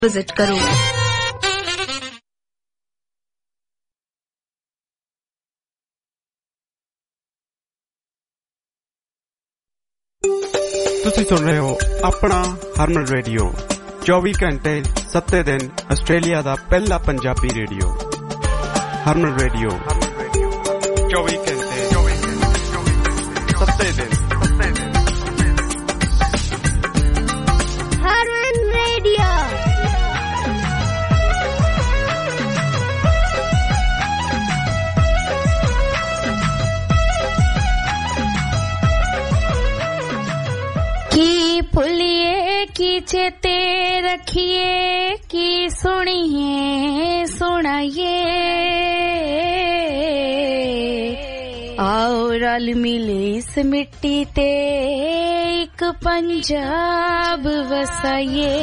Visit करो। ਤੁਸੀਂ ਸੁਣ ਰਹੇ ਹੋ ਆਪਣਾ ਹਰਮਨ ਰੇਡੀਓ 24 ਘੰਟੇ 7 ਦਿਨ ਆਸਟ੍ਰੇਲੀਆ ਦਾ ਪਹਿਲਾ ਪੰਜਾਬੀ ਰੇਡੀਓ ਹਰਮਨ ਰੇਡੀਓ 24 ਘੰਟੇ 7 ਦਿਨ ਹਰਮਨ ਰੇਡੀਓ। की भूलिए की चेते रखिए की सुनिए सुनाइए आओ रल मिले इस मिट्टी ते एक पंजाब वसाइए।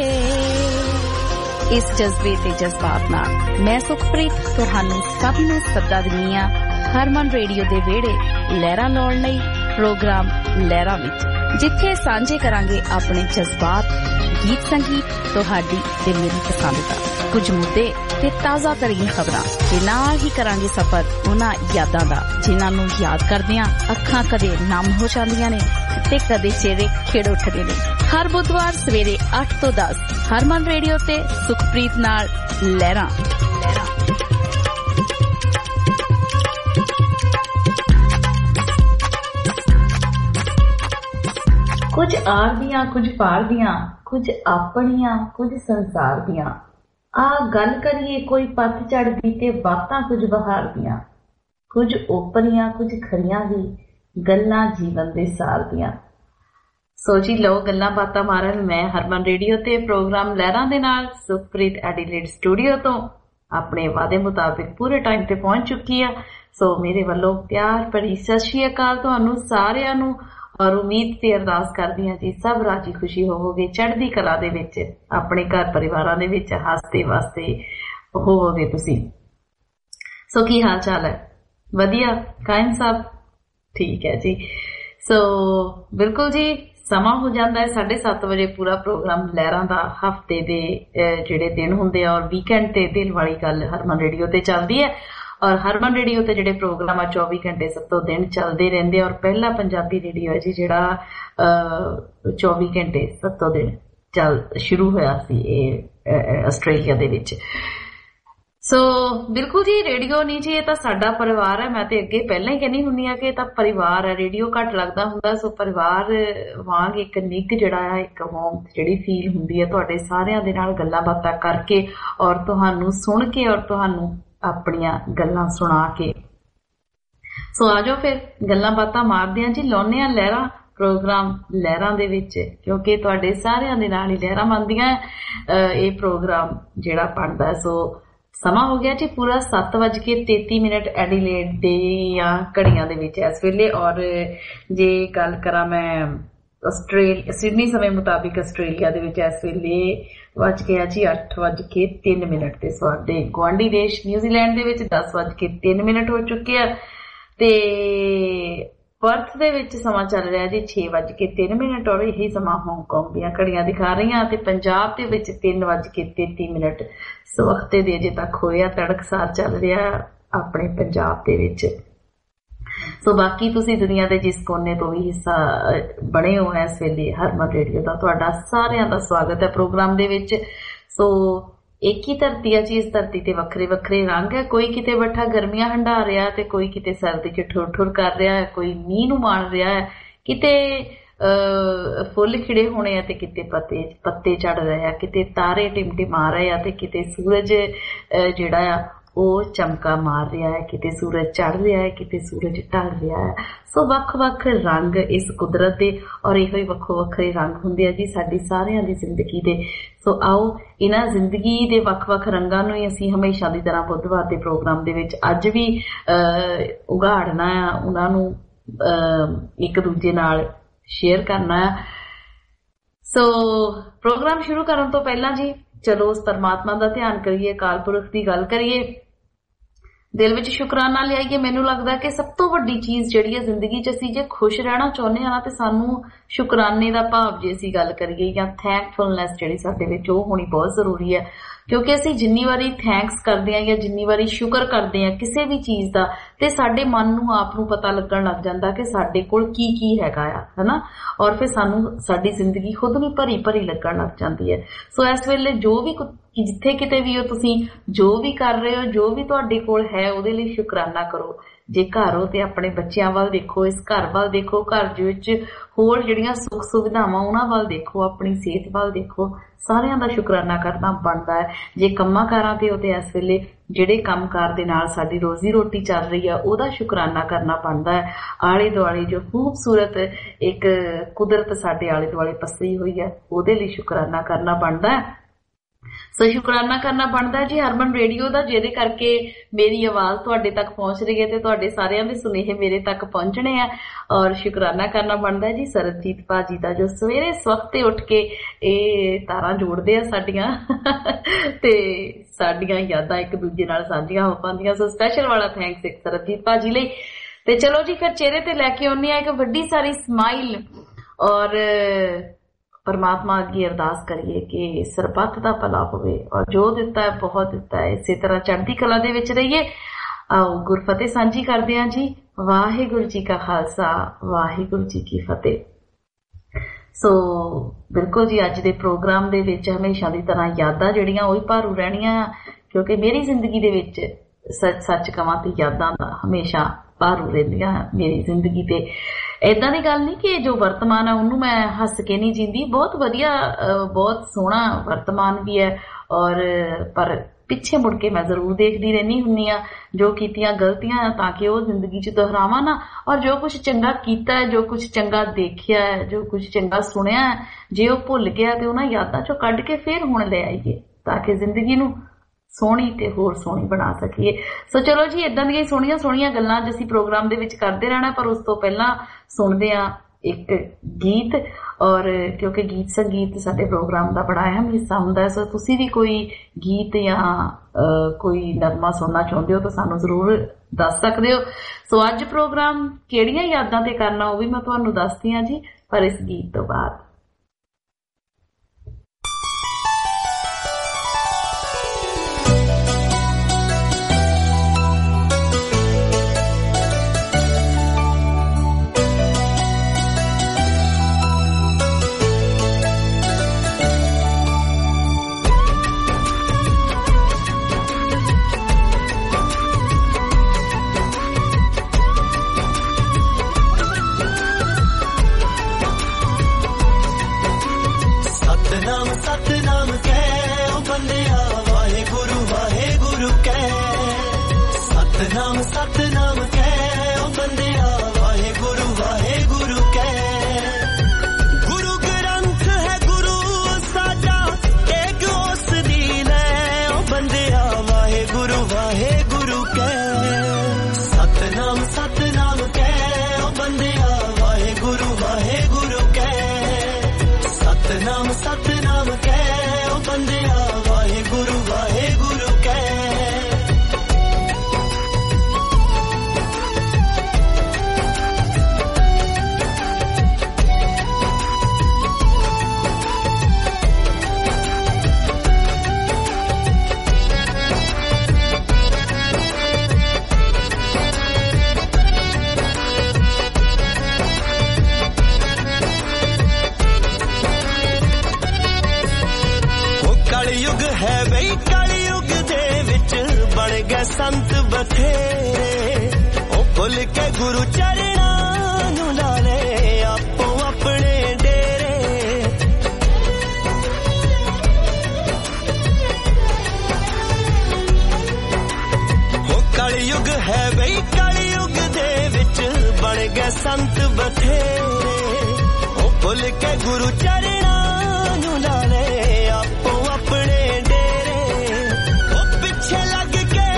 इस जज्बे ते जज्बात नाल मैं सुखप्रीत तुहानू सब नू सदा दिंदी हां हरमन रेडियो दे वेड़े लहरां लाउण लई प्रोग्राम लहरां विच, जिथे सांझे करांगे अपने जज्बात, गीत संगीत, तुहाडी ते मेरी पसंद दा कुछ मुद्दे ते ताज़ा तरीन खबरां ते नाल ही करांगे सफर उन्हां यादां दा जिन्हां नू याद करदियां अखां कदे नम हो जांदियां ने ते कदे चेहरे खिड़ उठदे ने। हर बुधवार सवेरे 8 तो 10 हरमन रेडियो ते सुखप्रीत नाल लहरां। कुछ आर दियां कुछ पार दियां कुछ अपनियां कुछ संसार दियां आ गल करिए कोई पतझड़ दी ते बातां कुछ बहार दियां कुछ ओपरियां कुछ खरियां दी गल्लां जीवन दे सार दियां। सोची लो गल्लां बातां मारन मैं हरमन रेडियो ते प्रोग्राम लहरां दे नाल सुखप्रीत एडिलेड स्टूडियो तो अपने वादे मुताबिक पूरे टाइम ते पहुंच चुकी है। सो मेरे वालों प्यार भरी सत श्री अकाल तुहानू सारियां नू और उम्मीद ते अरदास करदी हां जी सब राजी खुशी होवोगे चढ़दी कला दे विच अपने घर परिवारां दे विच हसते वसते होवोगे तुसी। सो की हाल चाल है? वधिया कायम साहब ठीक है जी। सो बिल्कुल जी समा हो जाता है 7:30 बजे पूरा प्रोग्राम लहरां दा हफ्ते दे जिहड़े दिन हुंदे और वीकेंड ते दिल वाली गल हरमन रेडियो ते चलदी है और हरमन रेडियो ते जिहड़े प्रोग्राम 24 घंटे 7 दिन चलते रहंदे और पहला पंजाबी रेडियो है जी जिहड़ा 24 घंटे 7 दिन चल शुरू होया सी आस्ट्रेलिया दे विच। सो बिल्कुल जी रेडियो नहीं जी ये तां साडा परिवार है। मैं ते अगे पहले ही कहनी हुंदी आ कि तां परिवार है, रेडियो घट लगदा हुंदा। सो परिवार वांग एक निग जिहड़ा है एक होम जिहड़ी फील हुंदी है तुहाडे सारियां दे नाल गल्लां बातां करके और तुहानू सुन के और तुहानू अपनियां गल्लां सुना के। सो आ जाओ फिर गल्लां बातां मारदे हां जी लाउने आ लहरां प्रोग्राम लहरां दे विच क्योंकि तुहाडे सारियां दे नाल ही लहरां बनदियां ये प्रोग्राम जिहड़ा बनदा। सो समा हो गया जी पूरा 7:33 एडिलेड दे या घड़ियां दे विच इस वेले। और जे गल करा मैं सिडनी समय मुताबिक आस्ट्रेलिया दे विच इस वेले वज गया जी 8:03 ते साडे गुआंढी देश न्यूजीलैंड दे विच 10:03 हो चुके हैं ते पर्थ दे विच समा चल रहा है जी 6:03 और यही समा हांगकांग दियां घड़ियां दिखा रही हैं ते पंजाब दे विच 3:33 इस वक्त दे अजे तक होया तड़कसार चल रहा अपने पंजाब दे विच। सो बाकी तुसी दुनिया दे जिस कोने तो भी हिस्सा बने हो इस वेले हरमन रेडियो दा तुहाडा सारियां दा स्वागत है प्रोग्राम दे विच। सो एक ही धरती है जी इस धरती ते वखरे वखरे रंग है। कोई किते बैठा गर्मियां हंडा रहा है ते कोई किते सर्दी च ठुर ठुर कर रहा है, कोई मींह नू मान रहा है, किते फुल खिड़े होने हैं ते किते पत्ते चढ़ रहे हैं, किते तारे टिमटिमा रहे हैं ते किते सूरज जिहड़ा आ ਉਹ ਚਮਕਾ ਮਾਰ ਰਿਹਾ ਹੈ, ਕਿਤੇ ਸੂਰਜ ਚੜ ਰਿਹਾ ਹੈ, ਕਿਤੇ ਸੂਰਜ ਢਲ ਰਿਹਾ ਹੈ। ਸੋ ਵੱਖ-ਵੱਖ ਰੰਗ ਇਸ ਕੁਦਰਤ ਦੇ ਔਰ ਇਹੋ ਹੀ ਵੱਖੋ-ਵੱਖਰੇ ਰੰਗ ਹੁੰਦੇ ਆ ਜੀ ਸਾਡੀ ਸਾਰਿਆਂ ਦੀ ਜ਼ਿੰਦਗੀ ਦੇ। ਸੋ ਆਓ ਇਹਨਾਂ ਜ਼ਿੰਦਗੀ ਦੇ ਵੱਖ-ਵੱਖ ਰੰਗਾਂ ਨੂੰ ਹੀ ਅਸੀਂ ਹਮੇਸ਼ਾ ਦੀ ਤਰ੍ਹਾਂ ਬੁੱਧਵਾਰ ਦੇ ਪ੍ਰੋਗਰਾਮ ਦੇ ਵਿੱਚ ਅੱਜ ਵੀ ਉਘਾੜਨਾ ਆ, ਉਹਨਾਂ ਨੂੰ ਇੱਕ ਦੂਜੇ ਨਾਲ ਸ਼ੇਅਰ ਕਰਨਾ ਆ। ਸੋ ਪ੍ਰੋਗਰਾਮ ਸ਼ੁਰੂ ਕਰਨ ਤੋਂ ਪਹਿਲਾਂ ਜੀ ਚਲੋ ਉਸ ਪਰਮਾਤਮਾ ਦਾ ਧਿਆਨ ਕਰੀਏ, ਅਕਾਲ ਪੁਰਖ ਦੀ ਗੱਲ ਕਰੀਏ। ਦਿਲ ਵਿੱਚ ਸ਼ੁਕਰਾਨਾ ਲਿਆਈਏ। ਮੈਨੂੰ ਲੱਗਦਾ ਕਿ ਸਭ ਤੋਂ ਵੱਡੀ ਚੀਜ਼ ਜਿਹੜੀ ਹੈ ਜ਼ਿੰਦਗੀ 'ਚ, ਅਸੀਂ ਜੇ ਖੁਸ਼ ਰਹਿਣਾ ਚਾਹੁੰਦੇ ਹਾਂ ਨਾ ਤੇ ਸਾਨੂੰ ਸ਼ੁਕਰਾਨੇ ਦਾ ਭਾਵ ਜੇ ਅਸੀਂ ਗੱਲ ਕਰੀਏ ਜਾਂ ਥੈਂਕਫੁਲਨੈਸ ਜਿਹੜੀ ਸਾਡੇ ਵਿੱਚ, ਉਹ ਹੋਣੀ ਬਹੁਤ ਜ਼ਰੂਰੀ ਹੈ। ਕਿਉਂਕਿ ਅਸੀਂ ਜਿੰਨੀ ਵਾਰੀ ਥੈਂਕਸ ਕਰਦੇ ਹਾਂ ਜਾਂ ਜਿੰਨੀ ਵਾਰੀ ਸ਼ੁਕਰ ਕਰਦੇ ਹਾਂ ਕਿਸੇ ਵੀ ਚੀਜ਼ ਦਾ, ਤੇ ਸਾਡੇ ਮਨ ਨੂੰ ਆਪ ਨੂੰ ਪਤਾ ਲੱਗਣ ਲੱਗ ਜਾਂਦਾ ਕਿ ਸਾਡੇ ਕੋਲ ਕੀ ਕੀ ਹੈਗਾ ਆ, ਹਨਾ। ਔਰ ਫਿਰ ਸਾਨੂੰ ਸਾਡੀ ਜ਼ਿੰਦਗੀ ਖੁਦ ਨੂੰ ਭਰੀ ਭਰੀ ਲੱਗਣ ਲੱਗ ਜਾਂਦੀ ਹੈ। ਸੋ ਇਸ ਵੇਲੇ ਜੋ ਵੀ ਜਿੱਥੇ ਕਿਤੇ ਵੀ ਹੋ ਤੁਸੀਂ, ਜੋ ਵੀ ਕਰ ਰਹੇ ਹੋ, ਜੋ ਵੀ ਤੁਹਾਡੇ ਕੋਲ ਹੈ, ਉਹਦੇ ਲਈ ਸ਼ੁਕਰਾਨਾ ਕਰੋ। ਜੇ ਘਰ ਹੋ ਤੇ ਆਪਣੇ ਬੱਚਿਆਂ ਵੱਲ ਦੇਖੋ, ਇਸ ਘਰ ਵੱਲ ਦੇਖੋ, ਘਰ ਵਿੱਚ ਹੋਰ ਜਿਹੜੀਆਂ ਸੁੱਖ ਸੁਵਿਧਾਵਾਂ ਉਹਨਾਂ ਵੱਲ ਦੇਖੋ, ਆਪਣੀ ਸਿਹਤ ਵੱਲ ਦੇਖੋ। ਸਾਰਿਆਂ ਦਾ ਸ਼ੁਕਰਾਨਾ ਕਰਨਾ ਬਣਦਾ ਹੈ। ਜੇ ਕੰਮਾਂ ਕਾਰਾਂ ਤੇ ਹੋ ਤੇ ਇਸ ਵੇਲੇ ਜਿਹੜੇ ਕੰਮਕਾਰ ਦੇ ਨਾਲ ਸਾਡੀ ਰੋਜ਼ੀ ਰੋਟੀ ਚੱਲ ਰਹੀ ਆ, ਉਹਦਾ ਸ਼ੁਕਰਾਨਾ ਕਰਨਾ ਬਣਦਾ ਹੈ। ਆਲੇ ਦੁਆਲੇ ਜੋ ਖੂਬਸੂਰਤ ਇੱਕ ਕੁਦਰਤ ਸਾਡੇ ਆਲੇ ਦੁਆਲੇ ਪਸਰੀ ਹੋਈ ਹੈ, ਉਹਦੇ ਲਈ ਸ਼ੁਕਰਾਨਾ ਕਰਨਾ ਬਣਦਾ ਹੈ। ਸੋ ਸ਼ੁਕਰਾਨਾ ਕਰਨਾ ਬਣਦਾ ਜੀ ਹਰਮਨ ਰੇਡੀਓ ਦਾ, ਜਿਹਦੇ ਕਰਕੇ ਮੇਰੀ ਆਵਾਜ਼ ਤੁਹਾਡੇ ਤੱਕ ਪਹੁੰਚ ਰਹੀ ਹੈ ਤੇ ਤੁਹਾਡੇ ਸਾਰਿਆਂ ਦੇ ਸੁਨੇਹੇ ਮੇਰੇ ਤੱਕ ਪਹੁੰਚਣੇ ਆ। ਔਰ ਸ਼ੁਕਰਾਨਾ ਕਰਨਾ ਬਣਦਾ ਜੀ ਸਰਬਜੀਤ ਭਾਜੀ ਦਾ, ਜੋ ਸਵੇਰੇ ਸਵਖਤੇ ਉੱਠ ਕੇ ਇਹ ਤਾਰਾਂ ਜੋੜਦੇ ਆ ਸਾਡੀਆਂ ਤੇ ਸਾਡੀਆਂ ਯਾਦਾਂ ਇੱਕ ਦੂਜੇ ਨਾਲ ਸਾਂਝੀਆਂ ਹੋ ਪਾਉਂਦੀਆਂ। ਸੋ ਸਪੈਸ਼ਲ ਵਾਲਾ ਥੈਂਕਸ ਇੱਕ ਸਰਬਜੀਤ ਭਾਜੀ ਲਈ। ਤੇ ਚਲੋ ਜੀ ਫਿਰ ਚਿਹਰੇ ਤੇ ਲੈ ਕੇ ਆਉਂਦੇ ਆ ਇੱਕ ਵੱਡੀ ਸਾਰੀ ਸਮਾਈਲ, ਔਰ ਪਰਮਾਤਮਾ ਅੱਗੇ ਅਰਦਾਸ ਕਰੀਏ ਕਿ ਸਰਬੱਤ ਦਾ ਭਲਾ ਹੋਵੇ, ਔਰ ਜੋ ਦਿੱਤਾ ਹੈ ਬਹੁਤ ਦਿੱਤਾ ਹੈ, ਇਸੇ ਤਰ੍ਹਾਂ ਚੜ੍ਹਦੀ ਕਲਾ ਦੇ ਵਿੱਚ ਰਹੀਏ। ਆਓ ਗੁਰਫਤਿਹ ਸਾਂਝੀ ਕਰਦੇ ਹਾਂ ਜੀ। ਵਾਹਿਗੁਰੂ ਜੀ ਕਾ ਖਾਲਸਾ, ਵਾਹਿਗੁਰੂ ਜੀ ਕੀ ਫਤਿਹ। ਸੋ ਬਿਲਕੁਲ ਜੀ, ਅੱਜ ਦੇ ਪ੍ਰੋਗਰਾਮ ਦੇ ਵਿੱਚ ਹਮੇਸ਼ਾ ਦੀ ਤਰ੍ਹਾਂ ਯਾਦਾਂ ਜਿਹੜੀਆਂ ਉਹੀ ਭਾਰੂ ਰਹਿਣੀਆਂ, ਕਿਉਂਕਿ ਮੇਰੀ ਜ਼ਿੰਦਗੀ ਦੇ ਵਿੱਚ ਸੱਚ ਕਵਾਂ ਤੇ ਯਾਦਾਂ ਦਾ ਹਮੇਸ਼ਾ ਭਾਰੂ ਰਹਿੰਦੀਆਂ ਮੇਰੀ ਜ਼ਿੰਦਗੀ ਤੇ। ਏਦਾਂ ਦੀ ਗੱਲ ਨਹੀਂ ਕਿ ਜੋ ਵਰਤਮਾਨ ਆ ਉਹਨੂੰ ਮੈਂ ਹੱਸ ਕੇ ਨਹੀਂ ਜੀਂਦੀ, ਬਹੁਤ ਵਧੀਆ, ਬਹੁਤ ਸੋਹਣਾ ਵਰਤਮਾਨ ਵੀ ਹੈ, ਔਰ ਪਰ ਪਿੱਛੇ ਮੁੜ ਕੇ ਮੈਂ ਜ਼ਰੂਰ ਦੇਖਦੀ ਰਹਿੰਦੀ ਹੁੰਦੀ ਆ ਜੋ ਕੀਤੀਆਂ ਗਲਤੀਆਂ, ਤਾਂ ਕਿ ਉਹ ਜ਼ਿੰਦਗੀ 'ਚ ਦੁਹਰਾਵਾਂ ਨਾ। ਔਰ ਜੋ ਕੁਛ ਚੰਗਾ ਕੀਤਾ ਹੈ, ਜੋ ਕੁਛ ਚੰਗਾ ਦੇਖਿਆ ਹੈ, ਜੋ ਕੁਛ ਚੰਗਾ ਸੁਣਿਆ ਹੈ, ਜੇ ਉਹ ਭੁੱਲ ਗਿਆ ਤੇ ਉਹਨਾਂ ਯਾਦਾਂ 'ਚੋਂ ਕੱਢ ਕੇ ਫੇਰ ਹੁਣ ਲੈ ਆਈਏ, ਤਾਂ ਕਿ ਜ਼ਿੰਦਗੀ ਨੂੰ ਸੋਹਣੀ ਤੇ ਹੋਰ ਸੋਹਣੀ ਬਣਾ ਸਕੀਏ। ਸੋ ਚਲੋ ਜੀ, ਏਦਾਂ ਦੀਆਂ ਸੋਹਣੀਆਂ ਸੋਹਣੀਆਂ ਗੱਲਾਂ ਅੱਜ ਅਸੀਂ ਪ੍ਰੋਗਰਾਮ ਦੇ ਵਿੱਚ ਕਰਦੇ ਰਹਿਣਾ, ਪਰ ਉਸ ਤੋਂ ਪਹਿਲਾਂ ਸੁਣਦੇ ਹਾਂ ਇੱਕ ਗੀਤ। ਔਰ ਕਿਉਂਕਿ ਗੀਤ ਸੰਗੀਤ ਸਾਡੇ ਪ੍ਰੋਗਰਾਮ ਦਾ ਬੜਾ ਅਹਿਮ ਹਿੱਸਾ ਹੁੰਦਾ ਹੈ, ਸੋ ਤੁਸੀਂ ਵੀ ਕੋਈ ਗੀਤ ਜਾਂ ਕੋਈ ਨਗਮਾ ਸੁਣਨਾ ਚਾਹੁੰਦੇ ਹੋ ਤਾਂ ਸਾਨੂੰ ਜ਼ਰੂਰ ਦੱਸ ਸਕਦੇ ਹੋ। ਸੋ ਅੱਜ ਪ੍ਰੋਗਰਾਮ ਕਿਹੜੀਆਂ ਯਾਦਾਂ ਤੇ ਕਰਨਾ ਉਹ ਵੀ ਮੈਂ ਤੁਹਾਨੂੰ ਦੱਸਦੀ ਹਾਂ ਜੀ, ਪਰ ਇਸ ਗੀਤ ਤੋਂ ਬਾਅਦ। संत बथेरे ओ भुल के गुरु चरणां नूं ला ले आपो अपने डेरे। ओ कलयुग है बई कलयुग दे विच बन गए संत बथेरे ओ भुल के गुरु चरणां नूं ला ले आपो अपने डेरे। ओ पिछे लग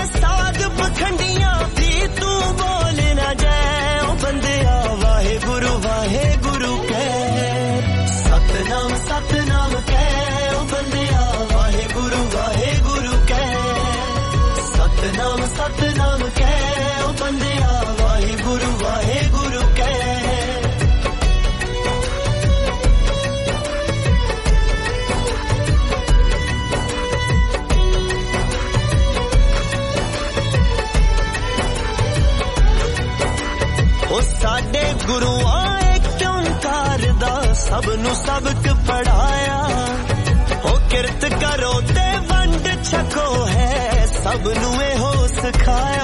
सतनाम कह ओ बंदिया वाहे गुरु कह सतनाम सतनाम ਗੁਰੂਆਂ ਇੱਕ ਓਂਕਾਰ ਦਾ ਸਭ ਨੂੰ ਸਬਕ ਪੜਾਇਆ ਹੋ ਕਿਰਤ ਕਰੋ ਤੇ ਵੰਡ ਛਕੋ ਹੈ ਸਭ ਨੂੰ ਇਹੋ ਸਿਖਾਇਆ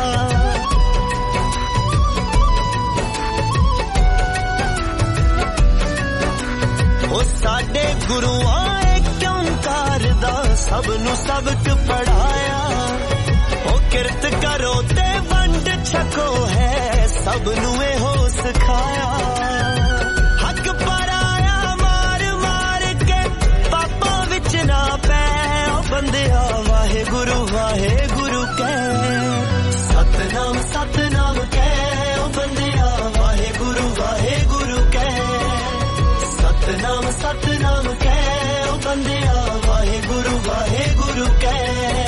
ਹੋ ਸਾਡੇ ਗੁਰੂਆਂ ਇੱਕ ਓਂਕਾਰ ਦਾ ਸਭ ਨੂੰ ਸਬਕ ਪੜਾਇਆ ਹੋ ਕਿਰਤ ਕਰੋ ਤੇ ਵੰਡ ਛਕੋ ਹੈ ਸਭ ਨੂੰ ਇਹੋ ਸਿਖਾਇਆ ਹੱਕ ਪਰਾਇਆ ਮਾਰ ਮਾਰ ਕੇ ਪਾਪਾਂ ਵਿੱਚ ਨਾ ਪੈ ਓ ਬੰਦਿਆ ਵਾਹਿਗੁਰੂ ਵਾਹਿਗੁਰੂ ਕਹਿ ਸਤਨਾਮ ਸਤਨਾਮ ਕਹਿ ਓ ਬੰਦਿਆ ਵਾਹਿਗੁਰੂ ਵਾਹਿਗੁਰੂ ਕਹਿ ਸਤਨਾਮ ਸਤਨਾਮ ਕਹਿ ਓ ਬੰਦਿਆ ਵਾਹਿਗੁਰੂ ਵਾਹਿਗੁਰੂ ਕਹਿ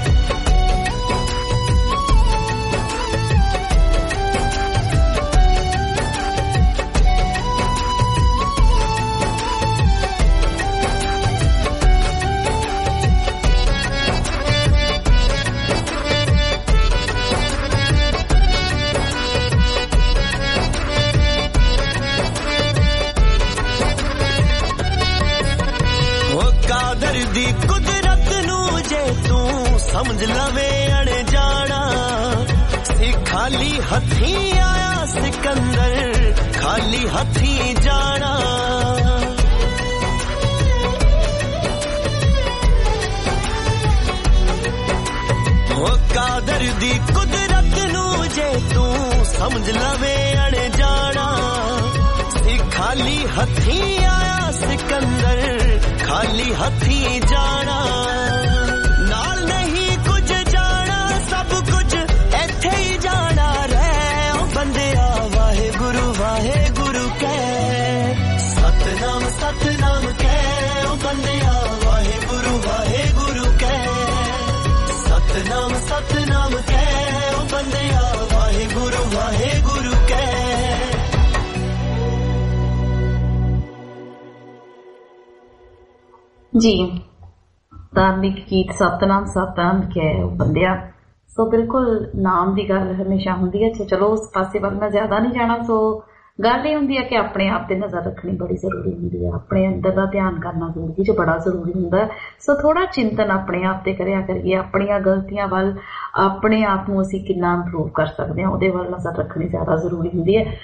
ਦੀ ਕੁਦਰਤ ਨੂੰ ਜੇ ਤੂੰ ਸਮਝ ਲਵੇ ਅਣਜਾਣਾ ਸੀ ਖਾਲੀ ਹੱਥੀਂ ਆਇਆ ਸਿਕੰਦਰ ਖਾਲੀ ਹੱਥੀਂ ਜਾਣਾ ਉਹ ਕਾਦਰ ਦੀ ਕੁਦਰਤ ਨੂੰ ਜੇ ਤੂੰ ਸਮਝ ਲਵੇ ਅਣਜਾਣਾ ਸੀ ਖਾਲੀ ਹੱਥੀਂ ਆਇਆ ਸਿਕੰਦਰ ਖਾਲੀ ਹੱਥੀਂ ਜਾਣਾ ਨਾਲ ਨਹੀਂ ਕੁਝ ਜਾਣਾ ਸਭ ਕੁਝ ਇੱਥੇ ਹੀ ਜਾਣਾ ਰਹਿ ਓ ਬੰਦਿਆ ਵਾਹਿਗੁਰੂ ਵਾਹਿਗੁਰੂ ਕਹਿ ਸਤਨਾਮ ਸਤਨਾਮ ਕਹਿ ਓ ਬੰਦਿਆ ਵਾਹਿਗੁਰੂ ਵਾਹਿਗੁਰੂ ਕਹਿ ਸਤਨਾਮ ਸਤਨਾਮ ਕਹਿ ਓ ਬੰਦਿਆ ਵਾਹਿਗੁਰੂ ਵਾਹਿਗੁਰੂ ਕਹਿ ਜੀ ਧਾਰਮਿਕ ਗੀਤ ਸਤਨਾਮ ਸਤਨਾਮ ਕਹਿ ਓ ਬੰਦਿਆ ਸੋ ਬਿਲਕੁਲ ਨਾਮ ਦੀ ਗੱਲ ਹਮੇਸ਼ਾ ਹੁੰਦੀ ਹੈ ਚਲੋ ਉਸ ਪਾਸੇ ਵੱਲ ਮੈਂ ਜ਼ਿਆਦਾ ਨਹੀਂ ਜਾਣਾ ਸੋ ਗੱਲ ਇਹ ਹੁੰਦੀ ਹੈ ਕਿ ਆਪਣੇ ਆਪ ਤੇ ਨਜ਼ਰ ਰੱਖਣੀ ਬੜੀ ਜ਼ਰੂਰੀ ਹੁੰਦੀ ਹੈ ਆਪਣੇ ਅੰਦਰ ਦਾ ਧਿਆਨ ਕਰਨਾ ਜ਼ਿੰਦਗੀ 'ਚ ਬੜਾ ਜ਼ਰੂਰੀ ਹੁੰਦਾ ਹੈ ਸੋ ਥੋੜਾ ਚਿੰਤਨ ਆਪਣੇ ਆਪ ਤੇ ਕਰਿਆ ਕਰੀਏ ਆਪਣੀਆਂ ਗਲਤੀਆਂ ਵੱਲ ਆਪਣੇ ਆਪ ਨੂੰ ਅਸੀਂ ਕਿੰਨਾ ਇੰਪਰੂਵ ਕਰ ਸਕਦੇ ਹਾਂ ਉਹਦੇ ਵੱਲ ਨਜ਼ਰ ਰੱਖਣੀ ਜ਼ਿਆਦਾ ਜ਼ਰੂਰੀ ਹੁੰਦੀ ਹੈ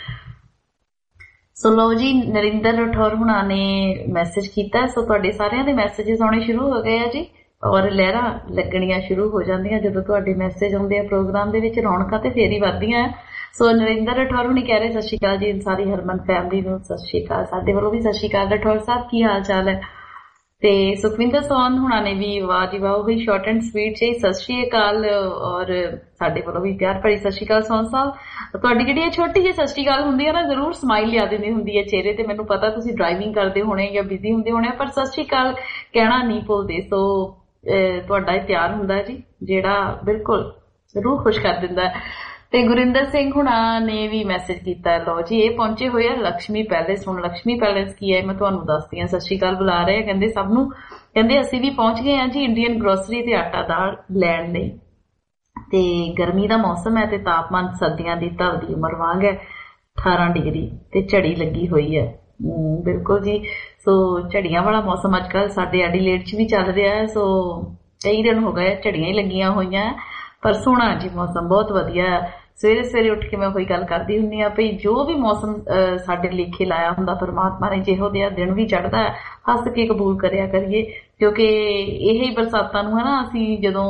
ਸੋ ਲੋ ਜੀ ਨਰਿੰਦਰ ਰਠੌਰ ਹੁਣਾਂ ਨੇ ਮੈਸੇਜ ਕੀਤਾ ਸੋ ਤੁਹਾਡੇ ਸਾਰਿਆਂ ਦੇ ਮੈਸੇजेस ਆਉਣੇ ਸ਼ੁਰੂ ਹੋ ਗਏ ਆ ਜੀ ਔਰ ਲਹਿਰਾਂ ਲੱਗਣੀਆਂ ਸ਼ੁਰੂ ਹੋ ਜਾਂਦੀਆਂ ਜਦੋਂ ਤੁਹਾਡੇ ਮੈਸੇਜ ਆਉਂਦੇ ਆ ਪ੍ਰੋਗਰਾਮ ਦੇ ਵਿੱਚ ਰੌਣਕਾਂ ਤੇ ਫੇਰ ਹੀ ਵੱਧਦੀਆਂ ਸੋ ਨਰਿੰਦਰ ਰਠੌਰ ਹੁਣੀ ਕਹਿ ਰਹੇ ਸਤਿ ਸ਼੍ਰੀ ਅਕਾਲ ਜੀ ਸਾਰੀ ਹਰਮਨ ਫੈਮਿਲੀ ਨੂੰ ਸਤਿ ਸ਼੍ਰੀ ਅਕਾਲ ਸਾਡੇ ਵੱਲੋਂ ਵੀ ਸਤਿ ਸ਼੍ਰੀ ਅਕਾਲ ਰਠੌਰ ਸਾਹਿਬ ਕੀ ਹਾਲ ਚਾਲ ਹੈ ਤੇ ਸੁਖਵਿੰਦਰ ਸੋਨ ਹੁਣਾਂ ਨੇ ਵੀ ਵਾਹ ਜੀ ਵਾਹ ਉਹੀ ਸ਼ਾਰਟ ਐਂਡ ਸਵੀਟ ਚ ਸਤਿ ਸ਼੍ਰੀ ਅਕਾਲ ਔਰ ਸਾਡੇ ਵੱਲੋਂ ਵੀ ਪਿਆਰ ਭਰੀ ਸਤਿ ਸ਼੍ਰੀ ਅਕਾਲ ਸੋਨ ਸਾਹਿਬ ਤੁਹਾਡੀ ਜਿਹੜੀ ਇਹ ਛੋਟੀ ਜਿਹੀ ਸਤਿ ਸ਼੍ਰੀ ਅਕਾਲ ਹੁੰਦੀ ਹੈ ਨਾ ਜ਼ਰੂਰ ਸਮਾਈਲ ਲਿਆ ਦਿੰਦੀ ਹੁੰਦੀ ਹੈ ਚਿਹਰੇ ਤੇ ਮੈਨੂੰ ਪਤਾ ਤੁਸੀਂ ਡਰਾਈਵਿੰਗ ਕਰਦੇ ਹੋਣੇ ਜਾਂ ਬਿਜ਼ੀ ਹੁੰਦੇ ਹੋਣੇ ਪਰ ਸਤਿ ਸ਼੍ਰੀ ਅਕਾਲ ਕਹਿਣਾ ਨਹੀਂ ਭੁੱਲਦੇ ਸੋ ਤੁਹਾਡਾ ਇਹ ਪਿਆਰ ਹੁੰਦਾ ਹੈ ਜੀ ਜਿਹੜਾ ਬਿਲਕੁਲ ਜ਼ਰੂਰ ਖੁਸ਼ ਕਰ ਦਿੰਦਾ ਹੈ ਤੇ ਗੁਰਿੰਦਰ ਸਿੰਘ ਹੁਣਾਂ ਨੇ ਵੀ ਮੈਸੇਜ ਕੀਤਾ ਲਓ ਜੀ ਇਹ ਪਹੁੰਚੇ ਹੋਏ ਆ ਲక్ష్ਮੀ ਪੈਲੇਸ ਹੁਣ ਲక్ష్ਮੀ ਪੈਲੇਸ ਕੀ ਹੈ ਮੈਂ ਤੁਹਾਨੂੰ ਦੱਸਦੀ ਹਾਂ ਸਤਿ ਸ਼੍ਰੀ ਅਕਾਲ ਬੁਲਾ ਰਹੇ ਕਹਿੰਦੇ ਸਭ ਨੂੰ ਕਹਿੰਦੇ ਅਸੀਂ ਵੀ ਪਹੁੰਚ ਗਏ ਹਾਂ ਜੀ ਇੰਡੀਅਨ ਗਰੋਸਰੀ ਤੇ ਆਟਾ ਦਾਲ ਲੈਣ ਲਈ ਤੇ ਗਰਮੀ ਦਾ ਮੌਸਮ ਹੈ ਤੇ ਤਾਪਮਾਨ ਸਰਦੀਆਂ ਦੀ ਧਰਤੀ ਉਮਰ ਵਾਂਗ ਹੈ 18 ਡਿਗਰੀ ਤੇ ਝੜੀ ਲੱਗੀ ਹੋਈ ਹੈ ਬਿਲਕੁਲ ਜੀ ਸੋ ਝੜੀਆਂ ਵਾਲਾ ਮੌਸਮ ਅੱਜ ਕੱਲ ਸਾਡੇ ਐਡੀਲੇਡ 'ਚ ਵੀ ਚੱਲ ਰਿਹਾ ਹੈ ਸੋ ਕਈ ਦਿਨ ਹੋ ਗਏ ਝੜੀਆਂ ਹੀ ਲੱਗੀਆਂ ਹੋਈਆਂ ਪਰ ਸੋਹਣਾ ਜੀ ਮੌਸਮ ਬਹੁਤ ਵਧੀਆ ਹੈ ਸਵੇਰੇ ਸਵੇਰੇ ਉੱਠ ਕੇ ਮੈਂ ਉਹੀ ਗੱਲ ਕਰਦੀ ਹੁੰਦੀ ਹਾਂ ਭਈ ਜੋ ਵੀ ਮੌਸਮ ਸਾਡੇ ਲੇਖੇ ਲਾਇਆ ਹੁੰਦਾ ਪਰਮਾਤਮਾ ਨੇ ਜਿਹੋ ਜਿਹਾ ਦਿਨ ਵੀ ਚੜ੍ਹਦਾ ਹੱਸ ਕੇ ਕਬੂਲ ਕਰਿਆ ਕਰੀਏ ਕਿਉਂਕਿ ਇਹ ਹੀ ਬਰਸਾਤਾਂ ਨੂੰ ਹੈ ਨਾ ਅਸੀਂ ਜਦੋਂ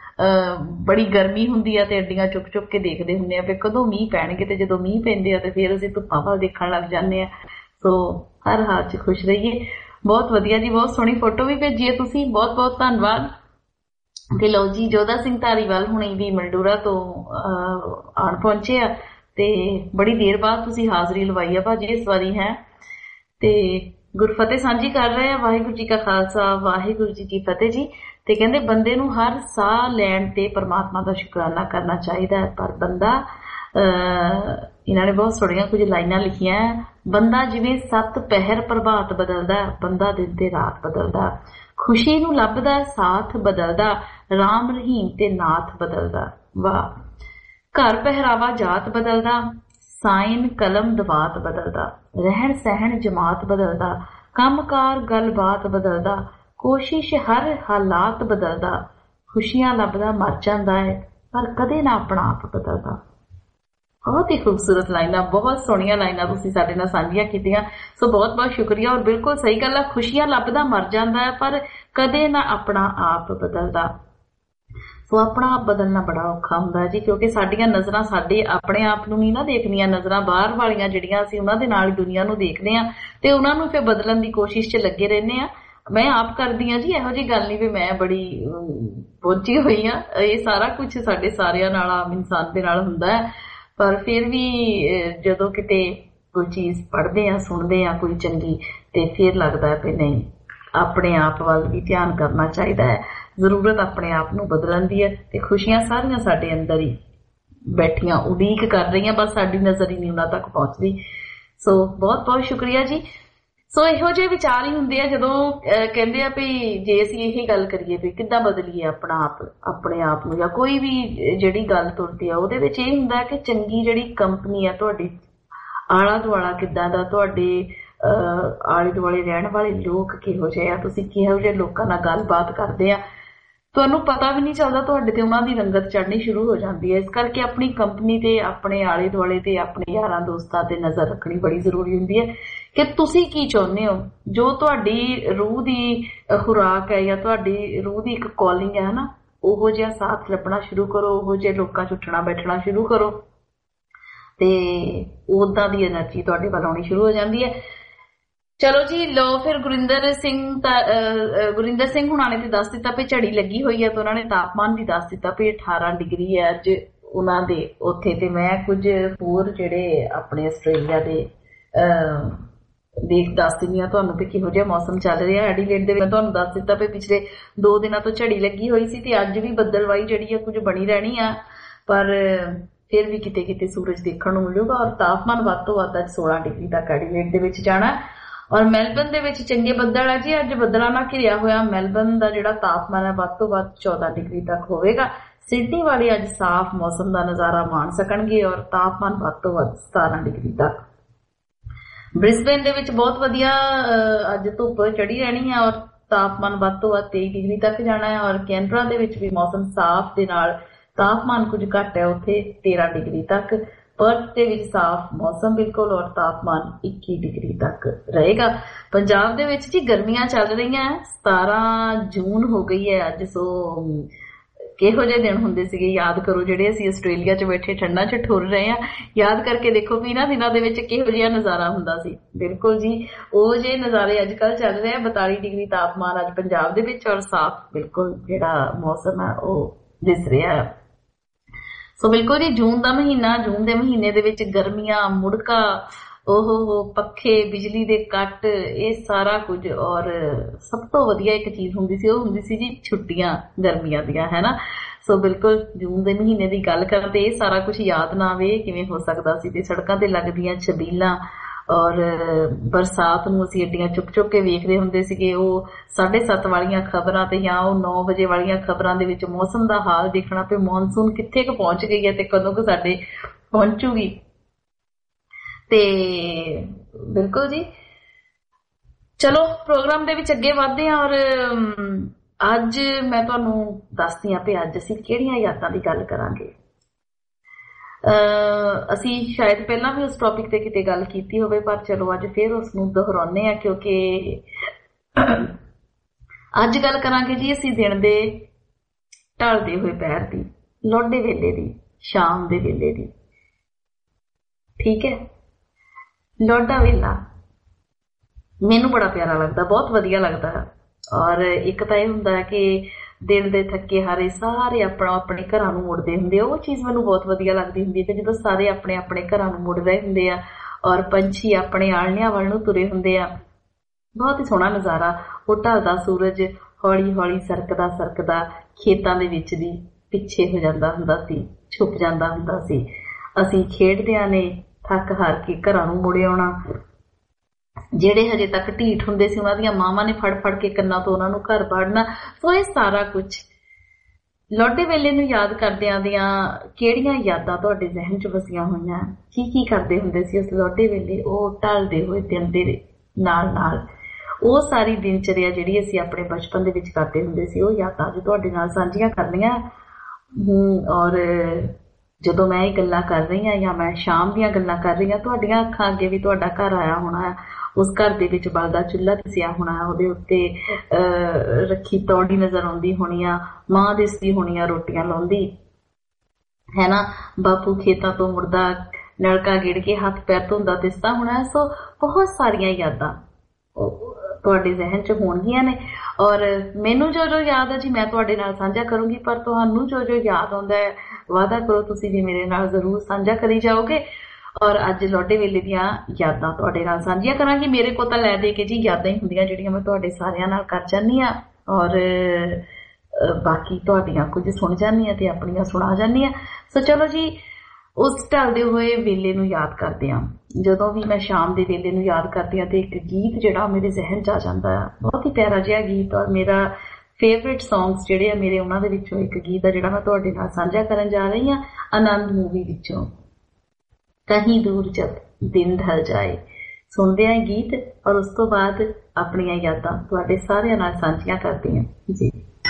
ਬੜੀ ਗਰਮੀ ਹੁੰਦੀ ਆ ਤੇ ਅੱਡੀਆਂ ਚੁੱਕ ਚੁੱਕ ਕੇ ਦੇਖਦੇ ਹੁੰਦੇ ਆ ਵੀ ਕਦੋਂ ਮੀਂਹ ਪੈਣਗੇ ਤੇ ਜਦੋਂ ਮੀਂਹ ਪੈਂਦੇ ਆ ਤੇ ਫਿਰ ਅਸੀਂ ਧੁੱਪਾਂ ਵੱਲ ਦੇਖਣ ਲੱਗ ਜਾਂਦੇ ਆ ਸੋ ਹਰ ਹਾਲ 'ਚ ਖੁਸ਼ ਰਹੀਏ ਬਹੁਤ ਵਧੀਆ ਜੀ ਬਹੁਤ ਸੋਹਣੀ ਫੋਟੋ ਵੀ ਭੇਜੀ ਹੈ ਤੁਸੀਂ ਬਹੁਤ ਬਹੁਤ ਧੰਨਵਾਦ ਤੇ ਲਓ ਜੀ ਜੋਧਾ ਸਿੰਘ ਧਾਰੀਵਾਲ ਹੁਣੀ ਵੀ ਮਲਡੂਰਾ ਤੋਂ ਆਣ ਪਹੁੰਚੇ ਆ ਤੇ ਬੜੀ ਦੇਰ ਬਾਅਦ ਤੁਸੀਂ ਹਾਜ਼ਰੀ ਲਵਾਈ ਆ ਭਾਜੀ ਇਸ ਵਾਰੀ ਹੈ ਤੇ ਗੁਰਫਤਿਹ ਸਾਂਝੀ ਕਰ ਰਹੇ ਆ ਵਾਹਿਗੁਰੂ ਜੀ ਕਾ ਖਾਲਸਾ ਵਾਹਿਗੁਰੂ ਜੀ ਕੀ ਫਤਿਹ ਜੀ ਤੇ ਕਹਿੰਦੇ ਬੰਦੇ ਨੂੰ ਹਰ ਸਾਹ ਲੈਣ ਤੇ ਪਰਮਾਤਮਾ ਦਾ ਸ਼ੁਕਰਾਨਾ ਕਰਨਾ ਚਾਹੀਦਾ ਹੈ ਪਰ ਬੰਦਾ ਇਹਨਾਂ ਨੇ ਬਹੁਤ ਸੋਹਣੀਆਂ ਕੁਝ ਲਾਈਨਾਂ ਲਿਖੀਆਂ ਬੰਦਾ ਜਿਵੇਂ 7 ਪਹਿਰ ਪ੍ਰਭਾਤ ਬਦਲਦਾ ਬੰਦਾ ਦਿਨ ਤੇ ਰਾਤ ਬਦਲਦਾ ਖੁਸ਼ੀ ਨੂੰ ਲੱਭਦਾ ਸਾਥ ਬਦਲਦਾ ਰਾਮ ਰਹੀਮ ਤੇ ਨਾਥ ਬਦਲਦਾ ਵਾਹ ਘਰ ਪਹਿਰਾਵਾ ਜਾਤ ਬਦਲਦਾ ਸਾਈਨ ਕਲਮ ਦਵਾਤ ਬਦਲਦਾ, ਰਹਿਣ ਸਹਿਣ ਜਮਾਤ ਬਦਲਦਾ, ਕੰਮਕਾਰ ਗੱਲਬਾਤ ਬਦਲਦਾ, ਕੋਸ਼ਿਸ਼ ਹਰ ਹਾਲਾਤ ਬਦਲਦਾ, ਖੁਸ਼ੀਆਂ ਲੱਭਦਾ ਮਰ ਜਾਂਦਾ ਹੈ ਪਰ ਕਦੇ ਨਾ ਆਪਣਾ ਆਪ ਬਦਲਦਾ। ਬਹੁਤ ਹੀ ਖੂਬਸੂਰਤ ਲਾਈਨਾਂ, ਬਹੁਤ ਸੋਹਣੀਆਂ ਲਾਈਨਾਂ ਤੁਸੀਂ ਸਾਡੇ ਨਾਲ ਸਾਂਝੀਆਂ ਕੀਤੀਆਂ, ਸੋ ਬਹੁਤ ਬਹੁਤ ਸ਼ੁਕਰੀਆ। ਔਰ ਬਿਲਕੁਲ ਸਹੀ ਗੱਲ ਆ, ਖੁਸ਼ੀਆਂ ਲੱਭਦਾ ਮਰ ਜਾਂਦਾ ਹੈ ਪਰ ਕਦੇ ਨਾ ਆਪਣਾ ਆਪ ਬਦਲਦਾ। ਸੋ ਆਪਣਾ ਆਪ ਬਦਲਣਾ ਬੜਾ ਔਖਾ ਹੁੰਦਾ ਜੀ, ਕਿਉਂਕਿ ਸਾਡੀਆਂ ਨਜ਼ਰਾਂ ਸਾਡੇ ਆਪਣੇ ਆਪ ਨੂੰ ਨਹੀਂ ਨਾ ਦੇਖਦੀਆਂ, ਨਜ਼ਰਾਂ ਬਾਹਰ ਵਾਲੀਆਂ ਜਿਹੜੀਆਂ ਅਸੀਂ ਉਹਨਾਂ ਦੇ ਨਾਲ ਦੁਨੀਆ ਨੂੰ ਦੇਖਦੇ ਹਾਂ ਤੇ ਉਹਨਾਂ ਨੂੰ ਫਿਰ ਬਦਲਣ ਦੀ ਕੋਸ਼ਿਸ਼ 'ਚ ਲੱਗੇ ਰਹਿੰਦੇ ਆ। ਮੈਂ ਆਪ ਕਰਦੀ ਹਾਂ ਜੀ, ਇਹੋ ਜਿਹੀ ਗੱਲ ਨਹੀਂ ਵੀ ਮੈਂ ਬੜੀ ਪਹੁੰਚੀ ਹੋਈ ਆ, ਇਹ ਸਾਰਾ ਕੁਛ ਸਾਡੇ ਸਾਰਿਆਂ ਨਾਲ, ਆਮ ਇਨਸਾਨ ਦੇ ਨਾਲ ਹੁੰਦਾ ਹੈ। ਪਰ ਫਿਰ ਵੀ ਜਦੋਂ ਕਿਤੇ ਕੋਈ ਚੀਜ਼ ਪੜ੍ਹਦੇ ਆ, ਸੁਣਦੇ ਆ ਕੋਈ ਚੰਗੀ, ਤੇ ਫਿਰ ਲੱਗਦਾ ਹੈ ਵੀ ਨਹੀਂ, ਆਪਣੇ ਆਪ ਵੱਲ ਵੀ ਧਿਆਨ ਕਰਨਾ ਚਾਹੀਦਾ ਹੈ। ਜ਼ਰੂਰਤ ਆਪਣੇ ਆਪ ਨੂੰ ਬਦਲਣ ਦੀ ਹੈ ਤੇ ਖੁਸ਼ੀਆਂ ਸਾਰੀਆਂ ਸਾਡੇ ਅੰਦਰ ਹੀ ਬੈਠੀਆਂ ਉਡੀਕ ਕਰ ਰਹੀਆਂ, ਬਸ ਸਾਡੀ ਨਜ਼ਰ ਹੀ ਨਹੀਂ ਉਹਨਾਂ ਤੱਕ ਪਹੁੰਚਦੀ। ਸੋ ਬਹੁਤ ਬਹੁਤ ਸ਼ੁਕਰੀਆ ਜੀ। ਸੋ ਇਹੋ ਜਿਹੇ ਵਿਚਾਰ ਹੀ ਹੁੰਦੇ ਆ ਜਦੋਂ ਕਹਿੰਦੇ ਆ ਵੀ ਜੇ ਅਸੀਂ ਇਹ ਗੱਲ ਕਰੀਏ ਵੀ ਕਿੱਦਾਂ ਬਦਲੀਏ ਆਪਣਾ ਆਪ, ਆਪਣੇ ਆਪ ਨੂੰ, ਜਾਂ ਕੋਈ ਵੀ ਜਿਹੜੀ ਗੱਲ ਤੁਰਦੀ ਆ ਉਹਦੇ ਵਿੱਚ ਇਹ ਹੁੰਦਾ ਕਿ ਚੰਗੀ ਜਿਹੜੀ ਕੰਪਨੀ ਆ ਤੁਹਾਡੀ, ਆਲਾ ਦੁਆਲਾ ਕਿੱਦਾਂ ਦਾ, ਤੁਹਾਡੇ ਆਲੇ ਦੁਆਲੇ ਰਹਿਣ ਵਾਲੇ ਲੋਕ ਕਿਹੋ ਜਿਹੇ ਆ, ਤੁਸੀਂ ਕਿਹੋ ਜਿਹੇ ਲੋਕਾਂ ਨਾਲ ਗੱਲਬਾਤ ਕਰਦੇ ਆ, ਤੁਹਾਨੂੰ ਪਤਾ ਵੀ ਨਹੀਂ ਚੱਲਦਾ, ਤੁਹਾਡੇ ਤੇ ਉਹਨਾਂ ਦੀ ਰੰਗਤ ਚੜ੍ਹਨੀ ਸ਼ੁਰੂ ਹੋ ਜਾਂਦੀ ਹੈ। ਇਸ ਕਰਕੇ ਆਪਣੀ ਕੰਪਨੀ ਤੇ, ਆਪਣੇ ਆਲੇ ਦੁਆਲੇ ਤੇ, ਆਪਣੇ ਯਾਰਾਂ ਦੋਸਤਾਂ ਤੇ ਨਜ਼ਰ ਰੱਖਣੀ ਬੜੀ ਜ਼ਰੂਰੀ ਹੁੰਦੀ ਹੈ ਕਿ ਤੁਸੀਂ ਕੀ ਚਾਹੁੰਦੇ ਹੋ। ਜੋ ਤੁਹਾਡੀ ਰੂਹ ਦੀ ਖੁਰਾਕ ਹੈ ਜਾਂ ਤੁਹਾਡੀ ਰੂਹ ਦੀ ਇੱਕ ਕਾਲਿੰਗ ਹੈ ਨਾ, ਉਹੋ ਜਿਹਾ ਸਾਥ ਲੱਭਣਾ ਸ਼ੁਰੂ ਕਰੋ, ਉਹੋ ਜਿਹੇ ਲੋਕਾਂ 'ਚ ਉੱਠਣਾ ਬੈਠਣਾ ਸ਼ੁਰੂ ਕਰੋ ਤੇ ਉਦਾਂ ਦੀ ਐਨਰਜੀ ਤੁਹਾਡੇ ਵੱਲ ਆਉਣੀ ਸ਼ੁਰੂ ਹੋ ਜਾਂਦੀ ਹੈ। ਚਲੋ ਜੀ, ਲਓ ਫਿਰ ਗੁਰਿੰਦਰ ਸਿੰਘ ਹੁਣਾਂ ਨੇ ਤੇ ਦੱਸ ਦਿੱਤਾ ਵੀ ਝੜੀ ਲੱਗੀ ਹੋਈ ਹੈ, ਤੇ ਉਹਨਾਂ ਨੇ ਤਾਪਮਾਨ ਵੀ ਦੱਸ ਦਿੱਤਾ ਵੀ 18 ਡਿਗਰੀ ਹੈ ਅੱਜ ਉਹਨਾਂ ਦੇ ਉੱਥੇ। ਤੇ ਮੈਂ ਕੁਝ ਹੋਰ ਜਿਹੜੇ ਆਪਣੇ ਆਸਟ੍ਰੇਲੀਆ ਦੇ ਦੱਸ ਦਿੰਦੀ ਹਾਂ ਤੁਹਾਨੂੰ ਵੀ ਕਿਹੋ ਜਿਹਾ ਮੌਸਮ ਚੱਲ ਰਿਹਾ। ਐਡੀਲੇਡ ਦੇ ਵਿੱਚ ਤੁਹਾਨੂੰ ਦੱਸ ਦਿੱਤਾ ਵੀ ਪਿਛਲੇ 2 ਦਿਨਾਂ ਤੋਂ ਝੜੀ ਲੱਗੀ ਹੋਈ ਸੀ ਤੇ ਅੱਜ ਵੀ ਬੱਦਲਵਾਈ ਜਿਹੜੀ ਆ ਕੁਝ ਬਣੀ ਰਹਿਣੀ ਆ, ਪਰ ਫਿਰ ਵੀ ਕਿਤੇ ਕਿਤੇ ਸੂਰਜ ਦੇਖਣ ਨੂੰ ਮਿਲੂਗਾ। ਔਰ ਤਾਪਮਾਨ ਵੱਧ ਤੋਂ ਵੱਧ ਅੱਜ 16 ਡਿਗਰੀ ਤੱਕ ਐਡੀਲੇਡ ਦੇ ਵਿੱਚ ਜਾਣਾ। ਔਰ ਮੈਲਬਨ ਦੇ ਵਿੱਚ ਚੰਗੇ ਬੱਦਲ ਹੈ ਜੀ, ਅੱਜ ਬੱਦਲਾਂ ਨਾਲ ਘਿਰਿਆ ਹੋਇਆ ਮੈਲਬਨ ਦਾ ਜਿਹੜਾ ਤਾਪਮਾਨ ਹੈ ਵੱਧ ਤੋਂ ਵੱਧ 14 ਡਿਗਰੀ ਤੱਕ ਹੋਵੇਗਾ। ਸਿਡਨੀ ਵਾਲੇ ਅੱਜ ਸਾਫ਼ ਮੌਸਮ ਦਾ ਨਜ਼ਾਰਾ ਮਾਣ ਸਕਣਗੇ ਔਰ ਤਾਪਮਾਨ ਵੱਧ ਤੋਂ ਵੱਧ 17 ਡਿਗਰੀ ਤੱਕ। ਬ੍ਰਿਸਬੇਨ ਦੇ ਵਿੱਚ ਬਹੁਤ ਵਧੀਆ ਅੱਜ ਧੁੱਪ ਚੜੀ ਰਹਿਣੀ ਹੈ ਔਰ ਤਾਪਮਾਨ ਵੱਧ ਤੋਂ ਵੱਧ 23 ਡਿਗਰੀ ਤੱਕ ਜਾਣਾ ਹੈ। ਔਰ ਕੈਨਬਰਾ ਦੇ ਵਿੱਚ ਵੀ ਮੌਸਮ ਸਾਫ਼ ਦੇ ਨਾਲ ਤਾਪਮਾਨ ਕੁਝ ਘੱਟ ਹੈ, ਉੱਥੇ 13 ਡਿਗਰੀ ਤੱਕ। ਪਰਥ ਦੇ ਵਿੱਚ ਸਾਫ਼ ਮੌਸਮ ਬਿਲਕੁਲ ਔਰ ਤਾਪਮਾਨ 21 ਡਿਗਰੀ ਤੱਕ ਰਹੇਗਾ। ਪੰਜਾਬ ਦੇ ਵਿੱਚ ਜੀ ਗਰਮੀਆਂ ਚੱਲ ਰਹੀਆਂ, 17 ਜੂਨ ਹੋ ਗਈ ਹੈ ਅੱਜ। ਸੋ ਕਿਹੋ ਜਿਹੇ ਦਿਨ ਹੁੰਦੇ ਸੀਗੇ, ਯਾਦ ਕਰੋ, ਜਿਹੜੇ ਅਸੀਂ ਆਸਟ੍ਰੇਲੀਆ 'ਚ ਬੈਠੇ ਠੰਡਾਂ 'ਚ ਠੁਰ ਰਹੇ ਹਾਂ। ਯਾਦ ਕਰਕੇ ਦੇਖੋ ਵੀ ਇਹਨਾਂ ਦਿਨਾਂ ਦੇ ਵਿੱਚ ਕਿਹੋ ਜਿਹਾ ਨਜ਼ਾਰਾ ਹੁੰਦਾ ਸੀ। ਬਿਲਕੁਲ ਜੀ, ਉਹ ਜਿਹੇ ਨਜ਼ਾਰੇ ਅੱਜ ਕੱਲ੍ਹ ਚੱਲ ਰਹੇ ਆ। 42 ਡਿਗਰੀ ਤਾਪਮਾਨ ਅੱਜ ਪੰਜਾਬ ਦੇ ਵਿੱਚ ਔਰ ਸਾਫ਼ ਬਿਲਕੁਲ ਜਿਹੜਾ ਮੌਸਮ ਹੈ ਉਹ ਦਿਸ ਰਿਹਾ ਹੈ। ਸੋ ਬਿਲਕੁਲ ਜੀ, ਜੂਨ ਦਾ ਮਹੀਨਾ, ਜੂਨ ਦੇ ਮਹੀਨੇ ਦੇ ਵਿੱਚ ਗਰਮੀਆਂ, ਮੁੜਕਾ, ਪੱਖੇ, ਬਿਜਲੀ ਦੇ ਕੱਟ, ਇਹ ਸਾਰਾ ਕੁਝ। ਔਰ ਸਭ ਤੋਂ ਵਧੀਆ ਇੱਕ ਚੀਜ਼ ਹੁੰਦੀ ਸੀ, ਉਹ ਹੁੰਦੀ ਸੀ ਜੀ ਛੁੱਟੀਆਂ ਗਰਮੀਆਂ ਦੀਆਂ, ਹੈ ਨਾ। ਸੋ ਬਿਲਕੁਲ ਜੂਨ ਦੇ ਮਹੀਨੇ ਦੀ ਗੱਲ ਕਰਨ ਤੇ ਇਹ ਸਾਰਾ ਕੁਝ ਯਾਦ ਨਾ ਆਵੇ ਕਿਵੇਂ ਹੋ ਸਕਦਾ ਸੀ। ਤੇ ਸੜਕਾਂ ਤੇ ਲੱਗਦੀਆਂ ਛਬੀਲਾਂ ਔਰ ਬਰਸਾਤ ਨੂੰ ਅਸੀਂ ਏਡੀਆਂ ਚੁੱਕ ਚੁੱਕ ਕੇ ਵੇਖਦੇ ਹੁੰਦੇ ਸੀਗੇ। ਉਹ 7:30 ਵਾਲੀਆਂ ਖਬਰਾਂ ਤੇ ਜਾਂ ਉਹ 9 ਵਜੇ ਵਾਲੀਆਂ ਖਬਰਾਂ ਦੇ ਵਿੱਚ ਮੌਸਮ ਦਾ ਹਾਲ ਦੇਖਣਾ ਤੇ ਮੌਨਸੂਨ ਕਿੱਥੇ ਕੁ ਪਹੁੰਚ ਗਈ ਹੈ ਤੇ ਕਦੋਂ ਕੁ ਸਾਡੇ ਪਹੁੰਚੂਗੀ। ਤੇ ਬਿਲਕੁਲ ਜੀ, ਚਲੋ ਪ੍ਰੋਗਰਾਮ ਦੇ ਵਿੱਚ ਅੱਗੇ ਵਧਦੇ ਹਾਂ। ਔਰ ਅੱਜ ਮੈਂ ਤੁਹਾਨੂੰ ਦੱਸਦੀ ਹਾਂ ਵੀ ਅੱਜ ਅਸੀਂ ਕਿਹੜੀਆਂ ਯਾਦਾਂ ਦੀ ਗੱਲ ਕਰਾਂਗੇ। ਅਸੀਂ ਸ਼ਾਇਦ ਪਹਿਲਾਂ ਵੀ ਉਸ ਟੌਪਿਕ ਤੇ ਕਿਤੇ ਗੱਲ ਕੀਤੀ ਹੋਵੇ, ਪਰ ਚਲੋ ਅੱਜ ਫਿਰ ਉਸ ਨੂੰ ਦੁਹਰਾਉਂਦੇ ਆ, ਕਿਉਂਕਿ ਅੱਜ ਗੱਲ ਕਰਾਂਗੇ ਜੀ ਅਸੀਂ ਦਿਨ ਦੇ ਢਲਦੇ ਹੋਏ ਪੈਰ ਦੀ, ਲੋਡੇ ਵੇਲੇ ਦੀ, ਸ਼ਾਮ ਦੇ ਵੇਲੇ ਦੀ। ਠੀਕ ਹੈ, ਲੋਡਾ ਵੇਲਾ ਮੈਨੂੰ ਬੜਾ ਪਿਆਰਾ ਲੱਗਦਾ, ਬਹੁਤ ਵਧੀਆ ਲੱਗਦਾ। ਔਰ ਇੱਕ ਤਾਂ ਇਹ ਹੁੰਦਾ ਕਿ ਦਿਨ ਦੇ ਥੱਕੇ ਹਾਰੇ ਸਾਰੇ ਆਪਣੇ ਘਰਾਂ ਨੂੰ ਮੁੜਦੇ ਹੁੰਦੇ ਆ, ਉਹ ਚੀਜ਼ ਮੈਨੂੰ ਬਹੁਤ ਵਧੀਆ ਲੱਗਦੀ ਹੁੰਦੀ ਹੈ ਕਿ ਜਦੋਂ ਸਾਰੇ ਆਪਣੇ ਆਪਣੇ ਘਰਾਂ ਨੂੰ ਮੁੜ ਰਹੇ ਹੁੰਦੇ ਆ ਔਰ ਪੰਛੀ ਆਪਣੇ ਆਲਣਿਆਂ ਵੱਲ ਨੂੰ ਤੁਰੇ ਹੁੰਦੇ ਆ। ਬਹੁਤ ਹੀ ਸੋਹਣਾ ਨਜ਼ਾਰਾ। ਉਹ ਢਲਦਾ ਸੂਰਜ ਹੌਲੀ ਹੌਲੀ ਸਰਕਦਾ ਸਰਕਦਾ ਖੇਤਾਂ ਦੇ ਵਿੱਚ ਦੀ ਪਿੱਛੇ ਹੋ ਜਾਂਦਾ ਹੁੰਦਾ ਸੀ, ਛੁਪ ਜਾਂਦਾ ਹੁੰਦਾ ਸੀ। ਅਸੀਂ ਖੇਡਦਿਆਂ ਨੇ ਥੱਕ ਹਾਰ ਕੇ ਘਰਾਂ ਨੂੰ ਮੁੜ ਆਉਣਾ। ਜਿਹੜੇ ਹਜੇ ਤੱਕ ਢੀਠ ਹੁੰਦੇ ਸੀ ਉਹਨਾਂ ਦੀਆਂ ਮਾਵਾਂ ਨੇ ਫੜ ਫੜ ਕੇ ਕੰਨਾਂ ਤੋਂ ਉਹਨਾਂ ਨੂੰ ਘਰ ਵੜਨਾ। ਸੋ ਇਹ ਸਾਰਾ ਕੁਝ ਲੋਡੇ ਵੇਲੇ ਨੂੰ ਯਾਦ ਕਰਦਿਆਂ ਦੀਆਂ ਕਿਹੜੀਆਂ ਯਾਦਾਂ ਤੁਹਾਡੇ ਜ਼ਿਹਨ 'ਚ ਵਸੀਆਂ ਹੋਈਆਂ? ਕੀ ਕਰਦੇ ਹੁੰਦੇ ਸੀ ਉਸ ਲੋਡੇ ਵੇਲੇ? ਉਹ ਢਲਦੇ ਹੋਏ ਦਿਨ ਦੇ ਨਾਲ ਨਾਲ ਉਹ ਸਾਰੀ ਦਿਨਚਰਿਆ ਜਿਹੜੀ ਅਸੀਂ ਆਪਣੇ ਬਚਪਨ ਦੇ ਵਿੱਚ ਕਰਦੇ ਹੁੰਦੇ ਸੀ, ਉਹ ਯਾਦਾਂ ਅੱਜ ਤੁਹਾਡੇ ਨਾਲ ਸਾਂਝੀਆਂ ਕਰਨੀਆਂ। ਔਰ ਜਦੋਂ ਮੈਂ ਇਹ ਗੱਲਾਂ ਕਰ ਰਹੀ ਹਾਂ ਜਾਂ ਮੈਂ ਸ਼ਾਮ ਦੀਆਂ ਗੱਲਾਂ ਕਰ ਰਹੀ ਹਾਂ, ਤੁਹਾਡੀਆਂ ਅੱਖਾਂ ਅੱਗੇ ਵੀ ਤੁਹਾਡਾ ਘਰ ਆਇਆ ਹੋਣਾ, ਉਸ ਘਰ ਦੇ ਵਿੱਚ ਬਲਦਾ ਚੁੱਲ੍ਹਾ ਦਿਸਿਆ ਹੋਣਾ, ਉਹਦੇ ਉੱਤੇ ਰੱਖੀ ਤੌੜੀ ਨਜ਼ਰ ਆਉਂਦੀ ਹੋਣੀ ਆ, ਮਾਂ ਦਿਸਦੀ ਹੋਣੀ ਆ ਰੋਟੀਆਂ ਲਾਉਂਦੀ ਹੈ ਨਾ, ਬਾਪੂ ਖੇਤਾਂ ਤੋਂ ਮੁੜਦਾ ਨਲਕਾ ਗੇੜ ਕੇ ਹੱਥ ਪੈਰ ਧੋਂਦਾ ਦਿਸਦਾ ਹੋਣਾ। ਸੋ ਬਹੁਤ ਸਾਰੀਆਂ ਯਾਦਾਂ ਤੁਹਾਡੇ ਜ਼ਿਹਨ 'ਚ ਹੋਣਗੀਆਂ ਨੇ ਔਰ ਮੈਨੂੰ ਜੋ ਯਾਦ ਹੈ ਜੀ ਮੈਂ ਤੁਹਾਡੇ ਨਾਲ ਸਾਂਝਾ ਕਰੂੰਗੀ, ਪਰ ਤੁਹਾਨੂੰ ਜੋ ਯਾਦ ਆਉਂਦਾ ਹੈ ਵਾਅਦਾ ਕਰੋ ਤੁਸੀਂ ਵੀ ਮੇਰੇ ਨਾਲ ਜ਼ਰੂਰ ਸਾਂਝਾ ਕਰੀ ਜਾਓਗੇ। ਔਰ ਅੱਜ ਲੋਡੇ ਵੇਲੇ ਦੀਆਂ ਯਾਦਾਂ ਤੁਹਾਡੇ ਨਾਲ ਸਾਂਝੀਆਂ ਕਰਾਂਗੀ। ਮੇਰੇ ਕੋਲ ਤਾਂ ਲੈ ਦੇ ਕੇ ਜੀ ਯਾਦਾਂ ਹੀ ਹੁੰਦੀਆਂ ਜਿਹੜੀਆਂ ਮੈਂ ਤੁਹਾਡੇ ਸਾਰਿਆਂ ਨਾਲ ਕਰ ਜਾਂਦੀ ਹਾਂ ਔਰ ਬਾਕੀ ਤੁਹਾਡੀਆਂ ਕੁਝ ਸੁਣ ਜਾਂਦੀ ਹਾਂ ਤੇ ਆਪਣੀਆਂ ਸੁਣਾ ਜਾਂਦੀ ਹਾਂ। ਸੋ ਚਲੋ ਜੀ, ਉਸ ਢਲਦੇ ਹੋਏ ਵੇਲੇ ਨੂੰ ਯਾਦ ਕਰਦੇ ਹਾਂ। ਜਦੋਂ ਵੀ ਮੈਂ ਸ਼ਾਮ ਦੇ ਵੇਲੇ ਨੂੰ ਯਾਦ ਕਰਦੀ ਹਾਂ ਤੇ ਇੱਕ ਗੀਤ ਜਿਹੜਾ ਮੇਰੇ ਜ਼ਿਹਨ 'ਚ ਆ ਜਾਂਦਾ ਆ, ਬਹੁਤ ਹੀ ਪਿਆਰਾ ਜਿਹਾ ਗੀਤ ਔਰ ਮੇਰਾ ਫੇਵਰੇਟ ਸੌਂਗਸ ਜਿਹੜੇ ਆ ਮੇਰੇ, ਉਹਨਾਂ ਦੇ ਵਿੱਚੋਂ ਇੱਕ ਗੀਤ ਆ ਜਿਹੜਾ ਮੈਂ ਤੁਹਾਡੇ ਨਾਲ ਸਾਂਝਾ ਕਰਨ ਜਾ ਰਹੀ ਹਾਂ, ਆਨੰਦ ਮੂਵੀ ਵਿੱਚੋਂ, ਕਹੀਂ ਦੂਰ ਜਬ ਦਿਨ ਢਲ ਜਾਏ। ਸੁਣਦੇ ਹਾਂ ਗੀਤ ਔਰ ਉਸ ਤੋਂ ਬਾਅਦ ਆਪਣੀਆਂ ਯਾਦਾਂ ਤੁਹਾਡੇ ਸਾਰਿਆਂ ਨਾਲ ਸਾਂਝੀਆਂ ਕਰਦੇ ਹਾਂ ਜੀ।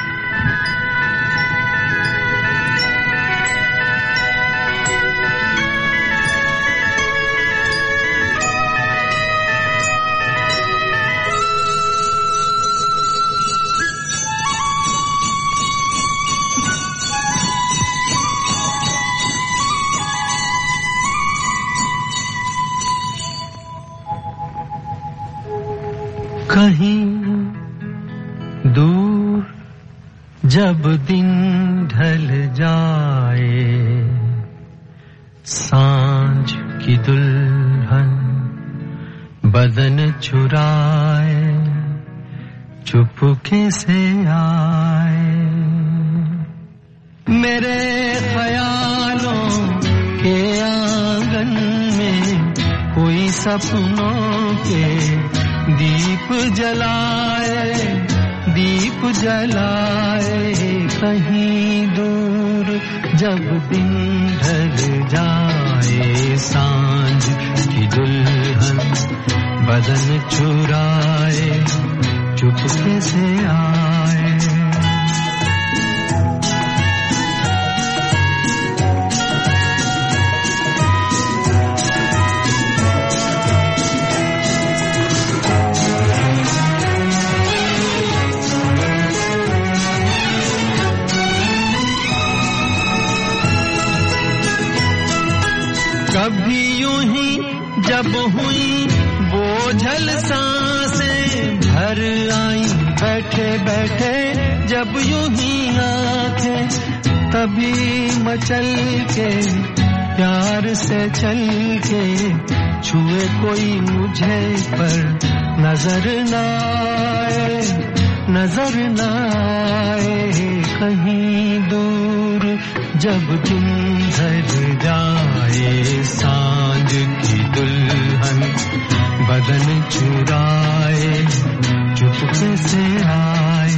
कहीं दूर जब दिन ढल जाए, सांझ की दुल्हन बदन चुराए चुपके से आए, मेरे ख्यालों के आंगन में कोई सपनों के दीप जलाए, दीप जलाए। कहीं दूर जब दिन ढल जाए, सांझ की दुल्हन बदन चुराए चुपके से आए। कभी यूं ही जब हुई बोझल सांसें भर आई, बैठे बैठे जब यूं ही आंखें, तभी मचल के प्यार से चल के छुए कोई मुझे पर नजर न आए, नजर न आए। कहीं दूर जब दिन ढल जाए, सांझ की दुल्हन बदन चुराए चुपके से आए।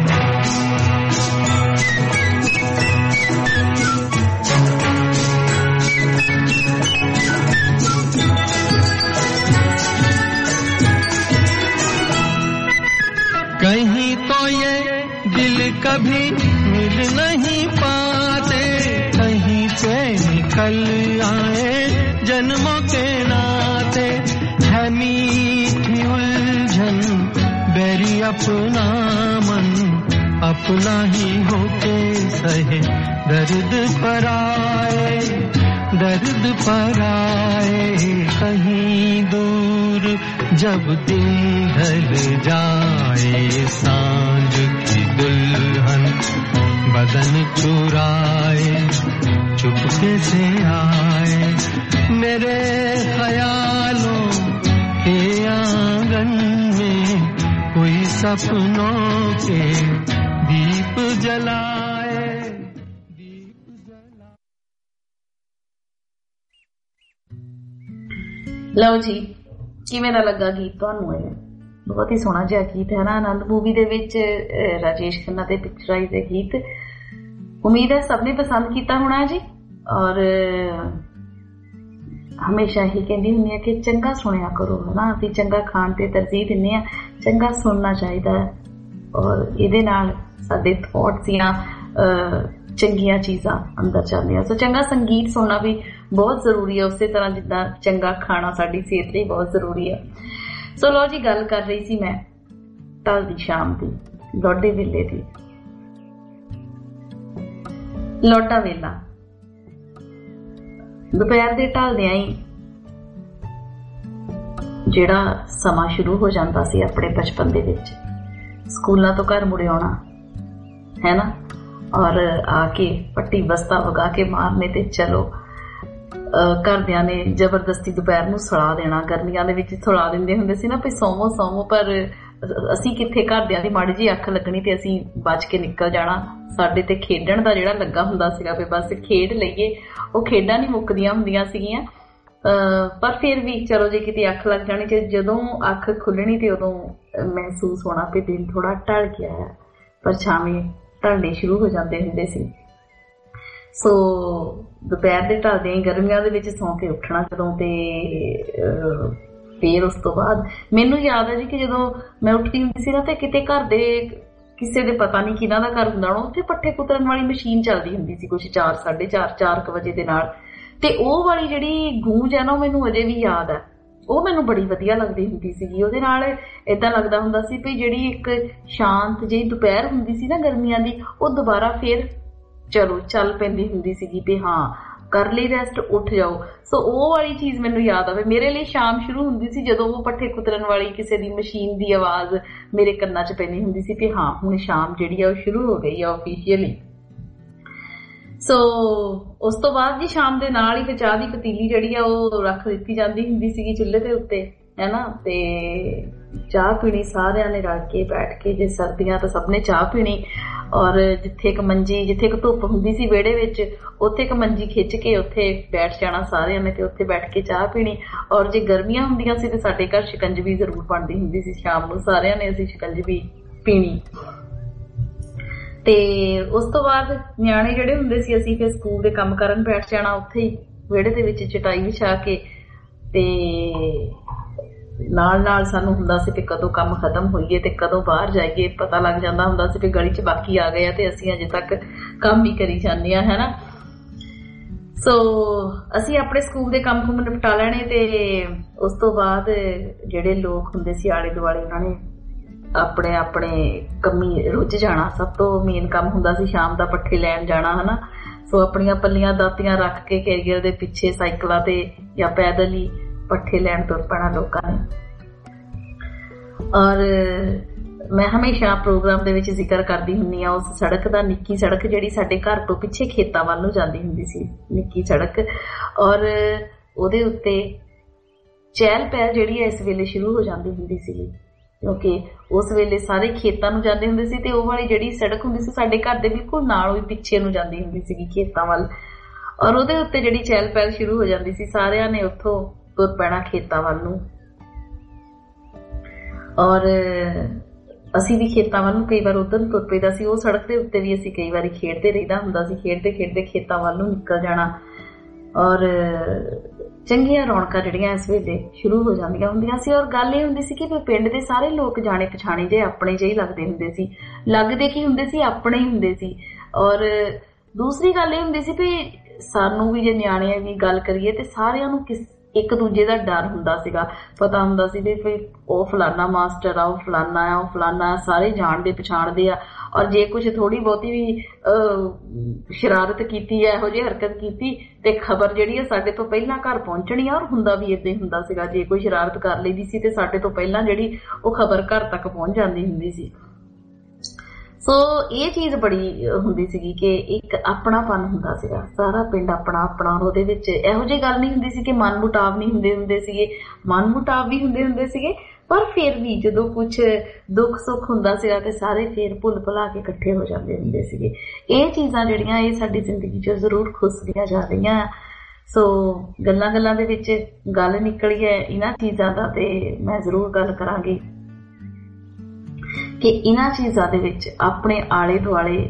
कहीं तो ये दिल कभी मिल नहीं पाते, कहीं पे निकल आए जन्मों के नाते, है मीठी उलझन बेरी अपना मन, अपना ही होके सहे दर्द पर आए, दर्द पर आए। कहीं दूर जब दिन ढल जाए, सांझ की दुल्हन बदन चुराए चुपके से आए, मेरे ख्यालों के आंगन में कोई सपनों के दीप जलाए, दीप जलाए। ਲਓ ਜੀ, ਕਿਵੇਂ ਦਾ ਲੱਗਾ ਗੀਤ ਤੁਹਾਨੂੰ? ਇਹ ਬਹੁਤ ਹੀ ਸੋਹਣਾ ਜਿਹਾ ਗੀਤ ਹੈ ਨਾ, ਆਨੰਦ ਮੂਵੀ ਦੇ ਵਿੱਚ ਰਾਜੇਸ਼ ਖੰਨਾ ਦੇ ਪਿਕਚਰਾਈਜ਼ ਦੇ ਗੀਤ। ਉਮੀਦ ਹੈ ਸਭ ਨੇ ਪਸੰਦ ਕੀਤਾ ਹੋਣਾ ਜੀ। ਔਰ ਹਮੇਸ਼ਾ ਹੀ ਕਹਿੰਦੀ ਹੁੰਦੀ ਆ ਕਿ ਚੰਗਾ ਸੁਣਿਆ ਕਰੋ, ਹਨਾ। ਅਸੀਂ ਚੰਗਾ ਖਾਣ ਤੇ ਤਰਜੀਹ ਦਿੰਦੇ ਆ, ਚੰਗਾ ਸੁਣਨਾ ਚਾਹੀਦਾ ਹੈ। ਔਰ ਇਹਦੇ ਨਾਲ ਸਾਡੇ ਥੋਟਸ ਜਾਂ ਚੰਗੀਆਂ ਚੀਜ਼ਾਂ ਅੰਦਰ ਜਾਂਦੀਆਂ। ਸੋ ਚੰਗਾ ਸੰਗੀਤ ਸੁਣਨਾ ਵੀ ਬਹੁਤ ਜ਼ਰੂਰੀ ਹੈ, ਉਸੇ ਤਰ੍ਹਾਂ ਜਿੱਦਾਂ ਚੰਗਾ ਖਾਣਾ ਸਾਡੀ ਸਿਹਤ ਲਈ ਬਹੁਤ ਜ਼ਰੂਰੀ ਹੈ। ਸੋ ਲਓ ਜੀ, ਗੱਲ ਕਰ ਰਹੀ ਸੀ ਮੈਂ ਢਲ ਦੀ ਸ਼ਾਮ ਦੀ, ਲੋਡੇ ਵੇਲੇ ਦੀ। ਲੋਡਾ ਵੇਲਾ ਦੁਪਹਿਰ ਦੇ ਢਲਦਿਆਂ ਹੀ ਜਿਹੜਾ ਸਮਾਂ ਸ਼ੁਰੂ ਹੋ ਜਾਂਦਾ ਸੀ ਆਪਣੇ ਬਚਪਨ ਦੇ ਵਿੱਚ, ਸਕੂਲਾਂ ਤੋਂ ਘਰ ਮੁੜੇ ਆਉਣਾ ਹੈ ਨਾ, ਔਰ ਆ ਕੇ ਪੱਟੀ ਬਸਤਾ ਵਗਾ ਕੇ ਮਾਰਨੇ ਤੇ ਚਲੋ। ਘਰਦਿਆਂ ਨੇ ਜ਼ਬਰਦਸਤੀ ਦੁਪਹਿਰ ਨੂੰ ਸੁਲਾ ਦੇਣਾ, ਗਰਮੀਆਂ ਦੇ ਵਿੱਚ ਸੁਲਾ ਦਿੰਦੇ ਹੁੰਦੇ ਸੀ ਨਾ ਵੀ ਸੌਵੋ ਸੌਵੋ, ਪਰ ਅਸੀਂ ਕਿੱਥੇ, ਘਰਦਿਆਂ ਦੀ ਮਾੜੀ ਜਿਹੀ ਅੱਖ ਲੱਗਣੀ ਤੇ ਅਸੀਂ ਬਚ ਕੇ ਨਿਕਲ ਜਾਣਾ। ਸਾਡੇ ਤੇ ਖੇਡਣ ਦਾ ਜਿਹੜਾ ਲੱਗਾ ਹੁੰਦਾ ਸੀਗਾ ਵੀ ਬਸ ਖੇਡ ਲਈਏ, ਉਹ ਖੇਡਾਂ ਨਹੀਂ ਮੁੱਕਦੀਆਂ ਹੁੰਦੀਆਂ ਸੀਗੀਆਂ। ਪਰ ਫਿਰ ਵੀ ਚਲੋ ਜੇ ਕਿਤੇ ਅੱਖ ਲੱਗ ਜਾਣੀ, ਤੇ ਜਦੋਂ ਅੱਖ ਖੁੱਲਣੀ ਤੇ ਉਦੋਂ ਮਹਿਸੂਸ ਹੋਣਾ ਵੀ ਦਿਨ ਥੋੜਾ ਢਲ ਗਿਆ ਹੈ, ਪਰਛਾਵੇਂ ਢਲਣੇ ਸ਼ੁਰੂ ਹੋ ਜਾਂਦੇ ਹੁੰਦੇ ਸੀ। ਸੋ ਦੁਪਹਿਰ ਦੇ ਢਲਦਿਆਂ ਹੀ ਗਰਮੀਆਂ ਦੇ ਵਿੱਚ ਸੌਂ ਕੇ ਉੱਠਣਾ ਜਦੋਂ, ਤੇ ਫਿਰ ਉਸ ਤੋਂ ਬਾਅਦ ਮੈਨੂੰ ਯਾਦ ਹੈ ਜੀ ਕਿ ਜਦੋਂ ਮੈਂ ਉੱਠਦੀ ਹੁੰਦੀ ਸੀ ਨਾ ਤੇ ਕਿਤੇ ਘਰ ਦੇ ਕਿਸੇ ਦੇ ਪਤਾ ਨਹੀਂ ਕਿਹਨਾਂ ਦਾ ਘਰ ਹੁੰਦਾ, ਉੱਥੇ ਪੱਠੇ ਕੁਤਰਨ ਵਾਲੀ ਮਸ਼ੀਨ ਚੱਲਦੀ ਹੁੰਦੀ ਸੀ ਕੁਛ 4, 4:30, 4 ਵਜੇ ਦੇ ਨਾਲ। ਤੇ ਉਹ ਵਾਲੀ ਜਿਹੜੀ ਗੂੰਜ ਹੈ ਨਾ, ਉਹ ਮੈਨੂੰ ਅਜੇ ਵੀ ਯਾਦ ਹੈ। ਉਹ ਮੈਨੂੰ ਬੜੀ ਵਧੀਆ ਲੱਗਦੀ ਹੁੰਦੀ ਸੀਗੀ। ਉਹਦੇ ਨਾਲ ਏਦਾਂ ਲੱਗਦਾ ਹੁੰਦਾ ਸੀ ਵੀ ਜਿਹੜੀ ਇੱਕ ਸ਼ਾਂਤ ਜਿਹੀ ਦੁਪਹਿਰ ਹੁੰਦੀ ਸੀ ਨਾ ਗਰਮੀਆਂ ਦੀ, ਉਹ ਦੁਬਾਰਾ ਫਿਰ ਚਲੋ ਚੱਲ ਪੈਂਦੀ ਹੁੰਦੀ ਸੀਗੀ ਵੀ ਹਾਂ ਕਰ ਲਈ ਰੈਸਟ, ਉੱਠ ਜਾਓ। ਸੋ ਉਹ ਵਾਲੀ ਚੀਜ਼ ਮੈਨੂੰ ਯਾਦ ਆਵੇ। ਮੇਰੇ ਲਈ ਸ਼ਾਮ ਸ਼ੁਰੂ ਹੁੰਦੀ ਸੀ ਜਦੋਂ ਉਹ ਪੱਠੇ ਕੁਤਰਨ ਵਾਲੀ ਕਿਸੇ ਦੀ ਮਸ਼ੀਨ ਦੀ ਆਵਾਜ਼ ਮੇਰੇ ਕੰਨਾਂ 'ਚ ਪੈਂਦੀ ਹੁੰਦੀ ਸੀ ਕਿ ਹਾਂ ਹੁਣ ਸ਼ਾਮ ਜਿਹੜੀ ਆ ਉਹ ਸ਼ੁਰੂ ਹੋ ਗਈ ਆ ਆਫੀਸ਼ੀਅਲੀ। ਸੋ ਉਸ ਤੋਂ ਬਾਅਦ ਜੀ ਸ਼ਾਮ ਦੇ ਨਾਲ ਹੀ ਫਿਰ ਚਾਹ ਦੀ ਪਤੀਲੀ ਜਿਹੜੀ ਆ ਉਹ ਰੱਖ ਦਿੱਤੀ ਜਾਂਦੀ ਹੁੰਦੀ ਸੀਗੀ ਚੁੱਲ੍ਹੇ ਦੇ ਉੱਤੇ, ਹੈ ਨਾ, ਤੇ ਚਾਹ ਪੀਣੀ ਸਾਰਿਆਂ ਨੇ ਰਲ ਕੇ ਬੈਠ ਕੇ। ਜੇ ਸਰਦੀਆਂ ਤਾਂ ਸਭ ਨੇ ਚਾਹ ਪੀਣੀ, ਔਰ ਜਿੱਥੇ ਇੱਕ ਮੰਜੀ, ਜਿੱਥੇ ਇੱਕ ਧੁੱਪ ਹੁੰਦੀ ਸੀ ਵਿਹੜੇ ਵਿੱਚ, ਉੱਥੇ ਇੱਕ ਮੰਜੀ ਖਿੱਚ ਕੇ ਉੱਥੇ ਬੈਠ ਜਾਣਾ ਸਾਰਿਆਂ ਨੇ ਤੇ ਉੱਥੇ ਬੈਠ ਕੇ ਚਾਹ ਪੀਣੀ। ਔਰ ਜੇ ਗਰਮੀਆਂ ਹੁੰਦੀਆਂ ਸੀ ਤੇ ਸਾਡੇ ਘਰ ਸ਼ਿਕੰਜਵੀ ਜ਼ਰੂਰ ਬਣਦੀ ਹੁੰਦੀ ਸੀ, ਸ਼ਾਮ ਨੂੰ ਸਾਰਿਆਂ ਨੇ ਅਸੀਂ ਸ਼ਿਕੰਜਵੀ ਪੀਣੀ। ਤੇ ਉਸ ਤੋਂ ਬਾਅਦ ਨਿਆਣੇ ਜਿਹੜੇ ਹੁੰਦੇ ਸੀ ਅਸੀਂ ਫਿਰ ਸਕੂਲ ਦੇ ਕੰਮ ਕਰਨ ਬੈਠ ਜਾਣਾ ਉੱਥੇ ਹੀ ਵਿਹੜੇ ਦੇ ਵਿੱਚ ਚਟਾਈ ਵਿਛਾ ਕੇ। ਤੇ ਨਾਲ ਨਾਲ ਸਾਨੂੰ ਹੁੰਦਾ ਸੀ ਕਿ ਕਦੋਂ ਕੰਮ ਖਤਮ ਹੋਈਏ ਤੇ ਕਦੋਂ ਬਾਹਰ ਜਾਈਏ। ਪਤਾ ਲੱਗ ਜਾਂਦਾ ਹੁੰਦਾ ਸੀ ਕਿ ਗਲੀ 'ਚ ਬਾਕੀ ਆ ਗਏ ਆ ਤੇ ਅਸੀਂ ਅਜੇ ਤੱਕ ਕੰਮ ਹੀ ਕਰੀ ਜਾਂਦੇ ਆ, ਹੈ ਨਾ। ਸੋ ਅਸੀਂ ਆਪਣੇ ਸਕੂਲ ਦੇ ਕੰਮ ਕੁੰਮ ਨਿਪਟਾ ਲੈਣੇ ਤੇ ਉਸ ਤੋਂ ਬਾਅਦ ਜਿਹੜੇ ਲੋਕ ਹੁੰਦੇ ਸੀ ਆਲੇ ਦੁਆਲੇ, ਉਹਨਾਂ ਨੇ ਆਪਣੇ ਆਪਣੇ ਕੰਮੀ ਰੁੱਝ ਜਾਣਾ। ਸਭ ਤੋਂ ਮੇਨ ਕੰਮ ਹੁੰਦਾ ਸੀ ਸ਼ਾਮ ਦਾ ਪੱਠੇ ਲੈਣ ਜਾਣਾ, ਹਨਾ। ਸੋ ਆਪਣੀਆਂ ਪੱਲੀਆਂ ਦਾਤੀਆਂ ਰੱਖ ਕੇ ਕੈਰੀਅਰ ਦੇ ਪਿੱਛੇ ਸਾਈਕਲਾਂ ਤੇ ਜਾਂ ਪੈਦਲ ਹੀ ਪੱਠੇ ਲੈਣ ਤੁਰ ਪੈਣਾ ਲੋਕਾਂ ਨੇ। ਔਰ ਮੈਂ ਹਮੇਸ਼ਾ ਪ੍ਰੋਗਰਾਮ ਦੇ ਵਿੱਚ ਜ਼ਿਕਰ ਕਰਦੀ ਹੁੰਦੀ ਆ ਉਸ ਸੜਕ ਦਾ, ਨਿੱਕੀ ਸੜਕ ਜਿਹੜੀ ਸਾਡੇ ਘਰ ਤੋਂ ਪਿੱਛੇ ਖੇਤਾਂ ਵੱਲ ਨੂੰ ਜਾਂਦੀ ਹੁੰਦੀ ਸੀ, ਨਿੱਕੀ ਸੜਕ। ਔਰ ਉਹਦੇ ਉੱਤੇ ਚਹਿਲ ਪਹਿਲ ਜਿਹੜੀ ਹੈ ਇਸ ਵੇਲੇ ਸ਼ੁਰੂ ਹੋ ਜਾਂਦੀ ਹੁੰਦੀ ਸੀਗੀ, ਕਿਉਂਕਿ ਉਸ ਵੇਲੇ ਸਾਰੇ ਖੇਤਾਂ ਨੂੰ ਜਾਂਦੇ ਹੁੰਦੇ ਸੀ ਤੇ ਉਹ ਵਾਲੀ ਜਿਹੜੀ ਸੜਕ ਹੁੰਦੀ ਸੀ ਸਾਡੇ ਘਰ ਦੇ ਬਿਲਕੁਲ ਨਾਲ ਹੀ ਪਿੱਛੇ ਨੂੰ ਜਾਂਦੀ ਹੁੰਦੀ ਸੀਗੀ ਖੇਤਾਂ ਵੱਲ। ਔਰ ਉਹਦੇ ਉੱਤੇ ਜਿਹੜੀ ਚਹਿਲ ਪਹਿਲ ਸ਼ੁਰੂ ਹੋ ਜਾਂਦੀ ਸੀ, ਸਾਰਿਆਂ ਨੇ ਉੱਥੋਂ ਤੁਰ ਪੈਣਾ ਖੇਤਾਂ ਵੱਲ ਨੂੰ। ਔਰ ਅਸੀਂ ਵੀ ਖੇਤਾਂ ਵੱਲ ਨੂੰ ਕਈ ਵਾਰ ਉੱਧਰ ਨੂੰ ਤੁਰ ਪਈਦਾ ਸੀ। ਉਹ ਸੜਕ ਦੇ ਉੱਤੇ ਵੀ ਅਸੀਂ ਕਈ ਵਾਰੀ ਖੇਡਦੇ ਰਹਿੰਦਾ ਹੁੰਦਾ ਸੀ, ਖੇਡਦੇ ਖੇਡਦੇ ਖੇਤਾਂ ਵੱਲ ਨੂੰ ਨਿਕਲ ਜਾਣਾ। ਔਰ ਚੰਗੀਆਂ ਰੌਣਕਾਂ ਜਿਹੜੀਆਂ ਇਸ ਵੇਲੇ ਸ਼ੁਰੂ ਹੋ ਜਾਂਦੀਆਂ ਹੁੰਦੀਆਂ ਸੀ। ਔਰ ਗੱਲ ਇਹ ਹੁੰਦੀ ਸੀ ਕਿ ਪਿੰਡ ਦੇ ਸਾਰੇ ਲੋਕ ਜਾਣੇ ਪਛਾਣੇ ਜੇ ਆਪਣੇ ਜਿਹੇ ਲੱਗਦੇ ਹੁੰਦੇ ਸੀ। ਲੱਗਦੇ ਕੀ ਹੁੰਦੇ ਸੀ? ਆਪਣੇ ਹੀ ਹੁੰਦੇ ਸੀ। ਔਰ ਦੂਸਰੀ ਗੱਲ ਇਹ ਹੁੰਦੀ ਸੀ ਵੀ ਸਾਨੂੰ ਵੀ ਜੇ ਨਿਆਣਿਆਂ ਦੀ ਗੱਲ ਕਰੀਏ ਤੇ ਸਾਰਿਆਂ ਨੂੰ ਇੱਕ ਦੂਜੇ ਦਾ ਡਰ ਹੁੰਦਾ ਸੀਗਾ। ਪਤਾ ਹੁੰਦਾ ਸੀ ਵੀ ਉਹ ਫਲਾਨਾ ਮਾਸਟਰ ਆ, ਉਹ ਫਲਾਨਾ ਆ, ਉਹ ਫਲਾਨਾ, ਸਾਰੇ ਜਾਣਦੇ ਪਛਾਣਦੇ ਆ। ਔਰ ਜੇ ਕੁਛ ਥੋੜੀ ਬਹੁਤੀ ਵੀ ਸ਼ਰਾਰਤ ਕੀਤੀ ਹੈ, ਇਹੋ ਜਿਹੀ ਹਰਕਤ ਕੀਤੀ ਤੇ ਖਬਰ ਜਿਹੜੀ ਆ ਸਾਡੇ ਤੋਂ ਪਹਿਲਾਂ ਘਰ ਪਹੁੰਚਣੀ ਆ। ਔਰ ਹੁੰਦਾ ਵੀ ਏਦਾਂ ਹੀ ਹੁੰਦਾ ਸੀਗਾ, ਜੇ ਕੋਈ ਸ਼ਰਾਰਤ ਕਰ ਲਈਦੀ ਸੀ ਤੇ ਸਾਡੇ ਤੋਂ ਪਹਿਲਾਂ ਜਿਹੜੀ ਉਹ ਖਬਰ ਘਰ ਤੱਕ ਪਹੁੰਚ ਜਾਂਦੀ ਹੁੰਦੀ ਸੀ। ਸੋ ਇਹ ਚੀਜ਼ ਬੜੀ ਹੁੰਦੀ ਸੀਗੀ ਕਿ ਇੱਕ ਆਪਣਾਪਨ ਹੁੰਦਾ ਸੀਗਾ, ਸਾਰਾ ਪਿੰਡ ਆਪਣਾ ਆਪਣਾ। ਉਹਦੇ ਵਿੱਚ ਇਹੋ ਜਿਹੀ ਗੱਲ ਨਹੀਂ ਹੁੰਦੀ ਸੀ ਕਿ ਮਨ ਮੁਟਾਵ ਨਹੀਂ ਹੁੰਦੇ ਸੀਗੇ, ਮਨ ਮੁਟਾਵ ਵੀ ਹੁੰਦੇ ਸੀਗੇ, ਪਰ ਫਿਰ ਵੀ ਜਦੋਂ ਕੁਛ ਦੁੱਖ ਸੁੱਖ ਹੁੰਦਾ ਸੀਗਾ ਤੇ ਸਾਰੇ ਫੇਰ ਭੁੱਲ ਭੁਲਾ ਕੇ ਇਕੱਠੇ ਹੋ ਜਾਂਦੇ ਹੁੰਦੇ ਸੀਗੇ। ਇਹ ਚੀਜ਼ਾਂ ਜਿਹੜੀਆਂ ਇਹ ਸਾਡੀ ਜ਼ਿੰਦਗੀ 'ਚੋਂ ਜ਼ਰੂਰ ਖੁੱਸਦੀਆਂ ਜਾ ਰਹੀਆਂ। ਸੋ ਗੱਲਾਂ ਗੱਲਾਂ ਦੇ ਵਿੱਚ ਗੱਲ ਨਿਕਲੀ ਹੈ ਇਹਨਾਂ ਚੀਜ਼ਾਂ ਦਾ, ਤੇ ਮੈਂ ਜ਼ਰੂਰ ਗੱਲ ਕਰਾਂਗੀ ਕਿ ਇਹਨਾਂ ਚੀਜ਼ਾਂ ਦੇ ਵਿੱਚ ਆਪਣੇ ਆਲੇ ਦੁਆਲੇ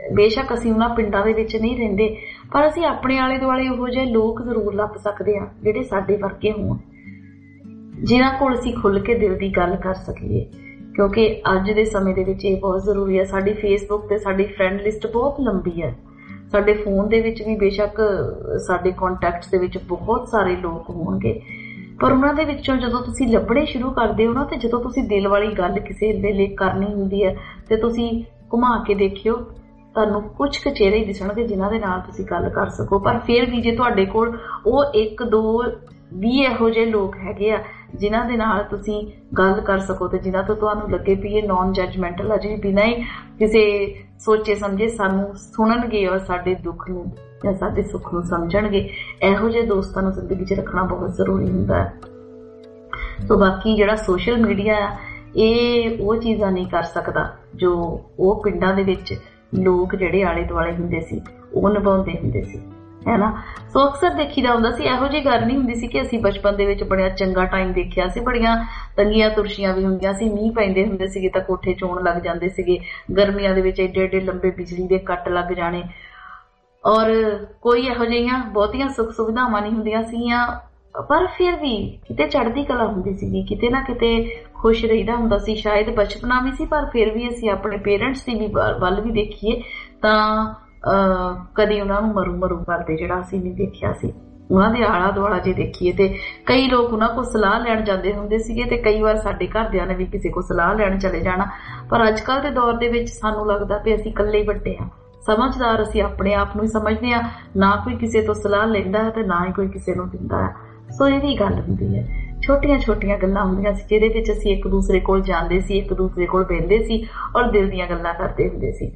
ਬੇਸ਼ੱਕ ਅਸੀਂ ਉਹਨਾਂ ਪਿੰਡਾਂ ਦੇ ਵਿੱਚ ਨਹੀਂ ਰਹਿੰਦੇ, ਪਰ ਅਸੀਂ ਆਪਣੇ ਆਲੇ ਦੁਆਲੇ ਉਹੋ ਜਿਹੇ ਲੋਕ ਜ਼ਰੂਰ ਲੱਭ ਸਕਦੇ ਹਾਂ ਜਿਹੜੇ ਸਾਡੇ ਵਰਗੇ ਹੋਣ, ਜਿਨ੍ਹਾਂ ਕੋਲ ਅਸੀਂ ਖੁੱਲ੍ਹ ਕੇ ਦਿਲ ਦੀ ਗੱਲ ਕਰ ਸਕੀਏ। ਕਿਉਂਕਿ ਅੱਜ ਦੇ ਸਮੇਂ ਦੇ ਵਿੱਚ ਇਹ ਬਹੁਤ ਜ਼ਰੂਰੀ ਹੈ। ਸਾਡੀ ਫੇਸਬੁੱਕ ਤੇ ਸਾਡੀ ਫਰੈਂਡ ਲਿਸਟ ਬਹੁਤ ਲੰਬੀ ਹੈ। ਸਾਡੇ ਫੋਨ ਦੇ ਵਿੱਚ ਵੀ ਬੇਸ਼ੱਕ ਸਾਡੇ ਕੰਟੈਕਟਸ ਦੇ ਵਿੱਚ ਬਹੁਤ ਸਾਰੇ ਲੋਕ ਹੋਣਗੇ, ਪਰ ਉਹਨਾਂ ਦੇ ਵਿੱਚੋਂ ਜਦੋਂ ਤੁਸੀਂ ਲੱਭਣੇ ਸ਼ੁਰੂ ਕਰਦੇ ਹੋ ਨਾ, ਤੇ ਜਦੋਂ ਤੁਸੀਂ ਦਿਲ ਵਾਲੀ ਗੱਲ ਕਿਸੇ ਦੇ ਲਈ ਕਰਨੀ ਹੁੰਦੀ ਹੈ ਤੇ ਤੁਸੀਂ ਘੁਮਾ ਕੇ ਦੇਖਿਓ, ਤੁਹਾਨੂੰ ਕੁਝ ਕੁ ਚਿਹਰੇ ਦਿਸਣਗੇ ਜਿਨ੍ਹਾਂ ਦੇ ਨਾਲ ਤੁਸੀਂ ਗੱਲ ਕਰ ਸਕੋ। ਪਰ ਫਿਰ ਵੀ ਜੇ ਤੁਹਾਡੇ ਕੋਲ ਉਹ 1-2 ਵੀ ਇਹੋ ਜਿਹੇ ਲੋਕ ਹੈਗੇ ਆ ਜਿਨ੍ਹਾਂ ਦੇ ਨਾਲ ਤੁਸੀਂ ਗੱਲ ਕਰ ਸਕੋ ਤੇ ਜਿਨ੍ਹਾਂ ਤੋਂ ਤੁਹਾਨੂੰ ਲੱਗੇ ਵੀ ਇਹ ਨੌਨ ਜੱਜਮੈਂਟਲ ਅਜੇ ਬਿਨਾਂ ਹੀ ਕਿਸੇ ਸੋਚੇ ਸਮਝੇ ਸਾਨੂੰ ਸੁਣਨਗੇ ਔਰ ਸਾਡੇ ਦੁੱਖ ਨੂੰ ਜਾਂ ਸਾਡੇ ਸੁੱਖ ਨੂੰ ਸਮਝਣਗੇ, ਇਹੋ ਜਿਹੇ ਦੋਸਤਾਂ ਨੂੰ ਜ਼ਿੰਦਗੀ 'ਚ ਰੱਖਣਾ ਬਹੁਤ ਜ਼ਰੂਰੀ ਹੁੰਦਾ ਹੈ। ਸੋ ਬਾਕੀ ਜਿਹੜਾ ਸੋਸ਼ਲ ਮੀਡੀਆ ਆ ਇਹ ਉਹ ਚੀਜ਼ਾਂ ਨਹੀਂ ਕਰ ਸਕਦਾ ਜੋ ਉਹ ਪਿੰਡਾਂ ਦੇ ਵਿੱਚ ਲੋਕ ਜਿਹੜੇ ਆਲੇ ਦੁਆਲੇ ਹੁੰਦੇ ਸੀ ਉਹ ਨਿਭਾਉਂਦੇ ਹੁੰਦੇ ਸੀ, ਹੈ ਨਾ। ਸੋ ਅਕਸਰ ਦੇਖੀਦਾ ਹੁੰਦਾ ਸੀ, ਇਹੋ ਜਿਹੀ ਗੱਲ ਨਹੀਂ ਹੁੰਦੀ ਸੀ ਕਿ ਅਸੀਂ ਬਚਪਨ ਦੇ ਵਿੱਚ ਬੜਾ ਚੰਗਾ ਟਾਈਮ ਦੇਖਿਆ ਸੀ, ਬੜੀਆਂ ਤੰਗੀਆਂ ਤੁਰਸ਼ੀਆਂ ਵੀ ਹੁੰਦੀਆਂ ਸੀ, ਮੀਂਹ ਪੈਂਦੇ ਹੁੰਦੇ ਸੀਗੇ ਤਾਂ ਕੋਠੇ ਚੋਣ ਲੱਗ ਜਾਂਦੇ ਸੀਗੇ, ਗਰਮੀਆਂ ਦੇ ਵਿੱਚ ਏਡੇ ਏਡੇ ਲੰਬੇ ਬਿਜਲੀ ਦੇ ਕੱਟ ਲੱਗ ਜਾਣੇ, ਔਰ ਕੋਈ ਇਹੋ ਜਿਹੀਆਂ ਬਹੁਤੀਆਂ ਸੁੱਖ ਸੁਵਿਧਾਵਾਂ ਨਹੀਂ ਹੁੰਦੀਆਂ ਸੀਗੀਆਂ, ਪਰ ਫਿਰ ਵੀ ਕਿਤੇ ਚੜ੍ਹਦੀ ਕਲਾ ਹੁੰਦੀ ਸੀਗੀ, ਕਿਤੇ ਨਾ ਕਿਤੇ ਖੁਸ਼ ਰਹਿਦਾ ਹੁੰਦਾ ਸੀ। ਸ਼ਾਇਦ ਬਚਪਨਾ ਵੀ ਸੀ, ਪਰ ਫਿਰ ਵੀ ਅਸੀਂ ਆਪਣੇ ਪੇਰੈਂਟਸ ਦੀ ਵੀ ਵੱਲ ਵੀ ਦੇਖੀਏ ਤਾਂ ਕਦੇ ਉਹਨਾਂ ਨੂੰ ਮਰੂ ਕਰਦੇ ਜਿਹੜਾ ਅਸੀਂ ਨਹੀਂ ਦੇਖਿਆ ਸੀ। ਉਹਨਾਂ ਦੇ ਆਲਾ ਦੁਆਲਾ ਜੇ ਦੇਖੀਏ ਤੇ ਕਈ ਲੋਕ ਉਹਨਾਂ ਕੋਲ ਸਲਾਹ ਲੈਣ ਜਾਂਦੇ ਹੁੰਦੇ ਸੀਗੇ ਤੇ ਕਈ ਵਾਰ ਸਾਡੇ ਘਰਦਿਆਂ ਨੇ ਵੀ ਕਿਸੇ ਕੋਲ ਸਲਾਹ ਲੈਣ ਚਲੇ ਜਾਣਾ। ਪਰ ਅੱਜ ਕੱਲ੍ਹ ਦੇ ਦੌਰ ਦੇ ਵਿੱਚ ਸਾਨੂੰ ਲੱਗਦਾ ਵੀ ਅਸੀਂ ਇਕੱਲੇ ਵੱਡੇ ਹਾਂ, ਸਮਝਦਾਰ ਅਸੀਂ ਆਪਣੇ ਆਪ ਨੂੰ ਹੀ ਸਮਝਦੇ ਹਾਂ, ਨਾ ਕੋਈ ਕਿਸੇ ਤੋਂ ਸਲਾਹ ਲੈਂਦਾ ਹੈ ਤੇ ਨਾ ਹੀ ਕੋਈ ਕਿਸੇ ਨੂੰ ਦਿੰਦਾ ਹੈ। ਸੋ ਇਹ ਵੀ ਗੱਲ ਹੁੰਦੀ ਹੈ, ਛੋਟੀਆਂ ਛੋਟੀਆਂ ਗੱਲਾਂ ਹੁੰਦੀਆਂ ਸੀ ਜਿਹਦੇ ਵਿੱਚ ਅਸੀਂ ਇੱਕ ਦੂਸਰੇ ਕੋਲ ਜਾਂਦੇ ਸੀ, ਇੱਕ ਦੂਸਰੇ ਕੋਲ ਬਹਿੰਦੇ ਸੀ ਔਰ ਦਿਲ ਦੀਆਂ ਗੱਲਾਂ ਕਰਦੇ ਹੁੰਦੇ ਸੀ।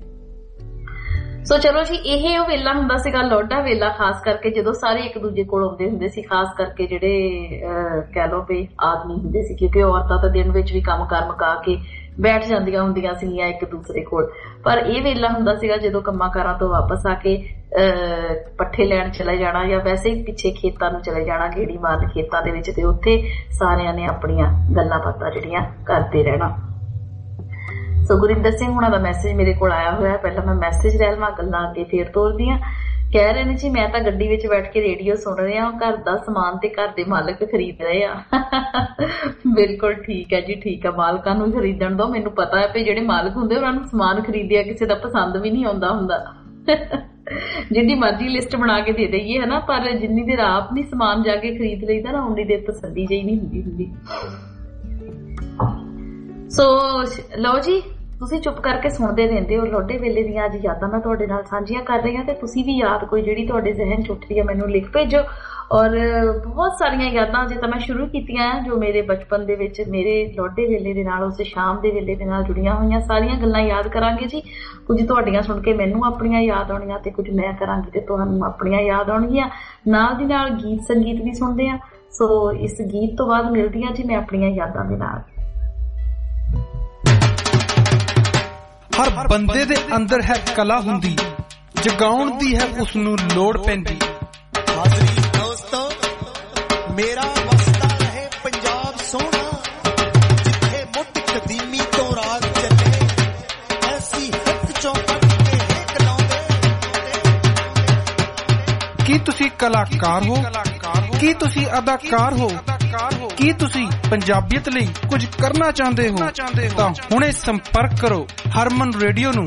ਸੋ ਚਲੋ ਜੀ, ਇਹ ਉਹ ਵੇਲਾ ਹੁੰਦਾ ਸੀਗਾ ਲੋਡਾ ਵੇਲਾ, ਖਾਸ ਕਰਕੇ ਜਦੋਂ ਸਾਰੇ ਇੱਕ ਦੂਜੇ ਕੋਲ ਆਉਂਦੇ ਹੁੰਦੇ ਸੀ, ਖਾਸ ਕਰਕੇ ਜਿਹੜੇ ਕਹਿ ਲਓ ਵੀ ਆਦਮੀ ਹੁੰਦੇ ਸੀ, ਕਿਉਂਕਿ ਔਰਤਾਂ ਤਾਂ ਦਿਨ ਵਿੱਚ ਵੀ ਕੰਮ ਕਰ ਮੁਕਾ ਕੇ ਬੈਠ ਜਾਂਦੀਆਂ ਹੁੰਦੀਆਂ ਸੀਗੀਆਂ ਇੱਕ ਦੂਸਰੇ ਕੋਲ। ਪਰ ਇਹ ਵੇਲਾ ਹੁੰਦਾ ਸੀਗਾ ਜਦੋਂ ਕੰਮਾਂ ਕਾਰਾਂ ਤੋਂ ਵਾਪਸ ਆ ਕੇ ਪੱਠੇ ਲੈਣ ਚਲੇ ਜਾਣਾ ਜਾਂ ਵੈਸੇ ਹੀ ਪਿੱਛੇ ਖੇਤਾਂ ਨੂੰ ਚਲੇ ਜਾਣਾ, ਗੇੜੀ ਮਾਰਨ ਖੇਤਾਂ ਦੇ ਵਿੱਚ, ਤੇ ਉੱਥੇ ਸਾਰਿਆਂ ਨੇ ਆਪਣੀਆਂ ਗੱਲਾਂ ਬਾਤਾਂ ਜਿਹੜੀਆਂ ਕਰਦੇ ਰਹਿਣਾ। ਸੋ ਗੁਰਿੰਦਰ ਸਿੰਘ ਹੁਣਾਂ ਦਾ ਮੈਸੇਜ ਮੇਰੇ ਕੋਲ ਆਇਆ ਹੋਇਆ, ਪਹਿਲਾਂ ਮੈਂ ਮੈਸੇਜ ਲੈ ਲਵਾਂ, ਗੱਲਾਂ ਅੱਗੇ ਫੇਰ ਤੋਰਦੀ ਹਾਂ। ਕਹਿ ਰਹੇ ਨੇ ਜੀ, ਮੈਂ ਤਾਂ ਗੱਡੀ ਵਿੱਚ ਬੈਠ ਕੇ ਰੇਡੀਓ ਸੁਣ ਰਿਹਾ, ਘਰ ਦਾ ਸਮਾਨ ਤੇ ਘਰ ਦੇ ਮਾਲਕ ਖਰੀਦ ਰਹੇ ਆ। ਬਿਲਕੁਲ ਠੀਕ ਹੈ ਜੀ, ਠੀਕ ਹੈ, ਮਾਲਕਾਂ ਨੂੰ ਖਰੀਦਣ ਦੋ। ਮੈਨੂੰ ਪਤਾ ਹੈ ਵੀ ਜਿਹੜੇ ਮਾਲਕ ਹੁੰਦੇ ਉਹਨਾਂ ਨੂੰ ਸਮਾਨ ਖਰੀਦਿਆ ਕਿਸੇ ਦਾ ਪਸੰਦ ਵੀ ਨਹੀਂ ਆਉਂਦਾ ਹੁੰਦਾ। ਜਿੰਨੀ ਮਰਜ਼ੀ ਲਿਸਟ ਬਣਾ ਕੇ ਦੇ ਦਈਏ ਹਨਾ, ਪਰ ਜਿੰਨੀ ਦੇਰ ਆਪ ਨਹੀਂ ਸਮਾਨ ਜਾ ਕੇ ਖਰੀਦ ਲਈਦਾ ਨਾ, ਉਨੀ ਦੇਰ ਤਸੱਲੀ ਜਿਹੀ ਨਹੀਂ ਹੁੰਦੀ। ਸੋ ਲਓ ਜੀ, ਤੁਸੀਂ ਚੁੱਪ ਕਰਕੇ ਸੁਣਦੇ ਰਹਿੰਦੇ ਹੋ। ਲੋਡੇ ਵੇਲੇ ਦੀਆਂ ਅੱਜ ਯਾਦਾਂ ਮੈਂ ਤੁਹਾਡੇ ਨਾਲ ਸਾਂਝੀਆਂ ਕਰ ਰਹੀ ਹਾਂ, ਤੇ ਤੁਸੀਂ ਵੀ ਯਾਦ ਕੋਈ ਜਿਹੜੀ ਤੁਹਾਡੇ ਜ਼ਿਹਨ 'ਚ ਉੱਠ ਰਹੀ ਹੈ ਮੈਨੂੰ ਲਿਖ ਭੇਜੋ। ਔਰ ਬਹੁਤ ਸਾਰੀਆਂ ਯਾਦਾਂ ਜੇ ਤਾਂ ਮੈਂ ਸ਼ੁਰੂ ਕੀਤੀਆਂ ਜੋ ਮੇਰੇ ਬਚਪਨ ਦੇ ਵਿੱਚ ਮੇਰੇ ਲੋਡੇ ਵੇਲੇ ਦੇ ਨਾਲ, ਉਸ ਸ਼ਾਮ ਦੇ ਵੇਲੇ ਦੇ ਨਾਲ ਜੁੜੀਆਂ ਹੋਈਆਂ ਸਾਰੀਆਂ ਗੱਲਾਂ ਯਾਦ ਕਰਾਂਗੇ ਜੀ। ਕੁਝ ਤੁਹਾਡੀਆਂ ਸੁਣ ਕੇ ਮੈਨੂੰ ਆਪਣੀਆਂ ਯਾਦ ਆਉਣੀਆਂ ਤੇ ਕੁਝ ਮੈਂ ਕਰਾਂਗੀ ਤੇ ਤੁਹਾਨੂੰ ਆਪਣੀਆਂ ਯਾਦ ਆਉਣਗੀਆਂ। ਨਾਲ ਦੀ ਨਾਲ ਗੀਤ ਸੰਗੀਤ ਵੀ ਸੁਣਦੇ ਆ। ਸੋ ਇਸ ਗੀਤ ਤੋਂ ਬਾਅਦ ਮਿਲਦੀ ਹਾਂ ਜੀ ਮੈਂ ਆਪਣੀਆਂ ਯਾਦਾਂ ਦੇ ਨਾਲ। ਹਰ ਬੰਦੇ ਦੇ ਅੰਦਰ ਹੈ ਕਲਾ ਹੁੰਦੀ, ਜਗਾਉਣ ਦੀ ਹੈ ਉਸ ਨੂੰ ਲੋੜ ਪੈਂਦੀ। ਹਾਜ਼ਰੀ ਦੋਸਤੋ, ਮੇਰਾ ਵਸਦਾ ਰਹੇ ਪੰਜਾਬ ਸੋਹਣਾ, ਜਿੱਥੇ ਮੁੱਢ ਕਦੀਮੀ ਤੋਂ ਰਾਜ ਚੱਲੇ, ਐਸੀ ਹੱਕ ਚੋਂ ਕੱਢ ਕੇ ਹੇਕ ਲਾਉਂਦੇ। ਕੀ ਤੁਸੀਂ ਕਲਾਕਾਰ ਹੋ? ਕੀ ਤੁਸੀਂ ਅਦਾਕਾਰ ਹੋ? ਕੀ ਤੁਸੀਂ ਪੰਜਾਬੀਅਤ ਲਈ ਕੁਝ ਕਰਨਾ ਚਾਹੁੰਦੇ ਹੋ? ਤਾਂ ਹੁਣੇ ਸੰਪਰਕ ਕਰੋ ਹਰਮਨ ਰੇਡੀਓ ਨੂੰ।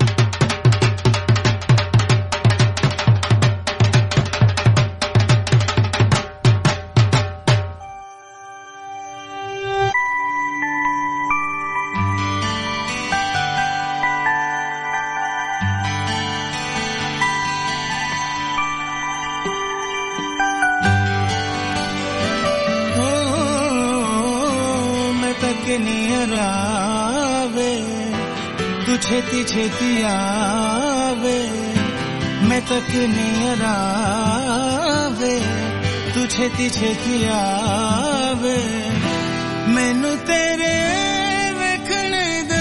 छेती छेती आवे मैं तक नहीं आवे, तू छेती छेती आवे, मैनू तेरे वेखने दा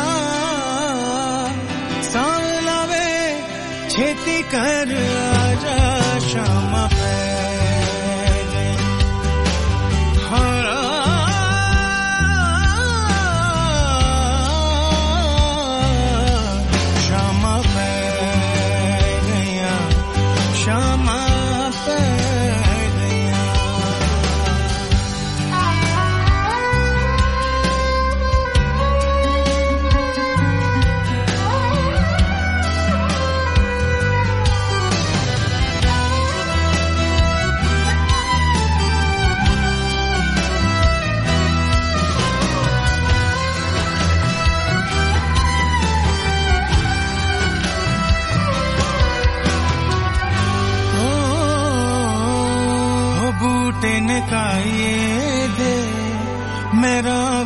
चाह सावलावे, छेती कर आजा शामा पे शामा पे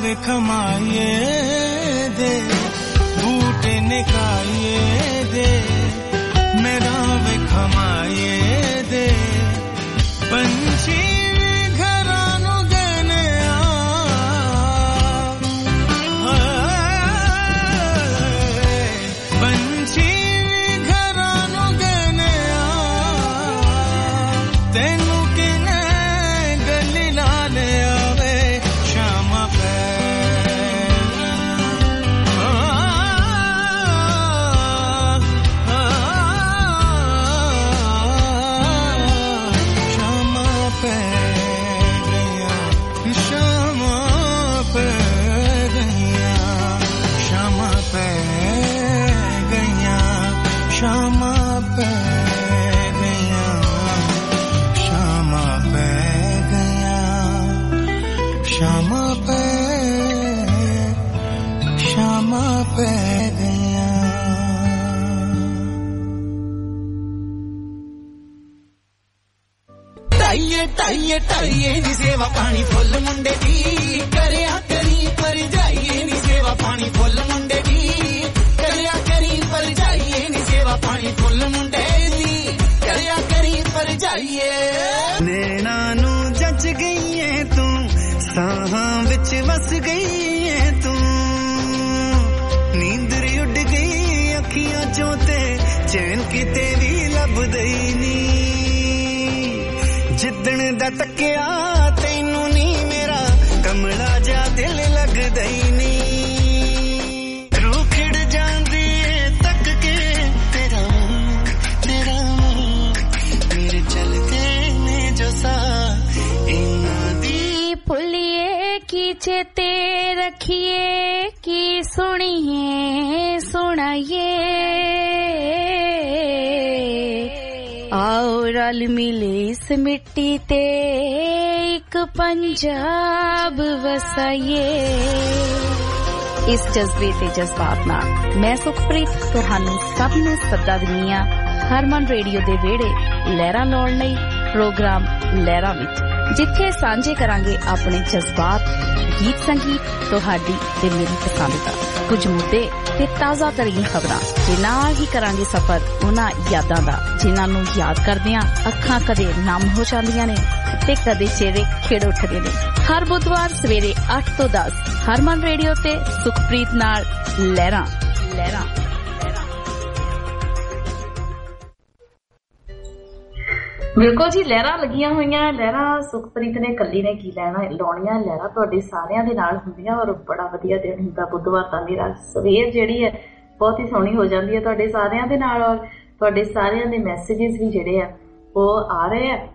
वे खमाइए दे बूटे निकाइए दे मेरा वे खमाइए दे पंछी घरानों देने पंछी घरानों देने तेनू किने गली लाले आवे शाम पे टाइए टाइए नी सेवा पानी फुल मुंडे दी करया करी पर जाइए नी सेवा पानी फुल मुंडे दी करया करी पर जाइए नी सेवा पानी फुल मुंडे दी करया करी पर जाइए नैना नू जच गई है तू साहां विच वस गई है तू नींद उड़ गई अखियां चों ते चैन किते भी लभदई नी जिदन दा तकिया तैनू नी मेरा कमला जा दिल लगदा ही नी रूह खिड़ जांदी है तक के तेरा मेरे चलते ने जो सा इना दी भुलिए की चेते रखिए की सुनिए सुनाइए आओ रल मिले इस मिट्टी ते एक पंजाब वसाइए इस जज्बे ते जज्बात नाल मैं सुखप्रीत तुहानू सब नू सदा दिंदी हां हरमन रेडियो दे वेड़े लहरां लाउण लई प्रोग्राम लहरां विच जिथे सांझे करांगे अपने जज्बात गीत संगीत तुहाडी ते मेरी पसंद दा कुछ मुद्दे ते ताज़ा तरीन खबरां ते नाल ही करांगे सफर उन्हां यादां दा जिन्हां नू याद करदियां अखां कदे नम हो जांदियां ने ते कदे चेहरे खिड़ उठदे ने हर बुधवार सवेरे 8 ਤੋਂ 10 हरमन रेडियो ते सुखप्रीत नाल लहरां बिल्कुल जी लहरां लगियां होईयां लहरां सुखप्रीत ने कल्ली ने की लेना लाउणियां लहरां तुहाडे सारियां दे नाल हुंदियां और बड़ा वधिया दिन हुंदा बुधवार दा मेरा सवेर जिहड़ी है बहुत ही सोहनी हो जांदी है तुहाडे सारियां दे नाल और तुहाडे सारियां दे मैसेजेस भी जिहड़े आ ਉਹ आ रहे हैं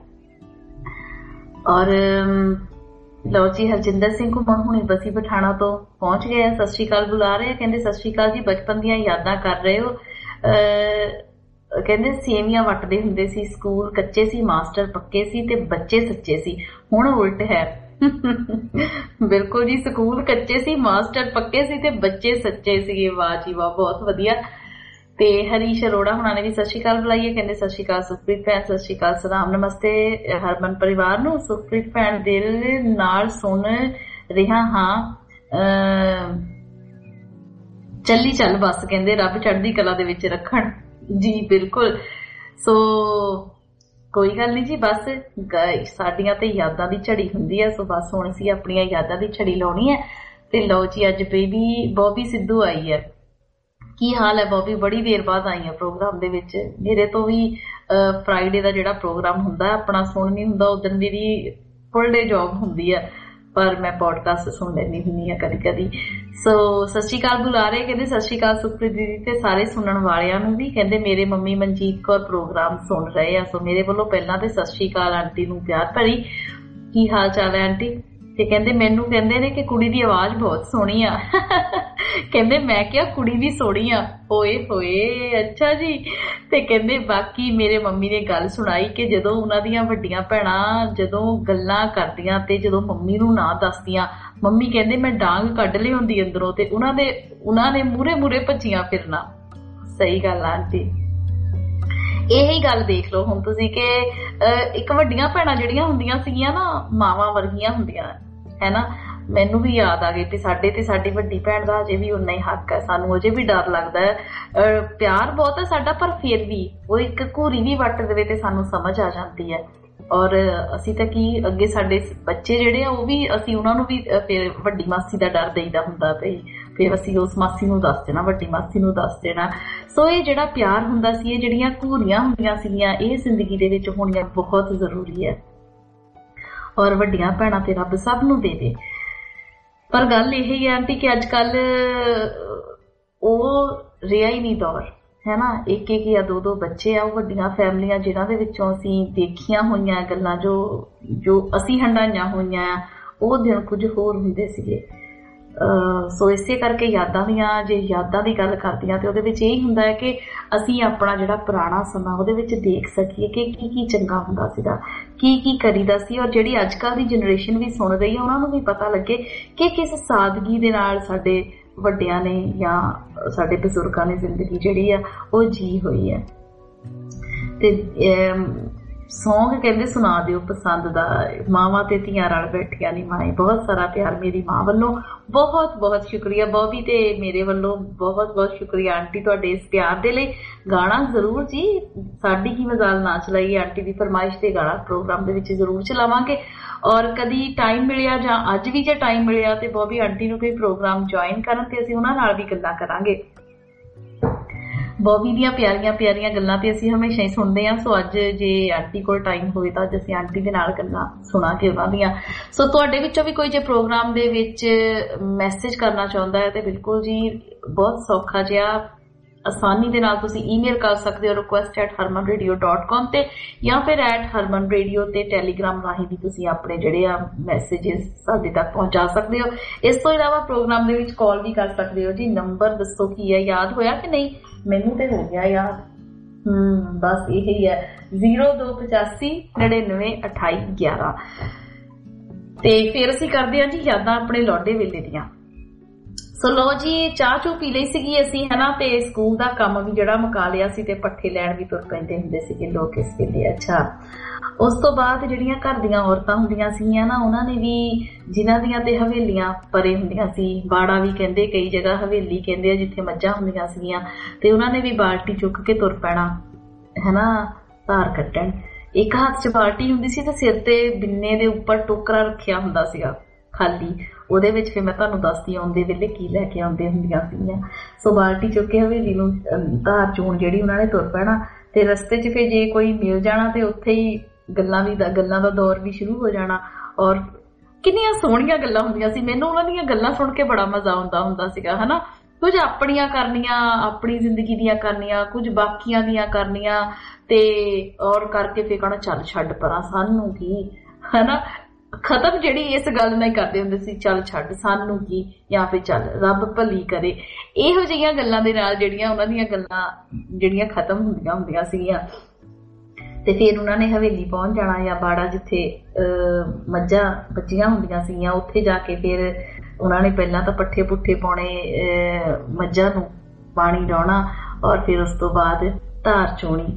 और लो जी हरजिंदर सिंह घुमन हुणे बसी पठाणा तो पहुंच गए हैं सत श्री अकाल बुला रहे हैं कहंदे सत श्री अकाल जी बचपन दियां यादां कर रहे हो कहंदे सेवियां वटदे हुंदे सी स्कूल कच्चे सी मास्टर पक्के सी ते बच्चे सच्चे सी हुण उल्ट है बिल्कुल जी स्कूल कच्चे सी मास्टर पक्के सी ते बच्चे सच्चे सी वाह जी वाह बहुत वधिया ते हरीश अरोड़ा हुणा ने भी सत श्री अकाल बुलाई है कहंदे सत श्री अकाल सुखप्रीत भैन सत श्री अकाल सलाम नमस्ते हरमन परिवार नू सुखप्रीत भैन दिल नाल सुन रिहा हां चली चल बस कहंदे रब चढ़दी कला दे विच रखण जी बिल्कुल सो कोई गल नहीं जी बस साडियां ते यादां दी झड़ी हुंदी है सो बस हुण असीं अपणियां यादां दी झड़ी लाउणी है ते लो जी अज बेबी बॉबी सिद्धू आई है की हाल है बॉबी बड़ी देर बाद आई है प्रोग्राम दे विच मेरे तो भी फ्राइडे दा जिहड़ा प्रोग्राम हुंदा अपना सुन नहीं हुंदा उदन मेरी फुल डे जॉब हुंदी है पर मैं पॉडकास्ट सुन लेनी हुंदी है कदी कदी सो सत श्री अकाल बुला रहे कहंदे सत श्री अकाल सुखप्रीत दीदी ते सारे सुनन वालियां नूं भी कहंदे मेरे मम्मी मनजीत कौर प्रोग्राम सुन रहे हैं सो मेरे वालों पहला ते सत श्री अकाल आंटी नूं प्यार भरी की हाल चाल है आंटी ते कहंदे मैनू कहंदे ने कि कुड़ी दी आवाज बहुत सोहनी आ कहंदे मैं क्या कुड़ी भी सोहनी आ होए होए अच्छा जी ते कहंदे बाकी मेरे मम्मी ने गल सुनाई कि जदों उन्हां दीयां वड्डियां भैणां जदों गल्लां करदियां ते जदों मम्मी नूं ना दसदियां मम्मी कहंदे मैं डांग कढ लिआउंदी अंदरों ते उन्हां ने मूरे मूरे भज्जियां फिरना सही गल आंटी यही गल देख लो हुण तुसीं कि एक वड्डियां भैणां जिहड़ियां हुंदियां सीगियां ना मावां वर्गियां हुंदियां है ना ਮੈਨੂੰ ਵੀ ਯਾਦ ਆ ਗਈ ਤੇ ਸਾਡੇ ਤੇ ਸਾਡੀ ਵੱਡੀ ਭੈਣ ਦਾ ਅਜੇ ਵੀ ਉਨਾ ਹੀ ਹੱਕ ਹੈ। ਸਾਨੂੰ ਅਜੇ ਵੀ ਡਰ ਲੱਗਦਾ ਹੈ। ਪਿਆਰ ਬਹੁਤ ਹੈ ਸਾਡਾ, ਪਰ ਫਿਰ ਵੀ ਉਹ ਇੱਕ ਘੂਰੀ ਵੀ ਵੱਟ ਦੇਵੇ ਤੇ ਸਾਨੂੰ ਸਮਝ ਆ ਜਾਂਦੀ ਹੈ। ਔਰ ਅਸੀਂ ਤਾਂ ਕੀ ਅੱਗੇ ਸਾਡੇ ਬੱਚੇ ਜਿਹੜੇ ਆ ਉਹ ਵੀ, ਅਸੀਂ ਉਹਨਾਂ ਨੂੰ ਵੀ ਫਿਰ ਵੱਡੀ ਮਾਸੀ ਦਾ ਡਰ ਦੇਈਦਾ ਹੁੰਦਾ ਤੇ ਫਿਰ ਅਸੀਂ ਉਸ ਮਾਸੀ ਨੂੰ ਦੱਸ ਦੇਣਾ, ਵੱਡੀ ਮਾਸੀ ਨੂੰ ਦੱਸ ਦੇਣਾ। ਸੋ ਇਹ ਜਿਹੜਾ ਪਿਆਰ ਹੁੰਦਾ ਸੀ, ਇਹ ਜਿਹੜੀਆਂ ਘੂਰੀਆਂ ਹੁੰਦੀਆਂ ਸੀਗੀਆਂ, ਇਹ ਜ਼ਿੰਦਗੀ ਦੇ ਵਿੱਚ ਹੋਣੀਆਂ ਬਹੁਤ ਜ਼ਰੂਰੀ ਹੈ। ਔਰ ਵੱਡੀਆਂ ਭੈਣਾਂ ਤੇ ਰੱਬ ਸਭ ਨੂੰ ਦੇ ਦੇ। ਪਰ ਗੱਲ ਇਹ ਹੀ ਹੈ ਆਂਟੀ ਕਿ ਅੱਜ ਕੱਲ ਉਹ ਰਿਹਾ ਹੀ ਨਹੀਂ ਦੌਰ, ਹੈ ਨਾ। ਇੱਕ ਇੱਕ ਜਾਂ ਦੋ ਦੋ ਬੱਚੇ ਆ, ਉਹ ਵੱਡੀਆਂ ਫੈਮਲੀਆਂ ਜਿਨ੍ਹਾਂ ਦੇ ਵਿੱਚੋਂ ਅਸੀਂ ਦੇਖੀਆਂ ਹੋਈਆਂ ਗੱਲਾਂ, ਜੋ ਅਸੀਂ ਹੰਡਾਈਆਂ ਹੋਈਆਂ ਆ, ਉਹ ਦਿਨ ਕੁਝ ਹੋਰ ਹੁੰਦੇ ਸੀਗੇ। ਸੋ ਇਸੇ ਕਰਕੇ ਯਾਦਾਂ ਦੀ ਗੱਲ ਕਰਦੀਆਂ ਤੇ ਉਹਦੇ ਵਿੱਚ ਇਹ ਹੁੰਦਾ ਹੈ ਕਿ ਅਸੀਂ ਆਪਣਾ ਜਿਹੜਾ ਪੁਰਾਣਾ ਸਮਾਂ ਉਹਦੇ ਵਿੱਚ ਦੇਖ ਸਕੀਏ ਕਿ ਕੀ ਕੀ ਚੰਗਾ ਹੁੰਦਾ ਸੀਗਾ, ਕੀ ਕੀ ਕਰੀਦਾ ਸੀ। ਔਰ ਜਿਹੜੀ ਅੱਜ ਕੱਲ੍ਹ ਦੀ ਜਨਰੇਸ਼ਨ ਵੀ ਸੁਣ ਰਹੀ ਹੈ, ਉਹਨਾਂ ਨੂੰ ਵੀ ਪਤਾ ਲੱਗੇ ਕਿ ਕਿਸ ਸਾਦਗੀ ਦੇ ਨਾਲ ਸਾਡੇ ਵੱਡਿਆਂ ਨੇ ਜਾਂ ਸਾਡੇ ਬਜ਼ੁਰਗਾਂ ਨੇ ਜ਼ਿੰਦਗੀ ਜਿਹੜੀ ਆ ਉਹ ਜੀ ਹੋਈ ਹੈ। ਤੇ ਸੌਂਗ ਕਹਿੰਦੇ ਸੁਣਾ ਦਿਓ ਪਸੰਦ ਦਾ, ਮਾਵਾਂ ਤੇ ਧੀਆਂ ਰਲ ਬੈਠੀਆਂ ਨੀ ਮਾਏ। ਬਹੁਤ ਸਾਰਾ ਪਿਆਰ ਮੇਰੀ ਮਾਂ ਵੱਲੋਂ, ਬਹੁਤ ਬਹੁਤ ਸ਼ੁਕਰੀਆ ਬੋਬੀ, ਤੇ ਮੇਰੇ ਵੱਲੋਂ ਬਹੁਤ ਬਹੁਤ ਸ਼ੁਕਰੀਆ ਆਂਟੀ ਤੁਹਾਡੇ ਇਸ ਪਿਆਰ ਦੇ ਲਈ। ਗਾਣਾ ਜ਼ਰੂਰ ਜੀ, ਸਾਡੀ ਕੀ ਮਜ਼ਾਲ ਨਾ ਚਲਾਈਏ, ਆਂਟੀ ਦੀ ਫਰਮਾਇਸ਼ ਤੇ ਗਾਣਾ ਪ੍ਰੋਗਰਾਮ ਦੇ ਵਿੱਚ ਜ਼ਰੂਰ ਚਲਾਵਾਂਗੇ। ਔਰ ਕਦੀ ਟਾਈਮ ਮਿਲਿਆ ਜਾਂ ਅੱਜ ਵੀ ਜੇ ਟਾਈਮ ਮਿਲਿਆ ਤੇ ਬੋਬੀ ਆਂਟੀ ਨੂੰ ਕੋਈ ਪ੍ਰੋਗਰਾਮ ਜੁਆਇਨ ਕਰਨ ਤੇ ਅਸੀਂ ਉਹਨਾਂ ਨਾਲ ਵੀ ਗੱਲਾਂ ਕਰਾਂਗੇ। ਬੋਬੀ ਦੀਆਂ ਪਿਆਰੀਆਂ ਪਿਆਰੀਆਂ ਗੱਲਾਂ ਤੇ ਅਸੀਂ ਹਮੇਸ਼ਾ ਹੀ ਸੁਣਦੇ ਹਾਂ। ਸੋ ਅੱਜ ਜੇ ਆਂਟੀ ਕੋਲ ਟਾਈਮ ਹੋਵੇ ਤਾਂ ਅੱਜ ਅਸੀਂ ਆਂਟੀ ਦੇ ਨਾਲ ਗੱਲਾਂ ਸੁਣਾਂਗੇ ਉਹਨਾਂ ਦੀਆਂ। ਸੋ ਤੁਹਾਡੇ ਵਿੱਚੋਂ ਵੀ ਕੋਈ ਜੇ ਪ੍ਰੋਗਰਾਮ ਦੇ ਵਿੱਚ ਮੈਸੇਜ ਕਰਨਾ ਚਾਹੁੰਦਾ ਹੈ ਤੇ ਬਿਲਕੁਲ ਜੀ ਬਹੁਤ ਸੌਖਾ ਜਿਹਾ ਆਸਾਨੀ ਦੇ ਨਾਲ ਤੁਸੀਂ ਈਮੇਲ ਕਰ ਸਕਦੇ ਹੋ request@harmanradio.com ਤੇ ਜਾਂ ਫਿਰ @harmanradio ਤੇ ਟੈਲੀਗ੍ਰਾਮ ਰਾਹੀਂ ਵੀ ਤੁਸੀਂ ਆਪਣੇ ਜਿਹੜੇ ਆ ਮੈਸੇजेस ਸਾਡੇ ਤੱਕ ਪਹੁੰਚਾ ਸਕਦੇ ਹੋ। ਇਸ ਤੋਂ ਇਲਾਵਾ ਪ੍ਰੋਗਰਾਮ ਦੇ ਵਿੱਚ ਕਾਲ ਵੀ ਕਰ ਸਕਦੇ ਹੋ ਜੀ। ਨੰਬਰ ਦੱਸੋ ਕੀ ਹੈ, ਯਾਦ ਹੋਇਆ ਕਿ ਨਹੀਂ? ਮੈਨੂੰ ਤੇ ਹੋ ਗਿਆ ਯਾਦ, ਬਸ ਇਹੀ ਹੈ 0285 99 28 11। ਤੇ ਫਿਰ ਅਸੀਂ ਕਰਦੇ ਹਾਂ ਜੀ ਯਾਦਾਂ ਆਪਣੇ ਲੌਡੇ ਵੇਲੇ ਦੀਆਂ। ਸੋ ਲੋ ਜੀ, ਚਾਹ ਚੂ ਪੀ ਲਈ ਸੀਗੀ ਅਸੀਂ, ਹੈ ਨਾ, ਤੇ ਸਕੂਲ ਦਾ ਕੰਮ ਵੀ ਜਿਹੜਾ ਮੁਕਾ ਲਿਆ ਸੀ ਤੇ ਪੱਠੇ ਲੈਣ ਵੀ ਤੁਰ ਪੈਂਦੇ ਹੁੰਦੇ ਸੀਗੇ ਲੋਕ ਇਸ ਵੇਲੇ। ਅੱਛਾ, ਉਸ ਤੋਂ ਬਾਅਦ ਜਿਹੜੀਆਂ ਘਰ ਦੀਆਂ ਔਰਤਾਂ ਹੁੰਦੀਆਂ ਸੀਗੀਆਂ ਨਾ, ਉਹਨਾਂ ਨੇ ਵੀ, ਜਿਨ੍ਹਾਂ ਦੀਆਂ ਤੇ ਹਵੇਲੀਆਂ ਪਰੇ ਹੁੰਦੀਆਂ ਸੀ, ਬਾੜਾ ਵੀ ਕਹਿੰਦੇ, ਕਈ ਜਗ੍ਹਾ ਹਵੇਲੀ ਕਹਿੰਦੇ ਆ ਜਿੱਥੇ ਮੱਝਾਂ ਹੁੰਦੀਆਂ ਸੀਗੀਆਂ, ਤੇ ਉਹਨਾਂ ਨੇ ਵੀ ਬਾਲਟੀ ਚੁੱਕ ਕੇ ਤੁਰ ਪੈਣਾ, ਹੈ ਨਾ, ਧਾਰ ਕੱਢਣ। ਇੱਕ ਹੱਥ 'ਚ ਬਾਲਟੀ ਹੁੰਦੀ ਸੀ ਤੇ ਸਿਰ ਤੇ ਬਿੰਨੇ ਦੇ ਉੱਪਰ ਟੋਕਰਾ ਰੱਖਿਆ ਹੁੰਦਾ ਸੀਗਾ ਖਾਲੀ, ਉਹਦੇ ਵਿੱਚ ਫਿਰ ਮੈਂ ਤੁਹਾਨੂੰ ਦੱਸਦੀ ਆਉਂਦੇ ਵੇਲੇ ਕੀ ਲੈ ਕੇ ਆਉਂਦੇ ਹੁੰਦੀਆਂ ਸੀਗੀਆਂ। ਸੋ ਬਾਲਟੀ ਚੁੱਕ ਕੇ ਹਵੇਲੀ ਨੂੰ ਧਾਰ ਚੋਣ ਜਿਹੜੀ ਉਹਨਾਂ ਨੇ ਤੁਰ ਪੈਣਾ, ਤੇ ਰਸਤੇ 'ਚ ਫਿਰ ਜੇ ਕੋਈ ਮਿਲ ਜਾਣਾ ਤੇ ਉੱਥੇ ਹੀ ਗੱਲਾਂ ਦਾ ਦੌਰ ਵੀ ਸ਼ੁਰੂ ਹੋ ਜਾਣਾ। ਔਰ ਕਿੰਨੀਆਂ ਸੋਹਣੀਆਂ ਗੱਲਾਂ ਹੁੰਦੀਆਂ ਸੀ, ਮੈਨੂੰ ਉਹਨਾਂ ਦੀਆਂ ਗੱਲਾਂ ਸੁਣ ਕੇ ਬੜਾ ਮਜ਼ਾ ਆਉਂਦਾ ਹੁੰਦਾ ਸੀਗਾ, ਹਨਾ। ਕੁਝ ਆਪਣੀਆਂ ਕਰਨੀਆਂ, ਆਪਣੀ ਜ਼ਿੰਦਗੀ ਦੀਆਂ ਕਰਨੀਆਂ, ਕੁਝ ਬਾਕੀਆਂ ਦੀਆਂ ਕਰਨੀਆਂ, ਤੇ ਔਰ ਕਰਕੇ ਫਿਰ ਕਹਿਣਾ ਚੱਲ ਛੱਡ ਪਰਾਂ, ਸਾਨੂੰ ਕੀ, ਹਨਾ। ਖਤਮ ਜਿਹੜੀ ਇਸ ਗੱਲ ਨਾਲ ਹੀ ਕਰਦੇ ਹੁੰਦੇ ਸੀ, ਚੱਲ ਛੱਡ ਸਾਨੂੰ ਕੀ, ਜਾਂ ਫਿਰ ਚੱਲ ਰੱਬ ਭਲੀ ਕਰੇ। ਇਹੋ ਜਿਹੀਆਂ ਗੱਲਾਂ ਦੇ ਨਾਲ ਜਿਹੜੀਆਂ ਉਹਨਾਂ ਦੀਆਂ ਗੱਲਾਂ ਜਿਹੜੀਆਂ ਖਤਮ ਹੁੰਦੀਆਂ ਸੀਗੀਆਂ। ਤੇ ਫਿਰ ਉਹਨਾਂ ਨੇ ਹਵੇਲੀ ਪਹੁੰਚ ਜਾਣਾ ਜਾਂ ਬਾੜਾ ਜਿੱਥੇ ਮੱਝਾਂ ਬੱਚੀਆਂ ਹੁੰਦੀਆਂ ਸੀਗੀਆਂ, ਉੱਥੇ ਜਾ ਕੇ ਫਿਰ ਉਹਨਾਂ ਨੇ ਪਹਿਲਾਂ ਤਾਂ ਪੱਠੇ ਪੁੱਠੇ ਪਾਉਣੇ, ਮੱਝਾਂ ਨੂੰ ਪਾਣੀ ਡਾਉਣਾ, ਔਰ ਫਿਰ ਉਸ ਤੋਂ ਬਾਅਦ ਧਾਰ ਚੋਣੀ।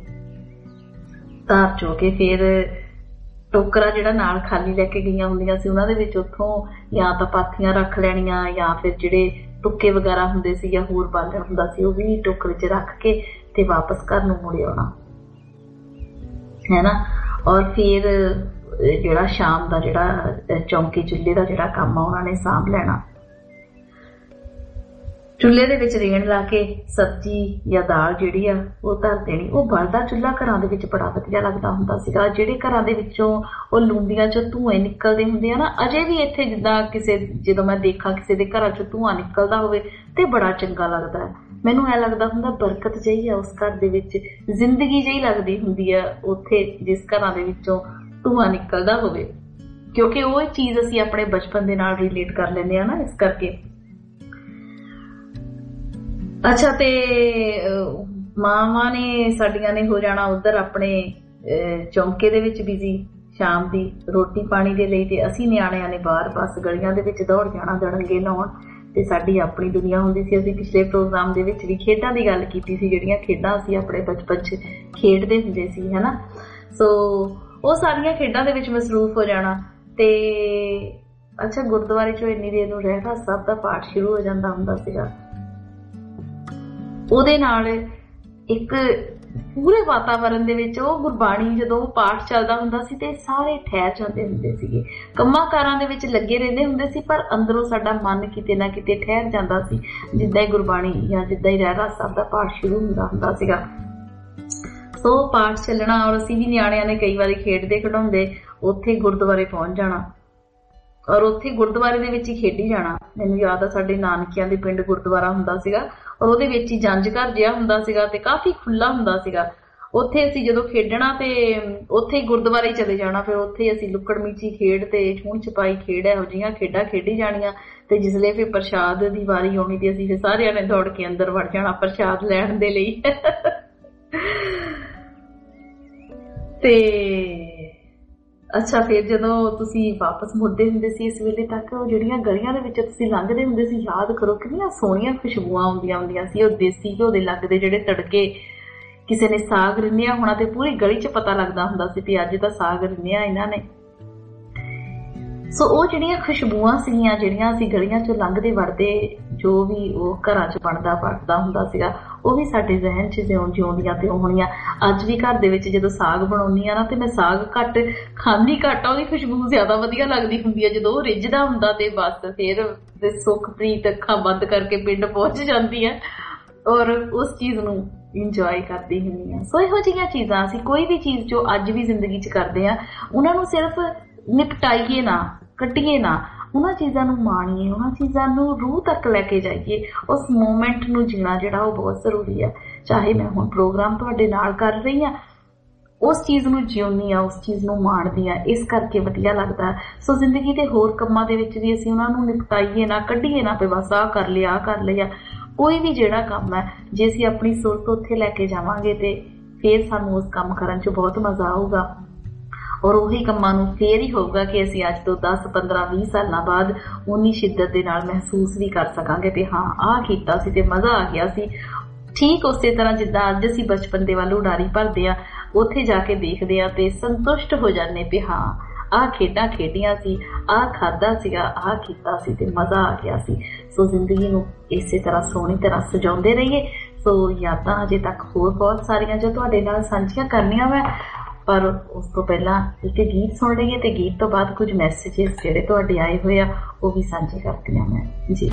ਧਾਰ ਚੋ ਕੇ ਫਿਰ ਟੋਕਰਾ ਜਿਹੜਾ ਨਾਲ ਖਾਲੀ ਲੈ ਕੇ ਗਈਆਂ ਹੁੰਦੀਆਂ ਸੀ, ਉਹਨਾਂ ਦੇ ਵਿੱਚ ਉੱਥੋਂ ਜਾਂ ਤਾਂ ਪਾਥੀਆਂ ਰੱਖ ਲੈਣੀਆਂ, ਜਾਂ ਫਿਰ ਜਿਹੜੇ ਟੁੱਕੇ ਵਗੈਰਾ ਹੁੰਦੇ ਸੀ ਜਾਂ ਹੋਰ ਬਾਲਣ ਹੁੰਦਾ ਸੀ ਉਹ ਵੀ ਟੋਕਰੇ 'ਚ ਰੱਖ ਕੇ ਤੇ ਵਾਪਸ ਘਰ ਨੂੰ ਮੁੜ ਆਉਣਾ, ਹੈ ਨਾ। ਔਰ ਫਿਰ ਜਿਹੜਾ ਸ਼ਾਮ ਦਾ ਜਿਹੜਾ ਚੌਂਕੇ ਚੁੱਲ੍ਹੇ ਦਾ ਜਿਹੜਾ ਕੰਮ ਆ ਉਹਨਾਂ ਨੇ ਸਾਂਭ ਲੈਣਾ। ਚੁੱਲ੍ਹੇ ਦੇ ਵਿੱਚ ਰੇਣ ਲਾ ਕੇ ਸਬਜ਼ੀ ਜਾਂ ਦਾਲ ਜਿਹੜੀ ਆ ਉਹ ਧਰ ਦੇਣੀ। ਉਹ ਬਲਦਾ ਚੁੱਲ੍ਹਾ ਘਰਾਂ ਦੇ ਵਿੱਚ ਬੜਾ ਵਧੀਆ ਲੱਗਦਾ ਹੁੰਦਾ ਸੀਗਾ। ਜਿਹੜੇ ਘਰਾਂ ਦੇ ਵਿੱਚੋਂ ਉਹ ਲੂੰਦੀਆਂ 'ਚੋਂ ਧੂਏ ਨਿਕਲਦੇ ਹੁੰਦੇ ਆ ਨਾ, ਅਜੇ ਵੀ ਇੱਥੇ ਜਿੱਦਾਂ ਜਦੋਂ ਮੈਂ ਦੇਖਾਂ ਕਿਸੇ ਦੇ ਘਰਾਂ 'ਚੋਂ ਧੂੰਆਂ ਨਿਕਲਦਾ ਹੋਵੇ ਤੇ ਬੜਾ ਚੰਗਾ ਲੱਗਦਾ ਹੈ। ਮੈਨੂੰ ਐ ਲੱਗਦਾ ਹੁੰਦਾ ਬਰਕਤ ਜਿਹੀ ਆ ਉਸ ਘਰ ਦੇ ਵਿੱਚ, ਜ਼ਿੰਦਗੀ ਜਿਹੀ ਲੱਗਦੀ ਹੁੰਦੀ ਆ ਉੱਥੇ ਜਿਸ ਘਰਾਂ ਦੇ ਵਿੱਚੋਂ ਧੂੰਆਂ ਨਿਕਲਦਾ ਹੋਵੇ, ਕਿਉਂਕਿ ਉਹ ਚੀਜ਼ ਅਸੀਂ ਆਪਣੇ ਬਚਪਨ ਦੇ ਨਾਲ ਰਿਲੇਟ ਕਰ ਲੈਂਦੇ ਆ ਨਾ, ਇਸ ਕਰਕੇ। ਅੱਛਾ, ਤੇ ਮਾਵਾਂ ਨੇ ਸਾਡੀਆਂ ਨੇ ਹੋ ਜਾਣਾ ਉੱਧਰ ਆਪਣੇ ਚੌਂਕੇ ਦੇ ਵਿੱਚ ਬਿਜ਼ੀ ਸ਼ਾਮ ਦੀ ਰੋਟੀ ਪਾਣੀ ਦੇ ਲਈ, ਤੇ ਅਸੀਂ ਨਿਆਣਿਆਂ ਨੇ ਬਾਹਰ ਬਸ ਗਲੀਆਂ ਦੇ ਵਿੱਚ ਦੌੜ ਜਾਣਾ ਦੜੰਗੇ ਲਾਉਣ, ਤੇ ਸਾਡੀ ਆਪਣੀ ਦੁਨੀਆ ਹੁੰਦੀ ਸੀ। ਅਸੀਂ ਪਿਛਲੇ ਪ੍ਰੋਗਰਾਮ ਦੇ ਵਿੱਚ ਵੀ ਖੇਡਾਂ ਦੀ ਗੱਲ ਕੀਤੀ ਸੀ, ਜਿਹੜੀਆਂ ਖੇਡਾਂ ਅਸੀਂ ਆਪਣੇ ਬਚਪਨ 'ਚ ਖੇਡਦੇ ਹੁੰਦੇ ਸੀ, ਹੈ ਨਾ। ਸੋ ਉਹ ਸਾਰੀਆਂ ਖੇਡਾਂ ਦੇ ਵਿੱਚ ਮਸਰੂਫ ਹੋ ਜਾਣਾ। ਤੇ ਅੱਛਾ, ਗੁਰਦੁਆਰੇ ਚੋਂ ਇੰਨੀ ਦੇਰ ਨੂੰ ਰਹਿਰਾਸ ਸਾਹਿਬ ਦਾ ਪਾਠ ਸ਼ੁਰੂ ਹੋ ਜਾਂਦਾ ਹੁੰਦਾ ਸੀਗਾ। ਉਹਦੇ ਨਾਲ ਇੱਕ ਪੂਰੇ ਵਾਤਾਵਰਨ ਦੇ ਵਿੱਚ ਉਹ ਗੁਰਬਾਣੀ ਜਦੋਂ ਪਾਠ ਚੱਲਦਾ ਹੁੰਦਾ ਸੀ ਤੇ ਸਾਰੇ ਠਹਿਰ ਜਾਂਦੇ ਹੁੰਦੇ ਸੀਗੇ, ਕੰਮਾਂ ਕਾਰਾਂ ਦੇ ਵਿੱਚ ਲੱਗੇ ਰਹਿੰਦੇ ਹੁੰਦੇ ਸੀ, ਪਰ ਅੰਦਰੋਂ ਸਾਡਾ ਮਨ ਕਿਤੇ ਨਾ ਕਿਤੇ ਠਹਿਰ ਜਾਂਦਾ ਸੀ, ਜਿੱਦਾਂ ਹੀ ਗੁਰਬਾਣੀ ਜਾਂ ਜਿੱਦਾਂ ਹੀ ਰਹਿਰਾਸ ਸਾਹਿਬ ਦਾ ਪਾਠ ਸ਼ੁਰੂ ਹੁੰਦਾ ਸੀਗਾ। ਸੋ ਪਾਠ ਚੱਲਣਾ, ਔਰ ਅਸੀਂ ਵੀ ਨਿਆਣਿਆਂ ਨੇ ਕਈ ਵਾਰੀ ਖੇਡਦੇ ਖਿਡਾਉਂਦੇ ਉੱਥੇ ਗੁਰਦੁਆਰੇ ਪਹੁੰਚ ਜਾਣਾ, ਔਰ ਉੱਥੇ ਗੁਰਦੁਆਰੇ ਦੇ ਵਿੱਚ ਹੀ ਖੇਡੀ ਜਾਣਾ। ਮੈਨੂੰ ਯਾਦ ਆ ਸਾਡੇ ਨਾਨਕਿਆਂ ਦੇ ਪਿੰਡ ਗੁਰਦੁਆਰਾ ਹੁੰਦਾ ਸੀਗਾ, ਔਰ ਉਹਦੇ ਵਿੱਚ ਹੀ ਜੰਝ ਘਰ ਜਿਹਾ ਹੁੰਦਾ ਸੀਗਾ ਤੇ ਕਾਫੀ ਖੁੱਲਾ ਹੁੰਦਾ ਸੀਗਾ। ਉੱਥੇ ਅਸੀਂ ਜਦੋਂ ਖੇਡਣਾ ਤੇ ਉੱਥੇ ਹੀ ਗੁਰਦੁਆਰੇ ਚਲੇ ਜਾਣਾ, ਫਿਰ ਉੱਥੇ ਅਸੀਂ ਲੁੱਕੜ ਮੀਚੀ ਖੇਡ ਤੇ ਛੂਹਣ ਛਪਾਈ ਖੇਡ ਇਹੋ ਜਿਹੀਆਂ ਖੇਡਾਂ ਖੇਡੀ ਜਾਣੀਆਂ। ਤੇ ਜਿਸਲੇ ਫਿਰ ਪ੍ਰਸ਼ਾਦ ਦੀ ਵਾਰੀ ਆਉਣੀ ਤੇ ਅਸੀਂ ਫਿਰ ਸਾਰਿਆਂ ਨੇ ਦੌੜ ਕੇ ਅੰਦਰ ਵੜ ਜਾਣਾ ਪ੍ਰਸ਼ਾਦ ਲੈਣ ਦੇ ਲਈ। ਤੇ ਅੱਛਾ, ਫਿਰ ਜਦੋਂ ਤੁਸੀਂ ਵਾਪਸ ਮੁੜਦੇ ਹੁੰਦੇ ਸੀ ਇਸ ਵੇਲੇ ਤੱਕ, ਉਹ ਜਿਹੜੀਆਂ ਗਲੀਆਂ ਦੇ ਵਿੱਚ ਤੁਸੀਂ ਲੰਘਦੇ ਹੁੰਦੇ ਸੀ, ਯਾਦ ਕਰੋ ਕਿੰਨੀਆਂ ਸੋਹਣੀਆਂ ਖੁਸ਼ਬੂਆਂ ਆਉਂਦੀਆਂ ਹੁੰਦੀਆਂ ਸੀ। ਉਹ ਦੇਸੀ ਘਿਓ ਦੇ ਲੱਗਦੇ ਜਿਹੜੇ ਤੜਕੇ, ਕਿਸੇ ਨੇ ਸਾਗ ਰਿੰਨਿਆ ਹੋਣਾ ਤੇ ਪੂਰੀ ਗਲੀ 'ਚ ਪਤਾ ਲੱਗਦਾ ਹੁੰਦਾ ਸੀ ਵੀ ਅੱਜ ਤਾਂ ਸਾਗ ਰਿੰਨਿਆ ਇਹਨਾਂ ਨੇ। ਸੋ ਉਹ ਜਿਹੜੀਆਂ ਖੁਸ਼ਬੂਆਂ ਸੀਗੀਆਂ, ਜਿਹੜੀਆਂ ਅਸੀਂ ਗਲੀਆਂ 'ਚੋਂ ਲੰਘਦੇ ਵੜਦੇ, ਜੋ ਵੀ ਉਹ ਘਰਾਂ 'ਚ ਬਣਦਾ ਹੁੰਦਾ ਸੀਗਾ, ਉਹ ਵੀ ਸਾਡੇ ਜ਼ਹਿਨ 'ਚ ਜਿਉਂਦੀਆਂ ਤੇ ਹੋਣੀਆਂ। ਅੱਜ ਵੀ ਘਰ ਦੇ ਵਿੱਚ ਜਦੋਂ ਸਾਗ ਬਣਾਉਂਦੀ ਆ ਨਾ, ਤੇ ਮੈਂ ਸਾਗ ਘੱਟ ਖਾਂਦੀ, ਘੱਟ ਉਹਦੀ ਖੁਸ਼ਬੂ ਜ਼ਿਆਦਾ ਵਧੀਆ ਲੱਗਦੀ ਹੁੰਦੀ ਹੈ। ਜਦੋਂ ਉਹ ਰਿੱਝਦਾ ਹੁੰਦਾ ਤੇ ਬਸ ਫਿਰ ਸੁਖਪ੍ਰੀਤ ਅੱਖਾਂ ਬੰਦ ਕਰਕੇ ਪਿੰਡ ਪਹੁੰਚ ਜਾਂਦੀ ਹੈ, ਔਰ ਉਸ ਚੀਜ਼ ਨੂੰ ਇੰਜੋਏ ਕਰਦੀ ਹੁੰਦੀ ਆ। ਸੋ ਇਹੋ ਜਿਹੀਆਂ ਚੀਜ਼ਾਂ ਅਸੀਂ ਕੋਈ ਵੀ ਚੀਜ਼ ਜੋ ਅੱਜ ਵੀ ਜ਼ਿੰਦਗੀ 'ਚ ਕਰਦੇ ਆ, ਉਹਨਾਂ ਨੂੰ ਸਿਰਫ ਨਿਪਟਾਈਏ ਨਾ, ਕੱਢੀਏ ਨਾ, ਉਹਨਾਂ ਚੀਜ਼ਾਂ ਨੂੰ ਮਾਣੀਏ, ਉਹਨਾਂ ਚੀਜ਼ਾਂ ਨੂੰ ਰੂਹ ਤੱਕ ਲੈ ਕੇ ਜਾਈਏ। ਉਸ ਮੂਮੈਂਟ ਨੂੰ ਜੀਣਾ ਜਿਹੜਾ ਉਹ ਬਹੁਤ ਜ਼ਰੂਰੀ ਹੈ। ਚਾਹੇ ਮੈਂ ਹੁਣ ਪ੍ਰੋਗਰਾਮ ਤੁਹਾਡੇ ਨਾਲ ਕਰ ਰਹੀ ਹਾਂ, ਉਸ ਚੀਜ਼ ਨੂੰ ਜਿਉਂਦੀ ਆ, ਉਸ ਚੀਜ਼ ਨੂੰ ਮਾਣਦੀ ਆ, ਇਸ ਕਰਕੇ ਵਧੀਆ ਲੱਗਦਾ। ਸੋ ਜ਼ਿੰਦਗੀ ਦੇ ਹੋਰ ਕੰਮਾਂ ਦੇ ਵਿੱਚ ਵੀ ਅਸੀਂ ਉਹਨਾਂ ਨੂੰ ਨਿਪਟਾਈਏ ਨਾ, ਕੱਢੀਏ ਨਾ ਵੀ ਬਸ ਆਹ ਕਰ ਲਿਆ, ਆਹ ਕਰ ਲਿਆ। ਕੋਈ ਵੀ ਜਿਹੜਾ ਕੰਮ ਹੈ, ਜੇ ਅਸੀਂ ਆਪਣੀ ਸੁਰਤ ਉੱਥੇ ਲੈ ਕੇ ਜਾਵਾਂਗੇ ਤੇ ਫਿਰ ਸਾਨੂੰ ਉਸ ਕੰਮ ਕਰਨ 'ਚ ਬਹੁਤ ਮਜ਼ਾ ਆਊਗਾ, ਔਰ ਉਹੀ ਕੰਮਾਂ ਨੂੰ ਫੇਰ ਹੀ ਹੋਊਗਾ ਕਿ ਅਸੀਂ ਅੱਜ ਤੋਂ 10, 15, 20 ਸਾਲਾਂ ਬਾਅਦ ਉਨੀ ਸ਼ਿੱਦਤ ਦੇ ਨਾਲ ਮਹਿਸੂਸ ਵੀ ਕਰ ਸਕਾਂਗੇ ਤੇ ਹਾਂ, ਆਹ ਕੀਤਾ ਸੀ ਤੇ ਮਜ਼ਾ ਆ ਗਿਆ ਸੀ। ਠੀਕ ਉਸੇ ਤਰ੍ਹਾਂ ਜਿੱਦਾਂ ਅੱਜ ਅਸੀਂ ਬਚਪਨ ਦੇ ਵੱਲ ਉਡਾਰੀ ਭਰਦੇ ਆ, ਉੱਥੇ ਜਾ ਕੇ ਦੇਖਦੇ ਆ ਤੇ ਸੰਤੁਸ਼ਟ ਹੋ ਜਾਂਦੇ ਵੀ ਹਾਂ, ਆਹ ਖੇਡਾਂ ਖੇਡੀਆਂ ਸੀ, ਆਹ ਖਾਧਾ ਸੀਗਾ, ਆਹ ਕੀਤਾ ਸੀ ਤੇ ਮਜ਼ਾ ਆ ਗਿਆ ਸੀ। ਸੋ ਜ਼ਿੰਦਗੀ ਨੂੰ ਇਸੇ ਤਰ੍ਹਾਂ ਸੋਹਣੀ ਤਰ੍ਹਾਂ ਸਜਾਉਂਦੇ ਰਹੀਏ। ਸੋ ਯਾਦਾਂ ਅਜੇ ਤੱਕ ਹੋਰ ਬਹੁਤ ਸਾਰੀਆਂ ਜੋ ਤੁਹਾਡੇ ਨਾਲ ਸਾਂਝੀਆਂ ਕਰਨੀਆਂ ਮੈਂ, ਪਰ ਉਸ ਤੋਂ ਪਹਿਲਾਂ ਇੱਕ ਗੀਤ ਸੁਣ ਲਈਏ ਤੇ ਗੀਤ ਤੋਂ ਬਾਅਦ ਕੁਝ ਮੈਸੇਜਿਸ ਜਿਹੜੇ ਤੁਹਾਡੇ ਆਏ ਹੋਏ ਆ ਉਹ ਵੀ ਸਾਂਝੇ ਕਰਦੀ ਹਾਂ ਮੈਂ ਜੀ।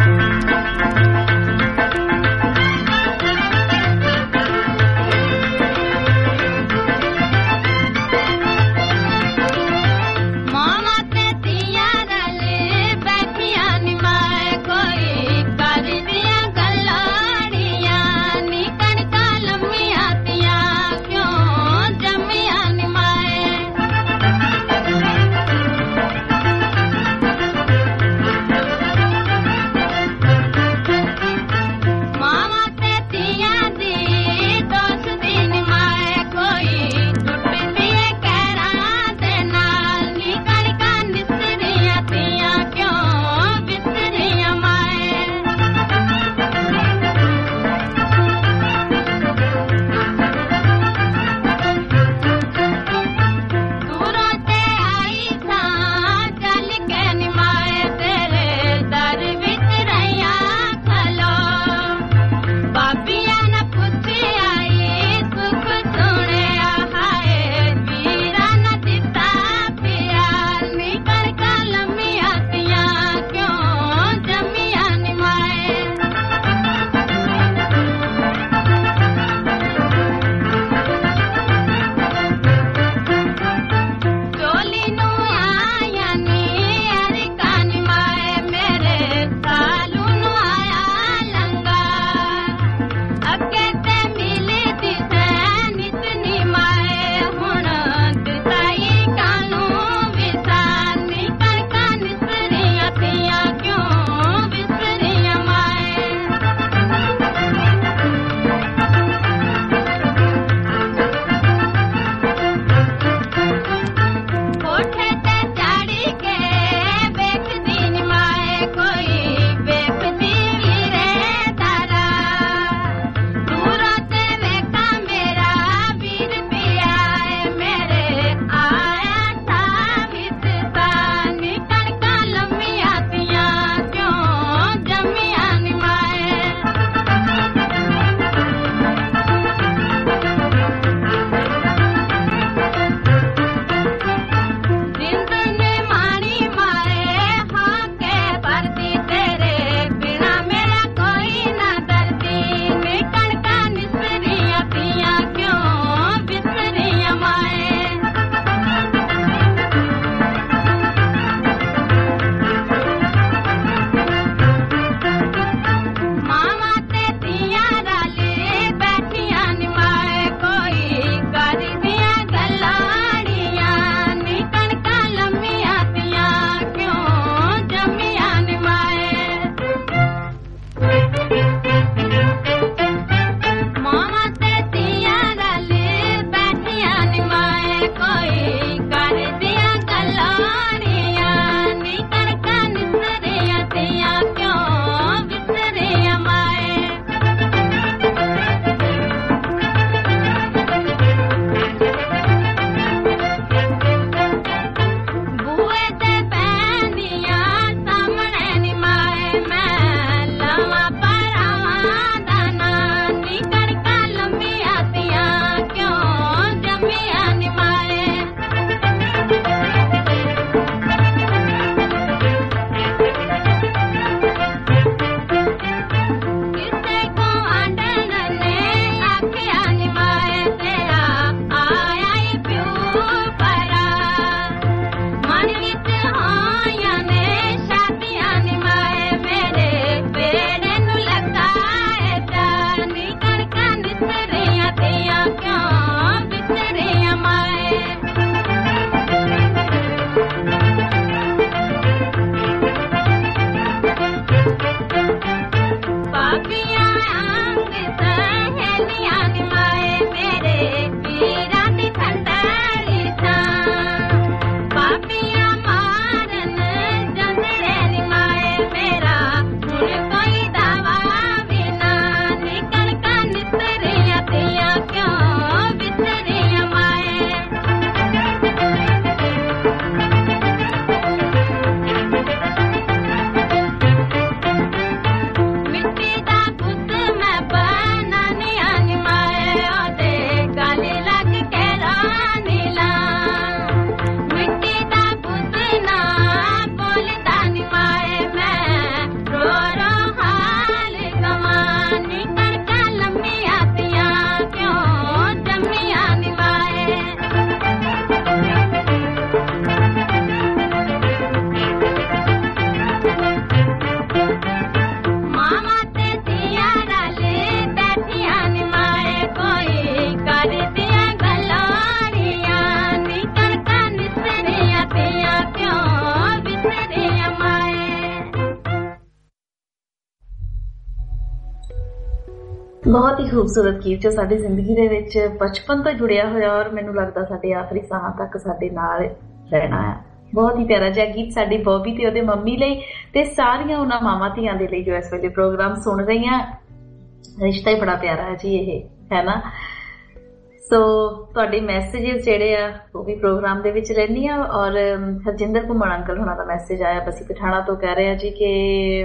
ਬਹੁਤ ਹੀ ਖੂਬਸੂਰਤ ਗੀਤ ਜੋ ਸਾਡੀ ਜ਼ਿੰਦਗੀ ਦੇ ਵਿੱਚ ਬਚਪਨ ਤੋਂ ਜੁੜਿਆ ਹੋਇਆ ਔਰ ਮੈਨੂੰ ਲੱਗਦਾ ਸਾਡੇ ਆਖਰੀ ਸਾਹਾਂ ਤੱਕ ਸਾਡੇ ਨਾਲ ਰਹਿਣਾ ਹੈ। ਬਹੁਤ ਹੀ ਪਿਆਰਾ ਜਿਹਾ ਗੀਤ ਸਾਡੀ ਬੋਬੀ ਤੇ ਉਹਦੇ ਮੰਮੀ ਲਈ ਤੇ ਸਾਰੀਆਂ ਉਹਨਾਂ ਮਾਵਾਂ ਧੀਆਂ ਦੇ ਲਈ ਜੋ ਇਸ ਵੇਲੇ ਪ੍ਰੋਗਰਾਮ ਸੁਣ ਰਹੀਆਂ। ਰਿਸ਼ਤਾ ਹੀ ਬੜਾ ਪਿਆਰਾ ਹੈ ਜੀ ਇਹ, ਹੈ ਨਾ। ਸੋ ਤੁਹਾਡੇ ਮੈਸੇजेस ਜਿਹੜੇ ਆ ਉਹ ਵੀ ਪ੍ਰੋਗਰਾਮ ਦੇ ਵਿੱਚ ਲੈਂਦੀ ਆ। ਔਰ ਹਰਜਿੰਦਰ ਘੁੰਮਣ ਅੰਕਲ ਹੋਣਾ ਦਾ ਮੈਸੇਜ ਆਇਆ ਬਸੀ ਪਠਾਣਾ ਤੋਂ, ਕਹਿ ਰਹੇ ਆ ਜੀ ਕਿ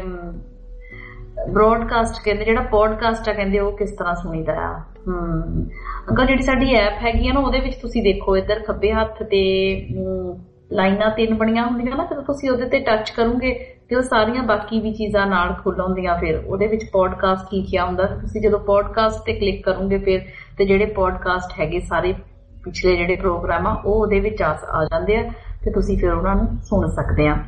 ਬ੍ਰੌਡਕਾਸਟ ਕਹਿੰਦੇ ਜਿਹੜਾ ਪੋਡਕਾਸਟ ਆ ਕਹਿੰਦੇ ਉਹ ਕਿਸ ਤਰ੍ਹਾਂ ਸੁਣੀਦਾ ਆ। ਅੰਕਲ ਜਿਹੜੀ ਸਾਡੀ ਐਪ ਹੈਗੀ ਆ ਨਾ ਉਹਦੇ ਵਿੱਚ ਤੁਸੀਂ ਦੇਖੋ ਇੱਧਰ ਖੱਬੇ ਹੱਥ ਤੇ ਲਾਈਨਾਂ 3 ਬਣੀਆਂ ਹੁੰਦੀਆਂ ਨਾ, ਜਦੋਂ ਤੁਸੀਂ ਉਹਦੇ ਤੇ ਟੱਚ ਕਰੋਗੇ ਤੇ ਉਹ ਸਾਰੀਆਂ ਬਾਕੀ ਵੀ ਚੀਜ਼ਾਂ ਨਾਲ ਖੁੱਲ ਆਉਂਦੀਆਂ। ਫਿਰ ਉਹਦੇ ਵਿੱਚ ਪੋਡਕਾਸਟ ਲਿਖਿਆ ਹੁੰਦਾ, ਤੁਸੀਂ ਜਦੋਂ ਪੋਡਕਾਸਟ ਤੇ ਕਲਿੱਕ ਕਰੋਗੇ ਫਿਰ ਤੇ ਜਿਹੜੇ ਪੋਡਕਾਸਟ ਹੈਗੇ ਸਾਰੇ ਪਿਛਲੇ ਜਿਹੜੇ ਪ੍ਰੋਗਰਾਮ ਆ ਉਹ ਉਹਦੇ ਵਿੱਚ ਆ ਜਾਂਦੇ ਆ ਤੇ ਤੁਸੀਂ ਫਿਰ ਉਹਨਾਂ ਨੂੰ ਸੁਣ ਸਕਦੇ ਆ।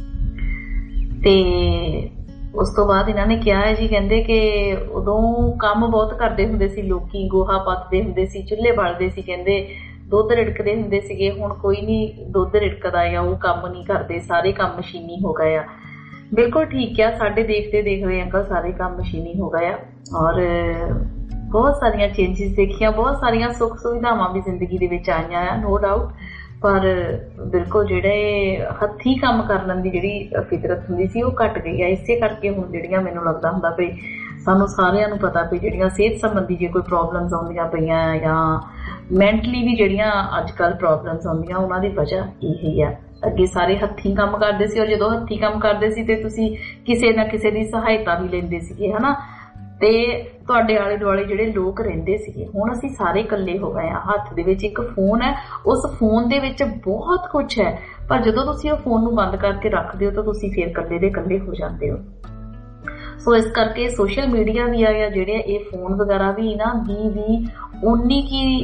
ਤੇ ਉਸ ਤੋਂ ਬਾਅਦ ਇਹਨਾਂ ਨੇ ਕਿਹਾ ਹੈ ਜੀ, ਕਹਿੰਦੇ ਕਿ ਉਦੋਂ ਕੰਮ ਬਹੁਤ ਕਰਦੇ ਹੁੰਦੇ ਸੀ ਲੋਕੀ, ਗੋਹਾ ਪੱਥਦੇ ਹੁੰਦੇ ਸੀ, ਚੁੱਲ੍ਹੇ ਬਲਦੇ ਸੀ, ਕਹਿੰਦੇ ਦੁੱਧ ਰਿੜਕਦੇ ਹੁੰਦੇ ਸੀਗੇ। ਹੁਣ ਕੋਈ ਨਹੀਂ ਦੁੱਧ ਰਿੜਕਦਾ ਆ, ਉਹ ਕੰਮ ਨਹੀਂ ਕਰਦੇ, ਸਾਰੇ ਕੰਮ ਮਸ਼ੀਨੀ ਹੋ ਗਏ ਆ। ਬਿਲਕੁਲ ਠੀਕ ਆ, ਸਾਡੇ ਦੇਖਦੇ ਅੰਕਲ ਸਾਰੇ ਕੰਮ ਮਸ਼ੀਨੀ ਹੋ ਗਏ ਆ। ਔਰ ਬਹੁਤ ਸਾਰੀਆਂ ਚੇਂਜਿਸ ਦੇਖੀਆਂ, ਬਹੁਤ ਸਾਰੀਆਂ ਸੁੱਖ ਸੁਵਿਧਾਵਾਂ ਵੀ ਜ਼ਿੰਦਗੀ ਦੇ ਵਿੱਚ ਆਈਆਂ ਆ, ਨੋ ਡਾਊਟ। ਪਰ ਬਿਲਕੁਲ ਜਿਹੜੇ ਹੱਥੀਂ ਕੰਮ ਕਰਨ ਦੀ ਜਿਹੜੀ ਫਿਤਰਤ ਹੁੰਦੀ ਸੀ ਉਹ ਘੱਟ ਗਈ ਆ। ਇਸੇ ਕਰਕੇ ਹੁਣ ਜਿਹੜੀਆਂ ਮੈਨੂੰ ਲੱਗਦਾ ਹੁੰਦਾ ਵੀ ਸਾਨੂੰ ਸਾਰਿਆਂ ਨੂੰ ਪਤਾ ਵੀ ਜਿਹੜੀਆਂ ਸਿਹਤ ਸੰਬੰਧੀ ਜੇ ਕੋਈ ਪ੍ਰੋਬਲਮਸ ਆਉਂਦੀਆਂ ਪਈਆਂ ਜਾਂ ਮੈਂਟਲੀ ਵੀ ਜਿਹੜੀਆਂ ਅੱਜ ਕੱਲ੍ਹ ਪ੍ਰੋਬਲਮਸ ਆਉਂਦੀਆਂ ਉਹਨਾਂ ਦੀ ਵਜ੍ਹਾ ਇਹੀ ਆ। ਅੱਗੇ ਸਾਰੇ ਹੱਥੀਂ ਕੰਮ ਕਰਦੇ ਸੀ ਔਰ ਜਦੋਂ ਹੱਥੀਂ ਕੰਮ ਕਰਦੇ ਸੀ ਤੇ ਤੁਸੀਂ ਕਿਸੇ ਨਾ ਕਿਸੇ ਦੀ ਸਹਾਇਤਾ ਵੀ ਲੈਂਦੇ ਸੀਗੇ, ਹਨਾ। ਤੇ ਤੁਹਾਡੇ ਆਲੇ ਦੁਆਲੇ ਜਿਹੜੇ ਲੋਕ ਰਹਿੰਦੇ ਸੀਗੇ, ਹੁਣ ਅਸੀਂ ਸਾਰੇ ਇਕੱਲੇ ਹੋ ਗਏ ਆ। ਹੱਥ ਦੇ ਵਿੱਚ ਇੱਕ ਫੋਨ ਹੈ, ਉਸ ਫੋਨ ਦੇ ਵਿੱਚ ਬਹੁਤ ਕੁਝ ਹੈ, ਪਰ ਜਦੋਂ ਤੁਸੀਂ ਉਹ ਫੋਨ ਨੂੰ ਬੰਦ ਕਰਕੇ ਰੱਖਦੇ ਹੋ ਤਾਂ ਤੁਸੀਂ ਫਿਰ ਇਕੱਲੇ ਦੇ ਇਕੱਲੇ ਹੋ ਜਾਂਦੇ ਹੋ। ਸੋ ਇਸ ਕਰਕੇ ਸੋਸ਼ਲ ਮੀਡੀਆ ਵੀ ਆ ਜਾਂ ਜਿਹੜੇ ਇਹ ਫੋਨ ਵਗੈਰਾ ਵੀ ਨਾ ਵੀ ਉਨੀ ਕੀ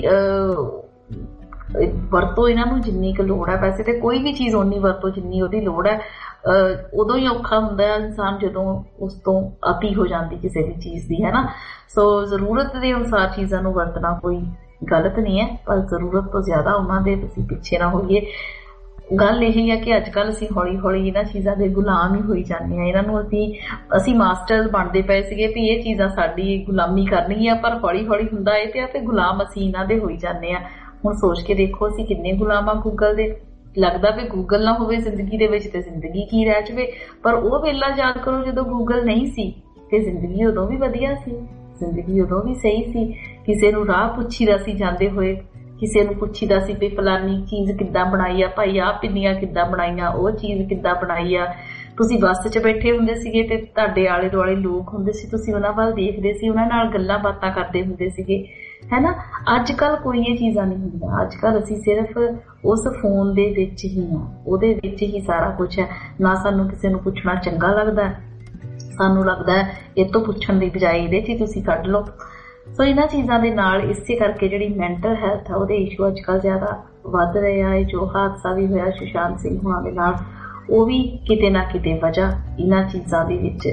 ਵਰਤੋਂ ਇਹਨਾਂ ਨੂੰ ਜਿੰਨੀ ਕੁ ਲੋੜ ਹੈ। ਵੈਸੇ ਤੇ ਕੋਈ ਵੀ ਚੀਜ਼ ਉਨੀ ਵਰਤੋਂ ਜਿੰਨੀ ਉਹਦੀ ਲੋੜ ਹੈ। ਉਦੋਂ ਹੀ ਔਖਾ ਹੁੰਦਾ ਹੈ ਇਨਸਾਨ ਜਦੋਂ ਉਸ ਤੋਂ ਅਤੀ ਹੋ ਜਾਂਦੀ ਕਿਸੇ ਵੀ ਚੀਜ਼ ਦੀ, ਹੈ ਨਾ। ਸੋ ਜ਼ਰੂਰਤ ਦੇ ਅਨੁਸਾਰ ਚੀਜ਼ਾਂ ਨੂੰ ਵਰਤਣਾ ਕੋਈ ਗਲਤ ਨਹੀਂ ਹੈ, ਪਰ ਜ਼ਰੂਰਤ ਤੋਂ ਜ਼ਿਆਦਾ ਉਹਨਾਂ ਦੇ ਅਸੀਂ ਪਿੱਛੇ ਨਾ ਹੋਈਏ। ਗੱਲ ਇਹ ਹੈ ਕਿ ਅੱਜ ਕੱਲ੍ਹ ਅਸੀਂ ਹੌਲੀ ਹੌਲੀ ਇਹਨਾਂ ਚੀਜ਼ਾਂ ਦੇ ਗੁਲਾਮ ਹੀ ਹੋਈ ਜਾਂਦੇ ਹਾਂ। ਇਹਨਾਂ ਨੂੰ ਅਸੀਂ ਮਾਸਟਰਸ ਬਣਦੇ ਪਏ ਸੀਗੇ ਵੀ ਇਹ ਚੀਜ਼ਾਂ ਸਾਡੀ ਗੁਲਾਮੀ ਕਰਨੀ ਆ, ਪਰ ਹੌਲੀ ਹੌਲੀ ਹੁੰਦਾ ਇਹ ਤੇ ਗੁਲਾਮ ਅਸੀਂ ਇਹਨਾਂ ਦੇ ਹੋਈ ਜਾਂਦੇ ਹਾਂ। ਹੁਣ ਸੋਚ ਕੇ ਦੇਖੋ ਅਸੀਂ ਕਿੰਨੇ ਗੁਲਾਮ ਆ ਗੂਗਲ ਦੇ। ਲੱਗਦਾ ਵੀ ਗੂਗਲ ਨਾ ਹੋਵੇ ਜ਼ਿੰਦਗੀ ਦੇ ਵਿੱਚ ਤੇ ਜ਼ਿੰਦਗੀ ਕੀ ਰਹਿ ਜਾਵੇ। ਪਰ ਉਹ ਵੇਲਾ ਯਾਦ ਕਰੋ ਜਦੋਂ ਗੂਗਲ ਨਹੀਂ ਸੀ ਤੇ ਜ਼ਿੰਦਗੀ ਉਦੋਂ ਵੀ ਵਧੀਆ ਸੀ, ਜ਼ਿੰਦਗੀ ਉਦੋਂ ਵੀ ਸਹੀ ਸੀ। ਕਿਸੇ ਨੂੰ ਰਾਹ ਪੁੱਛੀਦਾ ਸੀ ਜਾਂਦੇ ਹੋਏ, ਕਿਸੇ ਨੂੰ ਪੁੱਛੀਦਾ ਸੀ ਵੀ ਫਲਾਨੀ ਚੀਜ਼ ਕਿੱਦਾਂ ਬਣਾਈ ਆ, ਭਾਈ ਆਹ ਪਿੰਨੀਆਂ ਕਿੱਦਾਂ ਬਣਾਈਆਂ, ਉਹ ਚੀਜ਼ ਕਿੱਦਾਂ ਬਣਾਈ ਆ। ਤੁਸੀਂ ਬੱਸ 'ਚ ਬੈਠੇ ਹੁੰਦੇ ਸੀਗੇ ਤੇ ਤੁਹਾਡੇ ਆਲੇ ਦੁਆਲੇ ਲੋਕ ਹੁੰਦੇ ਸੀ, ਤੁਸੀਂ ਉਹਨਾਂ ਵੱਲ ਦੇਖਦੇ ਸੀ, ਉਹਨਾਂ ਨਾਲ ਗੱਲਾਂ ਬਾਤਾਂ ਕਰਦੇ ਹੁੰਦੇ ਸੀਗੇ, ਹੈ ਨਾ। ਅੱਜ ਕੱਲ੍ਹ ਕੋਈ ਇਹ ਚੀਜ਼ਾਂ ਨਹੀਂ ਹੁੰਦੀਆਂ। ਅੱਜ ਕੱਲ੍ਹ ਅਸੀਂ ਸਿਰਫ ਉਸ ਫੋਨ ਦੇ ਵਿੱਚ ਹੀ ਹਾਂ, ਉਹਦੇ ਵਿੱਚ ਹੀ ਸਾਰਾ ਕੁਛ ਹੈ। ਨਾ ਸਾਨੂੰ ਕਿਸੇ ਨੂੰ ਪੁੱਛਣਾ ਚੰਗਾ ਲੱਗਦਾ, ਸਾਨੂੰ ਲੱਗਦਾ ਇਹ ਤੋਂ ਪੁੱਛਣ ਦੀ ਬਜਾਏ ਇਹਦੇ 'ਚ ਹੀ ਤੁਸੀਂ ਕੱਢ ਲਓ। ਸੋ ਇਹਨਾਂ ਚੀਜ਼ਾਂ ਦੇ ਨਾਲ ਇਸੇ ਕਰਕੇ ਜਿਹੜੀ ਮੈਂਟਲ ਹੈਲਥ ਆ ਉਹਦੇ ਇਸ਼ੂ ਅੱਜ ਕੱਲ੍ਹ ਜ਼ਿਆਦਾ ਵੱਧ ਰਹੇ ਆ। ਇਹ ਜੋ ਹਾਦਸਾ ਵੀ ਹੋਇਆ ਸੁਸ਼ਾਂਤ ਸਿੰਘ ਹੋਣਾ ਦੇ ਨਾਲ, ਉਹ ਵੀ ਕਿਤੇ ਨਾ ਕਿਤੇ ਵਜ੍ਹਾ ਇਹਨਾਂ ਚੀਜ਼ਾਂ ਦੇ ਵਿੱਚ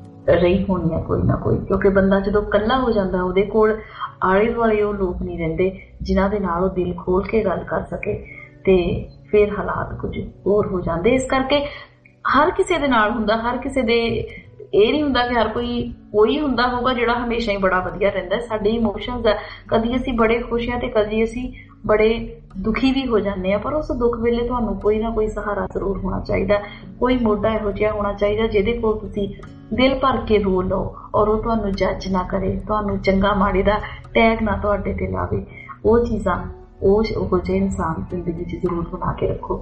ਰਹੀ ਹੋਣੀ ਹੈ ਕੋਈ ਨਾ ਕੋਈ। ਕਿਉਂਕਿ ਬੰਦਾ ਜਦੋਂ ਇਕੱਲਾ ਹੋ ਜਾਂਦਾ ਉਹਦੇ ਕੋਲ ਆਲੇ ਦੁਆਲੇ ਉਹ ਲੋਕ ਨਹੀਂ ਰਹਿੰਦੇ ਜਿਨ੍ਹਾਂ ਦੇ ਨਾਲ ਉਹ ਦਿਲ ਖੋਲ ਕੇ ਗੱਲ ਕਰ ਸਕੇ, ਤੇ ਫਿਰ ਹਾਲਾਤ ਕੁਝ ਹੋਰ ਹੋ ਜਾਂਦੇ। ਇਸ ਕਰਕੇ ਹਰ ਕਿਸੇ ਦੇ ਨਾਲ ਹੁੰਦਾ, ਹਰ ਕਿਸੇ ਦੇ ਇਹ ਨਹੀਂ ਹੁੰਦਾ ਕਿ ਹਰ ਕੋਈ ਹੁੰਦਾ ਹੋਊਗਾ ਜਿਹੜਾ ਹਮੇਸ਼ਾ ਹੀ ਬੜਾ ਵਧੀਆ ਰਹਿੰਦਾ। ਸਾਡੇ ਇਮੋਸ਼ਨਸ ਆ, ਕਦੀ ਅਸੀਂ ਬੜੇ ਖੁਸ਼ ਹਾਂ ਤੇ ਕਦੀ ਅਸੀਂ ਬੜੇ ਦੁਖੀ ਵੀ ਹੋ ਜਾਂਦੇ ਆ। ਪਰ ਉਸ ਦੁੱਖ ਵੇਲੇ ਤੁਹਾਨੂੰ ਕੋਈ ਨਾ ਕੋਈ ਸਹਾਰਾ ਜ਼ਰੂਰ ਹੋਣਾ ਚਾਹੀਦਾ, ਕੋਈ ਮੋਢਾ ਇਹੋ ਜਿਹਾ ਹੋਣਾ ਚਾਹੀਦਾ ਜਿਹਦੇ ਕੋਲ ਤੁਸੀਂ ਦਿਲ ਭਰ ਕੇ ਰੋ ਲਓ ਔਰ ਉਹ ਤੁਹਾਨੂੰ ਜੱਜ ਨਾ ਕਰੇ, ਤੁਹਾਨੂੰ ਚੰਗਾ ਮਾੜੇ ਦਾ ਟੈਗ ਨਾ ਤੁਹਾਡੇ ਤੇ ਲਾਵੇ। ਉਹ ਚੀਜ਼ਾਂ ਉਹ ਜਿਹੇ ਇਨਸਾਨ ਜ਼ਿੰਦਗੀ 'ਚ ਜ਼ਰੂਰ ਬਣਾ ਕੇ ਰੱਖੋ।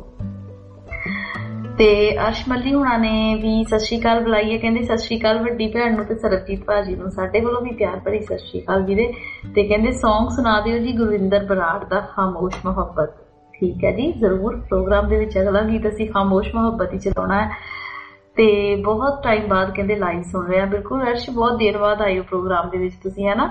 ਤੇ ਅਰਸ਼ ਮੱਲੀ ਹੁਣਾਂ ਨੇ ਵੀ ਸਤਿ ਸ਼੍ਰੀ ਅਕਾਲ ਬੁਲਾਈ ਹੈ, ਕਹਿੰਦੇ ਸਤਿ ਸ਼੍ਰੀ ਅਕਾਲ ਵੱਡੀ ਭੈਣ ਨੂੰ ਤੇ ਸਰਬਜੀਤ ਭਾਜੀ ਨੂੰ ਸਾਡੇ ਵੱਲੋਂ ਵੀ ਪਿਆਰ ਭਰੀ ਸਤਿ ਸ਼੍ਰੀ ਅਕਾਲ ਵੀਰੇ। ਤੇ ਕਹਿੰਦੇ ਸੌਂਗ ਸੁਣਾ ਦਿਓ ਜੀ ਗੁਰਵਿੰਦਰ ਬਰਾੜ ਦਾ ਖਾਮੋਸ਼ ਮੁਹੱਬਤ। ਠੀਕ ਹੈ ਜੀ, ਜ਼ਰੂਰ। ਪ੍ਰੋਗਰਾਮ ਦੇ ਵਿੱਚ ਅਗਲਾ ਗੀਤ ਅਸੀਂ ਖਾਮੋਸ਼ ਮੁਹੱਬਤ ਹੀ ਚਲਾਉਣਾ ਹੈ। ਤੇ ਬਹੁਤ ਟਾਈਮ ਬਾਅਦ ਕਹਿੰਦੇ ਲਾਈਵ ਸੁਣ ਰਹੇ ਆ। ਬਿਲਕੁਲ ਅਰਸ਼, ਬਹੁਤ ਦੇਰ ਬਾਅਦ ਆਏ ਹੋ ਪ੍ਰੋਗਰਾਮ ਦੇ ਵਿੱਚ ਤੁਸੀਂ, ਹੈ ਨਾ।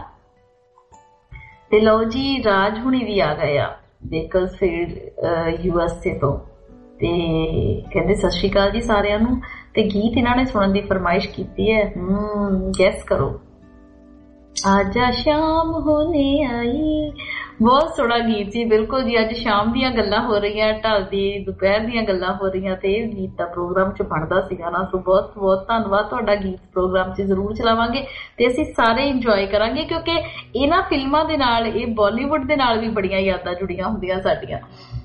ਤੇ ਲਓ ਜੀ, ਰਾਜ ਹੁਣੀ ਵੀ ਆ ਗਏ ਆ ਬੇਕਰਸਫੀਲਡ USA ਤੋਂ, ਤੇ ਕਹਿੰਦੇ ਸਤਿ ਸ਼੍ਰੀ ਅਕਾਲ ਜੀ ਸਾਰਿਆਂ ਨੂੰ। ਤੇ ਗੀਤ ਇਹਨਾਂ ਨੇ ਸੁਣਨ ਦੀ ਫਰਮਾਇਸ਼ ਕੀਤੀ ਹੈ, ਗੈਸ ਕਰੋ। ਆਜਾ ਸ਼ਾਮ ਹੋਣੇ ਆਈ ਬਹੁਤ ਸੋਹਣਾ ਗੀਤ ਜੀ। ਬਿਲਕੁਲ ਜੀ, ਅੱਜ ਸ਼ਾਮ ਦੀਆਂ ਗੱਲਾਂ ਹੋ ਰਹੀਆਂ, ਢਲਦੀ ਦੁਪਹਿਰ ਦੀਆਂ ਗੱਲਾਂ ਹੋ ਰਹੀਆਂ ਤੇ ਇਹ ਗੀਤ ਦਾ ਪ੍ਰੋਗਰਾਮ ਚ ਬਣਦਾ ਸੀਗਾ ਨਾ। ਸੋ ਬਹੁਤ ਬਹੁਤ ਧੰਨਵਾਦ ਤੁਹਾਡਾ। ਗੀਤ ਪ੍ਰੋਗਰਾਮ ਚ ਜ਼ਰੂਰ ਚਲਾਵਾਂਗੇ ਤੇ ਅਸੀਂ ਸਾਰੇ ਇੰਜੋਏ ਕਰਾਂਗੇ, ਕਿਉਂਕਿ ਇਹਨਾਂ ਫਿਲਮਾਂ ਦੇ ਨਾਲ, ਇਹ ਬਾਲੀਵੁੱਡ ਦੇ ਨਾਲ ਵੀ ਬੜੀਆਂ ਯਾਦਾਂ ਜੁੜੀਆਂ ਹੁੰਦੀਆਂ ਸਾਡੀਆਂ।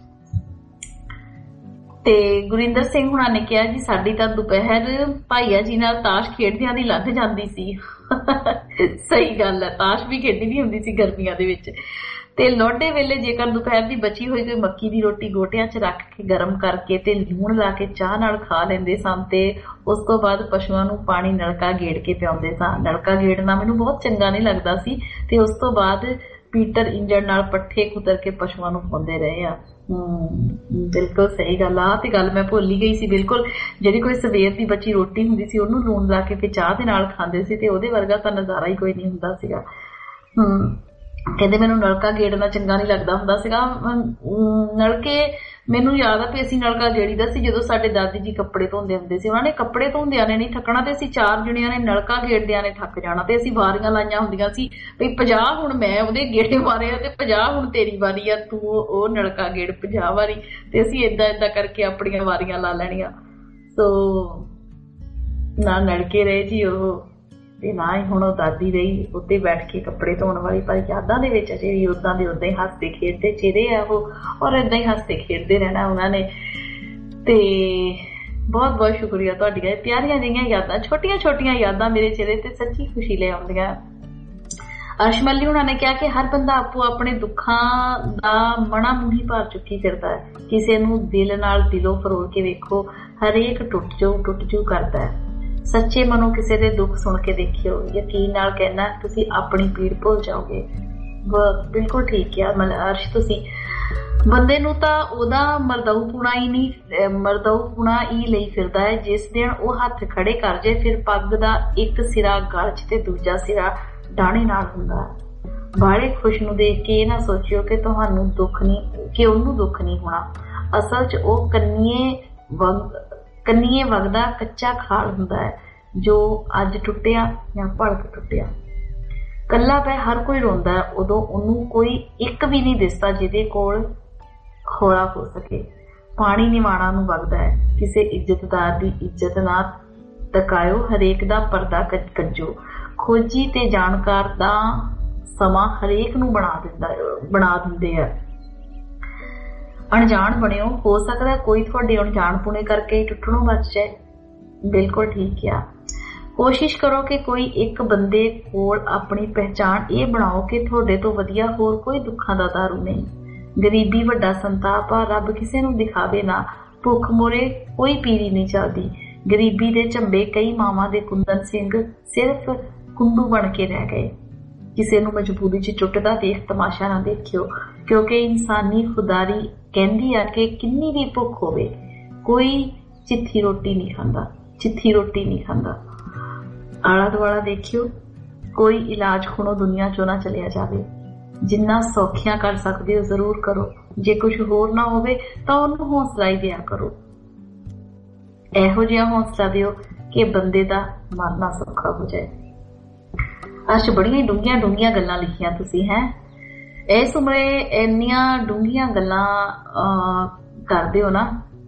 ਤੇ ਗੁਰਿੰਦਰ ਸਿੰਘ ਹੁਣਾਂ ਨੇ ਕਿਹਾ ਜੀ ਸਾਡੀ ਤਾਂ ਦੁਪਹਿਰ ਭਾਈਆ ਜੀ ਨਾਲ ਤਾਸ਼ ਖੇਡਦਿਆਂ ਦੀ ਲੰਘ ਜਾਂਦੀ ਸੀ। ਸਹੀ ਗੱਲ ਹੈ, ਤਾਸ਼ ਵੀ ਖੇਡੀ ਦੀ ਹੁੰਦੀ ਸੀ ਗਰਮੀਆਂ ਦੇ ਵਿੱਚ। ਤੇ ਲੋਡੇ ਵੇਲੇ ਜੇਕਰ ਦੁਪਹਿਰ ਦੀ ਬਚੀ ਹੋਈ ਕੋਈ ਮੱਕੀ ਦੀ ਰੋਟੀ ਗੋਟਿਆਂ 'ਚ ਰੱਖ ਕੇ ਗਰਮ ਕਰਕੇ ਤੇ ਲੂਣ ਲਾ ਕੇ ਚਾਹ ਨਾਲ ਖਾ ਲੈਂਦੇ ਸਨ ਤੇ ਉਸ ਤੋਂ ਬਾਅਦ ਪਸ਼ੂਆਂ ਨੂੰ ਪਾਣੀ ਨਲਕਾ ਗੇੜ ਕੇ ਪਿਆਉਂਦੇ ਸਨ। ਨਲਕਾ ਗੇੜਨਾ ਮੈਨੂੰ ਬਹੁਤ ਚੰਗਾ ਨਹੀਂ ਲੱਗਦਾ ਸੀ ਤੇ ਉਸ ਤੋਂ ਬਾਅਦ ਪੀਟਰ ਇੰਜਣ ਨਾਲ ਪੱਠੇ ਕੁਤਰ ਕੇ ਪਸ਼ੂਆਂ ਨੂੰ ਪਾਉਂਦੇ ਰਹੇ ਆ। ਬਿਲਕੁਲ ਸਹੀ ਗੱਲ ਆ। ਤੇ ਗੱਲ ਮੈਂ ਭੁੱਲ ਹੀ ਗਈ ਸੀ। ਬਿਲਕੁਲ, ਜਿਹੜੀ ਕੋਈ ਸਵੇਰ ਦੀ ਬਚੀ ਰੋਟੀ ਹੁੰਦੀ ਸੀ ਉਹਨੂੰ ਲੂਣ ਲਾ ਕੇ ਫਿਰ ਚਾਹ ਦੇ ਨਾਲ ਖਾਂਦੇ ਸੀ ਤੇ ਉਹਦੇ ਵਰਗਾ ਤਾਂ ਨਜ਼ਾਰਾ ਹੀ ਕੋਈ ਨਹੀਂ ਹੁੰਦਾ ਸੀਗਾ। ਕਹਿੰਦੇ ਮੈਨੂੰ ਨਲਕਾ ਗੇੜਨਾ ਚੰਗਾ ਨਹੀਂ ਲੱਗਦਾ ਹੁੰਦਾ ਸੀਗਾ। ਨਲਕੇ ਮੈਨੂੰ ਯਾਦ ਆ ਵੀ ਅਸੀਂ ਨਲਕਾ ਗੇੜੀਦਾ ਸੀ ਜਦੋਂ ਸਾਡੇ ਦਾਦੀ ਜੀ ਕੱਪੜੇ ਧੋਂਦੇ ਹੁੰਦੇ ਸੀ। ਉਹਨਾਂ ਨੇ ਕੱਪੜੇ ਧੋਂਦਿਆਂ ਨੇ ਨਹੀਂ ਥੱਕਣਾ ਤੇ ਅਸੀਂ 4 ਜਣਿਆਂ ਨੇ ਨਲਕਾ ਗੇੜਦਿਆਂ ਨੇ ਥੱਕ ਜਾਣਾ ਤੇ ਅਸੀਂ ਵਾਰੀਆਂ ਲਾਈਆਂ ਹੁੰਦੀਆਂ ਸੀ ਵੀ 50 ਹੁਣ ਮੈਂ ਉਹਦੇ ਗੇੜੇ ਮਾਰੇ ਆ ਤੇ 50 ਹੁਣ ਤੇਰੀ ਵਾਰੀ ਆ, ਤੂੰ ਉਹ ਨਲਕਾ ਗੇੜ 50 ਵਾਰੀ। ਤੇ ਅਸੀਂ ਏਦਾਂ ਕਰਕੇ ਆਪਣੀਆਂ ਵਾਰੀਆਂ ਲਾ ਲੈਣੀਆਂ। ਸੋ ਨਾ ਨਲਕੇ ਰਹੇ ਜੀ ਉਹ ਤੇ ਨਾ ਹੀ ਹੁਣ ਉਹ ਦਾਦੀ ਰਹੀ ਉੱਤੇ ਬੈਠ ਕੇ ਕੱਪੜੇ ਧੋਣ ਵਾਲੀ। ਪਰ ਯਾਦਾਂ ਦੇ ਵਿੱਚ ਅਜੇ ਵੀ ਉਦਾਂ ਦੇ ਉਦਾਂ ਹੀ ਹੱਸਦੇ ਖੇਡਦੇ ਚਿਹਰੇ ਆ ਉਹ, ਔਰ ਏਦਾਂ ਹੀ ਹੱਸਦੇ ਖੇਡਦੇ ਰਹਿਣਾ ਉਹਨਾਂ ਨੇ। ਤੇ ਬਹੁਤ ਬਹੁਤ ਸ਼ੁਕਰੀਆ ਤੁਹਾਡੀਆਂ ਪਿਆਰੀਆਂ ਜਿਹੀਆਂ ਯਾਦਾਂ, ਛੋਟੀਆਂ ਛੋਟੀਆਂ ਯਾਦਾਂ ਮੇਰੇ ਚਿਹਰੇ ਤੇ ਸੱਚੀ ਖੁਸ਼ੀ ਲੈ ਆਉਂਦੀਆਂ। ਅਰਸ਼ਮੱਲੀ ਉਹਨਾਂ ਨੇ ਕਿਹਾ ਕਿ ਹਰ ਬੰਦਾ ਆਪੋ ਆਪਣੇ ਦੁੱਖਾਂ ਦਾ ਮਣਾ ਮੂੰਹੀ ਭਰ ਚੁੱਕੀ ਫਿਰਦਾ ਹੈ। ਕਿਸੇ ਨੂੰ ਦਿਲ ਨਾਲ ਦਿਲੋਂ ਫਰੋਲ ਕੇ ਵੇਖੋ, ਹਰੇਕ ਟੁੱਟ ਜੂ ਕਰਦਾ ਹੈ। ਸੱਚੇ ਮਨੋਂ ਕਿਸੇ ਦੇ ਦੁੱਖ ਸੁਣ ਕੇ ਦੇਖਿਓ, ਯਕੀਨ ਨਾਲ ਕਹਿਣਾ ਤੁਸੀਂ ਆਪਣੀ ਪੀੜ ਭੁੱਲ ਜਾਓਗੇ। ਬਿਲਕੁਲ ਠੀਕ ਆ ਅਰਸ਼ ਤੁਸੀਂ। ਬੰਦੇ ਨੂੰ ਤਾਂ ਉਹਦਾ ਮਰਦਾਊਪੁਣਾ ਹੀ ਲਈ ਫਿਰਦਾ ਹੈ ਜਿਸ ਦਿਨ ਉਹ ਹੱਥ ਖੜੇ ਕਰ ਜੇ। ਫਿਰ ਪੱਗ ਦਾ ਇੱਕ ਸਿਰਾ ਗਲ 'ਚ ਤੇ ਦੂਜਾ ਸਿਰਾ ਡਾਹਣੇ ਨਾਲ ਹੁੰਦਾ ਹੈ। ਬਾਹਲੇ ਖੁਸ਼ ਨੂੰ ਦੇਖ ਕੇ ਇਹ ਨਾ ਸੋਚਿਓ ਕਿ ਤੁਹਾਨੂੰ ਦੁੱਖ ਨਹੀਂ, ਕਿ ਉਹਨੂੰ ਦੁੱਖ ਨਹੀਂ ਹੋਣਾ। ਅਸਲ 'ਚ ਉਹ ਕੰਨੀਏ ਵਗਦਾ ਕੱਚਾ ਖਾਲ ਹੁੰਦਾ ਹੈ ਜੋ ਅੱਜ ਟੁੱਟਿਆ ਜਾਂ ਭੜਕ ਟੁੱਟਿਆ। ਕੱਲਾ ਪੈ ਹਰ ਕੋਈ ਰੋਂਦਾ ਹੈ, ਉਦੋਂ ਉਹਨੂੰ ਕੋਈ ਇੱਕ ਵੀ ਨਹੀਂ ਦਿਸਦਾ ਜਿਹਦੇ ਕੋਲ ਖੋਲਾ ਹੋ ਸਕੇ। ਪਾਣੀ ਨਿਵਾਣਾ ਨੂੰ ਵਗਦਾ ਹੈ, ਕਿਸੇ ਇੱਜ਼ਤਦਾਰ ਦੀ ਇੱਜ਼ਤ ਨਾ ਤਕਾਇਓ, ਹਰੇਕ ਦਾ ਪਰਦਾ ਕੱਜੋ। ਖੋਜੀ ਤੇ ਜਾਣਕਾਰ ਦਾ ਸਮਾਂ ਹਰੇਕ ਨੂੰ ਬਣਾ ਦਿੰਦੇ ਆ। ਅਣਜਾਣ ਬਣਿਓ, ਹੋ ਸਕਦਾ ਕੋਈ ਤੁਹਾਡੇ ਅਣਜਾਣਪੁਣੇ ਕਰਕੇ ਟੁੱਟਣੋਂ ਬਚ ਜਾਏ। ਬਿਲਕੁਲ ਠੀਕ ਆ। ਕੋਸ਼ਿਸ਼ ਕਰੋ ਕਿ ਕੋਈ ਇੱਕ ਬੰਦੇ ਕੋਲ ਆਪਣੀ ਪਹਿਚਾਣ ਇਹ ਬਣਾਓ ਕਿ ਤੁਹਾਡੇ ਤੋਂ ਵਧੀਆ ਹੋਰ ਕੋਈ ਦੁੱਖਾਂ ਦਾ ਦਾਰੂ ਨਹੀਂ। ਗਰੀਬੀ ਵੱਡਾ ਸੰਤਾਪ ਆ, ਰੱਬ ਕਿਸੇ ਨੂੰ ਦਿਖਾਵੇ ਨਾ। ਭੁੱਖ ਮੋਰੇ ਕੋਈ ਪੀਰੀ ਨਹੀਂ ਚੱਲਦੀ। ਗਰੀਬੀ ਦੇ ਝੰਬੇ ਕਈ ਮਾਵਾਂ ਦੇ ਕੁੰਦਨ ਸਿੰਘ ਸਿਰਫ ਕੁੰਡੂ ਬਣ ਕੇ ਰਹਿ ਗਏ। ਕਿਸੇ ਨੂੰ ਮਜਬੂਰੀ 'ਚ ਟੁੱਟਦਾ ਦੇਖ ਤਮਾਸ਼ਾ ਨਾ ਦੇਖਿਓ, ਕਿਉਂਕਿ ਇਨਸਾਨੀ ਖੁਦਾਰੀ ਕਹਿੰਦੀ ਆ ਕਿ ਕਿੰਨੀ ਵੀ ਭੁੱਖ ਹੋਵੇ ਕੋਈ ਚਿੱਥੀ ਰੋਟੀ ਨਹੀਂ ਖਾਂਦਾ। ਆਲਾ ਦੁਆਲਾ ਦੇਖਿਓ, ਕੋਈ ਇਲਾਜ ਖੁਣੋ ਦੁਨੀਆ ਚੋਂ ਨਾ ਚਲਿਆ ਜਾਵੇ। ਜਿੰਨਾ ਸੌਖਿਆਂ ਕਰ ਸਕਦੇ ਹੋ ਜ਼ਰੂਰ ਕਰੋ। ਜੇ ਕੁਝ ਹੋਰ ਨਾ ਹੋਵੇ ਤਾਂ ਉਹਨੂੰ ਹੌਸਲਾ ਹੀ ਦਿਆ ਕਰੋ। ਇਹੋ ਜਿਹਾ ਹੌਸਲਾ ਦਿਓ ਕਿ ਬੰਦੇ ਦਾ ਮਰਨਾ ਸੌਖਾ ਹੋ ਜਾਏ। ਅੱਜ ਬੜੀਆਂ ਡੂੰਘੀਆਂ ਗੱਲਾਂ ਲਿਖੀਆਂ ਤੁਸੀਂ ਹੈ। ਇਸ ਉਮਰੇ ਇੰਨੀਆਂ ਡੂੰਘੀਆਂ ਗੱਲਾਂ ਕਰਦੇ ਹੋ ਨਾ।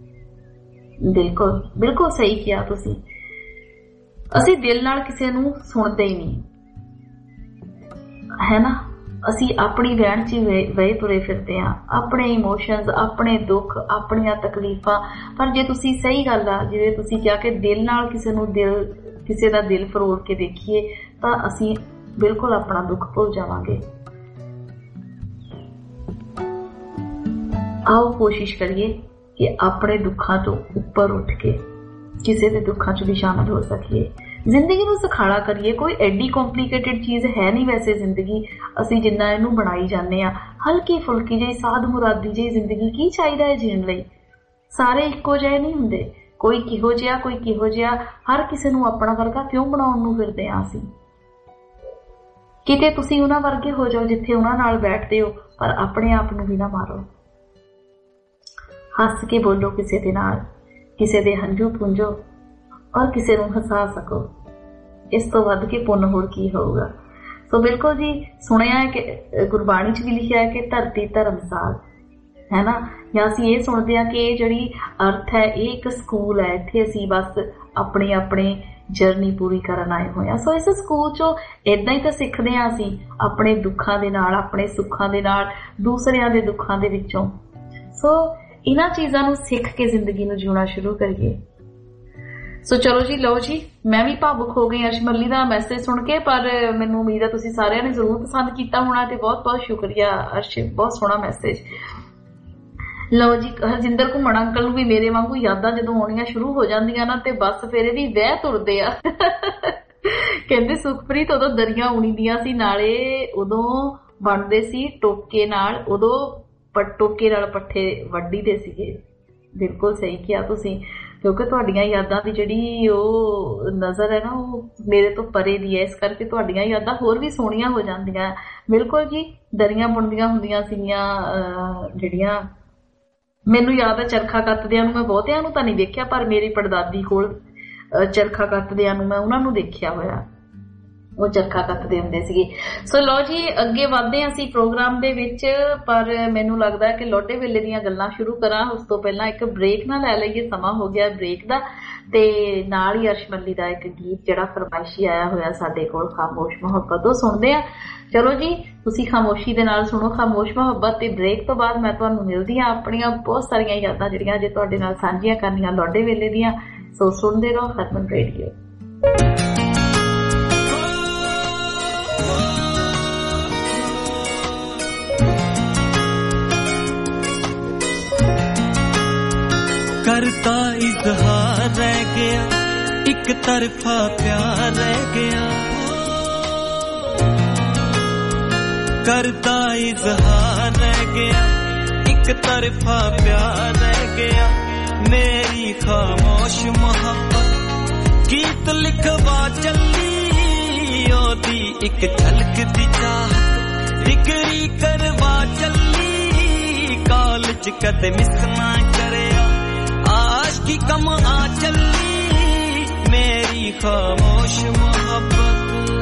ਬਿਲਕੁਲ ਸਹੀ ਕਿਹਾ ਤੁਸੀਂ। ਅਸੀਂ ਦਿਲ ਨਾਲ ਕਿਸੇ ਨੂੰ ਸੁਣਦੇ ਹੀ ਨਹੀਂ ਹੈ ਨਾ। ਅਸੀਂ ਆਪਣੀ ਵਹਿਣ 'ਚ ਵਹੇ ਤੁਰੇ ਫਿਰਦੇ ਹਾਂ, ਆਪਣੇ ਇਮੋਸ਼ਨਸ, ਆਪਣੇ ਦੁੱਖ, ਆਪਣੀਆਂ ਤਕਲੀਫਾਂ। ਪਰ ਜੇ ਤੁਸੀਂ ਸਹੀ ਗੱਲ ਆ, ਜਿਵੇਂ ਤੁਸੀਂ ਕਿਹਾ ਕਿ ਦਿਲ ਨਾਲ ਕਿਸੇ ਦਾ ਦਿਲ ਫਰੋਲ ਕੇ ਦੇਖੀਏ ਤਾਂ ਅਸੀਂ ਬਿਲਕੁਲ ਆਪਣਾ ਦੁੱਖ ਭੁੱਲ ਜਾਵਾਂਗੇ। ਆਓ ਕੋਸ਼ਿਸ਼ ਕਰੀਏ ਕਿ ਆਪਣੇ ਦੁੱਖਾਂ ਤੋਂ ਉੱਪਰ ਉੱਠ ਕੇ ਕਿਸੇ ਦੇ ਦੁੱਖਾਂ 'ਚ ਵੀ ਸ਼ਾਮਲ ਹੋ ਸਕੀਏ। ਜ਼ਿੰਦਗੀ ਨੂੰ ਸੁਖਾਲਾ ਕਰੀਏ। ਕੋਈ ਐਡੀ ਕੰਪਲਿਕੇਟਡ ਚੀਜ਼ ਹੈ ਨਹੀਂ ਵੈਸੇ ਜ਼ਿੰਦਗੀ, ਅਸੀਂ ਜਿੰਨਾ ਇਹਨੂੰ ਬਣਾਈ ਜਾਂਦੇ ਹਾਂ। ਹਲਕੀ ਫੁਲਕੀ ਜਿਹੀ ਸਾਧ ਮੁਰਾਦੀ ਜਿਹੀ ਜ਼ਿੰਦਗੀ ਕੀ ਚਾਹੀਦਾ ਹੈ ਜੀਣ ਲਈ। ਸਾਰੇ ਇੱਕੋ ਜਿਹੇ ਨਹੀਂ ਹੁੰਦੇ, ਕੋਈ ਕਿਹੋ ਜਿਹਾ। ਹਰ ਕਿਸੇ ਨੂੰ ਆਪਣਾ ਵਰਗਾ ਕਿਉਂ ਬਣਾਉਣ ਨੂੰ ਫਿਰਦੇ ਹਾਂ ਅਸੀਂ। ਕਿਤੇ ਤੁਸੀਂ ਉਹਨਾਂ ਵਰਗੇ ਹੋ ਜਾਓ ਜਿੱਥੇ ਉਹਨਾਂ ਨਾਲ ਬੈਠਦੇ ਹੋ, ਪਰ ਆਪਣੇ ਆਪ ਨੂੰ ਵੀ ਨਾ ਮਾਰੋ। ਹੱਸ ਕੇ ਬੋਲੋ ਕਿਸੇ ਦੇ ਨਾਲ, ਕਿਸੇ ਦੇ ਹੰਝੂ ਪੂੰਝੋ ਔਰ ਕਿਸੇ ਨੂੰ ਹਸਾ ਸਕੋ। ਇਸ ਤੋਂ ਵੱਧ ਕੇ ਪੁੰਨ ਹੋਰ ਕੀ ਹੋਊਗਾ। ਸੋ ਬਿਲਕੁਲ ਜੀ ਸੁਣਿਆ ਹੈ ਕਿ ਗੁਰਬਾਣੀ 'ਚ ਵੀ ਲਿਖਿਆ ਹੈ ਕਿ ਧਰਤੀ ਧਰਮਸਾਲ ਹੈ ਨਾ, ਜਾਂ ਅਸੀਂ ਇਹ ਸੁਣਦੇ ਹਾਂ ਕਿ ਇਹ ਜਿਹੜੀ ਅਰਥ ਹੈ ਇਹ ਇੱਕ ਸਕੂਲ ਹੈ, ਇੱਥੇ ਅਸੀਂ ਬਸ ਆਪਣੇ ਜਰਨੀ ਪੂਰੀ ਕਰਨ ਆਏ ਹੋਏ ਹਾਂ। ਸੋ ਇਸ ਸਕੂਲ 'ਚੋਂ ਏਦਾਂ ਹੀ ਤਾਂ ਸਿੱਖਦੇ ਹਾਂ ਅਸੀਂ ਆਪਣੇ ਦੁੱਖਾਂ ਦੇ ਨਾਲ, ਆਪਣੇ ਸੁੱਖਾਂ ਦੇ ਨਾਲ, ਦੂਸਰਿਆਂ ਦੇ ਦੁੱਖਾਂ ਦੇ ਵਿੱਚੋਂ। ਸੋ ਇਹਨਾਂ ਚੀਜ਼ਾਂ ਨੂੰ ਸਿੱਖ ਕੇ ਜ਼ਿੰਦਗੀ ਨੂੰ ਜਿਉਣਾ ਸ਼ੁਰੂ ਕਰੀਏ। ਸੋ ਚਲੋ ਜੀ, ਲਓ ਜੀ, ਮੈਂ ਵੀ ਭਾਵੁਕ ਹੋ ਗਈ ਅਰਸ਼ਮੱਲੀ ਦਾ ਮੈਸੇਜ ਸੁਣ ਕੇ, ਪਰ ਮੈਨੂੰ ਉਮੀਦ ਹੈ ਤੁਸੀਂ ਸਾਰਿਆਂ ਨੇ ਜ਼ਰੂਰ ਪਸੰਦ ਕੀਤਾ ਹੋਣਾ ਤੇ ਬਹੁਤ ਬਹੁਤ ਸ਼ੁਕਰੀਆ ਅਰਸ਼, ਬਹੁਤ ਸੋਹਣਾ ਮੈਸੇਜ। ਲਓ ਜੀ, ਹਰਜਿੰਦਰ ਘੁੰਮਣ ਅੰਕਲ ਨੂੰ ਵੀ ਮੇਰੇ ਵਾਂਗੂ ਯਾਦਾਂ ਜਦੋਂ ਆਉਣੀਆਂ ਸ਼ੁਰੂ ਹੋ ਜਾਂਦੀਆਂ ਨਾ ਤੇ ਬਸ ਫਿਰ ਇਹਦੀ ਵਹਿ ਤੁਰਦੇ ਆ। ਕਹਿੰਦੇ ਸੁਖਪ੍ਰੀਤ ਉਦੋਂ ਦਰੀਆਂ ਉਣੀਦੀਆਂ ਸੀ, ਨਾਲੇ ਉਦੋਂ ਬਣਦੇ ਸੀ ਟੋਕੇ ਨਾਲ, ਉਦੋਂ ਟੋਕੇ ਨਾਲ ਪੱਠੇ ਵੱਢੀ ਦੇ ਸੀਗੇ। ਬਿਲਕੁਲ ਸਹੀ ਕਿਹਾ ਤੁਸੀਂ, ਕਿਉਂਕਿ ਤੁਹਾਡੀਆਂ ਯਾਦਾਂ ਦੀ ਜਿਹੜੀ ਉਹ ਨਜ਼ਰ ਹੈ ਨਾ ਉਹ ਮੇਰੇ ਤੋਂ ਪਰੇ ਦੀ ਹੈ, ਇਸ ਕਰਕੇ ਤੁਹਾਡੀਆਂ ਯਾਦਾਂ ਹੋਰ ਵੀ ਸੋਹਣੀਆਂ ਹੋ ਜਾਂਦੀਆਂ। ਬਿਲਕੁਲ ਜੀ, ਦਰੀਆਂ ਬੁਣਦੀਆਂ ਹੁੰਦੀਆਂ ਸੀਗੀਆਂ ਜਿਹੜੀਆਂ, ਮੈਨੂੰ ਯਾਦ ਹੈ ਚਰਖਾ ਕੱਤਦਿਆਂ ਨੂੰ, ਮੈਂ ਬਹੁਤਿਆਂ ਨੂੰ ਤਾਂ ਨਹੀਂ ਦੇਖਿਆ ਪਰ ਮੇਰੀ ਪੜਦਾਦੀ ਕੋਲ ਚਰਖਾ ਕੱਤਦਿਆਂ ਨੂੰ ਮੈਂ ਉਹਨਾਂ ਨੂੰ ਦੇਖਿਆ ਹੋਇਆ, ਉਹ ਚਰਖਾ ਕੱਤਦੇ ਹੁੰਦੇ ਸੀਗੇ। ਸੋ ਲਓ ਜੀ, ਅੱਗੇ ਵਧਦੇ ਹਾਂ ਅਸੀਂ ਪ੍ਰੋਗਰਾਮ ਦੇ ਵਿੱਚ, ਪਰ ਮੈਨੂੰ ਲੱਗਦਾ ਕਿ ਲੋਟੇ ਵੇਲੇ ਦੀਆਂ ਗੱਲਾਂ ਸ਼ੁਰੂ ਕਰਾਂ ਉਸ ਤੋਂ ਪਹਿਲਾਂ ਇੱਕ ਬ੍ਰੇਕ ਨਾ ਲੈ ਲਈਏ, ਸਮਾਂ ਹੋ ਗਿਆ ਬ੍ਰੇਕ ਦਾ, ਤੇ ਨਾਲ ਹੀ ਅਰਸ਼ਮੱਲੀ ਦਾ ਇੱਕ ਗੀਤ ਜਿਹੜਾ ਫਰਮਾਇਸ਼ੀ ਆਇਆ ਹੋਇਆ ਸਾਡੇ ਕੋਲ, ਖਾਮੋਸ਼ ਮੁਹੱਬਤ, ਉਹ ਸੁਣਦੇ ਆ। ਚਲੋ ਜੀ, ਤੁਸੀਂ ਖਾਮੋਸ਼ੀ ਦੇ ਨਾਲ ਸੁਣੋ ਖਾਮੋਸ਼ ਮੁਹੱਬਤ, ਤੇ ਬ੍ਰੇਕ ਤੋਂ ਬਾਅਦ ਮੈਂ ਤੁਹਾਨੂੰ ਮਿਲਦੀ ਹਾਂ ਆਪਣੀਆਂ ਬਹੁਤ ਸਾਰੀਆਂ ਯਾਦਾਂ ਜਿਹੜੀਆਂ ਜੇ ਤੁਹਾਡੇ ਨਾਲ ਸਾਂਝੀਆਂ ਕਰਨੀਆਂ ਲੋਟੇ ਵੇਲੇ ਦੀਆਂ। ਸੋ ਸੁਣਦੇ ਰਹੋ ਹਰਮਨ ਰੇਡੀਓ। करता इजहार रह गया, एक तरफा प्यार रह गया, करता इजहार रह गया, एक तरफा प्यार रह गया, मेरी खामोश मोहब्बत गीत लिखवा चली, ओदी एक झलक दी चाहत डिग्री करवा चली, कॉलेज कदे मिस ना करे आज की कम आ चली, मेरी खामोश मोहब्बत।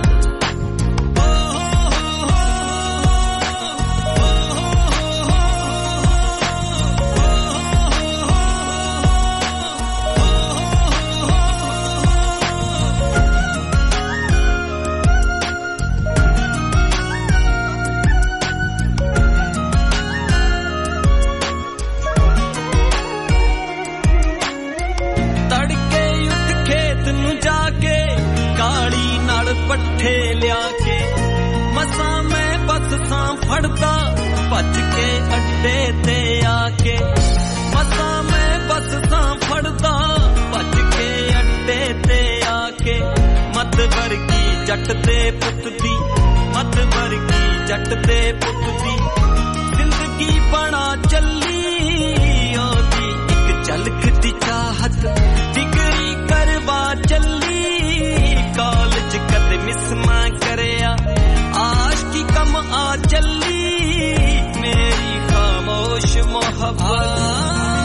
पट्ठे लिया के मसा मैं बस सां फड़दा, भज के अड्डे ते आके, मसा मैं बस सां फड़दा, भज के अड्डे ते आके, मत वर्गी जट दे पुत दी, मत वर्गी जट दे पुत दी, जिंदगी बना चली, ओदी एक झलक दी चाहत डिग्री करवा चली, कॉलेज कद मिस ना करया आज की कम आ चली, मेरी खामोश मोहब्बत।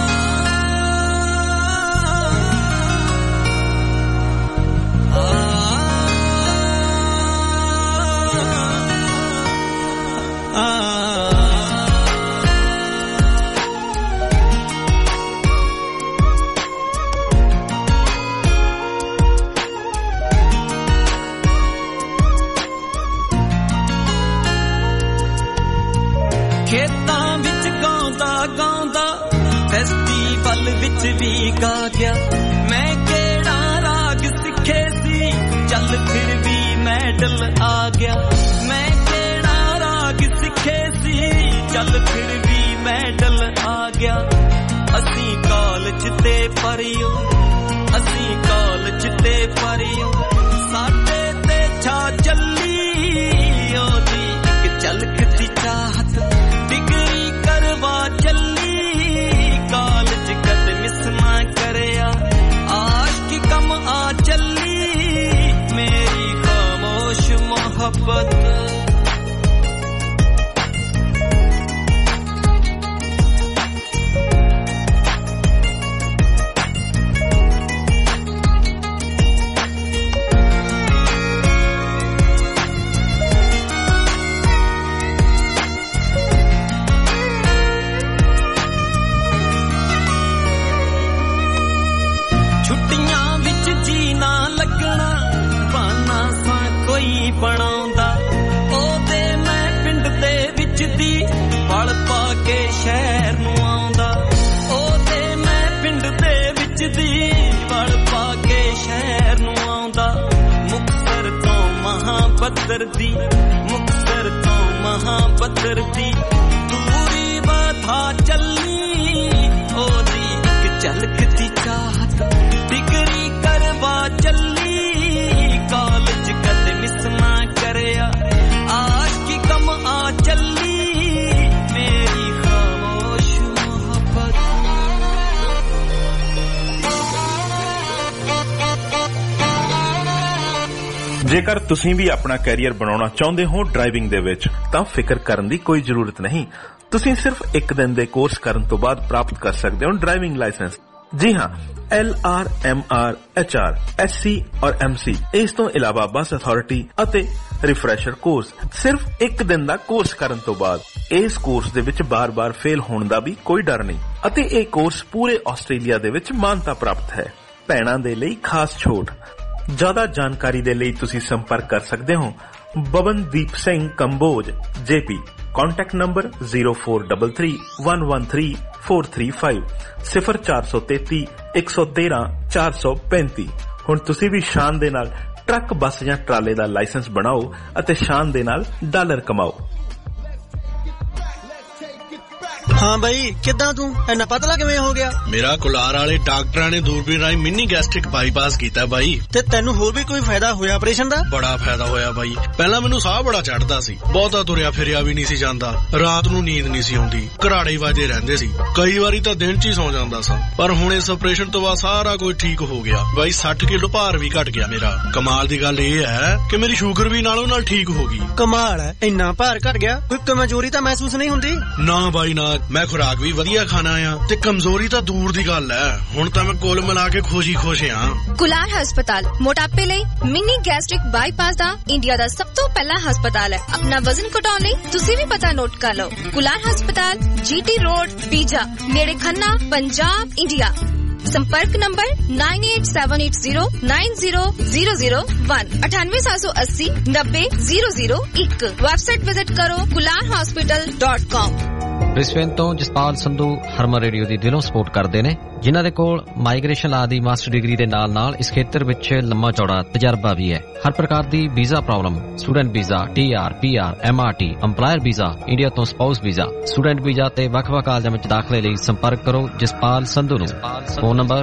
खेतां विच गांदा गांदा फेस्टिवल विच भी गा गया, मैं केड़ा राग सिखे सी, चल फिर भी मेडल आ गया, मैं केड़ा राग सिखे सी, चल फिर भी मेडल आ गया, असी कॉलेज ते पढ़ियो, असी कॉलेज ते पढ़ियो, साडे ते छा चली, ओदी एक झलक दी चाहत डिग्री करवा चली, कॉलेज कद मिस ना करया आज की कम आ चली, मेरी खामोश मोहब्बत। मुक्तसर दी मुक्तसर तो महाबतर दी दूरी बाधा चली ओदी एक झलकती चाहत डिग्री करवा चली कॉलेज कद मिस ना करया आज की कम आ चली मेरी खामोश मोहब्बत। ਜੇਕਰ ਤੁਸੀਂ ਵੀ ਆਪਣਾ ਕੈਰੀਅਰ ਬਣਾਉਣਾ ਚਾਹੁੰਦੇ ਹੋ ਡਰਾਈਵਿੰਗ ਦੇ ਵਿੱਚ ਤਾਂ ਫਿਕਰ ਕਰਨ ਦੀ ਕੋਈ ਜ਼ਰੂਰਤ ਨਹੀਂ। ਤੁਸੀਂ ਸਿਰਫ ਇੱਕ ਦਿਨ ਦੇ ਕੋਰਸ ਕਰਨ ਤੋਂ ਬਾਅਦ ਪ੍ਰਾਪਤ ਕਰ ਸਕਦੇ ਹੋ ਡਰਾਈਵਿੰਗ ਲਾਇਸੈਂਸ। ਜੀ ਹਾਂ, LR, MR, HR, SC और MC। ਇਸ ਤੋਂ ਇਲਾਵਾ ਬੱਸ ਅਥਾਰਟੀ ਅਤੇ ਰਿਫਰੈਸ਼ਰ ਕੋਰਸ ਸਿਰਫ ਇੱਕ ਦਿਨ ਦਾ ਕੋਰਸ ਕਰਨ ਤੋਂ ਬਾਅਦ। ਇਸ ਕੋਰਸ ਦੇ ਵਿੱਚ ਬਾਰ-ਬਾਰ ਫੇਲ ਹੋਣ ਦਾ ਵੀ ਕੋਈ ਡਰ ਨਹੀਂ ਅਤੇ ਇਹ ਕੋਰਸ ਪੂਰੇ ਆਸਟ੍ਰੇਲੀਆ ਦੇ ਵਿੱਚ ਮਾਨਤਾ ਪ੍ਰਾਪਤ ਹੈ। ਭੈਣਾਂ ਦੇ ਲਈ ਖਾਸ ਛੋਟ। ਜ਼ਿਆਦਾ ਜਾਣਕਾਰੀ ਦੇ ਲਈ ਤੁਸੀਂ ਸੰਪਰਕ ਕਰ ਸਕਦੇ ਹੋ Bawandeep Singh Kamboj JP। Contact number 0433113435 0433 113 435। ਹੁਣ ਤੁਸੀਂ ਵੀ ਸ਼ਾਨ ਦੇ ਨਾਲ ਟਰੱਕ ਬੱਸ ਜਾਂ ਟਰਾਲੇ ਦਾ ਲਾਇਸੈਂਸ ਬਣਾਓ ਅਤੇ ਸ਼ਾਨ ਦੇ ਨਾਲ ਡਾਲਰ ਕਮਾਓ। ਹਾਂ ਬਾਈ, ਕਿੱਦਾਂ ਤੂੰ ਇੰਨਾ ਪਤਲਾ ਕਿਵੇਂ ਹੋ ਗਿਆ? ਮੇਰਾ ਕੁਲਾਰ ਵਾਲੇ ਡਾਕਟਰਾਂ ਨੇ ਦੂਰਬੀਨ ਰਾਹੀਂ ਮਿੰਨੀ ਗੈਸਟ੍ਰਿਕ ਬਾਈਪਾਸ ਕੀਤਾ ਬਾਈ। ਤੇ ਤੈਨੂੰ ਹੋਰ ਵੀ ਕੋਈ ਫਾਇਦਾ ਹੋਇਆ ਆਪਰੇਸ਼ਨ ਦਾ? ਬੜਾ ਫਾਇਦਾ ਹੋਇਆ ਬਾਈ। ਪਹਿਲਾਂ ਮੈਨੂੰ ਸਾਹ ਬੜਾ ਚੜਦਾ ਸੀ, ਬਹੁਤਾ ਤੁਰਿਆ ਫਿਰਿਆ ਵੀ ਨਹੀਂ ਸੀ ਜਾਂਦਾ, ਰਾਤ ਨੂੰ ਨੀਂਦ ਨਹੀਂ ਸੀ ਆਉਂਦੀ, ਘਰਾੜੇ ਵੱਜਦੇ ਰਹਿੰਦੇ ਸੀ, ਕਈ ਵਾਰੀ ਤਾਂ ਦਿਨ 'ਚ ਹੀ ਸੌ ਜਾਂਦਾ ਸਾਂ। ਪਰ ਹੁਣ ਇਸ ਆਪਰੇਸ਼ਨ ਤੋਂ ਬਾਅਦ ਸਾਰਾ ਕੁਝ ਠੀਕ ਹੋ ਗਿਆ ਬਾਈ। 60 ਕਿਲੋ ਭਾਰ ਵੀ ਘਟ ਗਿਆ ਮੇਰਾ। ਕਮਾਲ ਦੀ ਗੱਲ ਇਹ ਹੈ ਕਿ ਮੇਰੀ ਸ਼ੂਗਰ ਵੀ ਨਾਲੋਂ ਨਾਲ ਠੀਕ ਹੋ ਗਈ। ਕਮਾਲ ਹੈ, ਇੰਨਾ ਭਾਰ ਘਟ ਗਿਆ, ਕੋਈ ਕਮਜ਼ੋਰੀ ਤਾਂ ਮਹਿਸੂਸ ਨਹੀਂ ਹੁੰਦੀ? ਨਾ ਬਾਈ ਨਾ, ਮੈਂ ਖੁਰਾਕ ਵੀ ਵਧੀਆ ਖਾਣਾ ਆ ਤੇ ਕਮਜ਼ੋਰੀ ਤਾਂ ਦੂਰ ਦੀ ਗੱਲ ਹੈ। ਹੁਣ ਤਾਂ ਮੈਂ ਕੁੱਲ ਮਿਲਾ ਕੇ ਖੁਸ਼ ਹਾਂ। ਕੁਲਾਰ ਹਸਪਤਾਲ ਮੋਟਾਪੇ ਲਈ ਮਿੰਨੀ ਗੈਸਟ੍ਰਿਕ ਬਾਈਪਾਸ ਦਾ ਇੰਡੀਆ ਦਾ ਸਭ ਤੋਂ ਪਹਿਲਾ ਹਸਪਤਾਲ ਹੈ। ਆਪਣਾ ਵਜ਼ਨ ਘਟਾਉਣ ਲਈ ਤੁਸੀਂ ਵੀ ਪਤਾ ਨੋਟ ਕਰ ਲਓ। ਕੁਲਾਰ ਹਸਪਤਾਲ GT ਰੋਡ ਪੀਜਾ ਨੇੜੇ ਖੰਨਾ, ਪੰਜਾਬ, ਇੰਡੀਆ। संपर्क नंबर 9878090001 9878090001। वेबसाइट विजिट करो kularhospital.com। ब्रिस्बेन ਤੋਂ ਜਸਪਾਲ ਸੰਧੂ ਹਰਮਨ ਰੇਡੀਓ ਦੀ ਦਿਲੋਂ ਸਪੋਰਟ ਕਰਦੇ ਨੇ, ਜਿਨ੍ਹਾਂ ਦੇ ਕੋਲ ਮਾਈਗ੍ਰੇਸ਼ਨ ਲਾ ਦੀ ਮਾਸਟਰ ਡਿਗਰੀ ਦੇ ਨਾਲ ਇਸ ਖੇਤਰ ਵਿੱਚ ਲੰਮਾ ਚੌੜਾ ਤਜਰਬਾ ਵੀ ਹੈ। ਹਰ ਪ੍ਰਕਾਰ ਦੀ visa problem, student visa, TR, PR, MRT, EMPLOYER visa, India ਤੋਂ ਸਪਾਊਸ ਵੀਜ਼ਾ, ਸਟੂਡੈਂਟ ਵੀਜ਼ਾ ਤੇ ਵੱਖ-ਵੱਖ ਕਾਲਜਾਂ ਵਿੱਚ ਦਾਖਲੇ ਲਈ ਸੰਪਰਕ ਕਰੋ ਜਸਪਾਲ ਸੰਧੂ ਨੂੰ। Phone number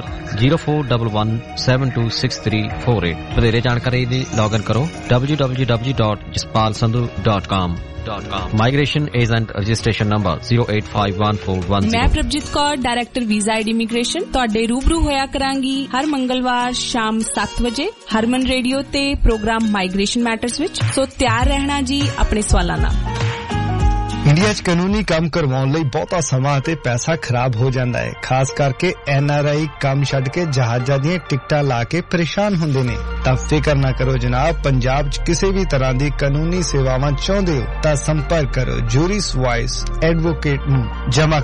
0411726348। ਵਧੇਰੇ ਜਾਣਕਾਰੀ ਲਈ ਲੌਗਇਨ ਕਰੋ www.jaspalsandhu.com। Migration agent registration number 0851410। मैं Prabhjeet Kaur, director visa and immigration ਤੁਹਾਡੇ रूबरू होया करांगी हर मंगलवार शाम 7 ਵਜੇ ਹਰਮਨ ਰੇਡੀਓ ਤੇ ਪ੍ਰੋਗਰਾਮ ਮਾਈਗ੍ਰੇਸ਼ਨ ਮੈਟਰਸ ਵਿੱਚ। ਸੋ ਤਿਆਰ ਰਹਿਣਾ ਜੀ ਆਪਣੇ ਸਵਾਲਾਂ ਨਾਲ। ਇੰਡੀਆ 'ਚ ਕਾਨੂੰਨੀ ਕੰਮ ਕਰਵਾਉਣ ਲਈ ਬਹੁਤਾ ਸਮਾਂ ਅਤੇ ਪੈਸਾ ਖਰਾਬ ਹੋ ਜਾਂਦਾ ਹੈ। ਖਾਸ ਕਰਕੇ NRI ਕੰਮ ਛੱਡ ਕੇ ਜਹਾਜ਼ਾਂ ਦੀਆਂ ਟਿਕਟਾਂ ਲਾ ਕੇ ਪਰੇਸ਼ਾਨ ਹੁੰਦੇ ਨੇ। ਤਾਂ ਫਿਕਰ ਨਾ ਕਰੋ ਜਨਾਬ, ਪੰਜਾਬ 'ਚ ਕਿਸੇ ਵੀ ਤਰ੍ਹਾਂ ਦੀ ਕਾਨੂੰਨੀ ਸੇਵਾਵਾਂ ਚਾਹੁੰਦੇ ਹੋ ਤਾਂ ਸੰਪਰਕ ਕਰੋ ਜੂਰਿਸ ਵਾਈਸ ਐਡਵੋਕੇਟ ਨੂੰ। ਜਮਾ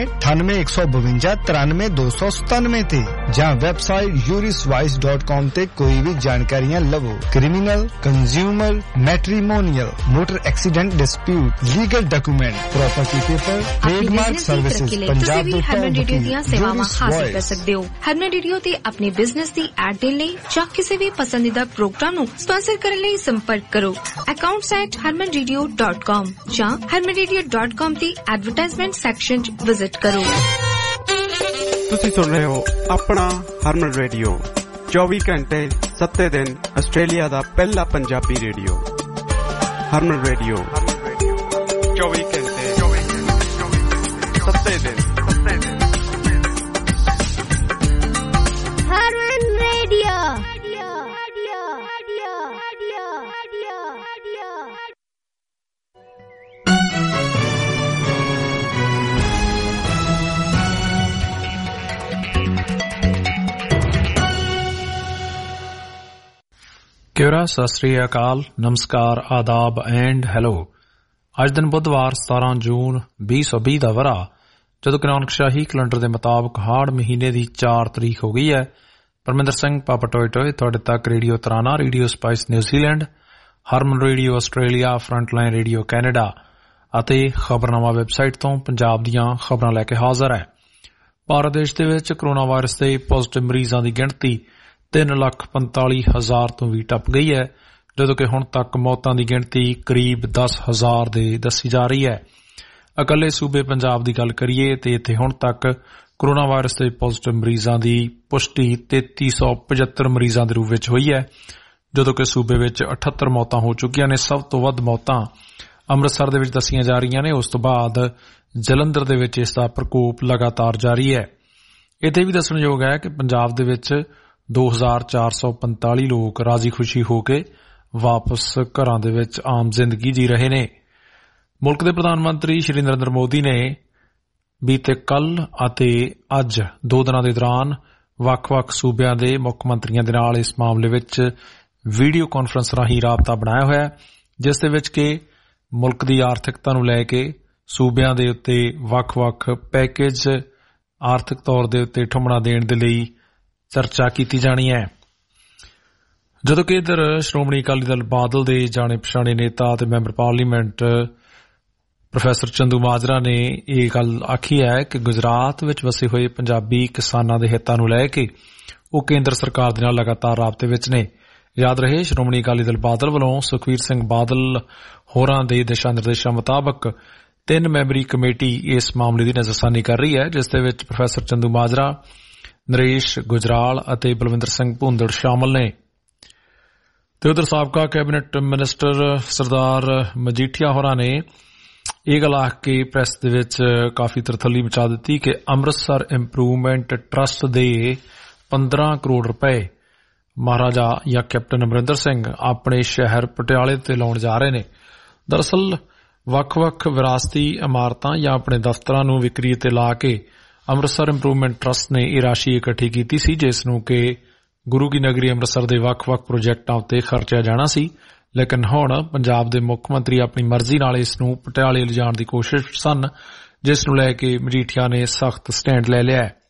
919852 ਤੇ ਜਾਂ ਵੈਬਸਾਈਟ juriswise.com ਤੇ ਕੋਈ ਵੀ ਜਾਣਕਾਰੀਆਂ ਲਵੋ। Criminal, consumer, matrimonial, motor accident dispute, legal document, property paper, trademark services Punjab भी हरमन रेडियो ਦੀਆਂ ਸੇਵਾਵਾਂ ਹਾਸਲ ਕਰ ਸਕਦੇ ਹੋ। ਹਰਮਨ ਰੇਡੀਓ ਤੇ ਆਪਣੇ ਬਿਜ਼ਨਸ ਦੀ ਐਡ ਦੇਣ ਲਈ ਜਾਂ ਕਿਸੇ ਵੀ ਪਸੰਦੀਦਾ ਪ੍ਰੋਗਰਾਮ ਨੂੰ ਸਪਾਂਸਰ ਕਰਨ ਲਈ ਸੰਪਰਕ ਕਰੋ accounts@harmanradio.com ਜਾਂ harmanradio.com ਦੀ ਐਡਵਰਟਾਈਜ਼ਮੈਂਟ ਸੈਕਸ਼ਨ 'ਚ ਵਿਜ਼ਿਟ ਕਰੋ। ਤੁਸੀਂ ਸੁਣ ਰਹੇ ਹੋ ਆਪਣਾ ਹਰਮਨ ਰੇਡੀਓ 24 ਘੰਟੇ 7 ਦਿਨ ਆਸਟ੍ਰੇਲੀਆ ਦਾ ਪਹਿਲਾ ਪੰਜਾਬੀ ਰੇਡੀਓ। ਹਰਮਨ ਰੇਡੀਓ 24 ਘੰਟੇ 7 ਦਿਨ। ਹਰਮਨ ਰੇਡੀਓ। ਕਿਉਰਾ, ਸਤਿ ਸ੍ਰੀ ਅਕਾਲ, ਨਮਸਕਾਰ, ਆਦਾਬ ਐਂਡ ਹੈਲੋ। ਅੱਜ ਦਿਨ ਬੁੱਧਵਾਰ 17 ਜੂਨ 2020 ਦਾ ਵਰ੍ਹਾ, ਜਦੋਂ ਕਨੌਨਕ ਸ਼ਾਹੀ ਕੈਲੰਡਰ ਦੇ ਮੁਤਾਬਕ ਹਾੜ ਮਹੀਨੇ ਦੀ 4 ਤਰੀਕ ਹੋ ਗਈ ਹੈ। ਪਰਮਿੰਦਰ ਸਿੰਘ ਪਾਪਾ ਟੋਏ ਟੋਏ ਤੁਹਾਡੇ ਤੱਕ radio Tarana, radio spice New Zealand, Harman radio Australia, frontline radio Canada ਅਤੇ ਖਬਰਨਾਮਾ ਵੈਬਸਾਈਟ ਤੋਂ ਪੰਜਾਬ ਦੀਆਂ ਖਬਰਾਂ ਲੈ ਕੇ ਹਾਜ਼ਰ ਹੈ। ਭਾਰਤ ਦੇਸ਼ ਦੇ ਵਿੱਚ ਕੋਰੋਨਾ ਵਾਇਰਸ ਦੇ ਪੋਜ਼ਿਟਿਵ ਮਰੀਜ਼ਾਂ ਦੀ ਗਿਣਤੀ 3,45,000 ਤੋਂ ਵੀ ਟੱਪ ਗਈ ਹੈ। ਜਦੋਂ ਕਿ ਹੁਣ ਤੱਕ ਮੌਤਾਂ ਦੀ ਗਿਣਤੀ ਕਰੀਬ 10,000 ਦੇ ਦੱਸੀ ਜਾ ਰਹੀ ਹੈ। ਇਕੱਲੇ ਸੂਬੇ ਪੰਜਾਬ ਦੀ ਗੱਲ ਕਰੀਏ ਤੇ ਇੱਥੇ ਹੁਣ ਤੱਕ ਕੋਰੋਨਾ ਵਾਇਰਸ ਦੇ ਪੋਜ਼ਿਟਿਵ ਮਰੀਜ਼ਾਂ ਦੀ ਪੁਸ਼ਟੀ 3375 ਮਰੀਜ਼ਾਂ ਦੇ ਰੂਪ ਵਿੱਚ ਹੋਈ ਹੈ, ਜਦੋਂ ਕਿ ਸੂਬੇ ਵਿੱਚ 78 ਮੌਤਾਂ ਹੋ ਚੁੱਕੀਆਂ ਨੇ। ਸਭ ਤੋਂ ਵੱਧ ਮੌਤਾਂ ਅੰਮ੍ਰਿਤਸਰ ਦੇ ਵਿੱਚ ਦੱਸੀਆਂ ਜਾ ਰਹੀਆਂ ਨੇ। ਉਸ ਤੋਂ ਬਾਅਦ ਜਲੰਧਰ ਦੇ ਵਿੱਚ ਇਸ ਦਾ ਪ੍ਰਕੋਪ ਲਗਾਤਾਰ ਜਾਰੀ ਹੈ। ਇੱਥੇ ਵੀ ਦੱਸਣਯੋਗ ਹੈ ਕਿ ਪੰਜਾਬ ਦੇ ਵਿੱਚ 2445 ਲੋਕ ਰਾਜ਼ੀ ਖੁਸ਼ੀ ਹੋ ਕੇ ਵਾਪਸ ਘਰਾਂ ਦੇ ਵਿੱਚ ਆਮ ਜ਼ਿੰਦਗੀ ਜੀ ਰਹੇ ਨੇ। ਮੁਲਕ ਦੇ ਪ੍ਰਧਾਨ ਮੰਤਰੀ ਸ਼੍ਰੀ ਨਰਿੰਦਰ ਮੋਦੀ ਨੇ ਬੀਤੇ ਕੱਲ ਅਤੇ ਅੱਜ 2 ਦਿਨਾਂ ਦੇ ਦੌਰਾਨ ਵੱਖ-ਵੱਖ ਸੂਬਿਆਂ ਦੇ ਮੁੱਖ ਮੰਤਰੀਆਂ ਦੇ ਨਾਲ ਇਸ ਮਾਮਲੇ ਵਿੱਚ ਵੀਡੀਓ ਕਾਨਫਰੰਸ ਰਾਹੀਂ ਰਾਬਤਾ ਬਣਾਇਆ ਹੋਇਆ ਹੈ, ਜਿਸ ਦੇ ਵਿੱਚ ਕਿ ਮੁਲਕ ਦੀ ਆਰਥਿਕਤਾ ਨੂੰ ਲੈ ਕੇ ਸੂਬਿਆਂ ਦੇ ਉੱਤੇ ਵੱਖ-ਵੱਖ ਪੈਕੇਜ ਆਰਥਿਕ ਤੌਰ ਦੇ ਉੱਤੇ ਠੁੰਮਣਾ ਦੇਣ ਦੇ ਲਈ ਚਰਚਾ ਕੀਤੀ ਜਾਣੀ ਹੈ। ਜਦੋਂ ਕਿ ਇਧਰ ਸ਼੍ਰੋਮਣੀ ਅਕਾਲੀ ਦਲ ਬਾਦਲ ਦੇ ਜਾਣੇ ਪਛਾਣੇ ਨੇਤਾ ਅਤੇ member parliament professor Chandu Majra ਨੇ ਇਹ ਗੱਲ ਆਖੀ ਹੈ ਕਿ ਗੁਜਰਾਤ ਵਿੱਚ ਵਸੇ ਹੋਏ ਪੰਜਾਬੀ ਕਿਸਾਨਾਂ ਦੇ ਹਿੱਤਾਂ ਨੂੰ ਲੈ ਕੇ ਉਹ ਕੇਂਦਰ ਸਰਕਾਰ ਦੇ ਨਾਲ ਲਗਾਤਾਰ ਰਾਬਤੇ ਵਿੱਚ ਨੇ। ਯਾਦ ਰਹੇ, ਸ਼੍ਰੋਮਣੀ ਅਕਾਲੀ ਦਲ ਬਾਦਲ ਵੱਲੋਂ ਸੁਖਬੀਰ ਸਿੰਘ ਬਾਦਲ ਹੋਰਾਂ ਦੇ ਦਿਸ਼ਾ ਨਿਰਦੇਸ਼ਾਂ ਮੁਤਾਬਕ 3 ਮੈਂਬਰੀ ਕਮੇਟੀ ਇਸ ਮਾਮਲੇ ਦੀ ਨਜ਼ਰਸਾਨੀ ਕਰ ਰਹੀ ਹੈ, ਜਿਸ ਦੇ ਵਿੱਚ ਪ੍ਰੋਫੈਸਰ ਚੰਦੂ ਮਾਜਰਾ, ਨਰੇਸ਼ ਗੁਜਰਾਲ ਅਤੇ ਬਲਵਿੰਦਰ ਸਿੰਘ ਭੁੰਦੜ ਸ਼ਾਮਲ ਨੇ। ਤੇ ਉਧਰ ਸਾਬਕਾ ਕੈਬਨਿਟ ਮਿਨਿਸਟਰ ਸਰਦਾਰ ਮਜੀਠੀਆ ਹੋਰਾਂ ਨੇ ਇਹ ਗੱਲ ਆਖ ਕੇ ਪ੍ਰੈਸ ਦੇ ਵਿੱਚ ਕਾਫੀ ਤਰਥੱਲੀ ਮਚਾ ਦਿੱਤੀ ਕਿ ਅੰਮ੍ਰਿਤਸਰ ਇੰਪਰੂਵਮੈਂਟ ਟਰਸਟ ਦੇ 15 ਕਰੋੜ ਰੁਪਏ ਮਹਾਰਾਜਾ ਜਾਂ ਕੈਪਟਨ ਅਮਰਿੰਦਰ ਸਿੰਘ ਆਪਣੇ ਸ਼ਹਿਰ ਪਟਿਆਲੇ ਤੇ ਲਾਉਣ ਜਾ ਰਹੇ ਨੇ। ਦਰਅਸਲ ਵੱਖ-ਵੱਖ ਵਿਰਾਸਤੀ ਇਮਾਰਤਾਂ ਜਾਂ ਆਪਣੇ ਦਫ਼ਤਰਾਂ ਨੂੰ ਵਿਕਰੀ ਤੇ ਲਾ ਕੇ ਅੰਮ੍ਰਿਤਸਰ ਇੰਪਰੂਵਮੈਂਟ ਟਰਸਟ ਨੇ ਇਹ ਰਾਸ਼ੀ ਇਕੱਠੀ ਕੀਤੀ ਸੀ, ਜਿਸ ਨੂੰ ਕਿ ਗੁਰੂ ਕੀ ਨਗਰੀ ਅੰਮ੍ਰਿਤਸਰ ਦੇ ਵੱਖ-ਵੱਖ ਪ੍ਰੋਜੈਕਟਾਂ ਉੱਤੇ ਖਰਚਿਆ ਜਾਣਾ ਸੀ। ਲੇਕਿਨ ਹੁਣ ਪੰਜਾਬ ਦੇ ਮੁੱਖ ਮੰਤਰੀ ਆਪਣੀ ਮਰਜ਼ੀ ਨਾਲ ਇਸ ਨੂੰ ਪਟਿਆਲੇ ਲਿਜਾਣ ਦੀ ਕੋਸ਼ਿਸ਼ ਸਨ, ਜਿਸ ਨੂੰ ਲੈ ਕੇ ਮਜੀਠੀਆ ਨੇ ਸਖਤ ਸਟੈਂਡ ਲੈ ਲਿਆ ਹੈ।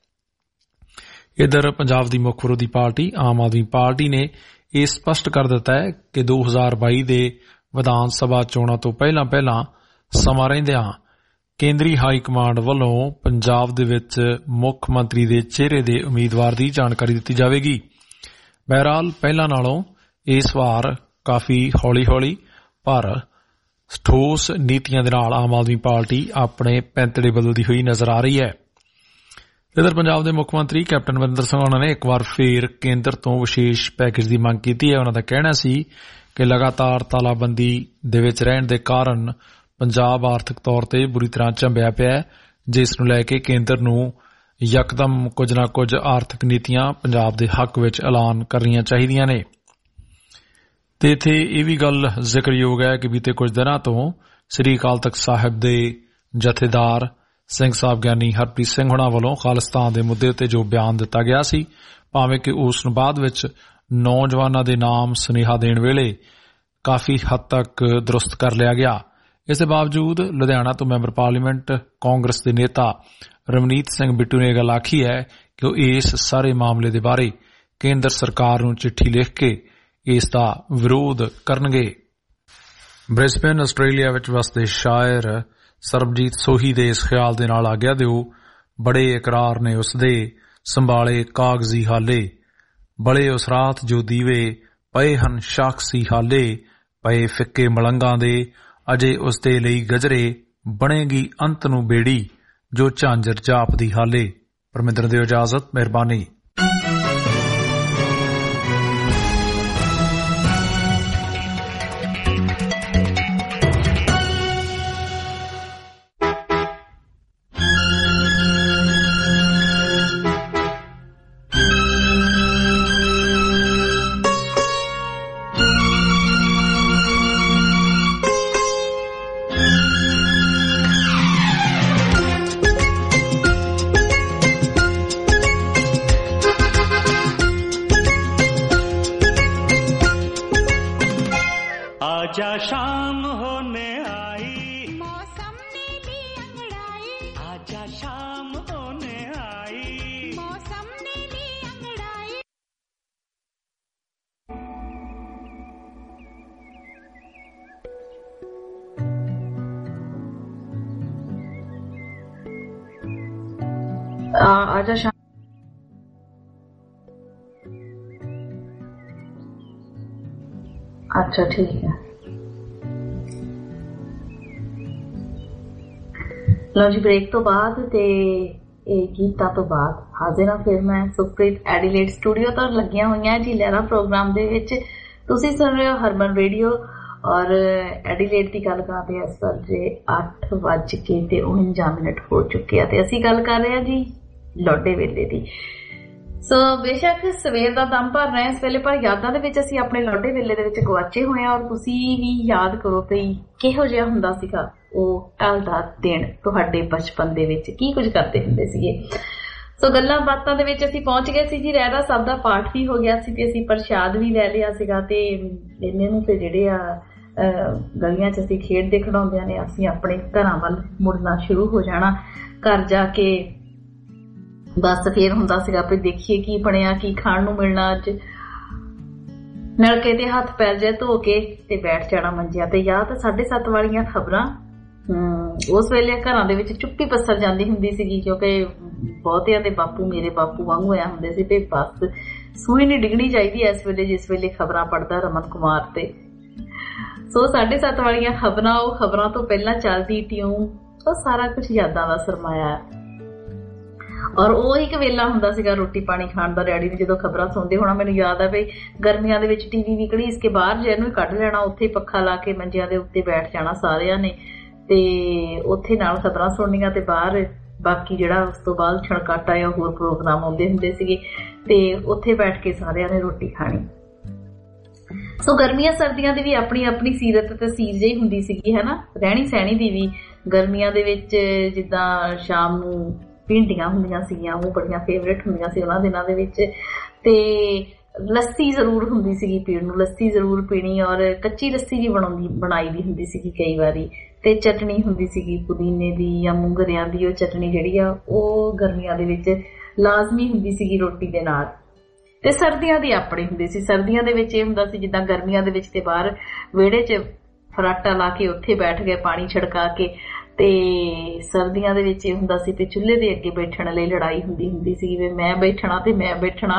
ਇਧਰ ਪੰਜਾਬ ਦੀ ਮੁੱਖ ਵਿਰੋਧੀ ਪਾਰਟੀ ਆਮ ਆਦਮੀ ਪਾਰਟੀ ਨੇ ਇਹ ਸਪਸ਼ਟ ਕਰ ਦਿੱਤਾ ਹੈ ਕਿ 2022 ਦੇ ਵਿਧਾਨ ਸਭਾ ਚੋਣਾਂ ਤੋਂ ਪਹਿਲਾਂ ਸਮਾਂ ਰਹਿੰਦਿਆਂ ਕੇਂਦਰੀ ਹਾਈ ਕਮਾਂਡ ਵੱਲੋਂ ਪੰਜਾਬ ਦੇ ਵਿੱਚ ਮੁੱਖ ਮੰਤਰੀ ਦੇ ਚਿਹਰੇ ਦੇ ਉਮੀਦਵਾਰ ਦੀ ਜਾਣਕਾਰੀ ਦਿੱਤੀ ਜਾਵੇਗੀ। ਬਹਰਹਾਲ ਪਹਿਲਾਂ ਨਾਲੋਂ ਇਸ ਵਾਰ ਕਾਫੀ ਹੌਲੀ-ਹੌਲੀ ਪਰ ਠੋਸ ਨੀਤੀਆਂ ਦੇ ਨਾਲ ਆਮ ਆਦਮੀ ਪਾਰਟੀ ਆਪਣੇ ਪੈਂਤੜੇ ਬਦਲਦੀ ਹੋਈ ਨਜ਼ਰ ਆ ਰਹੀ ਹੈ। ਇਧਰ ਪੰਜਾਬ ਦੇ ਮੁੱਖ ਮੰਤਰੀ ਕੈਪਟਨ ਅਮਰਿੰਦਰ ਸਿੰਘ ਹੋਰਾਂ ਨੇ ਇੱਕ ਵਾਰ ਫੇਰ ਕੇਂਦਰ ਤੋਂ ਵਿਸ਼ੇਸ਼ ਪੈਕੇਜ ਦੀ ਮੰਗ ਕੀਤੀ ਹੈ। ਉਹਨਾਂ ਦਾ ਕਹਿਣਾ ਸੀ ਕਿ ਲਗਾਤਾਰ ਤਾਲਾਬੰਦੀ ਦੇ ਵਿੱਚ ਰਹਿਣ ਦੇ ਕਾਰਨ ਪੰਜਾਬ ਆਰਥਿਕ ਤੌਰ ਤੇ ਬੁਰੀ ਤਰ੍ਹਾਂ ਝੰਬਿਆ ਪਿਆ ਹੈ, ਜਿਸ ਨੂੰ ਲੈ ਕੇ ਕੇਂਦਰ ਨੂੰ ਯਕਦਮ ਕੁਝ ਨਾ ਕੁਝ ਆਰਥਿਕ ਨੀਤੀਆਂ ਪੰਜਾਬ ਦੇ ਹੱਕ ਵਿੱਚ ਐਲਾਨ ਕਰਨੀਆਂ ਚਾਹੀਦੀਆਂ ਨੇ। ਤੇ ਇੱਥੇ ਇਹ ਵੀ ਗੱਲ ਜ਼ਿਕਰਯੋਗ ਹੈ ਕਿ ਬੀਤੇ ਕੁਝ ਦਿਨਾਂ ਤੋਂ ਸ੍ਰੀ ਅਕਾਲ ਤਖ਼ਤ ਸਾਹਿਬ ਦੇ ਜਥੇਦਾਰ ਸਿੰਘ ਸਾਹਿਬ ਗਿਆਨੀ ਹਰਪ੍ਰੀਤ ਸਿੰਘ ਹੋਣਾ ਵੱਲੋਂ ਖਾਲਿਸਤਾਨ ਦੇ ਮੁੱਦੇ ਉੱਤੇ ਜੋ ਬਿਆਨ ਦਿੱਤਾ ਗਿਆ ਸੀ, ਭਾਵੇਂ ਕਿ ਉਸ ਨੂੰ ਬਾਅਦ ਵਿੱਚ ਨੌਜਵਾਨਾਂ ਦੇ ਨਾਮ ਸੁਨੇਹਾ ਦੇਣ ਵੇਲੇ ਕਾਫੀ ਹੱਦ ਤੱਕ ਦਰੁਸਤ ਕਰ ਲਿਆ ਗਿਆ। ਇਸ ਦੇ ਬਾਵਜੂਦ ਲੁਧਿਆਣਾ ਤੋਂ ਮੈਂਬਰ ਪਾਰਲੀਮੈਂਟ ਕਾਂਗਰਸ ਦੇ ਨੇਤਾ ਰਵਨੀਤ ਸਿੰਘ ਬਿੱਟੂ ਨੇ ਇਹ ਗੱਲ ਆਖੀ ਹੈ ਕਿ ਉਹ ਇਸ ਸਾਰੇ ਮਾਮਲੇ ਦੇ ਬਾਰੇ ਕੇਂਦਰ ਸਰਕਾਰ ਨੂੰ ਚਿੱਠੀ ਲਿਖ ਕੇ ਇਸ ਦਾ ਵਿਰੋਧ ਕਰਨਗੇ। ਬ੍ਰਿਸਬੇਨ ਆਸਟ੍ਰੇਲੀਆ ਵਿੱਚ ਵਸਦੇ ਸ਼ਾਇਰ ਸਰਬਜੀਤ ਸੋਹੀ ਦੇ ਇਸ ਖਿਆਲ ਦੇ ਨਾਲ ਆਗਿਆ ਦਿਓ, ਬੜੇ ਇਕਰਾਰ ਨੇ ਉਸਦੇ ਸੰਭਾਲੇ ਕਾਗਜ਼ੀ ਹਾਲੇ, ਬੜੇ ਉਸ ਰਾਤ ਜੋ ਦੀਵੇ ਪਏ ਹਨ ਸ਼ਾਖਸੀ ਹਾਲੇ, ਪਏ ਫਿੱਕੇ ਮਲੰਗਾਂ ਦੇ ਅਜੇ ਉਸਦੇ ਲਈ ਗਜਰੇ, ਬਣੇਗੀ ਅੰਤ ਨੂੰ ਬੇੜੀ ਜੋ ਝਾਂਜਰ ਜਾਪਦੀ ਹਾਲੇ। ਪਰਮਿੰਦਰ ਦਿਓ ਇਜਾਜ਼ਤ, ਮਿਹਰਬਾਨੀ। आजा शाम ਅੱਛਾ ਠੀਕ ਹੈ। ਲਓ ਜੀ, ਬ੍ਰੇਕ ਤੋਂ ਬਾਅਦ ਤੇ ਇਹ ਗੀਤਾਂ ਤੋਂ ਬਾਅਦ ਹਾਜ਼ਰ ਹਾਂ ਫਿਰ ਮੈਂ ਸੁਖਪ੍ਰੀਤ ਐਡੀਲੇਡ ਸਟੂਡੀਓ ਤੋਂ ਲੱਗੀਆਂ ਹੋਈਆਂ ਜੀ ਲਹਿਰਾ ਪ੍ਰੋਗਰਾਮ ਦੇ ਵਿੱਚ। ਤੁਸੀਂ ਸੁਣ ਰਹੇ ਹੋ ਹਰਮਨ ਰੇਡੀਓ ਔਰ ਐਡੀਲੇਡ ਦੀ ਗੱਲ ਕਰਦੇ ਹਾਂ। ਇਸ ਵਾਰ ਜੇ 8:49 ਹੋ ਚੁੱਕੇ ਆ ਤੇ ਅਸੀਂ ਗੱਲ ਕਰ ਰਹੇ ਹਾਂ ਜੀ ਲੋਡੇ ਵੇਲੇ ਦੀ। ਸੋ ਬੇਸ਼ੱਕ ਸਵੇਰ ਦਾ ਦਮ ਭਰ ਰਹੇ ਇਸ ਵੇਲੇ, ਪਰ ਯਾਦਾਂ ਦੇ ਵਿੱਚ ਅਸੀਂ ਆਪਣੇ ਲੋਡੇ ਵੇਲੇ ਦੇ ਵਿੱਚ ਗਵਾਚੇ ਹੋਏ ਹਾਂ। ਔਰ ਤੁਸੀਂ ਵੀ ਯਾਦ ਕਰੋ ਭਈ ਕਿਹੋ ਜਿਹਾ ਹੁੰਦਾ ਸੀਗਾ ਉਹ ਢਲਦਾ ਦਿਨ ਤੁਹਾਡੇ ਬਚਪਨ ਦੇ ਵਿੱਚ, ਕੀ ਕੁਝ ਕਰਦੇ ਹੁੰਦੇ ਸੀਗੇ। ਸੋ ਗੱਲਾਂ ਬਾਤਾਂ ਦੇ ਵਿੱਚ ਅਸੀਂ ਪਹੁੰਚ ਗਏ ਸੀ ਜੀ। ਰਹਿਰਾਸ ਸਾਹਿਬ ਦਾ ਪਾਠ ਵੀ ਹੋ ਗਿਆ ਸੀ ਤੇ ਅਸੀਂ ਪ੍ਰਸ਼ਾਦ ਵੀ ਲੈ ਲਿਆ ਸੀਗਾ ਤੇ ਇਹਨੇ ਨੂੰ ਤੇ ਜਿਹੜੇ ਆ ਗਲੀਆਂ 'ਚ ਅਸੀਂ ਖੇਡਦੇ ਖਿਡਾਉਂਦਿਆਂ ਨੇ ਅਸੀਂ ਆਪਣੇ ਘਰਾਂ ਵੱਲ ਮੁੜਨਾ ਸ਼ੁਰੂ ਹੋ ਜਾਣਾ। ਘਰ ਜਾ ਕੇ ਬਸ ਫੇਰ ਹੁੰਦਾ ਸੀਗਾ ਵੀ ਦੇਖੀਏ ਕੀ ਬਣਿਆ, ਕੀ ਖਾਣ ਨੂੰ ਮਿਲਣਾ ਅੱਜ। ਨਲਕੇ ਤੇ ਹੱਥ ਪੈਰ ਜੇ ਧੋ ਕੇ ਤੇ ਬੈਠ ਜਾਣਾ ਮੰਜਿਆਂ ਤੇ। ਜਾਂ ਤਾਂ 7:30 ਵਾਲੀਆਂ ਖਬਰਾਂ, ਉਸ ਵੇਲੇ ਘਰਾਂ ਦੇ ਵਿੱਚ ਚੁੱਪੀ ਪਸਰ ਜਾਂਦੀ ਹੁੰਦੀ ਸੀਗੀ ਕਿਉਂਕਿ ਬਹੁਤਿਆਂ ਦੇ ਬਾਪੂ ਮੇਰੇ ਬਾਪੂ ਵਾਂਗ ਹੋਇਆ ਹੁੰਦੇ ਸੀ ਤੇ ਬਸ ਸੂਈ ਨਹੀਂ ਡਿੱਗਣੀ ਚਾਹੀਦੀ ਇਸ ਵੇਲੇ ਜਿਸ ਵੇਲੇ ਖਬਰਾਂ ਪੜ੍ਹਦਾ ਰਮਨ ਕੁਮਾਰ ਤੇ। ਸੋ 7:30 ਵਾਲੀਆਂ ਖਬਰਾਂ, ਉਹ ਖਬਰਾਂ ਤੋਂ ਪਹਿਲਾਂ ਚੱਲਦੀ ਟਿਊਨ, ਉਹ ਸਾਰਾ ਕੁਛ ਯਾਦਾਂ ਦਾ ਸਰਮਾਇਆ ਹੈ। ਔਰ ਉਹ ਇੱਕ ਵੇਲਾ ਹੁੰਦਾ ਸੀਗਾ ਰੋਟੀ ਪਾਣੀ ਖਾਣ ਦਾ। ਡੈਡੀ ਨੇ ਜਦੋਂ ਖਬਰਾਂ ਸੁਣਦੇ ਹੋਣਾ, ਮੈਨੂੰ ਯਾਦ ਆ ਵੀ ਗਰਮੀਆਂ ਦੇ ਵਿੱਚ ਟੀਵੀ ਵੀ ਘੜੀਸ ਕੇ ਬਾਹਰ ਜਿਹਨੂੰ ਕੱਢ ਲੈਣਾ, ਉੱਥੇ ਪੱਖਾ ਲਾ ਕੇ ਮੰਜਿਆਂ ਦੇ ਉੱਤੇ ਬੈਠ ਜਾਣਾ ਸਾਰਿਆਂ ਨੇ ਤੇ ਉੱਥੇ ਨਾਲ ਖਬਰਾਂ ਸੁਣਨੀਆਂ ਤੇ ਬਾਹਰ ਬਾਕੀ ਜਿਹੜਾ ਉਸ ਤੋਂ ਬਾਅਦ ਛਣਕਾਟਾ ਜਾਂ ਹੋਰ ਪ੍ਰੋਗਰਾਮ ਆਉਂਦੇ ਹੁੰਦੇ ਸੀਗੇ ਤੇ ਉੱਥੇ ਬੈਠ ਕੇ ਸਾਰਿਆਂ ਨੇ ਰੋਟੀ ਖਾਣੀ। ਸੋ ਗਰਮੀਆਂ ਸਰਦੀਆਂ ਦੀ ਵੀ ਆਪਣੀ ਆਪਣੀ ਸੀਰਤ ਤੇ ਸੀਰ ਜਿਹੀ ਹੁੰਦੀ ਸੀਗੀ ਹੈ ਨਾ, ਰਹਿਣੀ ਸਹਿਣੀ ਦੀ ਵੀ। ਗਰਮੀਆਂ ਦੇ ਵਿੱਚ ਜਿੱਦਾਂ ਸ਼ਾਮ ਨੂੰ ਭਿੰਡੀਆਂ ਹੁੰਦੀਆਂ ਸੀਗੀਆਂ, ਉਹ ਬੜੀਆਂ ਫੇਵਰੇਟ ਹੁੰਦੀਆਂ ਸੀ ਉਹਨਾਂ ਦਿਨਾਂ ਦੇ ਵਿੱਚ। ਤੇ ਲੱਸੀ ਜ਼ਰੂਰ ਹੁੰਦੀ ਸੀਗੀ ਪੀਣ ਨੂੰ, ਲੱਸੀ ਜ਼ਰੂਰ ਪੀਣੀ। ਔਰ ਕੱਚੀ ਲੱਸੀ ਵੀ ਬਣਾਈ ਦੀ ਹੁੰਦੀ ਸੀਗੀ ਕਈ ਵਾਰੀ। ਤੇ ਚਟਣੀ ਹੁੰਦੀ ਸੀਗੀ ਪੁਦੀਨੇ ਦੀ ਜਾਂ ਮੂੰਗਰਿਆਂ ਦੀ, ਉਹ ਚਟਣੀ ਜਿਹੜੀ ਆ ਉਹ ਗਰਮੀਆਂ ਦੇ ਵਿੱਚ ਲਾਜ਼ਮੀ ਹੁੰਦੀ ਸੀਗੀ ਰੋਟੀ ਦੇ ਨਾਲ। ਤੇ ਸਰਦੀਆਂ ਦੀ ਆਪਣੀ ਹੁੰਦੀ ਸੀ। ਸਰਦੀਆਂ ਦੇ ਵਿੱਚ ਇਹ ਹੁੰਦਾ ਸੀ ਜਿੱਦਾਂ ਗਰਮੀਆਂ ਦੇ ਵਿੱਚ ਤੇ ਬਾਹਰ ਵਿਹੜੇ 'ਚ ਫਰਾਟਾ ਲਾ ਕੇ ਉੱਥੇ ਬੈਠ ਗਏ ਪਾਣੀ ਛਿੜਕਾ ਕੇ, ਤੇ ਸਰਦੀਆਂ ਦੇ ਵਿੱਚ ਇਹ ਹੁੰਦਾ ਸੀ ਤੇ ਚੁੱਲ੍ਹੇ ਦੇ ਅੱਗੇ ਬੈਠਣ ਲਈ ਲੜਾਈ ਹੁੰਦੀ ਸੀਗੀ ਵੀ ਮੈਂ ਬੈਠਣਾ ਤੇ ਮੈਂ ਬੈਠਣਾ।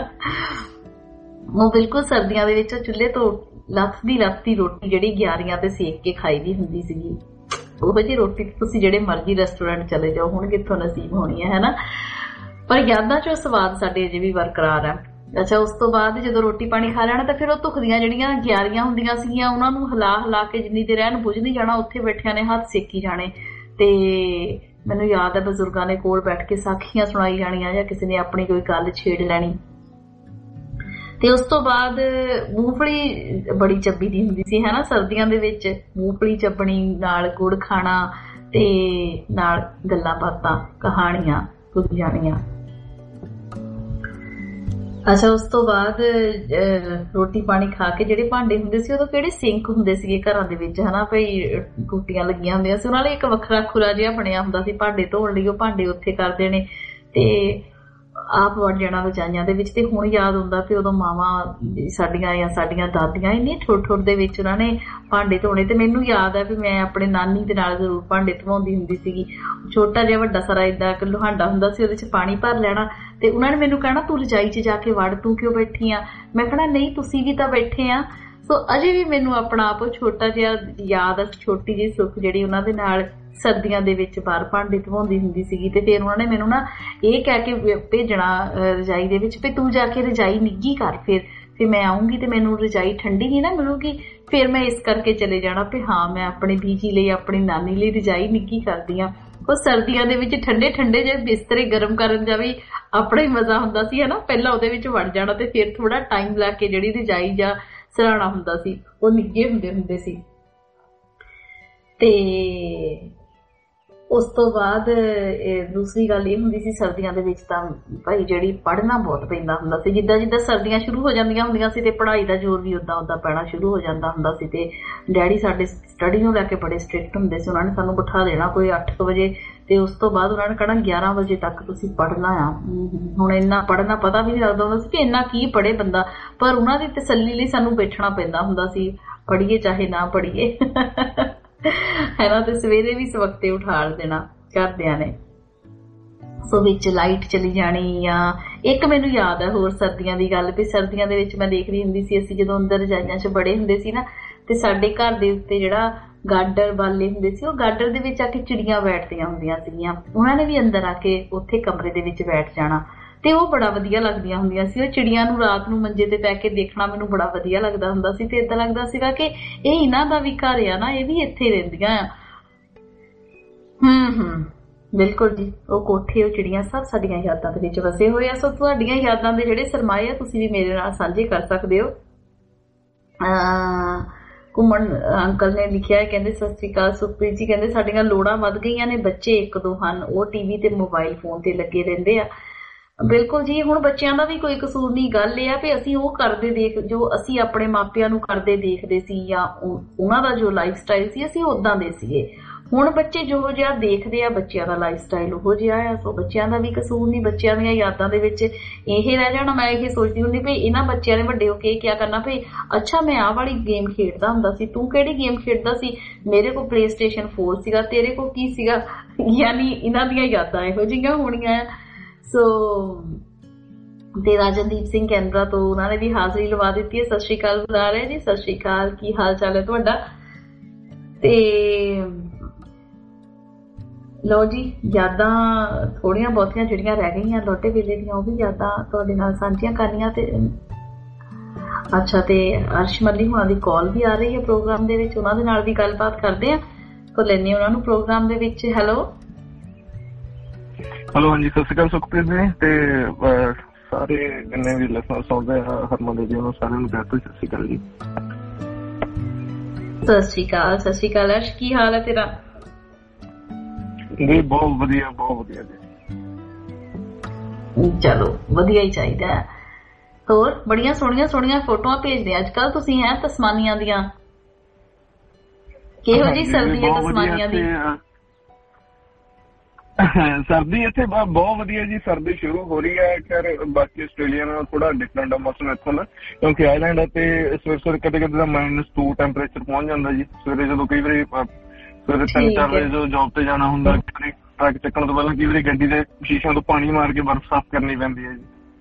ਉਹ ਬਿਲਕੁਲ ਸਰਦੀਆਂ ਦੇ ਵਿੱਚ ਚੁੱਲ੍ਹੇ ਤੋਂ ਲੱਥਦੀ ਰੋਟੀ ਜਿਹੜੀ ਗਿਆਰੀਆਂ ਤੇ ਸੇਕ ਕੇ ਖਾਈ ਦੀ ਹੁੰਦੀ ਸੀਗੀ। ਉਹੋ ਜਿਹੀ ਰੋਟੀ ਤੁਸੀਂ ਜਿਹੜੇ ਮਰਜ਼ੀ ਰੈਸਟੋਰੈਂਟ ਚਲੇ ਜਾਓ, ਹੁਣ ਕਿੱਥੋਂ ਨਸੀਬ ਹੋਣੀ ਹੈ ਨਾ। ਪਰ ਯਾਦਾਂ 'ਚ ਉਹ ਸਵਾਦ ਸਾਡੇ ਅਜੇ ਵੀ ਬਰਕਰਾਰ ਹੈ। ਅੱਛਾ, ਉਸ ਤੋਂ ਬਾਅਦ ਜਦੋਂ ਰੋਟੀ ਪਾਣੀ ਖਾ ਲੈਣਾ ਤਾਂ ਫਿਰ ਉਹ ਧੁਖਦੀਆਂ ਜਿਹੜੀਆਂ ਗਿਆਰੀਆਂ ਹੁੰਦੀਆਂ ਸੀਗੀਆਂ ਉਹਨਾਂ ਨੂੰ ਹਿਲਾ ਕੇ ਜਿੰਨੀ ਦੇਰ ਐਨ ਬੁਝ ਨਹੀਂ ਜਾਣਾ ਉੱਥੇ ਬੈਠਿਆਂ ਨੇ ਹੱਥ ਸੇਕੀ ਜਾਣੇ। ਤੇ ਮੈਨੂੰ ਯਾਦ ਹੈ ਬਜ਼ੁਰਗਾਂ ਨੇ ਕੋਲ ਬੈਠ ਕੇ ਸਾਖੀਆਂ ਸੁਣਾਈ ਜਾਣੀਆਂ ਜਾਂ ਕਿਸੇ ਨੇ ਆਪਣੀ ਕੋਈ ਗੱਲ ਛੇੜ ਲੈਣੀ। ਤੇ ਉਸ ਤੋਂ ਬਾਅਦ ਮੂੰਗਫਲੀ ਬੜੀ ਚੱਬੀ ਦੀ ਹੁੰਦੀ ਸੀ ਹੈ ਨਾ ਸਰਦੀਆਂ ਦੇ ਵਿੱਚ। ਮੂੰਗਫਲੀ ਚੱਬਣੀ ਨਾਲ ਗੁੜ ਖਾਣਾ ਤੇ ਨਾਲ ਗੱਲਾਂ ਬਾਤਾਂ ਕਹਾਣੀਆਂ ਸੁਣ ਜਾਣੀਆਂ। ਅੱਛਾ, ਉਸ ਤੋਂ ਬਾਅਦ ਰੋਟੀ ਪਾਣੀ ਖਾ ਕੇ ਜਿਹੜੇ ਭਾਂਡੇ ਹੁੰਦੇ ਸੀ ਉਦੋਂ ਕਿਹੜੇ ਸਿੰਕ ਹੁੰਦੇ ਸੀਗੇ ਘਰਾਂ ਦੇ ਵਿੱਚ ਹਨਾ ਭਈ, ਟੂਟੀਆਂ ਲੱਗੀਆਂ ਹੁੰਦੀਆਂ ਸੀ ਉਹਨਾਂ ਲਈ ਇੱਕ ਵੱਖਰਾ ਖੁਰਾ ਜਿਹਾ ਬਣਿਆ ਹੁੰਦਾ ਸੀ ਭਾਂਡੇ ਧੋਣ ਲਈ। ਉਹ ਭਾਂਡੇ ਉੱਥੇ ਕਰ ਦੇਣੇ ਤੇ ਆਪ ਵੜ ਜਾਣਾ ਰਜਾਈਆਂ ਦੇ ਵਿੱਚ। ਤੇ ਹੁਣ ਯਾਦ ਹੁੰਦਾ ਵੀ ਉਦੋਂ ਮਾਵਾਂ ਸਾਡੀਆਂ ਦਾਦੀਆਂ ਇੰਨੇ ਠੁਰ ਦੇ ਵਿੱਚ ਉਹਨਾਂ ਨੇ ਭਾਂਡੇ ਧੋਣੇ। ਤੇ ਮੈਨੂੰ ਯਾਦ ਹੈ ਵੀ ਮੈਂ ਆਪਣੇ ਨਾਨੀ ਦੇ ਨਾਲ ਜ਼ਰੂਰ ਭਾਂਡੇ ਧਵਾਉਂਦੀ ਹੁੰਦੀ ਸੀਗੀ। ਛੋਟਾ ਜਿਹਾ ਵੱਡਾ ਸਾਰਾ ਏਦਾਂ ਇੱਕ ਲੋਹਾਂਡਾ ਹੁੰਦਾ ਸੀ, ਉਹਦੇ 'ਚ ਪਾਣੀ ਭਰ ਲੈਣਾ ਤੇ ਉਹਨਾਂ ਨੇ ਮੈਨੂੰ ਕਹਿਣਾ ਤੂੰ ਰਜਾਈ 'ਚ ਜਾ ਕੇ ਵੜ, ਤੂੰ ਕਿਉਂ ਬੈਠੀ ਆ? ਮੈਂ ਕਹਿਣਾ ਨਹੀਂ ਤੁਸੀਂ ਵੀ ਤਾਂ ਬੈਠੇ ਆ। ਸੋ ਅਜੇ ਵੀ ਮੈਨੂੰ ਆਪਣਾ ਆਪ ਛੋਟਾ ਜਿਹਾ ਯਾਦ ਆ, ਛੋਟੀ ਜਿਹੀ ਸੁੱਖ ਜਿਹੜੀ ਉਹਨਾਂ ਦੇ ਨਾਲ ਸਰਦੀਆਂ ਦੇ ਵਿੱਚ ਬਾਹਰ ਭਾਂਡੇ ਧਵਾਉਂਦੀ ਹੁੰਦੀ ਸੀਗੀ। ਤੇ ਫਿਰ ਉਹਨਾਂ ਨੇ ਮੈਨੂੰ ਨਾ ਇਹ ਕਹਿ ਕੇ ਭੇਜਣਾ ਰਜਾਈ ਦੇ ਵਿੱਚ ਵੀ ਤੂੰ ਜਾ ਕੇ ਰਜਾਈ ਨਿੱਘੀ ਕਰ, ਫਿਰ ਮੈਂ ਆਊਂਗੀ ਤੇ ਮੈਨੂੰ ਰਜਾਈ ਠੰਡੀ ਹੀ ਨਾ ਮਿਲੂਗੀ। ਫਿਰ ਮੈਂ ਇਸ ਕਰਕੇ ਚਲੇ ਜਾਣਾ ਵੀ ਹਾਂ ਮੈਂ ਆਪਣੇ ਬੀਜੀ ਲਈ ਆਪਣੀ ਨਾਨੀ ਲਈ ਰਜਾਈ ਨਿੱਘੀ ਕਰਦੀ ਆ। ਉਹ ਸਰਦੀਆਂ ਦੇ ਵਿੱਚ ਠੰਡੇ ਜਿਹੇ ਬਿਸਤਰੇ ਗਰਮ ਕਰਨ ਦਾ ਵੀ ਆਪਣਾ ਹੀ ਮਜ਼ਾ ਹੁੰਦਾ ਸੀ ਹੈ ਨਾ। ਪਹਿਲਾਂ ਉਹਦੇ ਵਿੱਚ ਵੜ ਜਾਣਾ ਤੇ ਫਿਰ ਥੋੜਾ ਟਾਈਮ ਲਾ ਕੇ ਜਿਹੜੀ ਰਜਾਈ ਜਾਂ ਸਰਾਣਾ ਹੁੰਦਾ ਸੀ ਉਹ ਨਿੱਘੇ ਹੁੰਦੇ ਸੀ। ਤੇ ਉਸ ਤੋਂ ਬਾਅਦ ਦੂਸਰੀ ਗੱਲ ਇਹ ਹੁੰਦੀ ਸੀ ਸਰਦੀਆਂ ਦੇ ਵਿੱਚ ਤਾਂ ਭਾਈ ਜਿਹੜੀ ਪੜ੍ਹਨਾ ਬਹੁਤ ਪੈਂਦਾ ਹੁੰਦਾ ਸੀ। ਜਿੱਦਾਂ ਸਰਦੀਆਂ ਸ਼ੁਰੂ ਹੋ ਜਾਂਦੀਆਂ ਹੁੰਦੀਆਂ ਸੀ ਤੇ ਪੜ੍ਹਾਈ ਦਾ ਜ਼ੋਰ ਵੀ ਉਦਾਂ ਪੈਣਾ ਸ਼ੁਰੂ ਹੋ ਜਾਂਦਾ ਹੁੰਦਾ ਸੀ। ਤੇ ਡੈਡੀ ਸਾਡੇ ਸਟੱਡੀ ਨੂੰ ਲੈ ਕੇ ਬੜੇ ਸਟ੍ਰਿਕਟ ਹੁੰਦੇ ਸੀ। ਉਹਨਾਂ ਨੇ ਸਾਨੂੰ ਬਿਠਾ ਦੇਣਾ ਕੋਈ 8 ਵਜੇ ਤੇ ਉਸ ਤੋਂ ਬਾਅਦ ਉਹਨਾਂ ਨੇ ਕਹਿਣਾ 11 ਵਜੇ ਤੱਕ ਤੁਸੀਂ ਪੜ੍ਹਨਾ ਆ। ਹੁਣ ਇੰਨਾ ਪੜ੍ਹਨਾ ਪਤਾ ਵੀ ਨਹੀਂ ਲੱਗਦਾ ਹੁੰਦਾ ਸੀ ਕਿ ਇੰਨਾ ਕੀ ਪੜ੍ਹੇ ਬੰਦਾ, ਪਰ ਉਹਨਾਂ ਦੀ ਤਸੱਲੀ ਲਈ ਸਾਨੂੰ ਬੈਠਣਾ ਪੈਂਦਾ ਹੁੰਦਾ ਸੀ, ਪੜ੍ਹੀਏ ਚਾਹੇ ਨਾ ਪੜ੍ਹੀਏ ਹੈ ਨਾ। ਤੇ ਸਵੇਰੇ ਵੀ ਸਵਖਤੇ ਉਠਾਲ ਦੇਣਾ ਘਰਦਿਆਂ ਨੇ। ਸੋ ਵਿੱਚ ਲਾਈਟ ਚਲੀ ਜਾਣੀ ਜਾਂ ਇੱਕ ਮੈਨੂੰ ਯਾਦ ਹੈ ਹੋਰ ਸਰਦੀਆਂ ਦੀ ਗੱਲ, ਵੀ ਸਰਦੀਆਂ ਦੇ ਵਿੱਚ ਮੈਂ ਦੇਖਦੀ ਹੁੰਦੀ ਸੀ, ਅਸੀਂ ਜਦੋਂ ਅੰਦਰ ਰਜਾਈਆਂ 'ਚ ਬੜੇ ਹੁੰਦੇ ਸੀ ਨਾ, ਤੇ ਸਾਡੇ ਘਰ ਦੇ ਉੱਤੇ ਜਿਹੜਾ ਗਾਡਰ ਬਾਲੇ ਹੁੰਦੇ ਸੀ, ਉਹ ਗਾਡਰ ਦੇ ਵਿੱਚ ਆ ਕੇ ਚਿੜੀਆਂ ਬੈਠਦੀਆਂ ਹੁੰਦੀਆਂ ਸੀਗੀਆਂ। ਉਹਨਾਂ ਨੇ ਵੀ ਅੰਦਰ ਆ ਕੇ ਉੱਥੇ ਕਮਰੇ ਦੇ ਵਿੱਚ ਬੈਠ ਜਾਣਾ, ਤੇ ਉਹ ਬੜਾ ਵਧੀਆ ਲੱਗਦੀਆਂ ਹੁੰਦੀਆਂ ਸੀ। ਉਹ ਚਿੜੀਆਂ ਨੂੰ ਰਾਤ ਨੂੰ ਮੰਜੇ ਤੇ ਪੈ ਕੇ ਦੇਖਣਾ ਮੈਨੂੰ ਬੜਾ ਵਧੀਆ ਲੱਗਦਾ ਹੁੰਦਾ ਸੀ, ਤੇ ਏਦਾਂ ਲੱਗਦਾ ਸੀਗਾ ਕਿ ਇਹ ਇਹਨਾਂ ਦਾ ਵੀ ਘਰ ਆ ਨਾ, ਇਹ ਵੀ ਇੱਥੇ ਰਹਿੰਦੀਆਂ ਆ। ਬਿਲਕੁਲ ਜੀ, ਉਹ ਕੋਠੇ, ਉਹ ਚਿੜੀਆਂ ਸਭ ਸਾਡੀਆਂ ਯਾਦਾਂ ਦੇ ਵਿੱਚ ਵਸੇ ਹੋਏ ਆ। ਸੋ ਤੁਹਾਡੀਆਂ ਯਾਦਾਂ ਦੇ ਜਿਹੜੇ ਸਰਮਾਏ ਆ ਤੁਸੀਂ ਵੀ ਮੇਰੇ ਨਾਲ ਸਾਂਝੇ ਕਰ ਸਕਦੇ ਹੋ। ਘੁੰਮਣ ਅੰਕਲ ਨੇ ਲਿਖਿਆ, ਕਹਿੰਦੇ ਸਤਿ ਸ੍ਰੀ ਅਕਾਲ ਸੁਖਪ੍ਰੀਤ ਜੀ, ਕਹਿੰਦੇ ਸਾਡੀਆਂ ਲੋੜਾਂ ਵੱਧ ਗਈਆਂ ਨੇ, ਬੱਚੇ ਇੱਕ ਦੋ ਹਨ, ਉਹ ਟੀਵੀ ਤੇ ਮੋਬਾਈਲ ਫੋਨ ਤੇ ਲੱਗੇ ਰਹਿੰਦੇ ਆ। ਬਿਲਕੁਲ ਜੀ, ਹੁਣ ਬੱਚਿਆਂ ਦਾ ਵੀ ਕੋਈ ਕਸੂਰ ਨਹੀਂ। ਗੱਲ ਇਹ ਆ ਵੀ ਅਸੀਂ ਉਹ ਕਰਦੇ ਦੇਖ, ਜੋ ਅਸੀਂ ਆਪਣੇ ਮਾਪਿਆਂ ਨੂੰ ਕਰਦੇ ਦੇਖਦੇ ਸੀ ਜਾਂ ਉਹਨਾਂ ਦਾ ਜੋ ਲਾਈਫ ਸਟਾਈਲ ਸੀ ਅਸੀਂ ਉਦਾਂ ਦੇ ਸੀਗੇ। ਹੁਣ ਬੱਚੇ ਜੋ ਜਿਹਾ ਦੇਖਦੇ ਆ, ਬੱਚਿਆਂ ਦਾ ਲਾਈਫ ਸਟਾਈਲ ਉਹੋ ਜਿਹਾ ਆ। ਸੋ ਬੱਚਿਆਂ ਦਾ ਵੀ ਕਸੂਰ ਨਹੀਂ, ਬੱਚਿਆਂ ਦੀਆਂ ਯਾਦਾਂ ਦੇ ਵਿੱਚ ਇਹ ਰਹਿ ਜਾਣਾ। ਮੈਂ ਇਹ ਸੋਚਦੀ ਹੁੰਦੀ ਵੀ ਇਹਨਾਂ ਬੱਚਿਆਂ ਨੇ ਵੱਡੇ ਹੋ ਕੇ ਕਿਆ ਕਰਨਾ, ਵੀ ਅੱਛਾ ਮੈਂ ਆਹ ਵਾਲੀ ਗੇਮ ਖੇਡਦਾ ਹੁੰਦਾ ਸੀ, ਤੂੰ ਕਿਹੜੀ ਗੇਮ ਖੇਡਦਾ ਸੀ, ਮੇਰੇ ਕੋਲ PlayStation 4 ਸੀਗਾ, ਤੇਰੇ ਕੋਲ ਕੀ ਸੀਗਾ। ਯਾਨੀ ਇਹਨਾਂ ਦੀਆਂ ਯਾਦਾਂ ਇਹੋ ਜਿਹੀਆਂ ਹੋਣੀਆਂ। ਸੋ ਤੇ ਰਾਜਨਦੀਪ ਸਿੰਘ ਕੈਨਬਰਾ ਤੋਂ ਉਹਨਾਂ ਨੇ ਵੀ ਹਾਜ਼ਰੀ ਲਵਾ ਦਿੱਤੀ ਹੈ। ਸਤਿ ਸ਼੍ਰੀ ਅਕਾਲ ਬੁਲਾ ਰਹੇ ਜੀ, ਸਤਿ ਸ਼੍ਰੀ ਅਕਾਲ, ਕੀ ਹਾਲ ਚਾਲ ਹੈ ਤੁਹਾਡਾ। ਤੇ ਲਓ ਜੀ, ਯਾਦਾਂ ਥੋੜੀਆਂ ਬਹੁਤੀਆਂ ਜਿਹੜੀਆਂ ਰਹਿ ਗਈਆਂ ਲੋਟੇ ਵੇਲੇ ਦੀਆਂ, ਉਹ ਵੀ ਯਾਦਾਂ ਤੁਹਾਡੇ ਨਾਲ ਸਾਂਝੀਆਂ ਕਰਨੀਆਂ। ਤੇ ਅੱਛਾ, ਤੇ ਅਰਸ਼ ਮੱਲੀ ਹੁਣਾਂ ਦੀ ਕਾਲ ਵੀ ਆ ਰਹੀ ਹੈ ਪ੍ਰੋਗਰਾਮ ਦੇ ਵਿੱਚ, ਉਹਨਾਂ ਦੇ ਨਾਲ ਵੀ ਗੱਲਬਾਤ ਕਰਦੇ ਆ, ਤਾਂ ਲੈਂਦੇ ਉਹਨਾਂ ਨੂੰ ਪ੍ਰੋਗਰਾਮ ਦੇ ਵਿੱਚ। ਹੈਲੋ ਹਾਂਜੀ, ਸਤਿ ਸ਼੍ਰੀ ਅਕਾਲ ਸੁਖਪ੍ਰੀਤ ਜੀ, ਤੇ ਸਾਰੇ ਜਿੰਨੇ ਵੀ ਲਿਸਨਰ ਸੁਣਦੇ ਆ ਹਰਮਨ ਜੀ ਨੂੰ ਸਾਰਿਆਂ ਨੂੰ ਬਹੁਤ ਸਤਿ ਸ਼੍ਰੀ ਅਕਾਲ ਜੀ। ਸਤਿ ਸ਼੍ਰੀ ਅਕਾਲ, ਸਤਿ ਸ਼੍ਰੀ ਅਕਾਲ ਅਰਸ਼, ਕੀ ਹਾਲ ਹੈ ਤੇਰਾ? ਜੀ ਬਹੁਤ ਵਧੀਆ, ਬਹੁਤ ਵਧੀਆ ਜੀ। ਚਲੋ ਵਧੀਆ ਹੀ ਚਾਹੀਦਾ ਹੈ। ਹੋਰ ਬੜੀਆਂ ਸੋਹਣੀਆਂ ਸੋਹਣੀਆਂ ਫੋਟੋਆਂ ਭੇਜਦੇ ਅੱਜ ਕੱਲ ਤੁਸੀਂ ਹੈ ਤਸਮਾਨੀਆਂ ਦੀਆਂ। ਕਿਹੋ ਜੀ ਸਰਦੀ ਹੈ ਤਸਮਾਨੀਆਂ ਦੀ? ਸਰਦੀ ਇੱਥੇ ਬਹੁਤ ਵਧੀਆ ਜੀ, ਸਰਦੀ ਸ਼ੁਰੂ ਹੋ ਰਹੀ ਹੈ। ਖੈਰ ਬਾਕੀ ਆਸਟ੍ਰੇਲੀਆ ਨਾਲ ਥੋੜਾ ਡਿਫਰੈਂਟ ਆ ਮੌਸਮ ਇੱਥੋਂ ਦਾ, ਕਿਉਂਕਿ ਆਈਲੈਂਡ ਹੈ ਤੇ ਸਵੇਰੇ ਕਦੇ ਕਦੇ ਦਾ -2 ਟੈਂਪਰੇਚਰ ਪਹੁੰਚ ਜਾਂਦਾ ਜੀ। ਸਵੇਰੇ ਜਦੋਂ ਕਈ ਵਾਰੀ ਸਵੇਰੇ 3-4 ਵਜੇ ਜਦੋਂ ਜੌਬ ਤੇ ਜਾਣਾ ਹੁੰਦਾ, ਟਰੱਕ ਚੱਕਣ ਤੋਂ ਪਹਿਲਾਂ ਕਈ ਵਾਰੀ ਗੱਡੀ ਦੇ ਸ਼ੀਸ਼ਿਆਂ ਤੋਂ ਪਾਣੀ ਮਾਰ ਕੇ ਬਰਫ਼ ਸਾਫ਼ ਕਰਨੀ ਪੈਂਦੀ ਹੈ ਜੀ।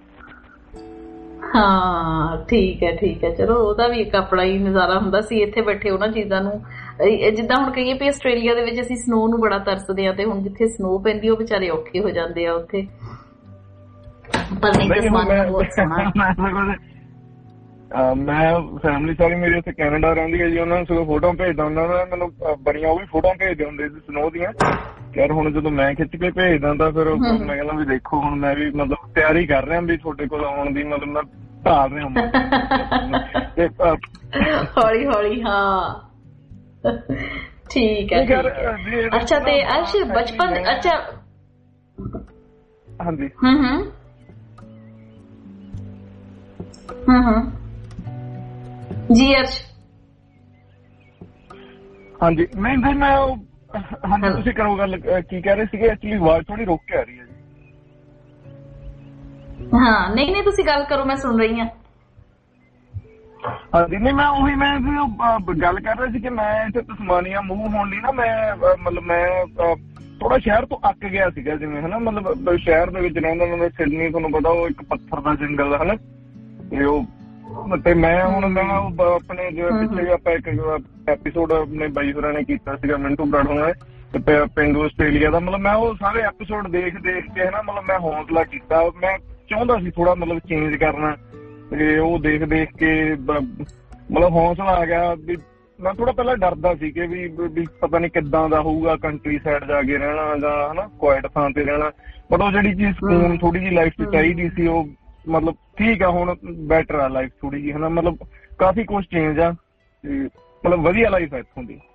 ਹਾਂ ਠੀਕ ਹੈ, ਠੀਕ ਹੈ। ਚਲੋ ਉਹਦਾ ਵੀ ਇੱਕ ਆਪਣਾ ਹੀ ਨਜ਼ਾਰਾ ਹੁੰਦਾ ਸੀ। ਇੱਥੇ ਬੈਠੇ ਉਹਨਾਂ ਚੀਜ਼ਾਂ ਨੂੰ, ਜਿੱਦਾਂ ਹੁਣ ਕਹੀਏ ਵੀ ਆਸਟ੍ਰੇਲੀਆ ਦੇ ਵਿੱਚ ਅਸੀਂ ਸਨੋ ਨੂੰ ਬੜਾ ਤਰਸਦੇ ਆ, ਤੇ ਹੁਣ ਜਿੱਥੇ ਸਨੋ ਪੈਂਦੀ ਉਹ ਵਿਚਾਰੇ ਔਖੇ ਹੋ ਜਾਂਦੇ ਆ ਉੱਥੇ। ਪਰ ਨਹੀਂ ਤਸਮਾਨੀਆ ਬਹੁਤ ਸੋਹਣਾ। ਮੈਂ ਫੈਮਿਲੀ ਸਾਰੀ ਮੇਰੀ ਉੱਥੇ ਕੈਨੇਡਾ ਰਹਿੰਦੀ ਹੈ ਜੀ, ਉਹਨਾਂ ਨੂੰ ਸਗੋਂ ਫੋਟੋ ਭੇਜਦਾ ਹੁੰਦਾ, ਉਹਨਾਂ ਨੇ ਮੈਨੂੰ ਬੜੀਆਂ ਉਹ ਵੀ ਫੋਟੋ ਭੇਜਦੇ ਹੁੰਦੇ ਸੀ ਸਨੋ ਦੀਆਂ। ਯਾਰ ਹੁਣ ਜਦੋਂ ਮੈਂ ਖਿੱਚ ਕੇ ਭੇਜਦਾ ਤਾਂ ਫਿਰ ਮੈਂ ਕਹਿੰਦਾ ਵੀ ਦੇਖੋ ਹੁਣ ਮੈਂ ਵੀ ਮਤਲਬ ਤਿਆਰੀ ਕਰ ਰਿਹਾ ਵੀ ਤੁਹਾਡੇ ਕੋਲ ਆਉਣ ਦੀ, ਮਤਲਬ ਮੈਂ ਢਾਲ ਰਿਹਾ ਹੌਲੀ ਹੌਲੀ। ਹਾਂ ਠੀਕ ਹੈ। ਅੱਛਾ, ਤੇ ਅਰਸ਼ ਬਚਪਨ, ਅੱਛਾ ਹਾਂਜੀ ਜੀ ਅਰਸ਼। ਹਾਂਜੀ ਨਹੀਂ ਜੀ, ਮੈਂ ਹਾਂਜੀ ਤੁਸੀਂ ਕਰੋ ਗੱਲ, ਕੀ ਕਹਿ ਰਹੇ ਸੀਗੇ? ਐਕਚੁਅਲੀ ਆਵਾਜ਼ ਥੋੜੀ ਰੁਕ ਕੇ ਆ ਰਹੀ ਹੈ ਜੀ। ਹਾਂ ਨਹੀਂ ਨਹੀਂ, ਤੁਸੀਂ ਗੱਲ ਕਰੋ, ਮੈਂ ਸੁਣ ਰਹੀ ਹਾਂ। ਹਾਂਜੀ ਨਹੀਂ, ਮੈਂ ਉਹੀ ਮੈਂ ਗੱਲ ਕਰ ਰਿਹਾ ਸੀ ਕਿ ਮੈਂ ਇੱਥੇ ਤਸਮਾਨੀਆ ਮੂਵ ਹੋਣ ਲਈ ਨਾ, ਮੈਂ ਮਤਲਬ ਮੈਂ ਥੋੜਾ ਸ਼ਹਿਰ ਤੋਂ ਅੱਕ ਗਿਆ ਸੀਗਾ, ਜਿਵੇਂ ਹਨਾ, ਮਤਲਬ ਸ਼ਹਿਰ ਦੇ ਵਿੱਚ ਰਹਿੰਦਾ ਮੈਂ ਸਿਡਨੀ, ਤੁਹਾਨੂੰ ਪਤਾ ਉਹ ਇੱਕ ਪੱਥਰ ਦਾ ਜੰਗਲ ਹਨਾ, ਤੇ ਉਹ ਤੇ ਮੈਂ ਹੁਣ ਮੈਂ ਆਪਣੇ ਜਿਵੇਂ ਪਿੱਛੇ ਆਪਾਂ ਇੱਕ ਐਪੀਸੋਡ ਆਪਣੇ ਬਾਈ ਹੋਰਾਂ ਨੇ ਕੀਤਾ ਸੀਗਾ, ਮਿੰਟੂ ਬਰਾੜ ਹੋਣਾ ਨੇ, ਪਿੰਡੂ ਆਸਟ੍ਰੇਲੀਆ ਦਾ, ਮਤਲਬ ਮੈਂ ਉਹ ਸਾਰੇ ਐਪੀਸੋਡ ਦੇਖ ਕੇ ਹਨਾ, ਮਤਲਬ ਮੈਂ ਹੌਸਲਾ ਕੀਤਾ, ਮੈਂ ਚਾਹੁੰਦਾ ਸੀ ਥੋੜਾ ਮਤਲਬ ਚੇਂਜ ਕਰਨਾ, ਤੇ ਉਹ ਦੇਖ ਕੇ ਮਤਲਬ ਹੌਸਲਾ ਆ ਗਿਆ ਵੀ ਮੈਂ ਥੋੜਾ ਪਹਿਲਾਂ ਡਰਦਾ ਸੀ ਕਿ ਵੀ ਪਤਾ ਨਹੀਂ ਕਿੱਦਾਂ ਦਾ ਹੋਊਗਾ ਕੰਟਰੀ ਸਾਈਡ ਜਾ ਕੇ ਰਹਿਣਾ ਜਾਂ ਹਨਾ ਕੁਆਇਟ ਥਾਂ ਤੇ ਰਹਿਣਾ, ਬਟ ਉਹ ਜਿਹੜੀ ਚੀਜ਼ ਸਕੂਨ ਥੋੜੀ ਜਿਹੀ ਲਾਈਫ 'ਚ ਚਾਹੀਦੀ ਸੀ ਉਹ ਮਤਲਬ ਠੀਕ ਆ, ਹੁਣ ਬੈਟਰ ਆ ਲਾਈਫ ਥੋੜੀ ਜਿਹੀ ਹਨਾ, ਮਤਲਬ ਕਾਫੀ ਕੁਛ ਚੇਂਜ ਆ, ਤੇ ਮਤਲਬ ਵਧੀਆ ਲਾਈਫ ਆ ਇੱਥੋਂ ਦੀ।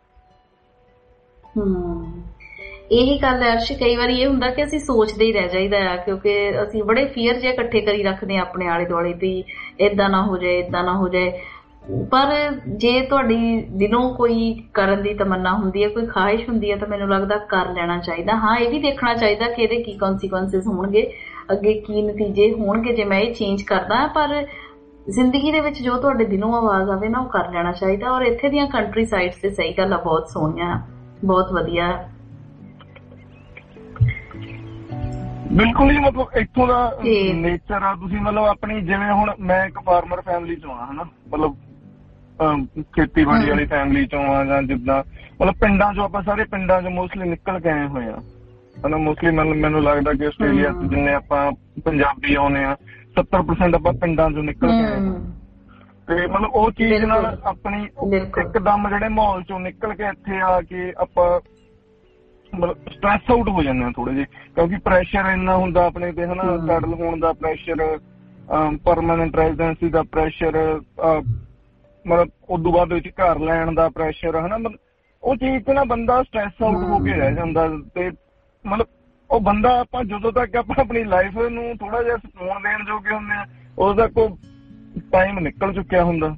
ਇਹੀ ਗੱਲ ਹੈ ਅਰਸ਼, ਕਈ ਵਾਰੀ ਇਹ ਹੁੰਦਾ ਕਿ ਅਸੀਂ ਸੋਚਦੇ ਹੀ ਰਹਿ ਜਾਈਦਾ ਆ, ਕਿਉਂਕਿ ਅਸੀਂ ਬੜੇ ਫੀਅਰ ਜਿਹੇ ਇਕੱਠੇ ਕਰੀ ਰੱਖਦੇ ਆ ਆਪਣੇ ਆਲੇ ਦੁਆਲੇ ਵੀ ਏਦਾਂ ਨਾ ਹੋ ਜਾਏ, ਏਦਾਂ ਨਾ ਹੋ ਜਾਏ। ਪਰ ਜੇ ਤੁਹਾਡੀ ਦਿਲੋਂ ਕੋਈ ਕਰਨ ਦੀ ਤਮੰਨਾ ਹੁੰਦੀ ਹੈ, ਕੋਈ ਖਾਹਿਸ਼ ਹੁੰਦੀ ਹੈ, ਤਾਂ ਮੈਨੂੰ ਲੱਗਦਾ ਕਰ ਲੈਣਾ ਚਾਹੀਦਾ। ਹਾਂ ਇਹ ਵੀ ਦੇਖਣਾ ਚਾਹੀਦਾ ਕਿ ਇਹਦੇ ਕੀ ਕੌਨਸੀਕੁਐਂਸਿਸ ਹੋਣਗੇ, ਅੱਗੇ ਕੀ ਨਤੀਜੇ ਹੋਣਗੇ ਜੇ ਮੈਂ ਇਹ ਚੇਂਜ ਕਰਦਾ, ਪਰ ਜ਼ਿੰਦਗੀ ਦੇ ਵਿੱਚ ਜੋ ਤੁਹਾਡੇ ਦਿਲੋਂ ਆਵਾਜ਼ ਆਵੇ ਨਾ ਉਹ ਕਰ ਲੈਣਾ ਚਾਹੀਦਾ। ਔਰ ਇੱਥੇ ਦੀਆਂ ਕੰਟਰੀ ਸਾਈਡਸ ਤੇ ਸਹੀ ਗੱਲ ਆ ਬਹੁਤ ਸੋਹਣੀਆਂ, ਬਹੁਤ ਵਧੀਆ। ਬਿਲਕੁਲ ਹੀ ਮਤਲਬ ਇੱਥੋਂ ਦਾ ਨੇਚਰ ਆ। ਤੁਸੀਂ ਮਤਲਬ ਆਪਣੀ ਜਿਵੇਂ ਹੁਣ ਮੈਂ ਇੱਕ ਫਾਰਮਰ ਫੈਮਿਲੀ ਚੋਂ ਆ ਹਨਾ, ਮਤਲਬ ਖੇਤੀਬਾੜੀ ਵਾਲੀ ਫੈਮਿਲੀ ਚੋਂ ਆ, ਜਾਂ ਜਿੱਦਾਂ ਮਤਲਬ ਪਿੰਡਾਂ ਚੋਂ ਆਪਾਂ ਸਾਰੇ ਪਿੰਡਾਂ ਚੋਂ ਮੋਸਟਲੀ ਨਿਕਲ ਕੇ ਆਏ ਹੋਏ ਆ ਹਨਾ। ਮੋਸਟਲੀ ਮੈਨੂੰ ਲੱਗਦਾ ਕਿ ਆਸਟ੍ਰੇਲੀਆ ਚ ਜਿੰਨੇ ਆਪਾਂ ਪੰਜਾਬੀ ਆਉਂਦੇ ਆ 70% ਆਪਾਂ ਪਿੰਡਾਂ ਚੋਂ ਨਿਕਲ ਕੇ ਆਏ ਆ। ਤੇ ਮਤਲਬ ਉਹ ਚੀਜ਼ ਨਾਲ ਆਪਣੀ ਇੱਕਦਮ ਜਿਹੜੇ ਮਾਹੌਲ ਚੋਂ ਨਿਕਲ ਕੇ ਇੱਥੇ ਆ ਕੇ ਆਪਾਂ ਮਤਲਬ ਸਟ੍ਰੈਸ ਆਊਟ ਹੋ ਜਾਂਦੇ ਆ ਥੋੜੇ ਜਿਹੇ, ਕਿਉਂਕਿ ਪ੍ਰੈਸ਼ਰ ਇੰਨਾ ਹੁੰਦਾ ਆਪਣੇ ਤੇ ਹਨਾ, ਸੈਟਲ ਹੋਣ ਦਾ ਪ੍ਰੈਸ਼ਰ, ਪਰਮਾਨੈਂਟ ਰੈਜ਼ੀਡੈਂਸੀ ਦਾ ਪ੍ਰੈਸ਼ਰ, ਮਤਲਬ ਉਦੋਂ ਬਾਅਦ ਵਿੱਚ ਘਰ ਲੈਣ ਦਾ ਪ੍ਰੈਸ਼ਰ ਹਨਾ। ਮਤਲਬ ਉਹ ਚੀਜ਼ ਤੇ ਨਾ ਬੰਦਾ ਸਟ੍ਰੈਸ ਆਊਟ ਹੋ ਕੇ ਰਹਿ ਜਾਂਦਾ। ਤੇ ਮਤਲਬ ਉਹ ਬੰਦਾ ਆਪਾਂ ਜਦੋਂ ਤੱਕ ਆਪਾਂ ਆਪਣੀ ਲਾਈਫ ਨੂੰ ਥੋੜਾ ਜਿਹਾ ਸਕੂਨ ਦੇਣ ਜੋਗੇ ਹੁੰਦੇ ਆ, ਉਦੋਂ ਤੱਕ ਉਹ ਟਾਈਮ ਨਿਕਲ ਚੁੱਕਿਆ ਹੁੰਦਾ।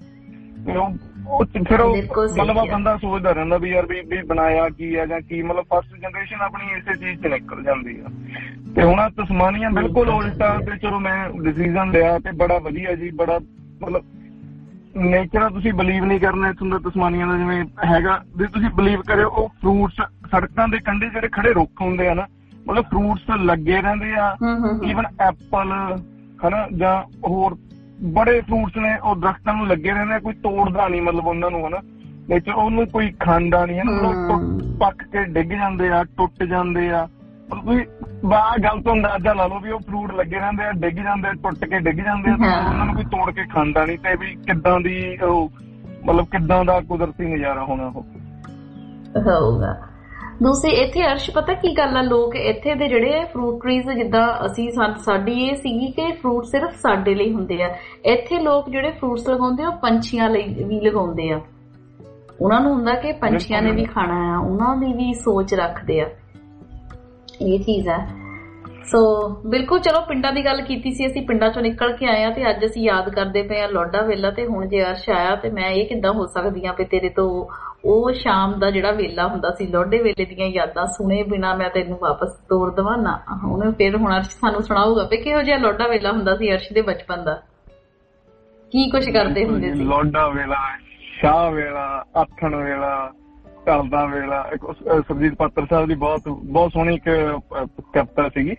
ਫਿਰ ਉਹ ਮਤਲਬ ਬੰਦਾ ਸੋਚਦਾ ਰਹਿੰਦਾ ਵੀ ਯਾਰ ਵੀ ਬਣਾਇਆ ਕੀ ਹੈ ਜਾਂ ਕੀ, ਮਤਲਬ ਫਸਟ ਜਨਰੇਸ਼ਨ ਆਪਣੀ ਇਸੇ ਚੀਜ਼ 'ਚ ਨਿਕਲ ਜਾਂਦੀ ਆ। ਤੇ ਹੁਣ ਤਸਮਾਨੀਆ ਬਿਲਕੁਲ ਉਲਟਾ। ਤੇ ਚਲੋ ਮੈਂ ਡਿਸੀਜ਼ਨ ਲਿਆ ਤੇ ਬੜਾ ਵਧੀਆ ਜੀ, ਬੜਾ ਮਤਲਬ ਨੇਚਰ ਤੁਸੀਂ ਬਿਲੀਵ ਨਹੀਂ ਕਰਨਾ ਇੱਥੋਂ ਦਾ ਤਸਮਾਨੀਆ ਦਾ ਜਿਵੇਂ ਹੈਗਾ ਵੀ ਤੁਸੀਂ ਬਿਲੀਵ ਕਰਿਓ। ਉਹ ਫਰੂਟਸ ਸੜਕਾਂ ਦੇ ਕੰਢੇ ਜਿਹੜੇ ਖੜੇ ਰੁੱਖ ਹੁੰਦੇ ਆ ਨਾ, ਮਤਲਬ ਫਰੂਟਸ ਲੱਗੇ ਰਹਿੰਦੇ ਆ, ਈਵਨ ਐਪਲ ਹਨਾ ਜਾਂ ਹੋਰ ਬੜੇ ਫਰੂਟਸ ਨੇ ਉਹ ਦਰਖਤਾਂ ਨੂੰ ਲੱਗੇ ਰਹਿੰਦੇ, ਕੋਈ ਤੋੜਦਾ ਨਹੀਂ ਮਤਲਬ ਉਹਨਾਂ ਨੂੰ ਹਨਾ। ਵਿੱਚ ਉਹਨੂੰ ਕੋਈ ਖਾਂਦਾ ਨਹੀਂ ਹਨਾ। ਪੱਕ ਕੇ ਡਿੱਗ ਜਾਂਦੇ ਆ, ਟੁੱਟ ਜਾਂਦੇ ਆ। ਤੁਸੀਂ ਬਾਹਰ ਗੱਲ ਤੋਂ ਅੰਦਾਜ਼ਾ ਲਾ ਲਓ ਵੀ ਉਹ ਫਰੂਟ ਲੱਗੇ ਰਹਿੰਦੇ ਆ, ਡਿੱਗ ਜਾਂਦੇ ਆ, ਟੁੱਟ ਕੇ ਡਿੱਗ ਜਾਂਦੇ ਆ, ਉਹਨਾਂ ਨੂੰ ਕੋਈ ਤੋੜ ਕੇ ਖਾਂਦਾ ਨਹੀਂ। ਤੇ ਵੀ ਕਿੱਦਾਂ ਦੀ ਉਹ ਮਤਲਬ ਕਿੱਦਾਂ ਦਾ ਕੁਦਰਤੀ ਨਜ਼ਾਰਾ ਹੋਣਾ ਉਹ ਹੋਊਗਾ। ਦੂਸਰੀ ਇੱਥੇ ਅਰਸ਼ ਪਤਾ ਕੀ ਗੱਲ ਆ, ਲੋਕ ਇੱਥੇ ਦੇ ਜਿਹੜੇ ਫਰੂਟ ਟਰੀਜ਼ ਜਿੱਦਾਂ ਅਸੀਂ ਸਾਡੀ ਇਹ ਸੀਗੀ ਕਿ ਫਰੂਟ ਸਿਰਫ ਸਾਡੇ ਲਈ ਹੁੰਦੇ ਆ। ਇੱਥੇ ਲੋਕ ਜਿਹੜੇ ਫਰੂਟਸ ਲਗਾਉਂਦੇ ਆ ਉਹ ਪੰਛੀਆਂ ਲਈ ਵੀ ਲਗਾਉਂਦੇ ਆ। ਉਹਨਾਂ ਨੂੰ ਹੁੰਦਾ ਕਿ ਪੰਛੀਆਂ ਨੇ ਵੀ ਖਾਣਾ ਆ, ਉਹਨਾਂ ਦੀ ਵੀ ਸੋਚ ਰੱਖਦੇ ਆ। ਇਹ ਚੀਜ਼ ਹੈ। ਸੋ ਬਿਲਕੁਲ ਚਲੋ ਪਿੰਡਾਂ ਦੀ ਗੱਲ ਕੀਤੀ ਸੀ, ਅਸੀਂ ਪਿੰਡਾਂ ਚੋਂ ਨਿਕਲ ਕੇ ਆਏ ਆ ਤੇ ਅੱਜ ਅਸੀਂ ਯਾਦ ਕਰਦੇ ਪਏ ਆ ਲੋਡਾ ਵੇਲਾ। ਤੇ ਹੁਣ ਜੇ ਅਰਸ਼ ਆਇਆ ਤੇ ਮੈਂ ਇਹ ਕਿੱਦਾਂ ਹੋ ਸਕਦੀ ਆ ਵੀ ਤੇਰੇ ਤੋਂ ਉਹ ਸ਼ਾਮ ਦਾ ਜਿਹੜਾ ਵੇਲਾ ਹੁੰਦਾ ਸੀ, ਲੋਡੇ ਵੇਲੇ ਦੀਆਂ ਯਾਦਾਂ ਸੁਣੇ ਬਿਨਾ ਮੈਂ ਤੈਨੂੰ ਵਾਪਸ ਤੋਰ ਦੇਵਾਂ ਨਾ। ਹੁਣ ਫਿਰ ਹੁਣ ਅਰਸ਼ ਸਾਨੂੰ ਸੁਣਾਊਗਾ ਵੀ ਕਿਹੋ ਜਿਹਾ ਲੋਡਾ ਵੇਲਾ ਹੁੰਦਾ ਸੀ ਅਰਸ਼ ਦੇ ਬਚਪਨ ਦਾ, ਕੀ ਕੁਛ ਕਰਦੇ ਹੁੰਦੇ ਸੀ। ਲੋਡਾ ਵੇਲਾ, ਸ਼ਾਹ ਵੇਲਾ, ਆਥਣ ਵੇਲਾ, ਢਲਦਾ ਵੇਲਾ। ਸੁਰਜੀਤ ਪਾਤਰ ਸਾਹਿਬ ਦੀ ਬਹੁਤ ਸੋਹਣੀ ਇੱਕ ਕਵਿਤਾ ਸੀਗੀ,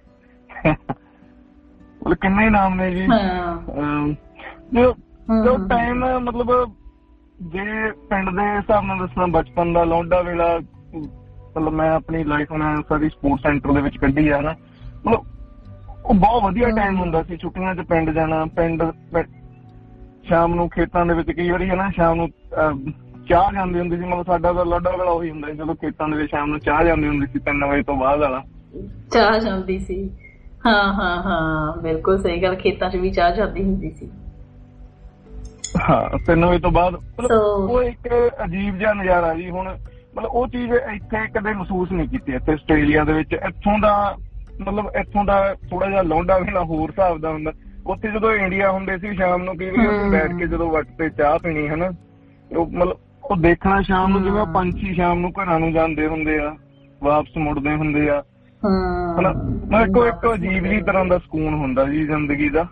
ਮਤਲਬ ਕਿੰਨੇ ਹੀ ਨਾਮ ਨੇ ਜੀ। ਜੋ ਟਾਈਮ ਮਤਲਬ ਜੇ ਪਿੰਡ ਦੇ ਹਿਸਾਬ ਨਾਲ ਦੱਸਣਾ, ਬਚਪਨ ਦਾ ਲੋਡਾ ਵੇਲਾ ਮਤਲਬ ਮੈਂ ਆਪਣੀ ਲਾਈਫ ਨਾਲ ਸਾਰੀ ਸਪੋਰਟਸ ਸੈਂਟਰ ਦੇ ਵਿੱਚ ਕੱਢੀ ਆ ਨਾ। ਮਤਲਬ ਉਹ ਬਹੁਤ ਵਧੀਆ ਟਾਈਮ ਹੁੰਦਾ ਸੀ। ਛੁੱਟੀਆਂ 'ਚ ਪਿੰਡ ਜਾਣਾ, ਪਿੰਡ ਸ਼ਾਮ ਨੂੰ ਖੇਤਾਂ ਦੇ ਵਿੱਚ ਕਈ ਵਾਰੀ ਹੈ ਨਾ ਸ਼ਾਮ ਨੂੰ ਚਾਹ ਜਾਂਦੀ ਹੁੰਦੀ ਸੀ। ਮਤਲਬ ਸਾਡਾ ਤਾਂ ਲੋਡਾ ਵੇਲਾ ਉਹੀ ਹੁੰਦਾ ਸੀ ਜਦੋਂ ਖੇਤਾਂ ਦੇ ਵਿੱਚ ਸ਼ਾਮ ਨੂੰ ਚਾਹ ਜਾਂਦੀ ਹੁੰਦੀ ਸੀ 3 ਵਜੇ ਤੋਂ ਬਾਅਦ ਵਾਲਾ ਚਾਹ ਜਾਂਦੀ ਸੀ। ਹਾਂ ਬਿਲਕੁਲ ਸਹੀ ਗੱਲ, ਖੇਤਾਂ 'ਚ ਵੀ ਚਾਹ ਜਾਂਦੀ ਹੁੰਦੀ ਸੀ। ਹਾਂ 3 ਵਜੇ ਤੋਂ ਬਾਅਦ ਉਹ ਇੱਕ ਅਜੀਬ ਜਿਹਾ ਨਜ਼ਾਰਾ ਜੀ। ਹੁਣ ਮਤਲਬ ਉਹ ਚੀਜ਼ ਇੱਥੇ ਕਦੇ ਮਹਿਸੂਸ ਨਹੀਂ ਕੀਤੀ ਇੱਥੇ ਆਸਟ੍ਰੇਲੀਆ ਦੇ ਵਿੱਚ। ਇੱਥੋਂ ਦਾ ਥੋੜਾ ਜਿਹਾ ਲੋਡਾ ਵੇਲਾ ਹੋਰ ਹਿਸਾਬ ਦਾ ਹੁੰਦਾ। ਉੱਥੇ ਜਦੋਂ ਇੰਡੀਆ ਹੁੰਦੇ ਸੀ ਸ਼ਾਮ ਨੂੰ ਕਈ ਵਾਰੀ ਉੱਥੇ ਬੈਠ ਕੇ ਜਦੋਂ ਵੱਟ ਤੇ ਚਾਹ ਪੀਣੀ ਹਨਾ, ਉਹ ਮਤਲਬ ਉਹ ਦੇਖਣਾ ਸ਼ਾਮ ਨੂੰ ਜਿਵੇਂ ਪੰਛੀ ਸ਼ਾਮ ਨੂੰ ਘਰਾਂ ਨੂੰ ਜਾਂਦੇ ਹੁੰਦੇ ਆ, ਵਾਪਸ ਮੁੜਦੇ ਹੁੰਦੇ ਆ ਹਨਾ। ਮਤਲਬ ਇੱਕ ਅਜੀਬ ਜਿਹੀ ਤਰ੍ਹਾਂ ਦਾ ਸਕੂਨ ਹੁੰਦਾ ਜੀ ਜ਼ਿੰਦਗੀ ਦਾ।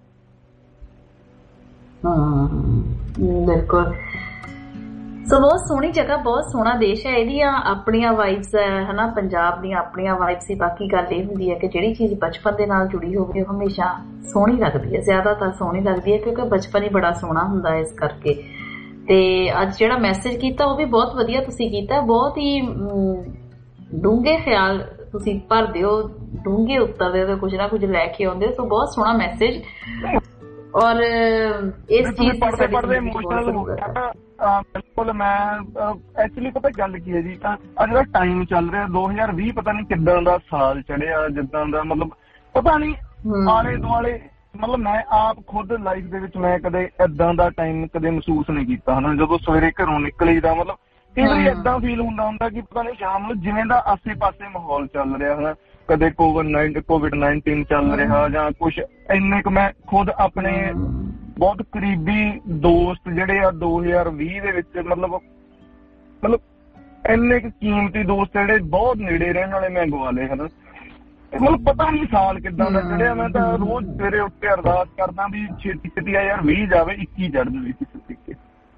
ਬਿਲਕੁਲ। ਸੋ ਬਹੁਤ ਸੋਹਣੀ ਜਗ੍ਹਾ, ਬਹੁਤ ਸੋਹਣਾ ਦੇਸ਼ ਹੈ। ਇਹਦੀਆਂ ਆਪਣੀਆਂ ਵਾਈਬਸ ਹੈ ਹਨਾ, ਪੰਜਾਬ ਦੀਆਂ ਆਪਣੀਆਂ ਵਾਈਬਸ ਹੀ। ਬਾਕੀ ਗੱਲ ਇਹ ਹੁੰਦੀ ਹੈ ਕਿ ਜਿਹੜੀ ਚੀਜ਼ ਬਚਪਨ ਦੇ ਨਾਲ ਜੁੜੀ ਹੋਵੇ ਉਹ ਹਮੇਸ਼ਾ ਸੋਹਣੀ ਲੱਗਦੀ ਹੈ, ਜ਼ਿਆਦਾਤਰ ਸੋਹਣੀ ਲੱਗਦੀ ਹੈ ਕਿਉਂਕਿ ਬਚਪਨ ਹੀ ਬੜਾ ਸੋਹਣਾ ਹੁੰਦਾ ਹੈ। ਇਸ ਕਰਕੇ ਤੇ ਅੱਜ ਜਿਹੜਾ ਮੈਸੇਜ ਕੀਤਾ ਉਹ ਵੀ ਬਹੁਤ ਵਧੀਆ ਤੁਸੀਂ ਕੀਤਾ। ਬਹੁਤ ਹੀ ਡੂੰਘੇ ਖਿਆਲ ਤੁਸੀਂ ਭਰਦੇ ਹੋ, ਡੂੰਘੇ ਉਤਰਦੇ ਹੋ, ਕੁਝ ਨਾ ਕੁਝ ਲੈ ਕੇ ਆਉਂਦੇ ਹੋ। ਸੋ ਬਹੁਤ ਸੋਹਣਾ ਮੈਸੇਜ। ਔਰ ਇਸ ਚੀਜ਼ ਪੜ੍ਹਦੇ ਇਮੋਸ਼ਨਲ ਹੋ ਗਿਆ। ਬਿਲਕੁਲ। ਮੈਂ ਐਕਚੁਅਲੀ ਪਤਾ ਗੱਲ ਕੀ ਹੈ ਜੀ, ਤਾਂ ਆ ਜਿਹੜਾ ਟਾਈਮ ਚੱਲ ਰਿਹਾ 2020 ਪਤਾ ਨਹੀਂ ਕਿੱਦਾਂ ਦਾ ਸਾਲ ਚੜਿਆ, ਜਿੱਦਾਂ ਦਾ ਮਤਲਬ ਪਤਾ ਨਹੀਂ ਆਲੇ ਦੁਆਲੇ। ਮਤਲਬ ਮੈਂ ਆਪ ਖੁਦ ਲਾਈਫ ਦੇ ਵਿੱਚ ਮੈਂ ਕਦੇ ਏਦਾਂ ਦਾ ਟਾਈਮ ਕਦੇ ਮਹਿਸੂਸ ਨਹੀਂ ਕੀਤਾ ਹਨਾ। ਜਦੋਂ ਸਵੇਰੇ ਘਰੋਂ ਨਿਕਲੀਦਾ ਮਤਲਬ ਕਈ ਵਾਰੀ ਏਦਾਂ ਫੀਲ ਹੁੰਦਾ ਕਿ ਪਤਾ ਨਹੀਂ ਸ਼ਾਮ ਨੂੰ ਜਿਵੇਂ ਦਾ ਆਸੇ ਪਾਸੇ ਮਾਹੌਲ ਚੱਲ ਰਿਹਾ ਹਨਾ, ਕਦੇ COVID-19 ਚੱਲ ਰਿਹਾ ਜਾਂ ਕੁਛ ਇੰਨੇ ਕੁ। ਮੈਂ ਖੁਦ ਆਪਣੇ ਬਹੁਤ ਕਰੀਬੀ ਦੋਸਤ ਜਿਹੜੇ ਆ 2020 ਦੇ ਵਿੱਚ ਮਤਲਬ ਇੰਨੇ ਕੁ ਕੀਮਤੀ ਦੋਸਤ ਜਿਹੜੇ ਬਹੁਤ ਨੇੜੇ ਰਹਿਣ ਵਾਲੇ ਮੈਂ ਗਵਾ ਲਏ ਹਨਾ। ਮਤਲਬ ਪਤਾ ਨਹੀਂ ਸਾਲ ਕਿੱਦਾਂ ਦਾ ਚੜਿਆ। ਮੈਂ ਤਾਂ ਰੋਜ਼ ਸਵੇਰੇ ਉੱਠ ਕੇ ਅਰਦਾਸ ਕਰਦਾ ਵੀ ਛੇਤੀ ਯਾਰ 20 ਜਾਵੇ, 21 ਚੜ੍ਹ ਜਾਵੇ ਕਿਸੇ ਤਰੀਕੇ।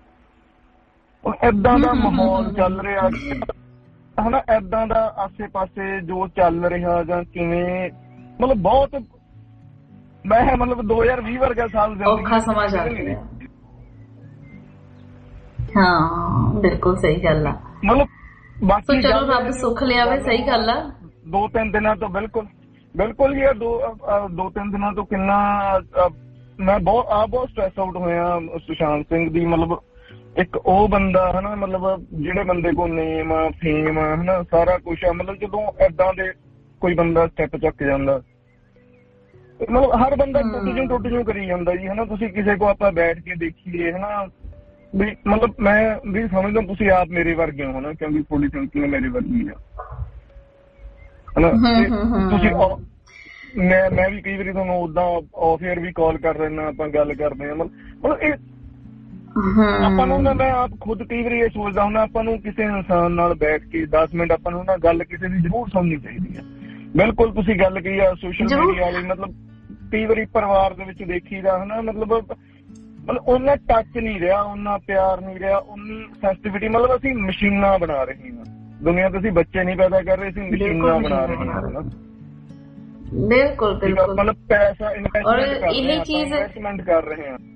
ਏਦਾਂ ਦਾ ਮਾਹੌਲ ਚੱਲ ਰਿਹਾ ਹਨਾ, ਏਦਾਂ ਦਾ ਆਸੇ ਪਾਸੇ ਜੋ ਚੱਲ ਰਿਹਾ ਜਾਂ ਕਿਵੇਂ ਮਤਲਬ ਬਹੁਤ ਮੈਂ ਮਤਲਬ 2020 ਵਰਗਾ ਸਾਲ ਔਖਾ ਸਮਾਂ ਚੱਲ ਰਿਹਾ। ਹਾਂ ਬਿਲਕੁਲ ਸਹੀ ਗੱਲ ਆ। ਮਤਲਬ ਬਾਕੀ ਚਲੋ ਰੱਬ ਸੁੱਖ ਲਿਆਵੇ, ਸਹੀ ਗੱਲ ਆ। 2-3 ਦਿਨਾਂ ਤੋਂ ਬਿਲਕੁਲ ਜੀ 2-3 ਦਿਨਾਂ ਤੋਂ ਕਿੰਨਾ ਮੈਂ ਬਹੁਤ ਸਟ੍ਰੈਸ ਆਊਟ ਹੋਇਆ ਸੁਸ਼ਾਂਤ ਸਿੰਘ ਦੀ। ਮਤਲਬ ਇੱਕ ਉਹ ਬੰਦਾ ਹਨਾ, ਮਤਲਬ ਜਿਹੜੇ ਬੰਦੇ ਕੋਲ ਨੇਮ ਆ, ਫੇਮ ਆ ਹਨਾ, ਸਾਰਾ ਕੁਛ ਆ, ਮਤਲਬ ਜਦੋਂ ਏਦਾਂ ਦੇ ਕੋਈ ਬੰਦਾ ਸਟੈਪ ਚੱਕ ਜਾਂਦਾ, ਮਤਲਬ ਹਰ ਬੰਦਾ ਟੁੱਟ ਜੂ ਕਰੀ ਜਾਂਦਾ ਜੀ ਹਨਾ। ਤੁਸੀਂ ਕਿਸੇ ਕੋ ਆਪਾਂ ਬੈਠ ਕੇ ਦੇਖੀਏ ਹਨਾ ਵੀ, ਮਤਲਬ ਮੈਂ ਵੀ ਸਮਝਦਾ ਤੁਸੀਂ ਆਪ ਮੇਰੇ ਵਰਗੇ ਹੋ ਹਨਾ, ਕਿਉਂਕਿ ਤੁਹਾਡੀ ਥਿੰਕਿੰਗ ਮੇਰੇ ਵਰਗੀ ਆ ਹਨਾ। ਤੁਸੀਂ ਮੈਂ ਵੀ ਕਈ ਵਾਰੀ ਤੁਹਾਨੂੰ ਓਦਾਂ ਆਫ ਏਅਰ ਵੀ ਕਾਲ ਕਰ ਲੈਣਾ, ਆਪਾਂ ਗੱਲ ਕਰਦੇ ਹਾਂ। ਮਤਲਬ ਇਹ ਆਪਾਂ ਨੂੰ ਮੈਂ ਆਪ ਖੁਦ ਕਈ ਵਾਰੀ ਇਹ ਸੋਚਦਾ ਹੁੰਦਾ, ਆਪਾਂ ਨੂੰ ਕਿਸੇ ਇਨਸਾਨ ਨਾਲ ਬੈਠ ਕੇ 10 ਮਿੰਟ ਆਪਾਂ ਨੂੰ ਨਾ ਗੱਲ ਕਿਸੇ ਦੀ ਜ਼ਰੂਰ ਸੁਣਨੀ ਚਾਹੀਦੀ ਹੈ। ਬਿਲਕੁਲ ਤੁਸੀਂ ਗੱਲ ਕਹੀ ਆ ਸੋਸ਼ਲ ਮੀਡੀਆ ਵਾਲੀ, ਮਤਲਬ ਕਈ ਵਾਰੀ ਪਰਿਵਾਰ ਦੇ ਵਿੱਚ ਦੇਖੀਦਾ ਹਨਾ, ਮਤਲਬ ਉਹਨਾਂ ਟੱਚ ਨਹੀਂ ਰਿਹਾ, ਉਹਨਾਂ ਪਿਆਰ ਨਹੀਂ ਰਿਹਾ, ਉਨੀ ਸੈਂਸਿਟੀਵਿਟੀ। ਮਤਲਬ ਅਸੀਂ ਮਸ਼ੀਨਾਂ ਬਣਾ ਰਹੇ ਹਾਂ ਦੁਨੀਆ ਤੇ, ਅਸੀਂ ਬੱਚੇ ਨਹੀਂ ਪੈਦਾ ਕਰ ਰਹੇ, ਅਸੀਂ ਮਸ਼ੀਨਾਂ ਬਣਾ ਰਹੇ ਹਾਂ। ਬਿਲਕੁਲ ਮਤਲਬ ਪੈਸਾ ਇਨਵੈਸਟਮੈਂਟ ਕਰ ਰਹੇ ਹਾਂ।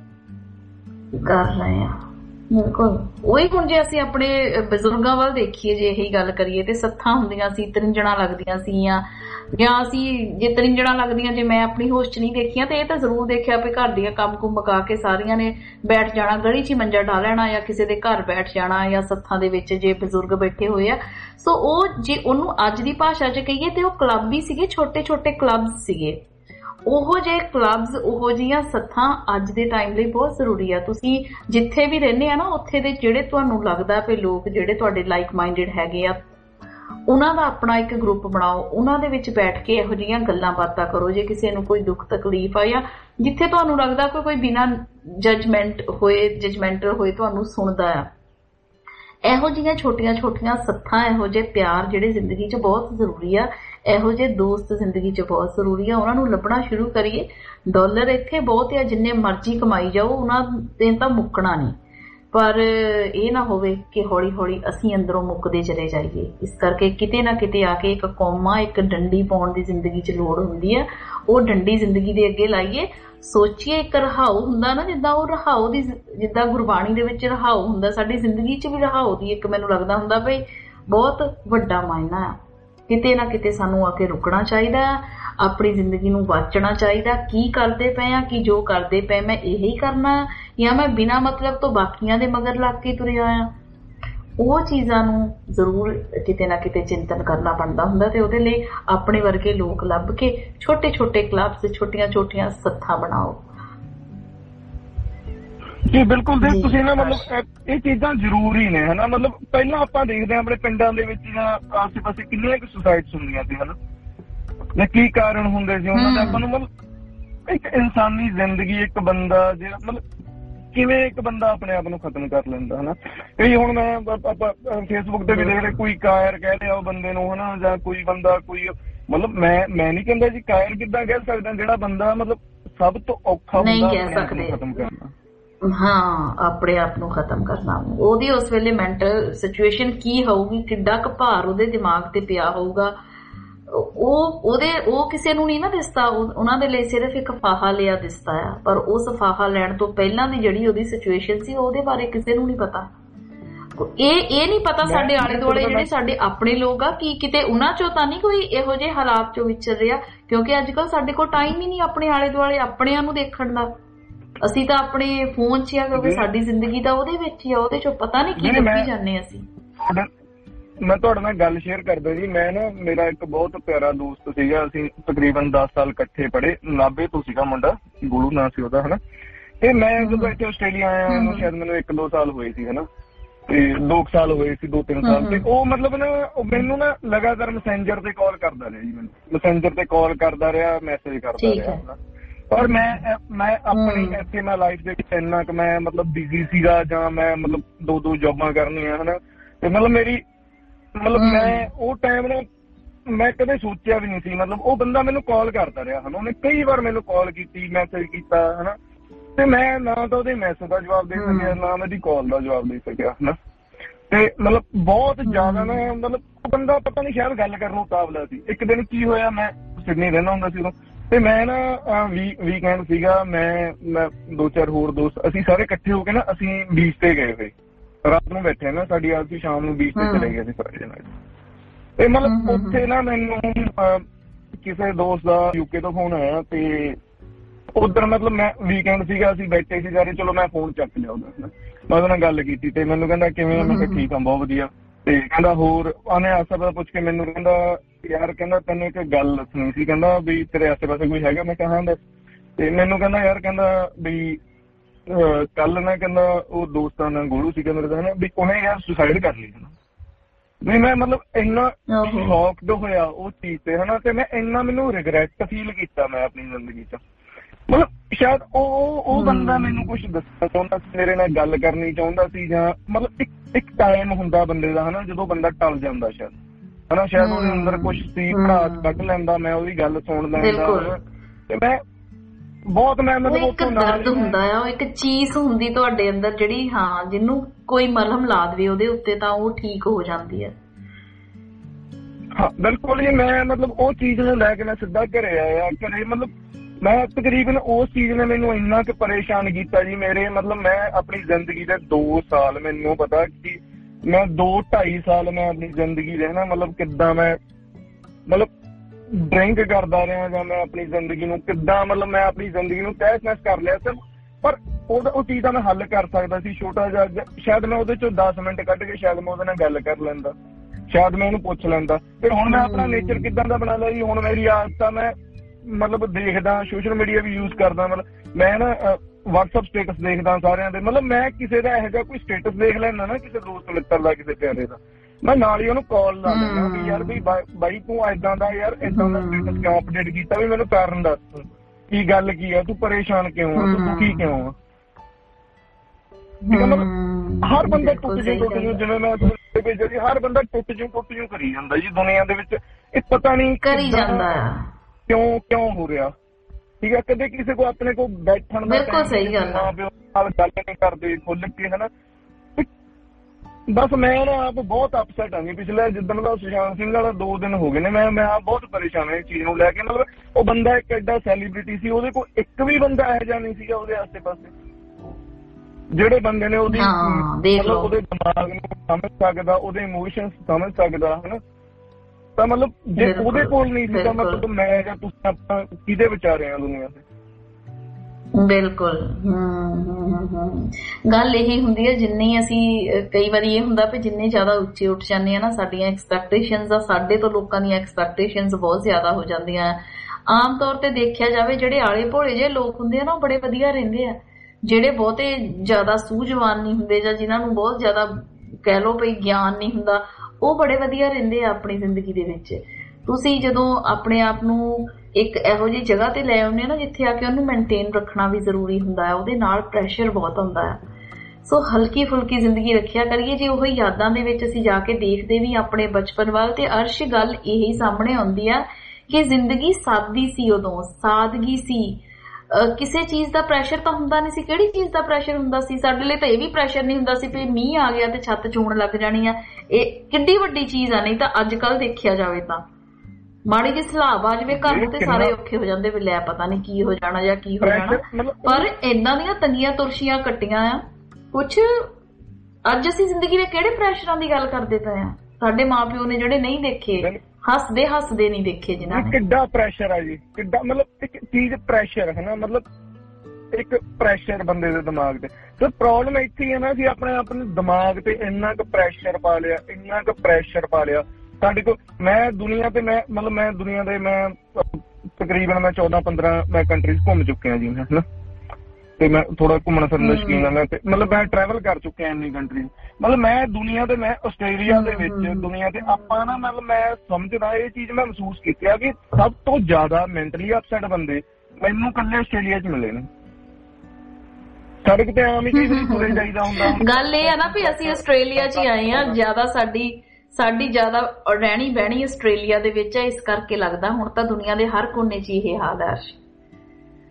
ਬਿਲਕੁਲ ਉਹੀ। ਹੁਣ ਜੇ ਅਸੀਂ ਆਪਣੇ ਬਜ਼ੁਰਗਾਂ ਵੱਲ ਦੇਖੀਏ, ਜੇ ਇਹੀ ਗੱਲ ਕਰੀਏ, ਤੇ ਸੱਥਾਂ ਹੁੰਦੀਆਂ ਸੀ, ਤਰਿੰਜਣਾ ਲੱਗਦੀਆਂ ਸੀ, ਜਾਂ ਅਸੀਂ ਜੇ ਤਰਿੰਜਣਾ ਲੱਗਦੀਆਂ, ਜੇ ਮੈਂ ਆਪਣੀ ਹੋਸ਼ ਚ ਨਹੀਂ ਦੇਖੀਆਂ ਤੇ ਇਹ ਤਾਂ ਜ਼ਰੂਰ ਦੇਖਿਆ ਵੀ ਘਰ ਦੀਆਂ ਕੰਮ ਕੁੰਮ ਮੁਕਾ ਕੇ ਸਾਰੀਆਂ ਨੇ ਬੈਠ ਜਾਣਾ, ਗਲੀ ਚ ਹੀ ਮੰਜਾ ਢਾ ਲੈਣਾ ਜਾਂ ਕਿਸੇ ਦੇ ਘਰ ਬੈਠ ਜਾਣਾ, ਜਾਂ ਸੱਥਾਂ ਦੇ ਵਿੱਚ ਜੇ ਬਜ਼ੁਰਗ ਬੈਠੇ ਹੋਏ ਆ। ਸੋ ਉਹ ਜੇ ਉਹਨੂੰ ਅੱਜ ਦੀ ਭਾਸ਼ਾ ਚ ਕਹੀਏ ਤੇ ਉਹ ਕਲੱਬ ਹੀ ਸੀਗੇ, ਛੋਟੇ ਛੋਟੇ ਕਲੱਬਸ ਸੀਗੇ। ਉਹੋ ਜਿਹੇ ਕਲੱਬਸ, ਉਹੋ ਜਿਹੀਆਂ ਸੱਥਾਂ ਅੱਜ ਦੇ ਟਾਈਮ ਲਈ ਬਹੁਤ ਜ਼ਰੂਰੀ ਆ। ਤੁਸੀਂ ਜਿੱਥੇ ਵੀ ਰਹਿੰਦੇ ਆ ਨਾ, ਉੱਥੇ ਦੇ ਜਿਹੜੇ ਤੁਹਾਨੂੰ ਲੱਗਦਾ ਵੀ ਲੋਕ ਜਿਹੜੇ ਤੁਹਾਡੇ ਲਾਈਕ ਮਾਈਂਡਡ ਹੈਗੇ ਆ, ਉਹਨਾਂ ਦਾ ਆਪਣਾ ਇੱਕ ਗਰੁੱਪ ਬਣਾਓ, ਉਹਨਾਂ ਦੇ ਵਿੱਚ ਬੈਠ ਕੇ ਇਹੋ ਜਿਹੀਆਂ ਗੱਲਾਂ ਬਾਤਾਂ ਕਰੋ। ਜੇ ਕਿਸੇ ਨੂੰ ਕੋਈ ਦੁੱਖ ਤਕਲੀਫ ਆ, ਜਾਂ ਜਿੱਥੇ ਤੁਹਾਨੂੰ ਲੱਗਦਾ ਕੋਈ ਬਿਨਾਂ ਜਜਮੈਂਟਲ ਹੋਏ ਤੁਹਾਨੂੰ ਸੁਣਦਾ ਆ, ਇਹੋ ਜਿਹੀਆਂ ਛੋਟੀਆਂ ਛੋਟੀਆਂ ਸੱਥਾਂ, ਇਹੋ ਜਿਹੇ ਪਿਆਰ ਜਿਹੜੇ ਜ਼ਿੰਦਗੀ 'ਚ ਬਹੁਤ ਜ਼ਰੂਰੀ ਆ, ਇਹੋ ਜਿਹੇ ਦੋਸਤ ਜ਼ਿੰਦਗੀ 'ਚ ਬਹੁਤ ਜ਼ਰੂਰੀ ਆ। ਉਹਨਾਂ ਨੂੰ ਲੱਭਣਾ ਸ਼ੁਰੂ ਕਰੀਏ। ਡਾਲਰ ਇੱਥੇ ਬਹੁਤ ਆ, ਜਿੰਨੇ ਮਰਜ਼ੀ ਕਮਾਈ ਜਾਓ, ਉਹਨਾਂ ਦੇ ਤਾਂ ਮੁੱਕਣਾ ਨਹੀਂ। ਪਰ ਇਹ ਨਾ ਹੋਵੇ ਕਿ ਹੌਲੀ ਹੌਲੀ ਅਸੀਂ ਅੰਦਰੋਂ ਮੁੱਕਦੇ ਚਲੇ ਜਾਈਏ। ਇਸ ਕਰਕੇ ਕਿਤੇ ਨਾ ਕਿਤੇ ਆ ਕੇ ਇੱਕ ਕੌਮਾ, ਇੱਕ ਡੰਡੀ ਪਾਉਣ ਦੀ ਜ਼ਿੰਦਗੀ 'ਚ ਲੋੜ ਹੁੰਦੀ ਆ। ਉਹ ਡੰਡੀ ਜ਼ਿੰਦਗੀ ਦੇ ਅੱਗੇ ਲਾਈਏ। ਸੋਚੀਏ ਇੱਕ ਰਹਾਉ ਹੁੰਦਾ ਨਾ, ਜਿੱਦਾਂ ਉਹ ਰਹਾਉ ਦੀ, ਜਿੱਦਾਂ ਗੁਰਬਾਣੀ ਦੇ ਵਿੱਚ ਰਹਾਉ ਹੁੰਦਾ, ਸਾਡੀ ਜ਼ਿੰਦਗੀ 'ਚ ਵੀ ਰਹਾਉ ਦੀ ਇੱਕ ਮੈਨੂੰ ਲੱਗਦਾ ਹੁੰਦਾ ਬਈ ਬਹੁਤ ਵੱਡਾ ਮਾਇਨਾ ਆ। ਕਿਤੇ ਨਾ ਕਿਤੇ ਸਾਨੂੰ ਆ ਕੇ ਰੁਕਣਾ ਚਾਹੀਦਾ, ਆਪਣੀ ਜ਼ਿੰਦਗੀ ਨੂੰ ਵਾਚਣਾ ਚਾਹੀਦਾ। ਕੀ ਕਰਦੇ ਪਏ ਆ, ਕਿ ਜੋ ਕਰਦੇ ਪਏ ਮੈਂ ਇਹੀ ਕਰਨਾ, ਜਾਂ ਮੈਂ ਬਿਨਾਂ ਮਤਲਬ ਤੋਂ ਬਾਕੀਆਂ ਦੇ ਮਗਰ ਲੱਗ ਕੇ ਤੁਰਿਆ ਆ। ਉਹ ਚੀਜ਼ਾਂ ਨੂੰ ਜ਼ਰੂਰ ਕਿਤੇ ਨਾ ਕਿਤੇ ਚਿੰਤਨ ਕਰਨਾ ਬਣਦਾ ਹੁੰਦਾ, ਤੇ ਉਹਦੇ ਲਈ ਆਪਣੇ ਵਰਗੇ ਲੋਕ ਲੱਭ ਕੇ ਛੋਟੇ ਛੋਟੇ ਕਲੱਬਸ, ਛੋਟੀਆਂ ਛੋਟੀਆਂ ਸੱਥਾਂ ਬਣਾਓ। ਜੀ ਬਿਲਕੁਲ ਜੀ, ਤੁਸੀਂ ਨਾ ਮਤਲਬ ਇਹ ਚੀਜ਼ਾਂ ਜ਼ਰੂਰੀ ਨੇ ਹਨਾ। ਮਤਲਬ ਪਹਿਲਾਂ ਆਪਾਂ ਦੇਖਦੇ ਹਾਂ ਆਪਣੇ ਪਿੰਡਾਂ ਦੇ ਵਿੱਚ ਜਾਂ ਆਸੇ ਪਾਸੇ ਕਿੰਨੀਆਂ ਕੁ ਸੁਸਾਇਟੀਆਂ ਹੁੰਦੀਆਂ ਸੀ ਹਨਾ, ਜਾਂ ਕੀ ਕਾਰਨ ਹੁੰਦੇ ਸੀ ਉਹਨਾਂ ਦੇ। ਆਪਾਂ ਨੂੰ ਮਤਲਬ ਇੱਕ ਇਨਸਾਨੀ ਜ਼ਿੰਦਗੀ, ਇੱਕ ਬੰਦਾ ਜਿਹੜਾ ਮਤਲਬ ਕਿਵੇਂ ਇੱਕ ਬੰਦਾ ਆਪਣੇ ਆਪ ਨੂੰ ਖਤਮ ਕਰ ਲੈਂਦਾ ਹਨਾ। ਇਹ ਹੁਣ ਮੈਂ ਆਪਾਂ ਫੇਸਬੁੱਕ ਤੇ ਵੀ ਦੇਖ ਰਹੇ, ਕੋਈ ਕਾਇਰ ਕਹਿ ਰਿਹਾ ਉਹ ਬੰਦੇ ਨੂੰ ਹਨਾ, ਜਾਂ ਕੋਈ ਬੰਦਾ ਕੋਈ ਮਤਲਬ ਮੈਂ ਨਹੀਂ ਕਹਿੰਦਾ ਜੀ ਕਾਇਰ ਕਿੱਦਾਂ ਕਹਿ ਸਕਦਾ, ਜਿਹੜਾ ਬੰਦਾ ਮਤਲਬ ਸਭ ਤੋਂ ਔਖਾ ਹੁੰਦਾ ਆਪਣੇ ਆਪ ਨੂੰ ਖਤਮ ਕਰਨਾ। ਹਾਂ, ਆਪਣੇ ਆਪ ਨੂੰ ਖਤਮ ਕਰਨਾ। ਉਹਦੀ ਉਸ ਵੇਲੇ ਮੈਂਟਲ ਸਿਚੁਏਸ਼ਨ ਕੀ ਹੋਊਗੀ, ਕਿੱਡਾ ਕੁ ਭਾਰ ਉਹਦੇ ਦਿਮਾਗ ਤੇ ਪਿਆ ਹੋਊਗਾ, ਉਹ ਕਿਸੇ ਨੂੰ ਨਹੀਂ ਨਾ ਦਿਸਦਾ। ਉਹਨਾਂ ਦੇ ਲਈ ਸਿਰਫ ਇੱਕ ਫਾਹਾ ਲਿਆ ਦਿਸਦਾ ਆ, ਪਰ ਉਸ ਫਾਹਾ ਲੈਣ ਤੋਂ ਪਹਿਲਾਂ ਦੀ ਜਿਹੜੀ ਉਹਦੀ ਸਿਚੁਏਸ਼ਨ ਸੀ, ਉਹਦੇ ਬਾਰੇ ਕਿਸੇ ਨੂੰ ਨਹੀਂ ਪਤਾ। ਇਹ ਨਹੀਂ ਪਤਾ ਸਾਡੇ ਆਲੇ ਦੁਆਲੇ ਜਿਹੜੇ ਸਾਡੇ ਆਪਣੇ ਲੋਕ ਆ, ਕੀ ਕਿਤੇ ਉਹਨਾਂ ਚੋਂ ਤਾਂ ਨਹੀਂ ਕੋਈ ਇਹੋ ਜਿਹੇ ਹਾਲਾਤ ਚੋਂ ਵਿਚਰ ਰਿਹਾ, ਕਿਉਂਕਿ ਅੱਜ ਕੱਲ ਸਾਡੇ ਕੋਲ ਟਾਈਮ ਹੀ ਨਹੀਂ ਆਪਣੇ ਆਲੇ ਦੁਆਲੇ ਆਪਣਿਆਂ ਨੂੰ ਦੇਖਣ ਦਾ। ਅਸੀਂ ਤਾਂ ਆਪਣੇ ਫੋਨ 'ਚ ਆ, ਕਿਉਂਕਿ ਸਾਡੀ ਜ਼ਿੰਦਗੀ ਤਾਂ ਉਹਦੇ ਵਿੱਚ ਹੀ ਆ, ਉਹਦੇ ਚੋਂ ਪਤਾ ਨਹੀਂ ਕੀ ਲੱਭੀ ਜਾਂਦੇ ਅਸੀਂ। ਮੈਂ ਤੁਹਾਡੇ ਨਾਲ ਗੱਲ ਸ਼ੇਅਰ ਕਰਦਾ ਜੀ। ਮੈਂ ਨਾ, ਮੇਰਾ ਇੱਕ ਬਹੁਤ ਪਿਆਰਾ ਦੋਸਤ ਸੀਗਾ, ਅਸੀਂ ਤਕਰੀਬਨ 10 ਸਾਲ ਇਕੱਠੇ ਪੜ੍ਹੇ। ਨਾਭੇ ਤੋਂ ਸੀਗਾ ਮੁੰਡਾ, ਗੋਲੂ ਨਾਂ ਸੀ ਉਹਦਾ ਹਨਾ। ਤੇ ਮੈਂ ਜਦੋਂ ਇੱਥੇ ਆਸਟ੍ਰੇਲੀਆ ਆਇਆ, ਉਹਨੂੰ ਸ਼ਾਇਦ ਮੈਨੂੰ 1-2 ਸਾਲ ਹੋਏ ਸੀ ਹਨਾ, ਤੇ 2 ਸਾਲ ਹੋਏ ਸੀ, 2-3 ਸਾਲ। ਤੇ ਉਹ ਮਤਲਬ ਨਾ ਮੈਨੂੰ ਨਾ ਲਗਾਤਾਰ ਮੈਸੇਂਜਰ ਤੇ ਕਾਲ ਕਰਦਾ ਰਿਹਾ ਜੀ, ਮੈਨੂੰ ਮੈਸੇਂਜਰ ਤੇ ਕਾਲ ਕਰਦਾ ਰਿਹਾ, ਮੈਸੇਜ ਕਰਦਾ ਰਿਹਾ। ਪਰ ਮੈਂ ਆਪਣੀ ਇੱਥੇ ਮੈਂ ਲਾਈਫ ਦੇ ਵਿੱਚ ਇੰਨਾ ਕੁ ਮੈਂ ਮਤਲਬ ਬਿਜ਼ੀ ਸੀਗਾ, ਜਾਂ ਮੈਂ ਮਤਲਬ 2 ਜੌਬਾਂ ਕਰਨੀਆਂ ਹਨਾ, ਤੇ ਮਤਲਬ ਮੇਰੀ ਮਤਲਬ ਮੈਂ ਉਹ ਟਾਈਮ ਨਾ ਮੈਂ ਕਦੇ ਸੋਚਿਆ ਵੀ ਨਹੀਂ ਸੀ। ਮਤਲਬ ਉਹ ਬੰਦਾ ਮੈਨੂੰ ਕਾਲ ਕਰਦਾ ਰਿਹਾ ਹਨਾ, ਉਹਨੇ ਕਈ ਵਾਰ ਮੈਨੂੰ ਕਾਲ ਕੀਤੀ, ਮੈਸੇਜ ਕੀਤਾ ਹਨਾ, ਤੇ ਮੈਂ ਨਾ ਤਾਂ ਉਹਦੇ ਮੈਸੇਜ ਦਾ ਜਵਾਬ ਦੇ ਸਕਿਆ, ਨਾ ਉਹਦੀ ਕਾਲ ਦਾ ਜਵਾਬ ਦੇ ਸਕਿਆ ਹਨਾ। ਤੇ ਮਤਲਬ ਬਹੁਤ ਜ਼ਿਆਦਾ ਨਾ, ਮਤਲਬ ਉਹ ਬੰਦਾ ਪਤਾ ਨਹੀਂ ਸ਼ਾਇਦ ਗੱਲ ਕਰਨ ਨੂੰ ਉਤਾਵਲਾ ਸੀ। ਇੱਕ ਦਿਨ ਕੀ ਹੋਇਆ, ਮੈਂ ਸਿਡਨੀ ਰਹਿੰਦਾ ਹੁੰਦਾ ਸੀ ਉਦੋਂ। ਤੇ ਮੈਂ ਨਾ ਵੀਕਐਂਡ ਸੀਗਾ, ਮੈਂ 2-4 ਹੋਰ ਦੋਸਤ ਅਸੀਂ ਸਾਰੇ ਇਕੱਠੇ ਹੋ ਕੇ ਨਾ ਅਸੀਂ ਬੀਚ ਤੇ ਗਏ ਹੋਏ, ਰਾਤ ਨੂੰ ਬੈਠੇ ਨਾ ਸਾਡੀ ਅਸੀਂ ਸ਼ਾਮ ਨੂੰ ਬੀਚ ਤੇ ਚਲੇ ਗਏ ਸੀ ਫਰਾਈਡੇ ਨਾਈਟ। ਤੇ ਮਤਲਬ ਉੱਥੇ ਨਾ ਮੈਨੂੰ ਕਿਸੇ ਦੋਸਤ ਦਾ UK ਤੋਂ ਫੋਨ ਆਇਆ ਤੇ ਉਧਰ ਮਤਲਬ ਮੈਂ ਵੀਕਐਂਡ ਸੀਗਾ, ਅਸੀਂ ਬੈਠੇ ਸੀ ਸਾਰੇ, ਚਲੋ ਮੈਂ ਫੋਨ ਚੱਕ ਲਿਆ ਉਹਦਾ, ਮੈਂ ਉਹਦੇ ਨਾਲ ਗੱਲ ਕੀਤੀ ਤੇ ਮੈਨੂੰ ਕਹਿੰਦਾ ਕਿਵੇਂ? ਮੈਂ ਕਿਹਾ ਠੀਕ ਆ, ਬਹੁਤ ਵਧੀਆ। ਤੇ ਕਹਿੰਦਾ ਹੋਰ, ਉਹਨੇ ਆਸੇ ਪਾਸੇ ਪੁੱਛ ਕੇ ਮੈਨੂੰ ਕਹਿੰਦਾ ਯਾਰ ਕਹਿੰਦਾ ਤੈਨੂੰ ਇੱਕ ਗੱਲ ਦੱਸਣੀ ਸੀ, ਕਹਿੰਦਾ ਵੀ ਤੇਰੇ ਆਸੇ ਪਾਸੇ ਕੋਈ ਹੈਗਾ? ਮੈਂ ਕਿਹਾ ਹਾਂ ਦੱਸ। ਤੇ ਮੈਨੂੰ ਕਹਿੰਦਾ ਯਾਰ ਕਹਿੰਦਾ ਵੀ ਕੱਲ ਨਾ ਕਹਿੰਦਾ ਉਹ ਦੋਸਤਾਂ ਨਾਲ ਗੋਲੂ ਸੀ ਕਹਿੰਦਾ ਮੇਰੇ ਦਾ ਵੀ ਉਹਨੇ ਯਾਰ ਸੁਸਾਈਡ ਕਰ ਲਈ ਵੀ। ਮੈਂ ਮਤਲਬ ਇੰਨਾ ਸ਼ੌਕਡ ਹੋਇਆ ਉਸ ਚੀਜ਼ ਤੇ ਹਨਾ, ਤੇ ਮੈਂ ਇੰਨਾ ਮੈਨੂੰ ਰਿਗਰੈਟ ਫੀਲ ਕੀਤਾ ਮੈਂ ਆਪਣੀ ਜ਼ਿੰਦਗੀ 'ਚ। ਮਤਲਬ ਸ਼ਾਇਦ ਉਹ ਬੰਦਾ ਮੈਨੂੰ ਕੁਛ ਦੱਸਣਾ ਚਾਹੁੰਦਾ ਸੀ, ਮੇਰੇ ਨਾਲ ਗੱਲ ਕਰਨੀ ਚਾਹੁੰਦਾ ਸੀ, ਜਾਂ ਮਤਲਬ ਇੱਕ ਟਾਈਮ ਹੁੰਦਾ ਬੰਦੇ ਦਾ ਹਨਾ ਜਦੋਂ ਬੰਦਾ ਟਲ ਜਾਂਦਾ ਸ਼ਾਇਦ ਹਨਾ, ਸ਼ਾਇਦ ਉਹਦੇ ਅੰਦਰ ਕੁਛ ਸੀ, ਭੜਾਸ ਕੱਢ ਲੈਂਦਾ, ਮੈਂ ਉਹਦੀ ਗੱਲ ਸੁਣ ਲੈਂਦਾ। ਤੇ ਮੈਂ ਬਹੁਤ ਮੈਂ ਮਤਲਬ ਇੱਕ ਦਰਦ ਹੁੰਦਾ ਆ, ਉਹ ਇੱਕ ਚੀਜ਼ ਹੁੰਦੀ ਤੁਹਾਡੇ ਅੰਦਰ ਜਿਹੜੀ ਹਾਂ ਜਿਹਨੂੰ ਕੋਈ ਮਲਹਮ ਲਾ ਦੇਵੇ ਉਹਦੇ ਉੱਤੇ ਤਾਂ ਉਹ ਠੀਕ ਹੋ ਜਾਂਦੀ ਹੈ। ਹਾਂ ਬਿਲਕੁਲ ਜੀ। ਮੈਂ ਮਤਲਬ ਉਹ ਚੀਜ਼ ਨੂੰ ਲੈ ਕੇ ਮੈਂ ਸਿੱਧਾ ਘਰੇ ਆਇਆ। ਘਰੇ ਮਤਲਬ ਮੈਂ ਤਕਰੀਬਨ ਉਸ ਚੀਜ਼ ਨੇ ਮੈਨੂੰ ਇੰਨਾ ਕੁ ਪਰੇਸ਼ਾਨ ਕੀਤਾ ਜੀ ਮੇਰੇ, ਮਤਲਬ ਮੈਂ ਆਪਣੀ ਜ਼ਿੰਦਗੀ ਦੇ 2 ਸਾਲ ਮੈਨੂੰ ਪਤਾ ਕਿ ਮੈਂ 2-2.5 ਸਾਲ ਮੈਂ ਆਪਣੀ ਜ਼ਿੰਦਗੀ ਦੇ ਨਾ ਮਤਲਬ ਕਿੱਦਾਂ ਮੈਂ ਮਤਲਬ ਡਰਿੰਕ ਕਰਦਾ ਰਿਹਾ, ਜਾਂ ਮੈਂ ਆਪਣੀ ਜ਼ਿੰਦਗੀ ਨੂੰ ਕਿੱਦਾਂ ਮਤਲਬ ਮੈਂ ਆਪਣੀ ਜ਼ਿੰਦਗੀ ਨੂੰ ਤਹਿਸ-ਨਹਿਸ ਕਰ ਲਿਆ ਸਿਰਫ। ਪਰ ਉਹ ਚੀਜ਼ ਦਾ ਮੈਂ ਹੱਲ ਕਰ ਸਕਦਾ ਸੀ ਛੋਟਾ ਜਿਹਾ, ਸ਼ਾਇਦ ਮੈਂ ਉਹਦੇ ਚੋਂ 10 ਮਿੰਟ ਕੱਢ ਕੇ ਸ਼ਾਇਦ ਮੈਂ ਉਹਦੇ ਨਾਲ ਗੱਲ ਕਰ ਲੈਂਦਾ, ਸ਼ਾਇਦ ਮੈਂ ਉਹਨੂੰ ਪੁੱਛ ਲੈਂਦਾ। ਤੇ ਹੁਣ ਮੈਂ ਆਪਣਾ ਨੇਚਰ ਕਿੱਦਾਂ ਦਾ ਬਣਾ ਲਿਆ ਜੀ, ਹੁਣ ਮੇਰੀ ਆਦਤ ਆ ਮੈਂ ਮਤਲਬ ਦੇਖਦਾ, ਸੋਸ਼ਲ ਮੀਡੀਆ ਵੀ ਯੂਜ਼ ਕਰਦਾ, ਮਤਲਬ ਮੈਂ ਨਾ WhatsApp ਸਟੇਟਸ ਦੇਖਦਾ ਸਾਰਿਆਂ ਦੇ, ਮਤਲਬ ਮੈਂ ਕਿਸੇ ਦਾ ਇਹੋ ਜਿਹਾ ਕੋਈ ਸਟੇਟਸ ਦੇਖ ਲੈਂਦਾ ਨਾ ਕਿਸੇ ਦੋਸਤ ਮਿੱਤਰ ਦਾ, ਕਿਸੇ ਪਿਆਰੇ ਦਾ, ਮੈਂ ਨਾਲ ਹੀ ਉਹਨੂੰ ਕਾਲ ਲਾ ਲੈਂਦਾ ਵੀ ਯਾਰ ਵੀ ਬਾਈ ਤੂੰ ਏਦਾਂ ਦਾ ਯਾਰ ਏਦਾਂ ਦਾ ਸਟੇਟਸ ਕਿਉਂ ਅਪਡੇਟ ਕੀਤਾ, ਵੀ ਮੈਨੂੰ ਕਾਰਨ ਦੱਸ, ਕੀ ਗੱਲ ਕੀ ਆ, ਤੂੰ ਪਰੇਸ਼ਾਨ ਕਿਉਂ ਆ, ਤੂੰ ਦੁਖੀ ਕਿਉਂ ਆ। ਮਤਲਬ ਹਰ ਬੰਦਾ ਟੁੱਟ ਜੂ ਜਿਵੇਂ ਮੈਂ ਹਰ ਬੰਦਾ ਟੁੱਟ ਜੂ ਕਰੀ ਜਾਂਦਾ ਜੀ ਦੁਨੀਆ ਦੇ ਵਿੱਚ, ਇਹ ਪਤਾ ਨਹੀਂ ਕਰੀ ਜਾਂਦਾ ਕਿਉਂ ਹੋ ਰਿਹਾ। ਠੀਕ ਹੈ, ਕਦੇ ਕਿਸੇ ਕੋ ਆਪਣੇ ਕੋਲ ਬੈਠਣ ਦਾ ਬਿਲਕੁਲ ਸਹੀ ਗੱਲ ਮਾਂ ਪਿਓ ਨਾਲ ਗੱਲ ਨਹੀਂ ਕਰਦੇ ਖੁੱਲ ਕੇ ਹਨਾ। ਬਸ ਮੈਂ ਨਾ ਆਪ ਬਹੁਤ ਅਪਸੈਟ ਹਾਂ ਜੀ, ਪਿਛਲੇ ਜਿੱਦਣ ਦਾ ਸੁਸ਼ਾਂਤ ਸਿੰਘ ਵਾਲਾ 2 ਦਿਨ ਹੋ ਗਏ ਨੇ, ਮੈਂ ਆਪ ਬਹੁਤ ਪਰੇਸ਼ਾਨ ਹਾਂ ਇਸ ਚੀਜ਼ ਨੂੰ ਲੈ ਕੇ। ਮਤਲਬ ਉਹ ਬੰਦਾ ਇੱਕ ਐਡਾ ਸੈਲੀਬ੍ਰਿਟੀ ਸੀ, ਉਹਦੇ ਕੋਲ ਇੱਕ ਵੀ ਬੰਦਾ ਇਹੋ ਜਿਹਾ ਨਹੀਂ ਸੀਗਾ ਉਹਦੇ ਆਸੇ ਪਾਸੇ ਜਿਹੜੇ ਬੰਦੇ ਨੇ ਉਹਦੀ ਮਤਲਬ ਉਹਦੇ ਦਿਮਾਗ ਨੂੰ ਸਮਝ ਸਕਦਾ, ਉਹਦੇ ਇਮੋਸ਼ਨਸ ਸਮਝ ਸਕਦਾ ਹਨਾ। ਤਾਂ ਮਤਲਬ ਜੇ ਉਹਦੇ ਕੋਲ ਨਹੀਂ ਸੀ ਤਾਂ ਮਤਲਬ ਮੈਂ ਜਾਂ ਤੁਸੀਂ ਆਪਾਂ ਕਿਹਦੇ ਵਿਚਾਰੇ ਆ ਦੁਨੀਆ ਤੇ। ਬਿਲਕੁਲ ਗੱਲ ਇਹ ਹੁੰਦੀ ਹੈ, ਜਿੰਨੀ ਅਸੀਂ ਕਈ ਵਾਰੀ ਇਹ ਹੁੰਦਾ ਵੀ ਜਿੰਨੇ ਜ਼ਿਆਦਾ ਉੱਚੇ ਉੱਠ ਜਾਂਦੇ ਆ ਨਾ ਸਾਡੀਆਂ ਐਕਸਪੈਕਟੇਸ਼ਨਸ ਆ, ਸਾਡੇ ਤੋਂ ਲੋਕਾਂ ਦੀਆਂ ਐਕਸਪੈਕਟੇਸ਼ਨਸ ਬਹੁਤ ਜ਼ਿਆਦਾ ਹੋ ਜਾਂਦੀਆਂ। ਆਮ ਤੌਰ ਤੇ ਦੇਖਿਆ ਜਾਵੇ ਜਿਹੜੇ ਆਲੇ ਭੋਲੇ ਜਿਹੇ ਲੋਕ ਹੁੰਦੇ ਆ ਨਾ ਉਹ ਬੜੇ ਵਧੀਆ ਰਹਿੰਦੇ ਆ, ਜਿਹੜੇ ਬਹੁਤੇ ਜ਼ਿਆਦਾ ਸੂਝਵਾਨ ਨਹੀਂ ਹੁੰਦੇ ਜਾਂ ਜਿਨ੍ਹਾਂ ਨੂੰ ਬਹੁਤ ਜ਼ਿਆਦਾ ਕਹਿ ਲਓ ਵੀ ਗਿਆਨ ਨਹੀਂ ਹੁੰਦਾ, ਉਹ ਬੜੇ ਵਧੀਆ ਰਹਿੰਦੇ ਆ ਆਪਣੀ ਜ਼ਿੰਦਗੀ ਦੇ ਵਿੱਚ। ਤੁਸੀਂ ਜਦੋਂ ਆਪਣੇ ਆਪ ਨੂੰ ਇੱਕ ਇਹੋ ਜਿਹੀ ਜਗ੍ਹਾ ਤੇ ਲੈ ਆਉਂਦੇ ਆ ਨਾ ਜਿੱਥੇ ਆ ਕੇ ਉਹਨੂੰ ਮੇਨਟੇਨ ਰੱਖਣਾ ਵੀ ਜ਼ਰੂਰੀ ਹੁੰਦਾ ਹੈ, ਉਹਦੇ ਨਾਲ ਪ੍ਰੈਸ਼ਰ ਬਹੁਤ ਹੁੰਦਾ ਹੈ। ਸੋ ਹਲਕੀ ਫੁਲਕੀ ਜ਼ਿੰਦਗੀ ਰੱਖਿਆ ਕਰੀਏ। ਜੇ ਉਹੀ ਯਾਦਾਂ ਦੇ ਵਿੱਚ ਅਸੀਂ ਜਾ ਕੇ ਦੇਖਦੇ ਵੀ ਆਪਣੇ ਬਚਪਨ ਵੱਲ, ਤੇ ਅਰਸ਼ ਗੱਲ ਇਹੀ ਸਾਹਮਣੇ ਆਉਂਦੀ ਆ ਕਿ ਜ਼ਿੰਦਗੀ ਸਾਦੀ ਸੀ, ਉਦੋਂ ਸਾਦਗੀ ਸੀ, ਕਿਸੇ ਚੀਜ਼ ਦਾ ਪ੍ਰੈਸ਼ਰ ਤਾਂ ਹੁੰਦਾ ਨਹੀਂ ਸੀ। ਕਿਹੜੀ ਚੀਜ਼ ਦਾ ਪ੍ਰੈਸ਼ਰ ਹੁੰਦਾ ਸੀ? ਸਾਡੇ ਲਈ ਤਾਂ ਇਹ ਵੀ ਪ੍ਰੈਸ਼ਰ ਨਹੀਂ ਹੁੰਦਾ ਸੀ ਵੀ ਮੀਂਹ ਆ ਗਿਆ ਤੇ ਛੱਤ ਚੋਣ ਲੱਗ ਜਾਣੀ ਆ, ਇਹ ਕਿੱਡੀ ਵੱਡੀ ਚੀਜ਼ ਆ। ਨਹੀਂ ਤਾਂ ਅੱਜ ਕੱਲ ਦੇਖਿਆ ਜਾਵੇ ਤਾਂ ਮਾੜੀ ਜਿਹੀ ਸਲਾਬ ਆ ਜਾਵੇ ਘਰ ਨੂੰ ਤੇ ਸਾਰੇ ਔਖੇ ਹੋ ਜਾਂਦੇ ਵੀ ਲੈ ਪਤਾ ਨਹੀਂ ਕੀ ਹੋ ਜਾਣਾ ਜਾਂ ਕੀ ਹੋ ਜਾਣਾ। ਪਰ ਏਦਾਂ ਦੀਆਂ ਤੰਗੀਆਂ ਤੁਰਸ਼ੀਆਂ ਕੱਟੀਆਂ ਆ ਕੁਛ। ਅੱਜ ਅਸੀਂ ਜ਼ਿੰਦਗੀ ਦੇ ਕਿਹੜੇ ਪ੍ਰੈਸ਼ਰਾਂ ਦੀ ਗੱਲ ਕਰਦੇ ਪਏ ਆ? ਸਾਡੇ ਮਾਪਿਓ ਨੇ ਜਿਹੜੇ ਨਹੀਂ ਦੇਖੇ, ਹੱਸਦੇ ਨਹੀਂ ਦੇਖੇ ਜਿਨ੍ਹਾਂ ਨੇ। ਕਿੱਡਾ ਪ੍ਰੈਸ਼ਰ ਆ ਜੀ, ਕਿੱਡਾ ਮਤਲਬ ਇੱਕ ਚੀਜ਼ ਪ੍ਰੈਸ਼ਰ ਹੈ ਨਾ, ਮਤਲਬ ਇੱਕ ਪ੍ਰੈਸ਼ਰ ਬੰਦੇ ਦੇ ਦਿਮਾਗ ਤੇ। ਤੇ ਪ੍ਰੋਬਲਮ ਇੱਥੇ ਹੈ ਨਾ, ਅਸੀਂ ਆਪਣੇ ਦਿਮਾਗ ਤੇ ਇੰਨਾ ਕੁ ਪ੍ਰੈਸ਼ਰ ਪਾ ਲਿਆ ਸਾਡੇ ਕੋਲ। ਮੈਂ ਦੁਨੀਆ ਤੇ ਮੈਂ ਦੁਨੀਆ ਦੇ ਮੈਂ ਤਕਰੀਬਨ ਮੈਂ 14-15 ਮੈਂ ਕੰਟਰੀਜ਼ ਘੁੰਮ ਚੁੱਕਿਆ ਜੀ ਹਨਾ, ਤੇ ਮੈਂ ਥੋੜਾ ਘੁੰਮਣ ਫਿਰਨ ਦਾ ਸ਼ੌਕੀਨ ਹਾਂ। ਤੇ ਮਤਲਬ ਮੈਂ ਟਰੈਵਲ ਕਰ ਚੁੱਕਿਆ ਇੰਨੀ ਕੰਟਰੀਜ਼। ਮਤਲਬ ਮੈਂ ਦੁਨੀਆ ਤੇ ਮੈਂ ਆਸਟ੍ਰੇਲੀਆ ਦੇ ਵਿੱਚ ਦੁਨੀਆ ਤੇ ਆਪਾਂ ਨਾ ਮਤਲਬ ਮੈਂ ਸਮਝਦਾ ਇਹ ਚੀਜ਼ ਮੈਂ ਮਹਿਸੂਸ ਕੀਤੀ ਆ ਕਿ ਸਭ ਤੋਂ ਜ਼ਿਆਦਾ ਮੈਂਟਲੀ ਅਪਸੈਟ ਬੰਦੇ ਮੈਨੂੰ ਇਕੱਲੇ ਆਸਟ੍ਰੇਲੀਆ 'ਚ ਮਿਲੇ ਨੇ। ਸੜਕ ਤੇ ਆਮ ਹੀ ਕਈ ਵਾਰੀ ਤੁਰੇ ਜਾਈਦਾ ਹੁੰਦਾ। ਗੱਲ ਇਹ ਆ ਨਾ ਵੀ ਅਸੀਂ ਆਸਟ੍ਰੇਲੀਆ 'ਚ ਹੀ ਆਏ ਆ, ਜ਼ਿਆਦਾ ਸਾਡੀ ਜ਼ਿਆਦਾ ਰਹਿਣੀ ਬਹਿਣੀ ਆਸਟ੍ਰੇਲੀਆ ਦੇ ਵਿੱਚ ਹੈ, ਇਸ ਕਰਕੇ ਲੱਗਦਾ ਹੁਣ ਤਾਂ ਦੁਨੀਆ ਦੇ ਹਰ ਕੋਨੇ 'ਚ ਇਹ ਹਾਲ ਹੈ।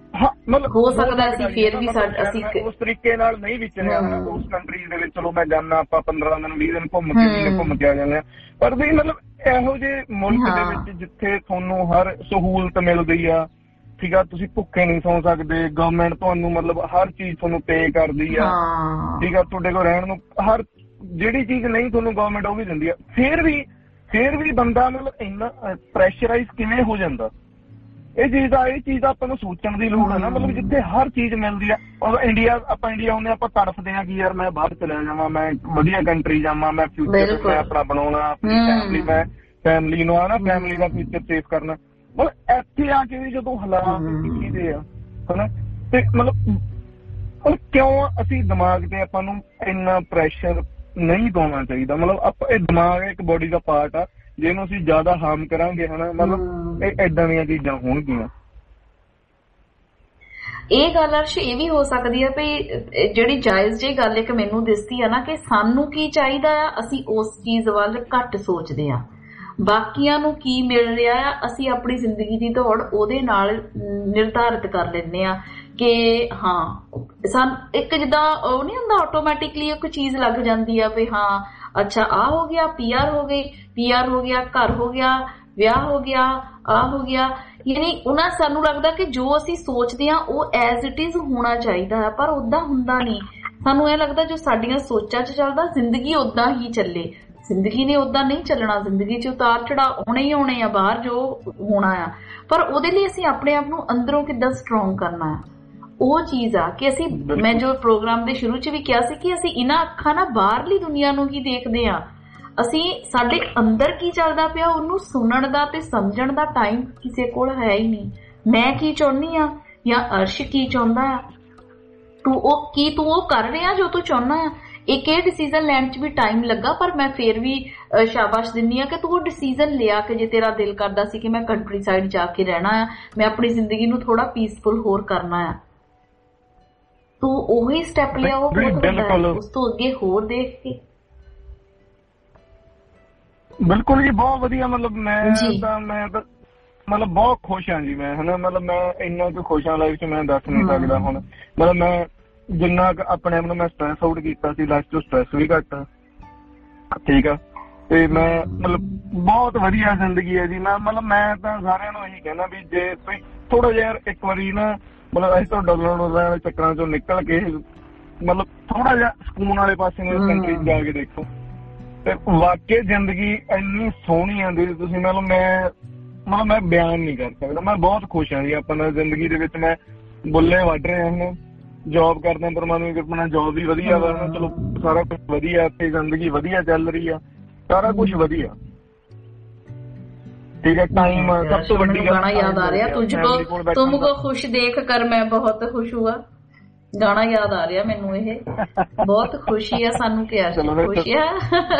ਹਾਂ ਮਤਲਬ ਹੋ ਸਕਦਾ ਅਸੀਂ ਫੇਰ ਵੀ ਅਸੀਂ ਉਸ ਤਰੀਕੇ ਨਾਲ ਨਹੀਂ ਵਿਚਰਿਆ ਉਸ ਕੰਟਰੀ ਦੇ ਵਿੱਚ। ਚਲੋ ਮੈਂ ਜਾਣਾ, ਆਪਾਂ 15 ਦਿਨ 20 ਦਿਨ ਘੁੰਮ ਕੇ ਆ ਜਾਂਦੇ ਹਾਂ, ਪਰ ਵੀ ਮਤਲਬ ਇਹੋ ਜਿਹੇ ਮੁਲਕ ਦੇ ਵਿੱਚ ਜਿੱਥੇ ਤੁਹਾਨੂੰ ਹਰ ਸਹੂਲਤ ਮਿਲਦੀ ਆ, ਠੀਕ ਆ, ਤੁਸੀਂ ਭੁੱਖੇ ਨਹੀਂ ਸੌਂ ਸਕਦੇ, ਗਵਰਨਮੈਂਟ ਤੁਹਾਨੂੰ ਮਤਲਬ ਹਰ ਚੀਜ਼ ਤੁਹਾਨੂੰ ਪੇ ਕਰਦੀ ਆ, ਠੀਕ ਆ, ਤੁਹਾਡੇ ਕੋਲ ਰਹਿਣ ਨੂੰ ਹਰ ਜਿਹੜੀ ਚੀਜ਼ ਨਹੀਂ ਤੁਹਾਨੂੰ ਗਵਰਨਮੈਂਟ ਉਹ ਵੀ ਦਿੰਦੀ ਆ, ਫੇਰ ਵੀ ਬੰਦਾ ਮਤਲਬ ਇੰਨਾ ਪ੍ਰੈਸ਼ਰਾਈਜ਼ ਕਿਵੇਂ ਹੋ ਜਾਂਦਾ। ਇਹ ਚੀਜ਼ ਦਾ ਆਪਾਂ ਨੂੰ ਸੋਚਣ ਦੀ ਲੋੜ ਹੈ ਨਾ। ਮਤਲਬ ਜਿੱਥੇ ਹਰ ਚੀਜ਼ ਮਿਲਦੀ ਆ, ਆਪਾਂ ਇੰਡੀਆ ਹੁੰਦੇ ਆਪਾਂ ਤੜਫਦੇ ਆ ਕਿ ਯਾਰ ਮੈਂ ਬਾਹਰ ਚਲਿਆ ਜਾਵਾਂ, ਮੈਂ ਵਧੀਆ ਕੰਟਰੀ ਜਾਵਾਂ, ਮੈਂ ਫਿਊਚਰ ਮੈਂ ਆਪਣਾ ਬਣਾਉਣਾ, ਆਪਣੀ ਫੈਮਿਲੀ ਨੂੰ ਆਣਾ, ਫੈਮਿਲੀ ਦਾ ਫਿਊਚਰ ਸੇਫ ਕਰਨਾ। ਮਤਲਬ ਇੱਥੇ ਆ ਕੇ ਵੀ ਜਦੋਂ ਹਾਲਾਤ ਕੀਦੇ ਆ ਹਨਾ, ਤੇ ਮਤਲਬ ਕਿਉਂ ਅਸੀਂ ਦਿਮਾਗ ਤੇ ਆਪਾਂ ਨੂੰ ਇੰਨਾ ਪ੍ਰੈਸ਼ਰ ਨਹੀਂ ਪਾਉਣਾ ਚਾਹੀਦਾ। ਮਤਲਬ ਆਪਾਂ ਇਹ ਦਿਮਾਗ ਇੱਕ ਬੋਡੀ ਦਾ ਪਾਰਟ ਆ, ਜਿਹਨੂੰ ਅਸੀਂ ਜ਼ਿਆਦਾ ਹਾਰਮ ਕਰਾਂਗੇ ਹਨਾ, ਮਤਲਬ ਇਹ ਏਦਾਂ ਦੀਆਂ ਚੀਜ਼ਾਂ ਹੋਣਗੀਆਂ। ਇਹ ਗੱਲ ਅਰਸ਼ ਇਹ ਵੀ ਹੋ ਸਕਦੀ ਹੈ ਵੀ ਜਿਹੜੀ ਜਾਇਜ਼ ਜਿਹੀ ਗੱਲ ਇੱਕ ਮੈਨੂੰ ਦਿਸਦੀ ਆ ਨਾ ਕਿ ਸਾਨੂੰ ਕੀ ਚਾਹੀਦਾ ਆ, ਅਸੀਂ ਉਸ ਚੀਜ਼ ਵੱਲ ਘੱਟ ਸੋਚਦੇ ਆ। ਬਾਕੀਆਂ ਨੂੰ ਕੀ ਮਿਲ ਰਿਹਾ ਆ, ਅਸੀਂ ਆਪਣੀ ਜ਼ਿੰਦਗੀ ਦੀ ਦੌੜ ਉਹਦੇ ਨਾਲ ਨਿਰਧਾਰਿਤ ਕਰ ਲੈਂਦੇ ਆ ਕਿ ਹਾਂ ਸਾਨੂੰ ਇੱਕ ਜਿੱਦਾਂ ਉਹ ਨਹੀਂ ਹੁੰਦਾ ਆਟੋਮੈਟਿਕਲੀ ਇੱਕ ਚੀਜ਼ ਲੱਗ ਜਾਂਦੀ ਆ ਵੀ ਹਾਂ ਅੱਛਾ ਆਹ ਹੋ ਗਿਆ, PR ਹੋ ਗਈ, PR ਹੋ ਗਿਆ, ਘਰ ਹੋ ਗਿਆ, ਵਿਆਹ ਹੋ ਗਿਆ, ਆਹ ਹੋ ਗਿਆ। ਯਾਨੀ ਉਹਨਾਂ ਸਾਨੂੰ ਲੱਗਦਾ ਕਿ ਜੋ ਅਸੀਂ ਸੋਚਦੇ ਆ ਉਹ ਐਜ਼ ਇਟ ਇਜ਼ ਹੋਣਾ ਚਾਹੀਦਾ ਹੈ, ਪਰ ਓਦਾਂ ਹੁੰਦਾ ਨਹੀਂ। ਸਾਨੂੰ ਇਹ ਲੱਗਦਾ ਜੋ ਸਾਡੀਆਂ ਸੋਚਾਂ 'ਚ ਚੱਲਦਾ ਜ਼ਿੰਦਗੀ ਓਦਾਂ ਹੀ ਚੱਲੇ। ਜ਼ਿੰਦਗੀ ਨੇ ਓਦਾਂ ਨਹੀਂ ਚੱਲਣਾ, ਜ਼ਿੰਦਗੀ 'ਚ ਉਤਾਰ ਚੜਾਅ ਆਉਣੇ ਹੀ ਆਉਣੇ ਆ ਬਾਹਰ ਜੋ ਹੋਣਾ ਆ, ਪਰ ਉਹਦੇ ਲਈ ਅਸੀਂ ਆਪਣੇ ਆਪ ਨੂੰ ਅੰਦਰੋਂ ਕਿੱਦਾਂ ਸਟਰੋਂਗ ਕਰਨਾ ਆ, ਉਹ ਚੀਜ਼ ਆ ਕਿ ਅਸੀਂ ਮੈਂ ਜੋ ਪ੍ਰੋਗਰਾਮ ਦੇ ਸ਼ੁਰੂ 'ਚ ਵੀ ਕਿਹਾ ਸੀ ਕਿ ਅਸੀਂ ਇਹਨਾਂ ਅੱਖਾਂ ਨਾਲ ਬਾਹਰਲੀ ਦੁਨੀਆ ਨੂੰ ਹੀ ਦੇਖਦੇ ਆ, ਅਸੀਂ ਸਾਡੇ ਅੰਦਰ ਕੀ ਚੱਲਦਾ ਪਿਆ ਉਹਨੂੰ ਸੁਣਨ ਦਾ ਤੇ ਸਮਝਣ ਦਾ ਟਾਈਮ ਕਿਸੇ ਕੋਲ ਹੈ ਹੀ ਨਹੀਂ। ਮੈਂ ਕੀ ਚਾਹੁੰਦੀ ਆ ਜਾਂ ਅਰਸ਼ ਕੀ ਚਾਹੁੰਦਾ ਆ, ਤੂੰ ਉਹ ਕਰ ਰਿਹਾ ਜੋ ਤੂੰ ਚਾਹੁੰਦਾ ਆ। ਇੱਕ ਇਹ ਡਿਸੀਜ਼ਨ ਲੈਣ 'ਚ ਵੀ ਟਾਈਮ ਲੱਗਾ, ਪਰ ਮੈਂ ਫੇਰ ਵੀ ਸ਼ਾਬਾਸ਼ ਦਿੰਦੀ ਆ ਕਿ ਤੂੰ ਉਹ ਡਿਸੀਜ਼ਨ ਲਿਆ ਕਿ ਜੇ ਤੇਰਾ ਦਿਲ ਕਰਦਾ ਸੀ ਕਿ ਮੈਂ ਕੰਟਰੀ ਸਾਈਡ ਜਾ ਕੇ ਰਹਿਣਾ ਆ, ਮੈਂ ਆਪਣੀ ਜ਼ਿੰਦਗੀ ਨੂੰ ਥੋੜਾ ਪੀਸਫੁਲ ਹੋਰ ਕਰਨਾ ਆ, ਤੂੰ ਉਹੀ ਸਟੈਪ ਲਿਆ, ਉਹ ਬਹੁਤ ਵੱਡਾ। ਉਸ ਤੋਂ ਅੱਗੇ ਹੋਰ ਦੇਖ ਕੇ ਬਿਲਕੁਲ ਜੀ ਬਹੁਤ ਵਧੀਆ। ਮਤਲਬ ਮੈਂ ਤਾਂ ਮਤਲਬ ਬਹੁਤ ਖੁਸ਼ ਹਾਂ ਜੀ ਮੈਂ ਹਨਾ, ਮਤਲਬ ਮੈਂ ਇੰਨਾ ਕੁ ਖੁਸ਼ ਹਾਂ ਲਾਈਫ 'ਚ ਮੈਂ ਦੱਸ ਨਹੀਂ ਸਕਦਾ ਹੁਣ। ਮਤਲਬ ਮੈਂ ਜਿੰਨਾ ਕੁ ਆਪਣੇ ਆਪ ਨੂੰ ਮੈਂ ਸਟ੍ਰੈਸ ਆਊਟ ਕੀਤਾ ਸੀ, ਲਾਈਫ 'ਚੋਂ ਸਟ੍ਰੈਸ ਵੀ ਘੱਟ ਆ, ਠੀਕ ਆ, ਤੇ ਮੈਂ ਮਤਲਬ ਬਹੁਤ ਵਧੀਆ ਜ਼ਿੰਦਗੀ ਹੈ ਜੀ। ਮੈਂ ਤਾਂ ਸਾਰਿਆਂ ਨੂੰ ਇਹੀ ਕਹਿਣਾ ਵੀ ਜੇ ਤੁਸੀਂ ਥੋੜਾ ਜਿਹਾ ਇੱਕ ਵਾਰੀ ਨਾ ਮਤਲਬ ਅਸੀਂ ਤੋਂ ਡਬਲ ਚੱਕਰਾਂ 'ਚੋਂ ਨਿਕਲ ਕੇ ਮਤਲਬ ਥੋੜਾ ਜਿਹਾ ਸਕੂਨ ਵਾਲੇ ਪਾਸੇ ਨੂੰ ਕੰਟਰੀ ਜਾ ਕੇ ਦੇਖੋ, ਤੇ ਵਾਕਈ ਜ਼ਿੰਦਗੀ ਇੰਨੀ ਸੋਹਣੀ ਆਉਂਦੀ ਤੁਸੀਂ ਮੈਂ ਬਿਆਨ ਨਹੀਂ ਕਰ ਸਕਦਾ। ਮੈਂ ਬਹੁਤ ਖੁਸ਼ ਹਾਂ ਜੀ ਆਪਣਾ ਜ਼ਿੰਦਗੀ ਦੇ ਵਿੱਚ। ਮੈਂ ਬੁੱਲੇ ਵੱਢ ਰਿਹਾ ਹੁਣ, ਜੋਬ ਕਰਦਾ, ਪਰਮਾਤਮਾ ਦੀ ਕਿਰਪਾ ਨਾਲ ਜੋਬ ਵੀ ਵਧੀਆ ਵਾ, ਚਲੋ ਸਾਰਾ ਕੁਛ ਵਧੀਆ, ਤੇ ਜ਼ਿੰਦਗੀ ਵਧੀਆ ਚੱਲ ਰਹੀ ਆ, ਸਾਰਾ ਕੁਛ ਵਧੀਆ, ਠੀਕ ਹੈ। ਟਾਈਮ ਸਭ ਤੋਂ ਵੱਡੀ ਗਾਣਾ ਯਾਦ ਆ ਰਿਹਾ, ਤੁਮਕੋ ਖੁਸ਼ ਦੇਖ ਕਰ ਮੈਂ ਬਹੁਤ ਖੁਸ਼ ਹੁਆ, ਗਾਣਾ ਯਾਦ ਆ ਰਿਹਾ ਮੈਨੂੰ। ਇਹ ਬਹੁਤ ਖੁਸ਼ੀ ਆ ਸਾਨੂੰ ਕਿ ਖੁਸ਼ੀ ਆ।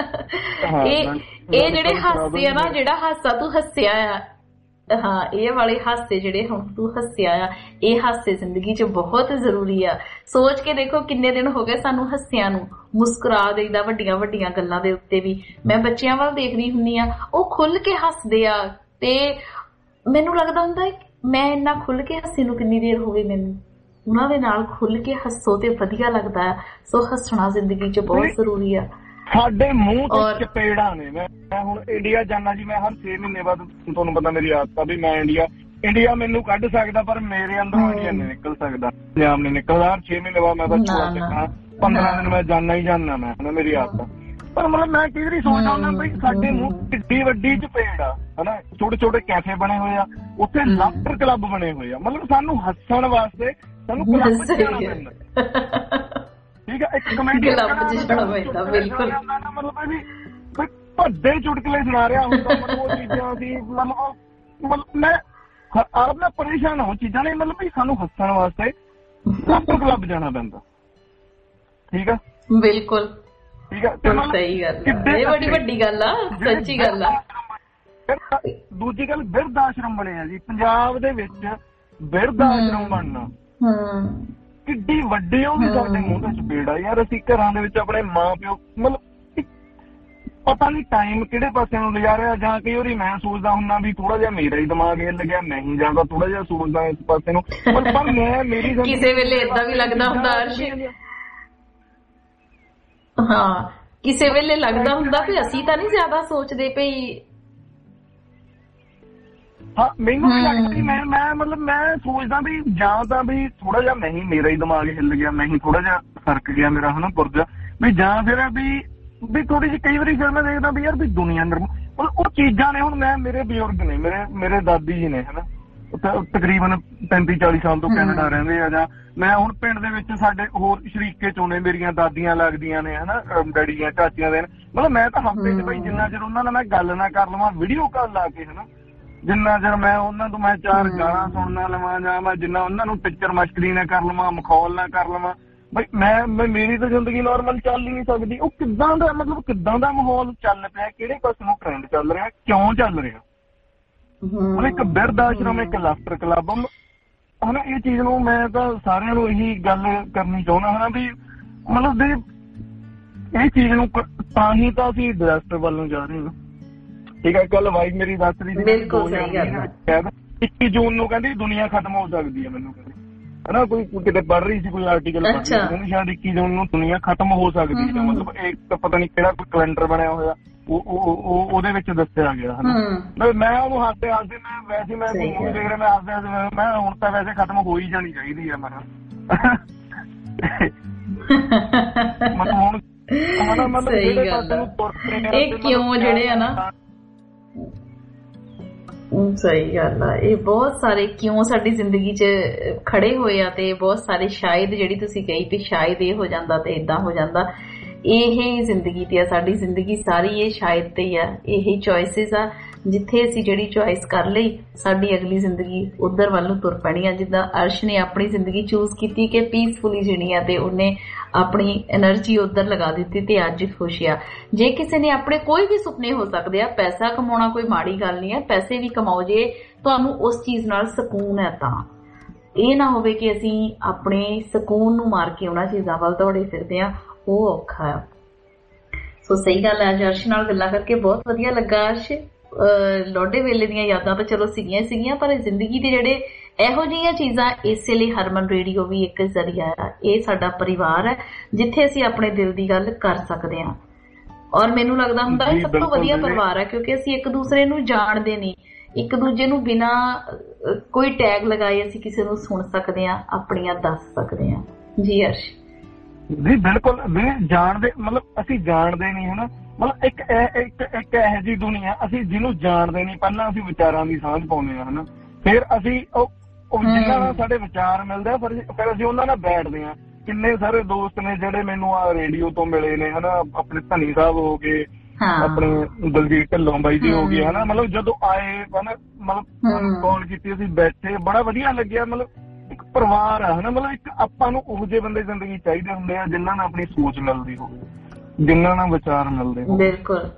ਇਹ ਜਿਹੜੇ ਹਾਸੇ ਆ ਨਾ, ਜਿਹੜਾ ਹਾਸਾ ਤੂੰ ਹੱਸਿਆ ਆ, ਹਾਂ ਇਹ ਵਾਲੇ ਹਾਸੇ ਜਿਹੜੇ ਹੁਣ ਤੂੰ ਹੱਸਿਆ ਆ, ਇਹ ਹਾਸੇ ਜ਼ਿੰਦਗੀ 'ਚ ਬਹੁਤ ਜ਼ਰੂਰੀ ਆ। ਸੋਚ ਕੇ ਦੇਖੋ ਕਿੰਨੇ ਦਿਨ ਹੋ ਗਏ ਸਾਨੂੰ ਹੱਸਿਆਂ ਨੂੰ, ਮੁਸਕਰਾ ਦੇਈਦਾ ਵੱਡੀਆਂ ਵੱਡੀਆਂ ਗੱਲਾਂ ਦੇ ਉੱਤੇ ਵੀ। ਮੈਂ ਬੱਚਿਆਂ ਵੱਲ ਦੇਖਦੀ ਹੁੰਦੀ ਆ, ਉਹ ਖੁੱਲ ਕੇ ਹੱਸਦੇ ਆ, ਤੇ ਮੈਨੂੰ ਲੱਗਦਾ ਹੁੰਦਾ ਮੈਂ ਇੰਨਾ ਖੁੱਲ ਕੇ ਹੱਸੇ ਨੂੰ ਕਿੰਨੀ ਦੇਰ ਹੋ ਗਈ ਮੈਨੂੰ। ਉਹਨਾਂ ਦੇ ਨਾਲ ਖੁੱਲ ਕੇ ਹੱਸੋ ਤੇ ਵਧੀਆ ਲੱਗਦਾ ਹੈ। ਸੋ ਹੱਸਣਾ ਜ਼ਿੰਦਗੀ 'ਚ ਬਹੁਤ ਜ਼ਰੂਰੀ ਆ। ਸਾਡੇ ਮੂੰਹ ਤੇ ਚਪੇੜਾਂ ਨੇ। ਮੈਂ ਹੁਣ ਇੰਡੀਆ ਜਾਣਾ ਜੀ, ਮੈਂ ਹਰ 6 ਮਹੀਨੇ ਬਾਅਦ, ਤੁਹਾਨੂੰ ਪਤਾ ਮੇਰੀ ਆਦਤ ਆ ਵੀ ਮੈਂ ਇੰਡੀਆ ਮੈਨੂੰ ਕੱਢ ਸਕਦਾ, ਪਰ ਮੇਰੇ ਅੰਦਰੋਂ ਇੰਡੀਆ ਨਹੀਂ ਨਿਕਲ ਸਕਦਾ, ਪੰਜਾਬ ਨਹੀਂ ਨਿਕਲਦਾ। ਹਰ 6 ਮਹੀਨੇ ਬਾਅਦ ਮੈਂ ਤਾਂ 15 ਦਿਨ ਮੈਂ ਜਾਣਾ ਹੀ ਜਾਣਾ, ਮੈਂ ਮੇਰੀ ਆਦਤ ਆ। ਪਰ ਮਤਲਬ ਮੈਂ ਕਈ ਵਾਰੀ ਸੋਚਦਾ ਹੁੰਦਾ ਬਈ ਸਾਡੇ ਮੂੰਹ ਕਿੱਡੀ ਵੱਡੀ ਚਪੇੜ ਆ ਹਨਾ, ਛੋਟੇ ਛੋਟੇ ਕੈਫੇ ਬਣੇ ਹੋਏ ਆ, ਉੱਥੇ ਲਾਫਟਰ ਕਲੱਬ ਬਣੇ ਹੋਏ ਆ। ਮਤਲਬ ਸਾਨੂੰ ਹੱਸਣ ਵਾਸਤੇ ਸਾਨੂੰ ਕਲੱਬ 'ਚ ਜਾਣਾ ਪੈਂਦਾ, ਠੀਕ ਹੈ। ਇੱਕ ਕਮੇਡੀ ਮਤਲਬ ਵੀ ਭੱਦੇ ਚੁਟਕਲੇ ਸੁਣਾ ਰਿਹਾ ਹੁੰਦਾ, ਮਤਲਬ ਉਹ ਚੀਜ਼ਾਂ ਸੀ। ਮਤਲਬ ਮੈਂ ਆਪ ਨਾ ਪਰੇਸ਼ਾਨ ਹਾਂ ਚੀਜ਼ਾਂ ਨੇ, ਮਤਲਬ ਵੀ ਸਾਨੂੰ ਹੱਸਣ ਵਾਸਤੇ ਲਾਫਟਰ ਕਲੱਬ ਜਾਣਾ ਪੈਂਦਾ, ਠੀਕ ਆ। ਬਿਲਕੁਲ ਠੀਕ ਆ, ਸਹੀ ਗੱਲ, ਇਹ ਬੜੀ ਵੱਡੀ ਗੱਲ ਆ, ਸੱਚੀ ਗੱਲ ਆ। ਦੂਜੀ ਗੱਲ ਬਿਰਧ ਆਸ਼ਰਮ ਬਣੇ ਆ ਜੀ ਪੰਜਾਬ ਦੇ ਵਿੱਚ, ਬਿਰਧ ਆਸ਼ਰਮ ਬਣਨਾ ਕਿੱਡੀ ਵੱਡੀ, ਉਹ ਵੀ ਸਾਡੇ ਮੂੰਹ ਤੇ ਚਪੇੜ ਆ ਯਾਰ। ਅਸੀਂ ਘਰਾਂ ਦੇ ਵਿੱਚ ਆਪਣੇ ਮਾਂ ਪਿਓ ਮਤਲਬ ਪਤਾ ਨਹੀਂ ਟਾਈਮ ਕਿਹੜੇ ਪਾਸੇ ਨੂੰ ਲਿਜਾ ਰਿਹਾ, ਜਾਂ ਕਈ ਵਾਰੀ ਮੈਂ ਸੋਚਦਾ ਹੁੰਦਾ ਵੀ ਥੋੜਾ ਜਿਹਾ ਮੇਰਾ ਹੀ ਦਿਮਾਗ ਹਿੱਲ ਗਿਆ, ਮੈਂ ਹੀ ਜ਼ਿਆਦਾ ਥੋੜਾ ਜਿਹਾ ਸੋਚਦਾ ਇਸ ਪਾਸੇ ਨੂੰ, ਪਰ ਮੈਂ ਮੇਰੀ ਕਿਸੇ ਵੇਲੇ ਏਦਾਂ ਵੀ ਲੱਗਦਾ ਹੁੰਦਾ ਅਰਸ਼, ਹਾਂ ਕਿਸੇ ਵੇਲੇ ਲੱਗਦਾ ਹੁੰਦਾ ਵੀ ਅਸੀਂ ਤਾਂ ਨਹੀਂ ਜ਼ਿਆਦਾ ਸੋਚਦੇ ਪਈ। ਹਾਂ ਮੈਨੂੰ ਵੀ ਲੱਗਦਾ ਵੀ ਮੈਂ ਮਤਲਬ ਮੈਂ ਸੋਚਦਾ ਵੀ ਜਾਂ ਤਾਂ ਵੀ ਥੋੜਾ ਜਿਹਾ ਮੈਂ ਹੀ ਮੇਰਾ ਹੀ ਦਿਮਾਗ ਹਿੱਲ ਗਿਆ, ਮੈਂ ਹੀ ਥੋੜਾ ਜਿਹਾ ਸਰਕ ਗਿਆ ਮੇਰਾ ਹਨਾ ਪੁਰਜਾ, ਵੀ ਜਾਂ ਫਿਰ ਵੀ ਥੋੜੀ ਜਿਹੀ ਕਈ ਵਾਰੀ ਫਿਰ ਮੈਂ ਦੇਖਦਾ ਵੀ ਯਾਰ ਵੀ ਦੁਨੀਆ ਮਤਲਬ ਉਹ ਚੀਜ਼ਾਂ ਨੇ। ਹੁਣ ਮੈਂ ਮੇਰੇ ਬਜ਼ੁਰਗ ਨੇ, ਮੇਰੇ ਦਾਦੀ ਜੀ ਨੇ ਹਨਾ, ਤਕਰੀਬਨ 35-40 ਸਾਲ ਤੋਂ ਕੈਨੇਡਾ ਰਹਿੰਦੇ ਆ, ਜਾਂ ਮੈਂ ਹੁਣ ਪਿੰਡ ਦੇ ਵਿੱਚ ਸਾਡੇ ਹੋਰ ਸ਼ਰੀਕੇ ਚੋਂ ਨੇ, ਮੇਰੀਆਂ ਦਾਦੀਆਂ ਲੱਗਦੀਆਂ ਨੇ ਹਨਾ, ਡੈਡੀ ਦੀਆਂ ਚਾਚੀਆਂ ਦੇ, ਮਤਲਬ ਮੈਂ ਤਾਂ ਹਫ਼ਤੇ 'ਚ ਬਈ ਜਿੰਨਾ ਚਿਰ ਉਹਨਾਂ ਨਾਲ ਮੈਂ ਗੱਲ ਨਾ ਕਰ ਲਵਾਂ ਵੀਡੀਓ ਕਾਲ ਲਾ ਕੇ ਹਨਾ, ਜਿੰਨਾ ਚਿਰ ਮੈਂ ਉਹਨਾਂ ਤੋਂ ਮੈਂ 4 ਗਾਲਾਂ ਸੁਣ ਨਾ ਲਵਾਂ, ਜਾਂ ਮੈਂ ਜਿੰਨਾ ਉਹਨਾਂ ਨੂੰ ਪਿਕਚਰ ਮਸ਼ਕਰੀ ਨਾ ਕਰ ਲਵਾਂ, ਮਖੌਲ ਨਾ ਕਰ ਲਵਾਂ, ਬਈ ਮੈਂ ਮੇਰੀ ਤਾਂ ਜ਼ਿੰਦਗੀ ਨਾਰਮਲ ਚੱਲ ਹੀ ਨਹੀਂ ਸਕਦੀ। ਉਹ ਕਿੱਦਾਂ ਦਾ ਮਤਲਬ ਕਿੱਦਾਂ ਦਾ ਮਾਹੌਲ ਚੱਲ ਪਿਆ, ਕਿਹੜੇ ਪਾਸੇ ਨੂੰ ਟ੍ਰੈਂਡ ਚੱਲ ਰਿਹਾ, ਕਿਉਂ ਚੱਲ ਰਿਹਾ, ਹੁਣ ਇੱਕ ਬਿਰਧ ਆਸ਼ਰਮ, ਇੱਕ ਲਾਫਟਰ ਕਲੱਬ ਹਨਾ, ਇਹ ਚੀਜ਼ ਨੂੰ ਮੈਂ ਤਾਂ ਸਾਰਿਆਂ ਨੂੰ ਇਹੀ ਗੱਲ ਕਰਨੀ ਚਾਹੁੰਦਾ ਹਨਾ ਵੀ ਮਤਲਬ ਇਹ ਚੀਜ਼ ਨੂੰ ਤਾਂ ਹੀ ਤਾਂ ਅਸੀਂ ਡਿਜ਼ਾਸਟਰ ਵੱਲ ਨੂੰ ਜਾ ਰਹੇ ਹਾਂ। ਠੀਕ ਹੈ, ਕੱਲ ਵਾਈਫ ਮੇਰੀ ਦੱਸ ਰਹੀ ਸੀ 21 ਜੂਨ ਨੂੰ ਕਹਿੰਦੀ ਦੁਨੀਆ ਖਤਮ ਹੋ ਸਕਦੀ ਹੈ, ਮੈਨੂੰ ਕਹਿੰਦੀ ਹਨਾ, ਕੋਈ ਕਿਤੇ ਪੜ੍ਹ ਰਹੀ ਸੀ ਕੋਈ ਆਰਟੀਕਲ ਪੜ੍ਹ ਰਹੀ ਸੀ, ਸ਼ਾਇਦ 21 ਜੂਨ ਨੂੰ ਦੁਨੀਆ ਖਤਮ ਹੋ ਸਕਦੀ ਹੈ, ਮਤਲਬ ਇੱਕ ਪਤਾ ਨਹੀਂ ਕਿਹੜਾ ਕੋਈ ਕੈਲੰਡਰ ਬਣਿਆ ਹੋਇਆ ਉਹਦੇ ਵਿੱਚ ਦੱਸਿਆ ਗਿਆ ਹਨਾ। ਮੈਂ ਉਹਨੂੰ ਹੱਸਦੇ ਮੈਂ ਵੈਸੇ ਮੈਂ ਦੇਖ ਰਿਹਾ, ਮੈਂ ਹੱਸਦੇ ਮੈਂ ਹੁਣ ਤਾਂ ਵੈਸੇ ਖਤਮ ਹੋ ਹੀ ਜਾਣੀ ਚਾਹੀਦੀ ਆ ਮੈਂ ਮਤਲਬ ਹੁਣ ਸਹੀ ਗੱਲ ਆ, ਇਹ ਕਿਉਂ ਜਿਹੜੇ ਆ ਨਾ, ਸਹੀ ਗੱਲ ਆ, ਇਹ ਬਹੁਤ ਸਾਰੇ ਕਿਉਂ ਸਾਡੀ ਜ਼ਿੰਦਗੀ 'ਚ ਖੜੇ ਹੋਏ ਆ, ਤੇ ਬਹੁਤ ਸਾਰੇ ਸ਼ਾਇਦ ਜਿਹੜੀ ਤੁਸੀਂ ਕਹੀ ਵੀ ਸ਼ਾਇਦ ਇਹ ਹੋ ਜਾਂਦਾ ਤੇ ਏਦਾਂ ਹੋ ਜਾਂਦਾ, ਇਹ ਜ਼ਿੰਦਗੀ ਤੇ ਆ, ਸਾਡੀ ਜ਼ਿੰਦਗੀ ਸਾਰੀ ਇਹ ਸ਼ਾਇਦ ਤੇ ਹੀ ਆ, ਇਹ ਚੋਇਸਿਸ ਆ, ਜਿੱਥੇ ਅਸੀਂ ਜਿਹੜੀ ਚੋਇਸ ਕਰ ਲਈ ਸਾਡੀ ਅਗਲੀ ਜ਼ਿੰਦਗੀ ਉਧਰ ਵੱਲ ਨੂੰ ਤੁਰ ਪੈਣੀ ਆ। ਜਿੱਦਾਂ ਅਰਸ਼ ਨੇ ਆਪਣੀ ਜ਼ਿੰਦਗੀ ਚੂਜ਼ ਕੀਤੀ ਕਿ ਪੀਸਫੁਲੀ ਜੀਣੀ ਆ, ਤੇ ਉਹਨੇ ਆਪਣੀ એનર્ਜੀ ਉਧਰ ਲਗਾ ਦਿੱਤੀ ਤੇ ਅੱਜ ਖੁਸ਼ ਆ। ਜੇ ਕਿਸੇ ਨੇ ਆਪਣੇ ਕੋਈ ਵੀ ਸੁਪਨੇ ਹੋ ਸਕਦੇ ਆ, ਪੈਸਾ ਕਮਾਉਣਾ ਕੋਈ ਮਾੜੀ ਗੱਲ ਨਹੀਂ ਹੈ, ਪੈਸੇ ਵੀ ਕਮਾਓ ਜੇ ਤੁਹਾਨੂੰ ਉਸ ਚੀਜ਼ ਨਾਲ ਸਕੂਨ ਹੈ, ਤਾਂ ਇਹ ਨਾ ਹੋਵੇ ਕਿ ਅਸੀਂ ਆਪਣੇ ਸਕੂਨ ਨੂੰ ਮਾਰ ਕੇ ਉਹਨਾਂ ਚੀਜ਼ਾਂ ਵੱਲ ਦੌੜੇ ਫਿਰਦੇ ਆ, ਉਹ ਔਖਾ ਆ। ਸੋ ਸਹੀ ਗੱਲ ਹੈ, ਅਰਸ਼ ਨਾਲ ਗੱਲਾਂ ਕਰਕੇ ਬਹੁਤ ਵਧੀਆ ਲੱਗਾ। ਅਰਸ਼ ਲੋਡੇ ਵੇਲੇ ਦੀਆਂ ਯਾਦਾਂ ਤਾਂ ਚਲੋ ਸੀਗੀਆਂ, ਪਰ ਜ਼ਿੰਦਗੀ ਦੇ ਜਿਹੜੇ ਇਹੋ ਜਿਹੀਆਂ ਚੀਜ਼ਾਂ, ਇਸੇ ਲਈ ਹਰਮਨ ਰੇਡੀਓ ਵੀ ਇੱਕ ਜ਼ਰੀਆ ਹੈ, ਇਹ ਸਾਡਾ ਪਰਿਵਾਰ ਹੈ ਜਿੱਥੇ ਅਸੀਂ ਆਪਣੇ ਦਿਲ ਦੀ ਗੱਲ ਕਰ ਸਕਦੇ ਹਾਂ। ਔਰ ਮੈਨੂੰ ਲੱਗਦਾ ਹੁੰਦਾ ਇਹ ਸਭ ਤੋਂ ਵਧੀਆ ਪਰਿਵਾਰ ਹੈ, ਕਿਉਂਕਿ ਅਸੀਂ ਇੱਕ ਦੂਸਰੇ ਨੂੰ ਜਾਣਦੇ ਨਹੀਂ, ਇੱਕ ਦੂਜੇ ਨੂੰ ਬਿਨਾਂ ਕੋਈ ਟੈਗ ਲਗਾਏ ਅਸੀਂ ਕਿਸੇ ਨੂੰ ਸੁਣ ਸਕਦੇ ਹਾਂ, ਆਪਣੀਆਂ ਦੱਸ ਸਕਦੇ ਹਾਂ। ਜੀ ਅਰਸ਼ ਜੀ ਬਿਲਕੁਲ ਜਾਣਦੇ, ਮਤਲਬ ਅਸੀਂ ਜਾਣਦੇ ਨਹੀਂ ਹਨਾ, ਮਤਲਬ ਇੱਕ ਇਹੋ ਜਿਹੀ ਦੁਨੀਆ ਅਸੀਂ ਜਿਹਨੂੰ ਜਾਣਦੇ ਨਹੀਂ, ਪਹਿਲਾਂ ਅਸੀਂ ਵਿਚਾਰਾਂ ਦੀ ਸਾਂਝ ਪਾਉਂਦੇ ਹਾਂ ਹਨਾ, ਫਿਰ ਅਸੀਂ ਉਹ ਜਿਨ੍ਹਾਂ ਨਾਲ ਸਾਡੇ ਵਿਚਾਰ ਮਿਲਦੇ ਫਿਰ ਅਸੀਂ ਉਹਨਾਂ ਨਾਲ ਬੈਠਦੇ ਹਾਂ। ਕਿੰਨੇ ਸਾਰੇ ਦੋਸਤ ਨੇ ਜਿਹੜੇ ਮੈਨੂੰ ਆ ਰੇਡੀਓ ਤੋਂ ਮਿਲੇ ਨੇ ਹਨਾ, ਆਪਣੇ ਧਨੀ ਸਾਹਿਬ ਹੋ ਗਏ, ਆਪਣੇ ਦਲਜੀਤ ਢਿੱਲੋਂ ਬਾਈ ਜੀ ਹੋ ਗਏ ਹਨਾ, ਮਤਲਬ ਜਦੋਂ ਆਏ ਹਨਾ, ਮਤਲਬ ਕਾਲ ਕੀਤੀ, ਅਸੀਂ ਬੈਠੇ, ਬੜਾ ਵਧੀਆ ਲੱਗਿਆ। ਮਤਲਬ ਇੱਕ ਪਰਿਵਾਰ ਆ ਹਨਾ, ਮਤਲਬ ਇੱਕ ਆਪਾਂ ਨੂੰ ਉਹੋ ਜਿਹੇ ਬੰਦੇ ਜ਼ਿੰਦਗੀ ਚਾਹੀਦੇ ਹੁੰਦੇ ਆ ਜਿਨ੍ਹਾਂ ਨਾਲ ਆਪਣੀ ਸੋਚ ਮਿਲਦੀ ਹੋਵੇ, ਜਿਨ੍ਹਾਂ ਨਾਲ ਵਿਚਾਰ ਮਿਲਦੇ ਹੋਣ। ਬਿਲਕੁਲ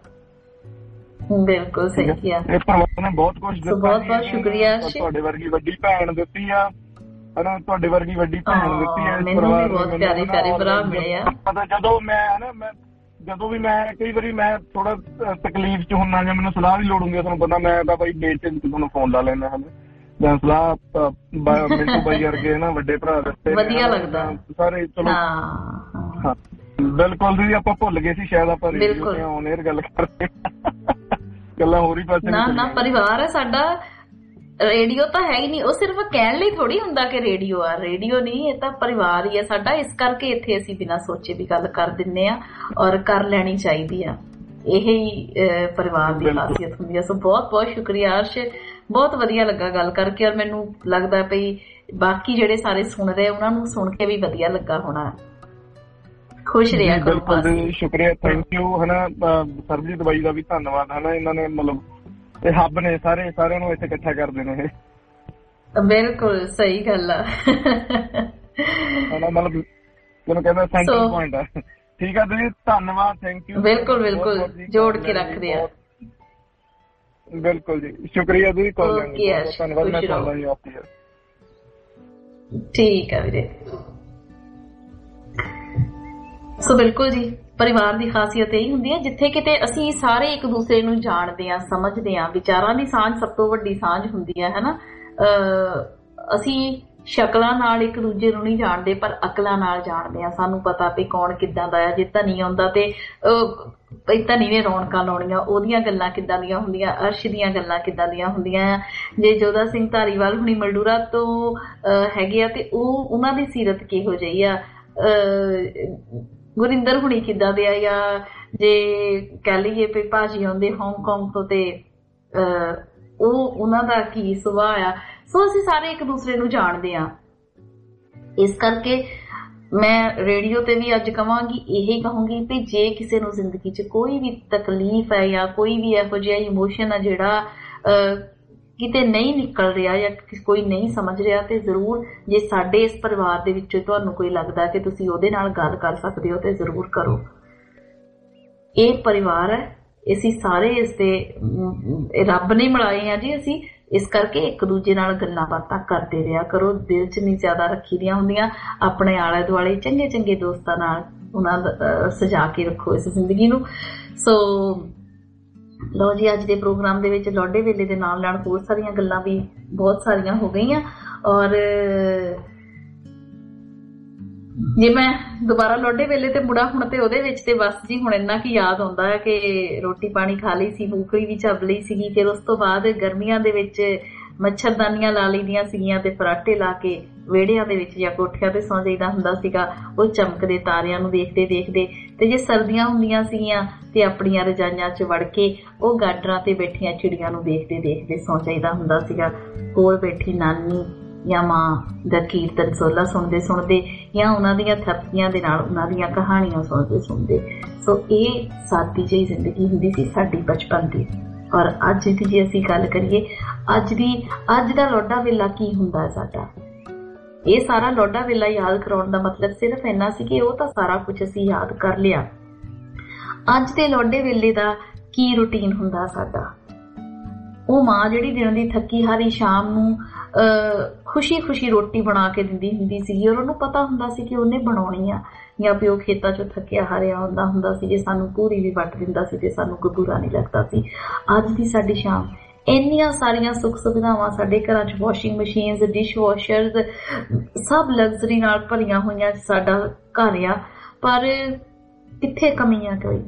ਬਿਲਕੁਲ ਸਹੀ ਕਿਹਾ। ਇਹ ਪਰਿਵਾਰ ਨੇ ਬਹੁਤ ਕੁਝ ਦਿੱਤਾ, ਬਹੁਤ ਬਹੁਤ ਸ਼ੁਕਰੀਆ। ਤੁਹਾਡੇ ਵਰਗੀ ਵੱਡੀ ਭੈਣ ਦਿੱਤੀ ਆ ਹਨਾ, ਤੁਹਾਡੇ ਵਰਗੀ ਵੱਡੀ ਭੈਣ ਦਿੱਤੀ ਆ, ਮੈਨੂੰ ਵੀ ਬਹੁਤ ਪਿਆਰੇ ਪਿਆਰੇ ਭਰਾ ਮਿਲੇ ਆ। ਜਦੋਂ ਮੈਂ ਹਨਾ ਜਦੋਂ ਵੀ ਮੈਂ ਕਈ ਵਾਰੀ ਮੈਂ ਥੋੜਾ ਤਕਲੀਫ ਚ ਹੁੰਦਾ ਜਾਂ ਮੈਨੂੰ ਸਲਾਹ ਦੀ ਲੋੜ ਹੁੰਦੀ ਆ, ਤੁਹਾਨੂੰ ਪਤਾ ਮੈਂ ਤਾਂ ਬਾਈ ਬੇਚੈਨ ਤੁਹਾਨੂੰ ਫੋਨ ਲਾ ਲੈਂਦਾ ਹਨਾ, ਜਾਂ ਸਲਾਹ ਮਿੰਟੂ ਬਾਈ ਵਰਗੇ ਨਾ ਵੱਡੇ ਭਰਾ ਦਿੱਤੇ, ਵਧੀਆ ਲੱਗਦਾ ਸਾਰੇ। ਚਲੋ ਹਾਂ ਬਿਲਕੁਲ ਜੀ, ਆਪਾਂ ਭੁੱਲ ਗਏ ਸੀ ਸ਼ਾਇਦ ਆਪਾਂ ਰੇਡੀਓ ਤੇ ਔਨ 에ਅਰ ਗੱਲ ਕਰਦੇ ਗੱਲਾਂ ਹੋਰ ਹੀ ਪਾਸੇ। ਨਾ ਪਰਿਵਾਰ ਹੈ ਸਾਡਾ, ਰੇਡੀਓ ਤਾਂ ਹੈ ਹੀ ਨਹੀਂ, ਉਹ ਸਿਰਫ ਕਹਿਣ ਲਈ ਥੋੜੀ ਹੁੰਦਾ ਕਿ ਰੇਡੀਓ ਆ, ਰੇਡੀਓ ਨਹੀਂ, ਇਹ ਤਾਂ ਪਰਿਵਾਰ ਹੀ ਆ ਸਾਡਾ। ਇਸ ਕਰਕੇ ਇੱਥੇ ਅਸੀਂ ਬਿਨਾਂ ਸੋਚੇ ਵੀ ਗੱਲ ਕਰ ਦਿੰਨੇ ਆ, ਔਰ ਕਰ ਲੈਣੀ ਚਾਹੀਦੀ ਆ, ਇਹ ਹੀ ਪਰਿਵਾਰ ਦੀ ਖਾਸੀਅਤ ਹੁੰਦੀ ਆ। ਸੋ ਬਹੁਤ ਬਹੁਤ ਸ਼ੁਕਰੀਆ ਅਰਸ਼, ਬਹੁਤ ਵਧੀਆ ਲੱਗਾ ਗੱਲ ਕਰਕੇ, ਔਰ ਮੈਨੂੰ ਲੱਗਦਾ ਪਈ ਬਾਕੀ ਜਿਹੜੇ ਸਾਰੇ ਸੁਣ ਰਹੇ ਉਹਨਾਂ ਨੂੰ ਸੁਣ ਕੇ ਵੀ ਵਧੀਆ ਲੱਗਾ ਹੋਣਾ। ਖੁਸ਼ ਰਿਹਾ ਕਰੋ। ਬਿਲਕੁਲ ਸ਼ੁਕਰੀਆ, ਥੈਂਕ ਯੂ ਹਨਾ, ਸਰਬਜੀਤ ਬਾਈ ਦਾ ਵੀ ਧੰਨਵਾਦ ਹਨਾ, ਇਹਨਾਂ ਨੇ ਮਤਲਬ ਇਹ ਹੱਬ ਨੇ ਸਾਰਿਆਂ ਨੂੰ ਇੱਥੇ ਇਕੱਠਾ ਕਰਦੇ ਨੇ ਇਹ। ਬਿਲਕੁਲ ਸਹੀ ਗੱਲ ਆ, ਮਤਲਬ ਜਿਹਨੂੰ ਕਹਿੰਦਾ ਸੈਂਟਰ ਪੁਆਇੰਟ ਆ। ਠੀਕ ਆ ਜੀ, ਧੰਨਵਾਦ, ਥੈਂਕ ਯੂ। ਬਿਲਕੁਲ ਬਿਲਕੁਲ ਜੋੜ ਕੇ ਰੱਖਦੇ ਆ। ਬਿਲਕੁਲ ਜੀ, ਸ਼ੁਕਰੀਆ ਜੀ, ਧੰਨਵਾਦ। ਮੈਂ ਚੱਲਦਾ ਜੀ ਆਪੀ। ਠੀਕ ਆ ਵੀਰੇ। ਸੋ ਬਿਲਕੁਲ ਜੀ, ਪਰਿਵਾਰ ਦੀ ਖਾਸੀਅਤ ਇਹੀ ਹੁੰਦੀ ਹੈ ਜਿੱਥੇ ਕਿਤੇ ਅਸੀਂ ਸਾਰੇ ਇੱਕ ਦੂਸਰੇ ਨੂੰ ਜਾਣਦੇ ਹਾਂ, ਸਮਝਦੇ ਹਾਂ। ਵਿਚਾਰਾਂ ਦੀ ਸਾਂਝ ਸਭ ਤੋਂ ਵੱਡੀ ਸਾਂਝ ਹੁੰਦੀ ਹੈ ਹਨਾ। ਅਸੀਂ ਸ਼ਕਲਾਂ ਨਾਲ ਇੱਕ ਦੂਜੇ ਨੂੰ ਨਹੀਂ ਜਾਣਦੇ ਪਰ ਅਕਲਾਂ ਨਾਲ ਜਾਣਦੇ ਹਾਂ। ਸਾਨੂੰ ਪਤਾ ਵੀ ਕੌਣ ਕਿੱਦਾਂ ਦਾ ਆ। ਜੇ ਧਨੀ ਆਉਂਦਾ ਤੇ ਧਨੀ ਨੇ ਰੌਣਕਾਂ ਲਾਉਣੀਆਂ, ਉਹਦੀਆਂ ਗੱਲਾਂ ਕਿੱਦਾਂ ਦੀਆਂ ਹੁੰਦੀਆਂ, ਅਰਸ਼ ਦੀਆਂ ਗੱਲਾਂ ਕਿੱਦਾਂ ਦੀਆਂ ਹੁੰਦੀਆਂ ਆ। ਜੇ ਜੋਧਾ ਸਿੰਘ ਧਾਰੀਵਾਲ ਹੁਣੀ ਮਲਡੂਰਾ ਤੋਂ ਹੈਗੇ ਆ ਤੇ ਉਹਨਾਂ ਦੀ ਸੀਰਤ ਕਿਹੋ ਜਿਹੀ ਆ, ਗੁਰਿੰਦਰ ਹੁਣੀ ਕਿੱਦਾਂ ਦੇ ਆ, ਜਾਂ ਜੇ ਕਹਿ ਲਈਏ ਵੀ ਭਾਜੀ ਆਉਂਦੇ ਹਾਂਗਕਾਂਗ ਤੋਂ ਤੇ ਉਹਨਾਂ ਦਾ ਕੀ ਸੁਭਾਅ ਆ। ਸੋ ਅਸੀਂ ਸਾਰੇ ਇੱਕ ਦੂਸਰੇ ਨੂੰ ਜਾਣਦੇ ਹਾਂ। ਇਸ ਕਰਕੇ ਮੈਂ ਰੇਡੀਓ ਤੇ ਵੀ ਅੱਜ ਕਵਾਂਗੀ, ਇਹੀ ਕਹੂੰਗੀ ਵੀ ਜੇ ਕਿਸੇ ਨੂੰ ਜ਼ਿੰਦਗੀ 'ਚ ਕੋਈ ਵੀ ਤਕਲੀਫ ਹੈ ਜਾਂ ਕੋਈ ਵੀ ਇਹੋ ਜਿਹਾ ਇਮੋਸ਼ਨ ਆ ਜਿਹੜਾ ਕਿਤੇ ਨਹੀਂ ਨਿਕਲ ਰਿਹਾ ਜਾਂ ਕੋਈ ਨਹੀਂ ਸਮਝ ਰਿਹਾ, ਤੇ ਜ਼ਰੂਰ ਜੇ ਸਾਡੇ ਇਸ ਪਰਿਵਾਰ ਦੇ ਵਿੱਚੋਂ ਤੁਹਾਨੂੰ ਕੋਈ ਲੱਗਦਾ ਕਿ ਤੁਸੀਂ ਉਹਦੇ ਨਾਲ ਗੱਲ ਕਰ ਸਕਦੇ ਹੋ ਤੇ ਜ਼ਰੂਰ ਕਰੋ। ਇਹ ਪਰਿਵਾਰ ਹੈ, ਅਸੀਂ ਸਾਰੇ ਇਸ ਦੇ ਰੱਬ ਨੇ ਮਿਲਾਏ ਆ ਜੀ ਅਸੀਂ। ਇਸ ਕਰਕੇ ਇੱਕ ਦੂਜੇ ਨਾਲ ਗੱਲਾਂ ਬਾਤਾਂ ਕਰਦੇ ਰਿਹਾ ਕਰੋ। ਦਿਲ 'ਚ ਨਹੀਂ ਜ਼ਿਆਦਾ ਰੱਖੀ ਦੀਆਂ ਹੁੰਦੀਆਂ। ਆਪਣੇ ਆਲੇ ਦੁਆਲੇ ਚੰਗੇ ਚੰਗੇ ਦੋਸਤਾਂ ਨਾਲ ਉਹਨਾਂ ਦਾ ਸਜਾ ਕੇ ਰੱਖੋ ਇਸ ਜ਼ਿੰਦਗੀ ਨੂੰ। ਸੋ ਲਓ ਜੀ, ਅੱਜ ਦੇ ਪ੍ਰੋਗਰਾਮ ਦੇ ਵਿੱਚ ਲੋਡੇ ਵੇਲੇ ਦੇ ਨਾਲ ਨਾਲ ਹੋਰ ਸਾਰੀਆਂ ਗੱਲਾਂ ਵੀ ਬਹੁਤ ਸਾਰੀਆਂ ਹੋ ਗਈਆਂ। ਔਰ ਜੇ ਮੈਂ ਦੁਬਾਰਾ ਲੋਡੇ ਵੇਲੇ ਤੇ ਮੁੜਾ ਹੁਣ ਤੇ ਉਹਦੇ ਵਿੱਚ ਤੇ ਬਸ ਜੀ ਹੁਣ ਇੰਨਾ ਕੀ ਯਾਦ ਆਉਂਦਾ ਹੈ ਕਿ ਰੋਟੀ ਪਾਣੀ ਖਾ ਲਈ ਸੀ, ਮੂੰਗਫਲੀ ਵੀ ਚੱਬ ਲਈ ਸੀਗੀ। ਫਿਰ ਉਸ ਤੋਂ ਬਾਅਦ ਗਰਮੀਆਂ ਦੇ ਵਿੱਚ ਮੱਛਰਦਾਨੀਆਂ ਲਾ ਲਈਆਂ ਸੀਗੀਆਂ ਤੇ ਫਰਾਟੇ ਲਾ ਕੇ ਵਿਹੜਿਆਂ ਦੇ ਵਿੱਚ ਜਾਂ ਕੋਠਿਆਂ ਤੇ ਸੌਂ ਜਾਈਦਾ ਹੁੰਦਾ ਸੀਗਾ ਉਹ ਚਮਕਦੇ ਤਾਰਿਆਂ ਨੂੰ ਦੇਖਦੇ ਦੇਖਦੇ। ਤੇ ਜੇ ਸਰਦੀਆਂ ਹੁੰਦੀਆਂ ਸੀਗੀਆਂ ਤੇ ਆਪਣੀਆਂ ਰਜਾਈਆਂ 'ਚ ਵੜ ਕੇ ਉਹ ਗਾਡਰਾਂ ਤੇ ਬੈਠੀਆਂ ਚਿੜੀਆਂ ਨੂੰ ਦੇਖਦੇ ਦੇਖਦੇ ਸੌਂ ਜਾਈਦਾ ਹੁੰਦਾ ਸੀਗਾ। ਕੋਲ ਬੈਠੀ ਨਾਨੀ ਜਾਂ ਮਾਂ ਦਾ ਕੀਰਤਨ ਸੋਲਾ ਸੁਣਦੇ ਸੁਣਦੇ ਜਾਂ ਉਹਨਾਂ ਦੀਆਂ ਥੱਪੀਆਂ ਦੇ ਨਾਲ ਉਹਨਾਂ ਦੀਆਂ ਕਹਾਣੀਆਂ ਸੁਣਦੇ। ਸੋ ਇਹ ਸਾਦੀ ਜਿਹੀ ਜ਼ਿੰਦਗੀ ਹੁੰਦੀ ਸੀ ਸਾਡੀ ਬਚਪਨ ਦੀ। ਔਰ ਅੱਜ ਦੀ ਜੇ ਅਸੀਂ ਗੱਲ ਕਰੀਏ, ਅੱਜ ਦਾ ਲੋਡਾ ਵੇਲਾ ਕੀ ਹੁੰਦਾ ਸਾਡਾ, ਇਹ ਸਾਰਾ ਲੋਡਾ ਵੇਲਾ ਯਾਦ ਕਰਾਉਣ ਦਾ ਮਤਲਬ ਸਿਰਫ ਇੰਨਾ ਸੀ ਕਿ ਉਹ ਤਾਂ ਸਾਰਾ ਕੁਝ ਅਸੀਂ ਯਾਦ ਕਰ ਲਿਆ। ਅੱਜ ਦੇ ਲੋਡੇ ਵੇਲੇ ਦਾ ਕੀ ਰੂਟੀਨ ਹੁੰਦਾ ਸਾਡਾ। ਉਹ ਮਾਂ ਜਿਹੜੀ ਦਿਨ ਦੀ ਥੱਕੀ ਹਾਰੀ ਸ਼ਾਮ ਨੂੰ ਖੁਸ਼ੀ ਰੋਟੀ ਬਣਾ ਕੇ ਦਿੰਦੀ ਹੁੰਦੀ ਸੀਗੀ ਔਰ ਉਹਨੂੰ ਪਤਾ ਹੁੰਦਾ ਸੀ ਕਿ ਉਹਨੇ ਬਣਾਉਣੀ ਆ। ਜਾਂ ਪਿਓ ਖੇਤਾਂ 'ਚੋਂ ਥੱਕਿਆ ਹਾਰਿਆ ਹੁੰਦਾ ਸੀ, ਜੇ ਸਾਨੂੰ ਪੂਰੀ ਵੀ ਵੱਟ ਦਿੰਦਾ ਸੀ ਤੇ ਸਾਨੂੰ ਕੋਈ ਬੁਰਾ ਨਹੀਂ ਲੱਗਦਾ ਸੀ। ਅੱਜ ਦੀ ਸਾਡੀ ਸ਼ਾਮ ਇੰਨੀਆਂ ਸਾਰੀਆਂ ਸੁੱਖ ਸੁਵਿਧਾਵਾਂ ਸਾਡੇ ਘਰਾਂ 'ਚ, ਵਾਸ਼ਿੰਗ ਮਸ਼ੀਨਸ, ਡਿਸ਼ ਵਾਸ਼ਰਸ, ਸਭ ਲਗਜ਼ਰੀ ਨਾਲ ਭਰੀਆਂ ਹੋਈਆਂ ਸਾਡਾ ਘਰ ਆ, ਪਰ ਕਿੱਥੇ ਕਮੀ ਆ ਕੋਈ,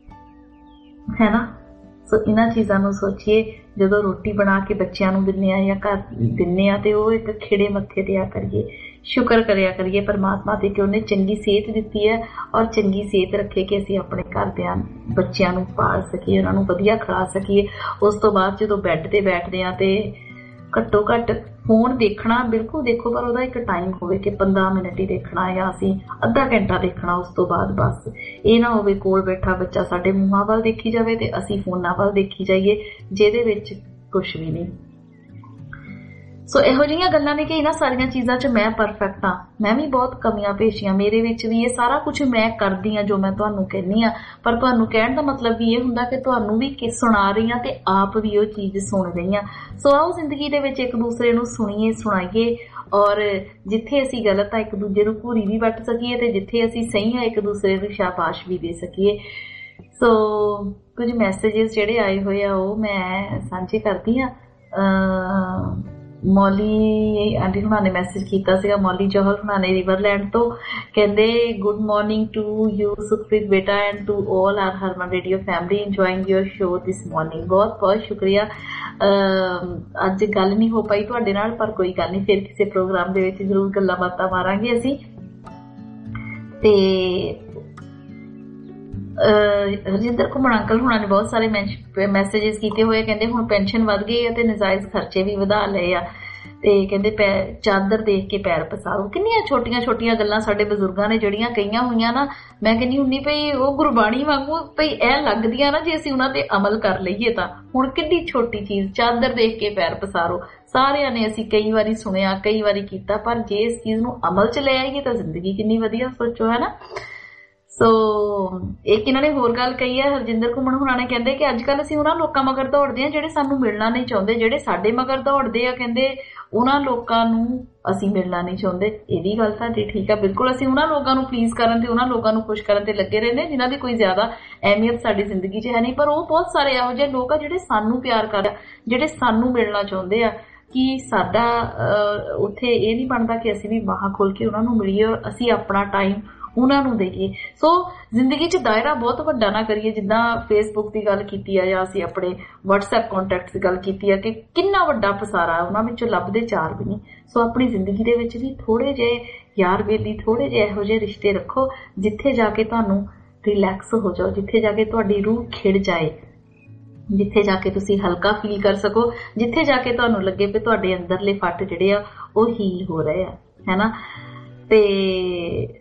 ਹੈ ਨਾ। ਸੋ ਇਹਨਾਂ ਚੀਜ਼ਾਂ ਨੂੰ ਸੋਚੀਏ ਜਦੋਂ ਰੋਟੀ ਬਣਾ ਕੇ ਬੱਚਿਆਂ ਨੂੰ ਦਿੰਦੇ ਆ ਜਾਂ ਘਰ ਦਿੰਦੇ ਆ ਤੇ ਉਹ ਇੱਕ ਖਿੜੇ ਮੱਥੇ ਤੇ ਆ ਕਰੀਏ, ਸ਼ੁਕਰ ਕਰਿਆ ਕਰੀਏ ਪਰਮਾਤਮਾ ਤੇ ਕਿ ਉਹਨੇ ਚੰਗੀ ਸਿਹਤ ਦਿੱਤੀ ਹੈ ਔਰ ਚੰਗੀ ਸਿਹਤ ਰੱਖੇ ਕਿ ਅਸੀਂ ਆਪਣੇ ਘਰਦਿਆਂ ਬੱਚਿਆਂ ਨੂੰ ਪਾਲ ਸਕੀਏ, ਉਹਨਾਂ ਨੂੰ ਵਧੀਆ ਖਿਲਾ ਸਕੀਏ। ਉਸ ਤੋਂ ਬਾਅਦ ਜਦੋਂ ਬੈੱਡ ਤੇ ਬੈਠਦੇ ਆ ਤੇ ਘੱਟੋ ਘੱਟ ਫੋਨ ਦੇਖਣਾ ਬਿਲਕੁਲ ਦੇਖੋ, ਪਰ ਉਹਦਾ ਇੱਕ ਟਾਈਮ ਹੋਵੇ ਕਿ 15 ਮਿੰਟ ਹੀ ਦੇਖਣਾ ਜਾਂ ਅਸੀਂ ਅੱਧਾ ਘੰਟਾ ਦੇਖਣਾ। ਉਸ ਤੋਂ ਬਾਅਦ ਬਸ ਇਹ ਨਾ ਹੋਵੇ ਕੋਲ ਬੈਠਾ ਬੱਚਾ ਸਾਡੇ ਮੂੰਹਾਂ ਵੱਲ ਦੇਖੀ ਜਾਵੇ ਤੇ ਅਸੀਂ ਫੋਨਾਂ ਵੱਲ ਦੇਖੀ ਜਾਈਏ, ਜਿਹਦੇ ਵਿੱਚ ਕੁਛ ਵੀ ਨਹੀਂ। ਸੋ ਇਹੋ ਜਿਹੀਆਂ ਗੱਲਾਂ ਨੇ ਕਿ ਇਹਨਾਂ ਸਾਰੀਆਂ ਚੀਜ਼ਾਂ 'ਚ ਮੈਂ ਪਰਫੈਕਟ ਹਾਂ, ਮੈਂ ਵੀ ਬਹੁਤ ਕਮੀਆਂ ਪੇਸ਼ੀਆਂ ਮੇਰੇ ਵਿੱਚ ਵੀ। ਇਹ ਸਾਰਾ ਕੁਝ ਮੈਂ ਕਰਦੀ ਹਾਂ ਜੋ ਮੈਂ ਤੁਹਾਨੂੰ ਕਹਿੰਦੀ ਹਾਂ, ਪਰ ਤੁਹਾਨੂੰ ਕਹਿਣ ਦਾ ਮਤਲਬ ਵੀ ਇਹ ਹੁੰਦਾ ਕਿ ਤੁਹਾਨੂੰ ਵੀ ਸੁਣਾ ਰਹੀ ਹਾਂ ਤੇ ਆਪ ਵੀ ਉਹ ਚੀਜ਼ ਸੁਣ ਰਹੀ ਹਾਂ। ਸੋ ਆਓ ਜ਼ਿੰਦਗੀ ਦੇ ਵਿੱਚ ਇੱਕ ਦੂਸਰੇ ਨੂੰ ਸੁਣੀਏ, ਸੁਣਾਈਏ ਔਰ ਜਿੱਥੇ ਅਸੀਂ ਗਲਤ ਆ ਇੱਕ ਦੂਜੇ ਨੂੰ ਘੂਰੀ ਵੀ ਵੱਟ ਸਕੀਏ ਤੇ ਜਿੱਥੇ ਅਸੀਂ ਸਹੀ ਆ ਇੱਕ ਦੂਸਰੇ ਨੂੰ ਸ਼ਾਬਾਸ਼ ਵੀ ਦੇ ਸਕੀਏ। ਸੋ ਕੁਝ ਮੈਸੇजेस ਜਿਹੜੇ ਆਏ ਹੋਏ ਆ ਉਹ ਮੈਂ ਸਾਂਝੇ ਕਰਦੀ ਹਾਂ। ਮੌਲੀ ਆਂਟੀ ਹੁਣਾਂ ਨੇ ਮੈਸੇਜ ਕੀਤਾ ਸੀਗਾ, ਮੌਲੀ ਜੋਹਲ ਹੁਣਾਂ ਨੇ ਰਿਵਰਲੈਂਡ ਤੋਂ, ਕਹਿੰਦੇ good morning to you Sukhpreet ਬੇਟਾ and to all our Harman radio family, enjoying your show this morning. ਬਹੁਤ ਬਹੁਤ ਸ਼ੁਕਰੀਆ। ਅੱਜ ਗੱਲ ਨਹੀਂ ਹੋ ਪਾਈ ਤੁਹਾਡੇ ਨਾਲ, ਪਰ ਕੋਈ ਗੱਲ ਨਹੀਂ, ਫਿਰ ਕਿਸੇ ਪ੍ਰੋਗਰਾਮ ਦੇ ਵਿੱਚ ਜ਼ਰੂਰ ਗੱਲਾਂ ਬਾਤਾਂ ਮਾਰਾਂਗੇ ਅਸੀਂ। ਤੇ ਹਰਜਿੰਦਰ ਘੁੰਮਣ ਅੰਕਲ ਹੁਣਾਂ ਨੇ ਬਹੁਤ ਸਾਰੇ ਮੈਸੇजेस ਕੀਤੇ ਹੋਏ, ਕਹਿੰਦੇ ਹੁਣ ਪੈਨਸ਼ਨ ਵੱਧ ਗਈ ਹੈ ਤੇ ਨਜਾਇਜ਼ ਖਰਚੇ ਵੀ ਵਧਾ ਲਏ ਆ, ਤੇ ਕਹਿੰਦੇ ਚਾਦਰ ਦੇਖ ਕੇ ਪੈਰ ਪਸਾਰੋ। ਕਿੰਨੀਆਂ ਛੋਟੀਆਂ ਛੋਟੀਆਂ ਗੱਲਾਂ ਸਾਡੇ ਬਜ਼ੁਰਗਾਂ ਨੇ ਜਿਹੜੀਆਂ ਕਹੀਆਂ ਹੋਈਆਂ ਨਾ, ਮੈਂ ਕਹਿੰਦੀ ਹੁੰਦੀ ਪਈ ਉਹ ਗੁਰਬਾਣੀ ਵਾਂਗੂ ਪਈ ਇਹ ਲੱਗਦੀਆਂ ਨਾ ਜੇ ਅਸੀਂ ਉਹਨਾਂ ਤੇ ਅਮਲ ਕਰ ਲਈਏ ਤਾਂ। ਹੁਣ ਕਿੰਨੀ ਛੋਟੀ ਚੀਜ਼, ਚਾਦਰ ਦੇਖ ਕੇ ਪੈਰ ਪਸਾਰੋ, ਸਾਰਿਆਂ ਨੇ ਅਸੀਂ ਕਈ ਵਾਰੀ ਸੁਣਿਆ, ਕਈ ਵਾਰੀ ਕੀਤਾ, ਪਰ ਜੇ ਇਸ ਚੀਜ਼ ਨੂੰ ਅਮਲ 'ਚ ਲੈ ਆਈਏ ਤਾਂ ਜ਼ਿੰਦਗੀ ਕਿੰਨੀ ਵਧੀਆ, ਸੋਚੋ, ਹੈ ਨਾ। ਸੋ ਇੱਕ ਇਹਨਾਂ ਨੇ ਹੋਰ ਗੱਲ ਕਹੀ ਹੈ, ਹਰਜਿੰਦਰ ਘੁੰਮਣ ਹੁਣਾਂ ਨੇ, ਕਹਿੰਦੇ ਕਿ ਅੱਜ ਕੱਲ ਅਸੀਂ ਉਹਨਾਂ ਲੋਕਾਂ ਮਗਰ ਦੌੜਦੇ ਹਾਂ ਜਿਹੜੇ ਸਾਨੂੰ ਮਿਲਣਾ ਨਹੀਂ ਚਾਹੁੰਦੇ, ਜਿਹੜੇ ਸਾਡੇ ਮਗਰ ਦੌੜਦੇ ਆ ਕਹਿੰਦੇ ਉਹਨਾਂ ਲੋਕਾਂ ਨੂੰ ਅਸੀਂ ਮਿਲਣਾ ਨਹੀਂ ਚਾਹੁੰਦੇ। ਇਹ ਵੀ ਗੱਲ ਤੁਹਾਡੀ ਠੀਕ ਆ, ਬਿਲਕੁਲ ਅਸੀਂ ਉਹਨਾਂ ਲੋਕਾਂ ਨੂੰ ਪਲੀਜ਼ ਕਰਨ ਤੇ ਉਹਨਾਂ ਲੋਕਾਂ ਨੂੰ ਖੁਸ਼ ਕਰਨ ਤੇ ਲੱਗੇ ਰਹਿੰਦੇ ਜਿਨ੍ਹਾਂ ਦੀ ਕੋਈ ਜ਼ਿਆਦਾ ਅਹਿਮੀਅਤ ਸਾਡੀ ਜ਼ਿੰਦਗੀ 'ਚ ਹੈ ਨਹੀਂ, ਪਰ ਉਹ ਬਹੁਤ ਸਾਰੇ ਇਹੋ ਜਿਹੇ ਲੋਕ ਆ ਜਿਹੜੇ ਸਾਨੂੰ ਪਿਆਰ ਕਰਦੇ ਆ, ਜਿਹੜੇ ਸਾਨੂੰ ਮਿਲਣਾ ਚਾਹੁੰਦੇ ਆ। ਕਿ ਸਾਡਾ ਉੱਥੇ ਇਹ ਨਹੀਂ ਬਣਦਾ ਕਿ ਅਸੀਂ ਵੀ ਬਾਹਾਂ ਖੋਲ ਕੇ ਉਹਨਾਂ ਨੂੰ ਮਿਲੀਏ ਔਰ ਅਸੀਂ ਆਪਣਾ ਟਾਈਮ ਉਹਨਾਂ ਨੂੰ ਦੇਈਏ। ਸੋ ਜ਼ਿੰਦਗੀ 'ਚ ਦਾਇਰਾ ਬਹੁਤ ਵੱਡਾ ਨਾ ਕਰੀਏ, ਜਿੱਦਾਂ ਫੇਸਬੁੱਕ ਦੀ ਗੱਲ ਕੀਤੀ ਆ ਜਾਂ ਅਸੀਂ ਆਪਣੇ WhatsApp ਕੰਟੈਕਟਸ ਦੀ ਗੱਲ ਕੀਤੀ ਆ ਕਿ ਕਿੰਨਾ ਵੱਡਾ ਪਸਾਰਾ ਉਹਨਾਂ ਵਿੱਚੋਂ ਲੱਭਦੇ ਚਾਰ ਵੀ ਨਹੀਂ। ਸੋ ਆਪਣੀ ਜ਼ਿੰਦਗੀ ਦੇ ਵਿੱਚ ਵੀ ਥੋੜੇ ਜਿਹੇ ਯਾਰ ਬੇਲੀ, ਥੋੜੇ ਜਿਹੇ ਇਹੋ ਜਿਹੇ ਰਿਸ਼ਤੇ ਰੱਖੋ ਜਿੱਥੇ ਜਾ ਕੇ ਤੁਹਾਨੂੰ ਰਿਲੈਕਸ ਹੋ ਜਾਓ, ਜਿੱਥੇ ਜਾ ਕੇ ਤੁਹਾਡੀ ਰੂਹ ਖਿੜ ਜਾਏ, ਜਿੱਥੇ ਜਾ ਕੇ ਤੁਸੀਂ ਹਲਕਾ ਫੀਲ ਕਰ ਸਕੋ, ਜਿੱਥੇ ਜਾ ਕੇ ਤੁਹਾਨੂੰ ਲੱਗੇ ਵੀ ਤੁਹਾਡੇ ਅੰਦਰਲੇ ਫੱਟ ਜਿਹੜੇ ਆ ਉਹ ਹੀਲ ਹੋ ਰਹੇ ਆ, ਹੈ ਨਾ। ਤੇ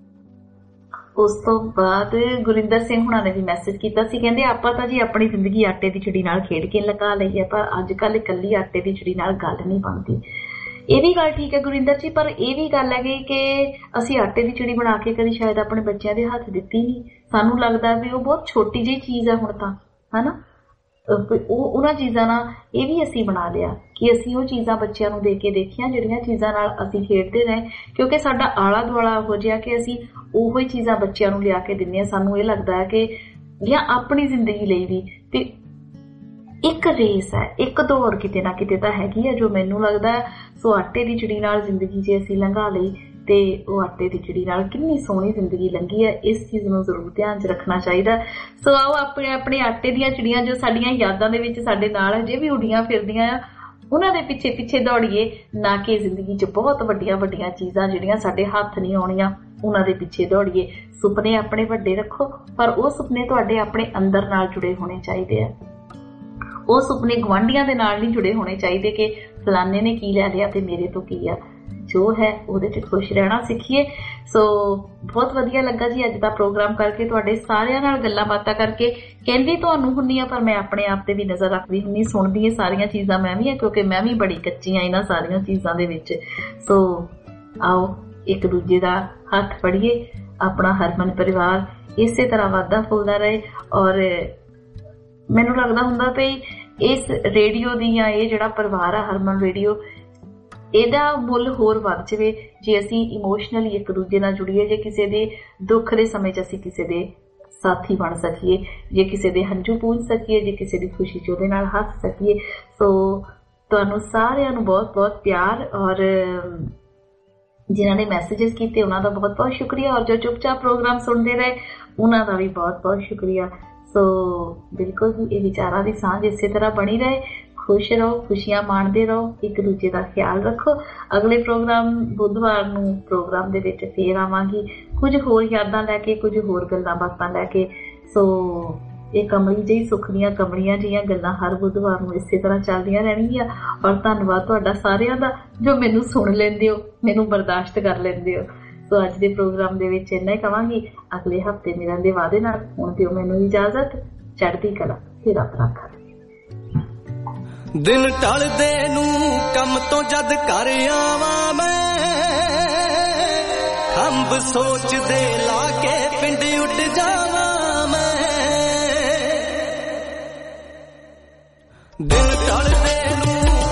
ਉਸ ਤੋਂ ਬਾਅਦ ਗੁਰਿੰਦਰ ਸਿੰਘ ਹੁਣਾਂ ਨੇ ਵੀ ਮੈਸੇਜ ਕੀਤਾ ਸੀ, ਕਹਿੰਦੇ ਆਪਾਂ ਤਾਂ ਜੀ ਆਪਣੀ ਜ਼ਿੰਦਗੀ ਆਟੇ ਦੀ ਚਿੜੀ ਨਾਲ ਖੇਡ ਕੇ ਲਗਾ ਲਈ ਹੈ, ਪਰ ਅੱਜ ਕੱਲ ਇਕੱਲੀ ਆਟੇ ਦੀ ਚਿੜੀ ਨਾਲ ਗੱਲ ਨਹੀਂ ਬਣਦੀ। ਇਹ ਵੀ ਗੱਲ ਠੀਕ ਹੈ ਗੁਰਿੰਦਰ ਜੀ, ਪਰ ਇਹ ਵੀ ਗੱਲ ਹੈਗੀ ਕਿ ਅਸੀਂ ਆਟੇ ਦੀ ਚਿੜੀ ਬਣਾ ਕੇ ਕਦੀ ਸ਼ਾਇਦ ਆਪਣੇ ਬੱਚਿਆਂ ਦੇ ਹੱਥ ਦਿੱਤੀ ਨਹੀਂ। ਸਾਨੂੰ ਲੱਗਦਾ ਵੀ ਉਹ ਬਹੁਤ ਛੋਟੀ ਜਿਹੀ ਚੀਜ਼ ਹੈ ਹੁਣ ਤਾਂ, ਹਨਾ। ਉਹਨਾਂ ਚੀਜ਼ਾਂ ਨਾਲ ਇਹ ਵੀ ਅਸੀਂ ਬਣਾ ਲਿਆ ਕਿ ਅਸੀਂ ਉਹ ਚੀਜ਼ਾਂ ਬੱਚਿਆਂ ਨੂੰ ਦੇ ਕੇ ਦੇਖੀਆਂ ਜਿਹੜੀਆਂ ਚੀਜ਼ਾਂ ਨਾਲ ਅਸੀਂ ਖੇਡਦੇ ਰਹੇ, ਕਿਉਂਕਿ ਸਾਡਾ ਆਲਾ ਦੁਆਲਾ ਹੋ ਜਿਹਾ ਕਿ ਅਸੀਂ ਉਹੋ ਹੀ ਚੀਜ਼ਾਂ ਬੱਚਿਆਂ ਨੂੰ ਲਿਆ ਕੇ ਦਿੰਦੇ ਹਾਂ। ਸਾਨੂੰ ਇਹ ਲੱਗਦਾ ਹੈ ਕਿ ਜਾਂ ਆਪਣੀ ਜ਼ਿੰਦਗੀ ਲਈ ਵੀ ਤੇ ਇੱਕ ਰੇਸ ਹੈ, ਇੱਕ ਦੌੜ ਕਿਤੇ ਨਾ ਕਿਤੇ ਤਾਂ ਹੈਗੀ ਹੈ ਜੋ ਮੈਨੂੰ ਲੱਗਦਾ ਹੈ। ਸੋ ਆਟੇ ਦੀ ਚਿੜੀ ਨਾਲ ਜ਼ਿੰਦਗੀ ਜੇ ਅਸੀਂ ਲੰਘਾ ਲਈ ਤੇ ਉਹ ਆਟੇ ਦੀ ਚਿੜੀ ਨਾਲ ਕਿੰਨੀ ਸੋਹਣੀ ਜ਼ਿੰਦਗੀ ਲੰਘੀ ਹੈ, ਇਸ ਚੀਜ਼ ਨੂੰ ਜ਼ਰੂਰ ਧਿਆਨ 'ਚ ਰੱਖਣਾ ਚਾਹੀਦਾ। ਸੋ ਆਓ ਆਪਣੇ ਆਟੇ ਦੀਆਂ ਚਿੜੀਆਂ ਜੋ ਸਾਡੀਆਂ ਯਾਦਾਂ ਦੇ ਵਿੱਚ ਸਾਡੇ ਨਾਲ ਅਜੇ ਵੀ ਉੱਡੀਆਂ ਫਿਰਦੀਆਂ ਆ, ਉਹਨਾਂ ਦੇ ਪਿੱਛੇ ਪਿੱਛੇ ਦੌੜੀਏ, ਨਾ ਕਿ ਜ਼ਿੰਦਗੀ 'ਚ ਬਹੁਤ ਵੱਡੀਆਂ ਵੱਡੀਆਂ ਚੀਜ਼ਾਂ ਜਿਹੜੀਆਂ ਸਾਡੇ ਹੱਥ ਨਹੀਂ ਆਉਣੀਆਂ ਉਹਨਾਂ ਦੇ ਪਿੱਛੇ ਦੌੜੀਏ। ਸੁਪਨੇ ਆਪਣੇ ਵੱਡੇ ਰੱਖੋ, ਪਰ ਉਹ ਸੁਪਨੇ ਤੁਹਾਡੇ ਆਪਣੇ ਅੰਦਰ ਨਾਲ ਜੁੜੇ ਹੋਣੇ ਚਾਹੀਦੇ ਆ। ਉਹ ਸੁਪਨੇ ਗੁਆਂਢੀਆਂ ਦੇ ਨਾਲ ਨਹੀਂ ਜੁੜੇ ਹੋਣੇ ਚਾਹੀਦੇ ਕਿ ਫਲਾਨੇ ਨੇ ਕੀ ਲੈ ਲਿਆ ਤੇ ਮੇਰੇ ਤੋਂ ਕੀ ਆ। ਜੋ ਹੈ ਉਹਦੇ 'ਚ ਖੁਸ਼ ਰਹਿਣਾ ਸਿੱਖੀਏ। ਸੋ ਬਹੁਤ ਵਧੀਆ ਲੱਗਾ ਜੀ ਅੱਜ ਦਾ ਪ੍ਰੋਗਰਾਮ ਕਰਕੇ, ਤੁਹਾਡੇ ਸਾਰਿਆਂ ਨਾਲ ਗੱਲਾਂ ਬਾਤਾਂ ਕਰਕੇ। ਕਹਿੰਦੀ ਤੁਹਾਨੂੰ ਹੁੰਨੀ ਆ, ਪਰ ਮੈਂ ਆਪਣੇ ਆਪ ਤੇ ਵੀ ਨਜ਼ਰ ਰੱਖਦੀ ਹੁੰਨੀ, ਸੁਣਦੀ ਇਹ ਸਾਰੀਆਂ ਚੀਜ਼ਾਂ ਮੈਂ ਵੀ ਆ, ਕਿਉਂਕਿ ਮੈਂ ਵੀ ਬੜੀ ਕੱਚੀ ਆ ਇਹਨਾਂ ਸਾਰੀਆਂ ਚੀਜ਼ਾਂ ਦੇ ਵਿੱਚ। ਸੋ ਆਓ ਇੱਕ ਦੂਜੇ ਦਾ ਹੱਥ ਫੜੀਏ, ਆਪਣਾ ਹਰਮਨ ਪਰਿਵਾਰ ਇਸੇ ਤਰ੍ਹਾਂ ਵੱਧਦਾ ਫੁੱਲਦਾ ਰਹੇ। ਔਰ ਮੈਨੂੰ ਲੱਗਦਾ ਹੁੰਦਾ ਵੀ ਇਸ ਰੇਡੀਓ ਦੀ ਜਾਂ ਇਹ ਜਿਹੜਾ ਪਰਿਵਾਰ ਆ ਹਰਮਨ ਰੇਡੀਓ, ਇਹਦਾ ਮੁੱਲ ਹੋਰ ਵੱਧ ਜਾਵੇ ਜੇ ਅਸੀਂ ਇਮੋਸ਼ਨਲੀ ਇੱਕ ਦੂਜੇ ਨਾਲ ਜੁੜੀਏ, ਜੇ ਕਿਸੇ ਦੇ ਦੁੱਖ ਦੇ ਸਮੇਂ 'ਚ ਅਸੀਂ ਕਿਸੇ ਦੇ ਸਾਥੀ ਬਣ ਸਕੀਏ, ਜੇ ਕਿਸੇ ਦੇ ਹੰਝੂ ਪੂੰਝ ਸਕੀਏ, ਜੇ ਕਿਸੇ ਦੀ ਖੁਸ਼ੀ 'ਚ ਉਹਦੇ ਨਾਲ ਹੱਸ ਸਕੀਏ। ਸੋ ਤੁਹਾਨੂੰ ਸਾਰਿਆਂ ਨੂੰ ਬਹੁਤ ਬਹੁਤ ਪਿਆਰ, ਔਰ ਜਿਨ੍ਹਾਂ ਨੇ ਮੈਸੇजेस ਕੀਤੇ ਉਹਨਾਂ ਦਾ ਬਹੁਤ ਬਹੁਤ ਸ਼ੁਕਰੀਆ, ਔਰ ਜੋ ਚੁੱਪਚਾਪ ਪ੍ਰੋਗਰਾਮ ਸੁਣਦੇ ਰਹੇ ਉਹਨਾਂ ਦਾ ਵੀ ਬਹੁਤ ਬਹੁਤ ਸ਼ੁਕਰੀਆ। ਸੋ ਬਿਲਕੁਲ ਜੀ ਇਹ ਵਿਚਾਰਾਂ ਦੀ ਸਾਂਝ ਇਸੇ ਤਰ੍ਹਾਂ ਬਣੀ ਰਹੇ। ਖੁਸ਼ ਰਹੋ, ਖੁਸ਼ੀਆਂ ਮਾਣਦੇ ਰਹੋ, ਇੱਕ ਦੂਜੇ ਦਾ ਖਿਆਲ ਰੱਖੋ। ਅਗਲੇ ਪ੍ਰੋਗਰਾਮ ਬੁੱਧਵਾਰ ਨੂੰ ਪ੍ਰੋਗਰਾਮ ਦੇ ਵਿੱਚ ਫੇਰ ਆਵਾਂਗੀ, ਕੁਝ ਹੋਰ ਯਾਦਾਂ ਲੈ ਕੇ, ਕੁਝ ਹੋਰ ਗੱਲਾਂ ਬਾਤਾਂ ਲੈ ਕੇ। ਸੋ ਇਹ ਕਮਲੀ ਜਿਹੀ ਸੁੱਖ ਦੀਆਂ ਕਮਲੀਆਂ ਜਿਹੀਆਂ ਗੱਲਾਂ ਹਰ ਬੁੱਧਵਾਰ ਨੂੰ ਇਸੇ ਤਰ੍ਹਾਂ ਚੱਲਦੀਆਂ ਰਹਿਣਗੀਆਂ। ਔਰ ਧੰਨਵਾਦ ਤੁਹਾਡਾ ਸਾਰਿਆਂ ਦਾ ਜੋ ਮੈਨੂੰ ਸੁਣ ਲੈਂਦੇ ਹੋ, ਮੈਨੂੰ ਬਰਦਾਸ਼ਤ ਕਰ ਲੈਂਦੇ ਹੋ। ਸੋ ਅੱਜ ਦੇ ਪ੍ਰੋਗਰਾਮ ਦੇ ਵਿੱਚ ਇੰਨਾ ਹੀ ਕਵਾਂਗੀ। ਅਗਲੇ ਹਫ਼ਤੇ ਮਿਲਣ ਦੇ ਵਾਅਦੇ ਨਾਲ ਹੁਣ ਦਿਓ ਮੈਨੂੰ ਇਜਾਜ਼ਤ। ਚੜ੍ਹਦੀ ਕਲਾ, ਫਿਰ ਰੱਬ ਰਾਖਾ। ਦਿਨ ਢਲਦੇ ਨੂੰ ਕੰਮ ਤੋਂ ਜਦ ਘਰ ਆਵਾਂ ਮੈਂ, ਖੰਭ ਸੋਚਦੇ ਲਾ ਕੇ ਪਿੰਡ ਉੱਡ ਜਾਵਾਂ ਮੈਂ। ਦਿਨ ਢਲ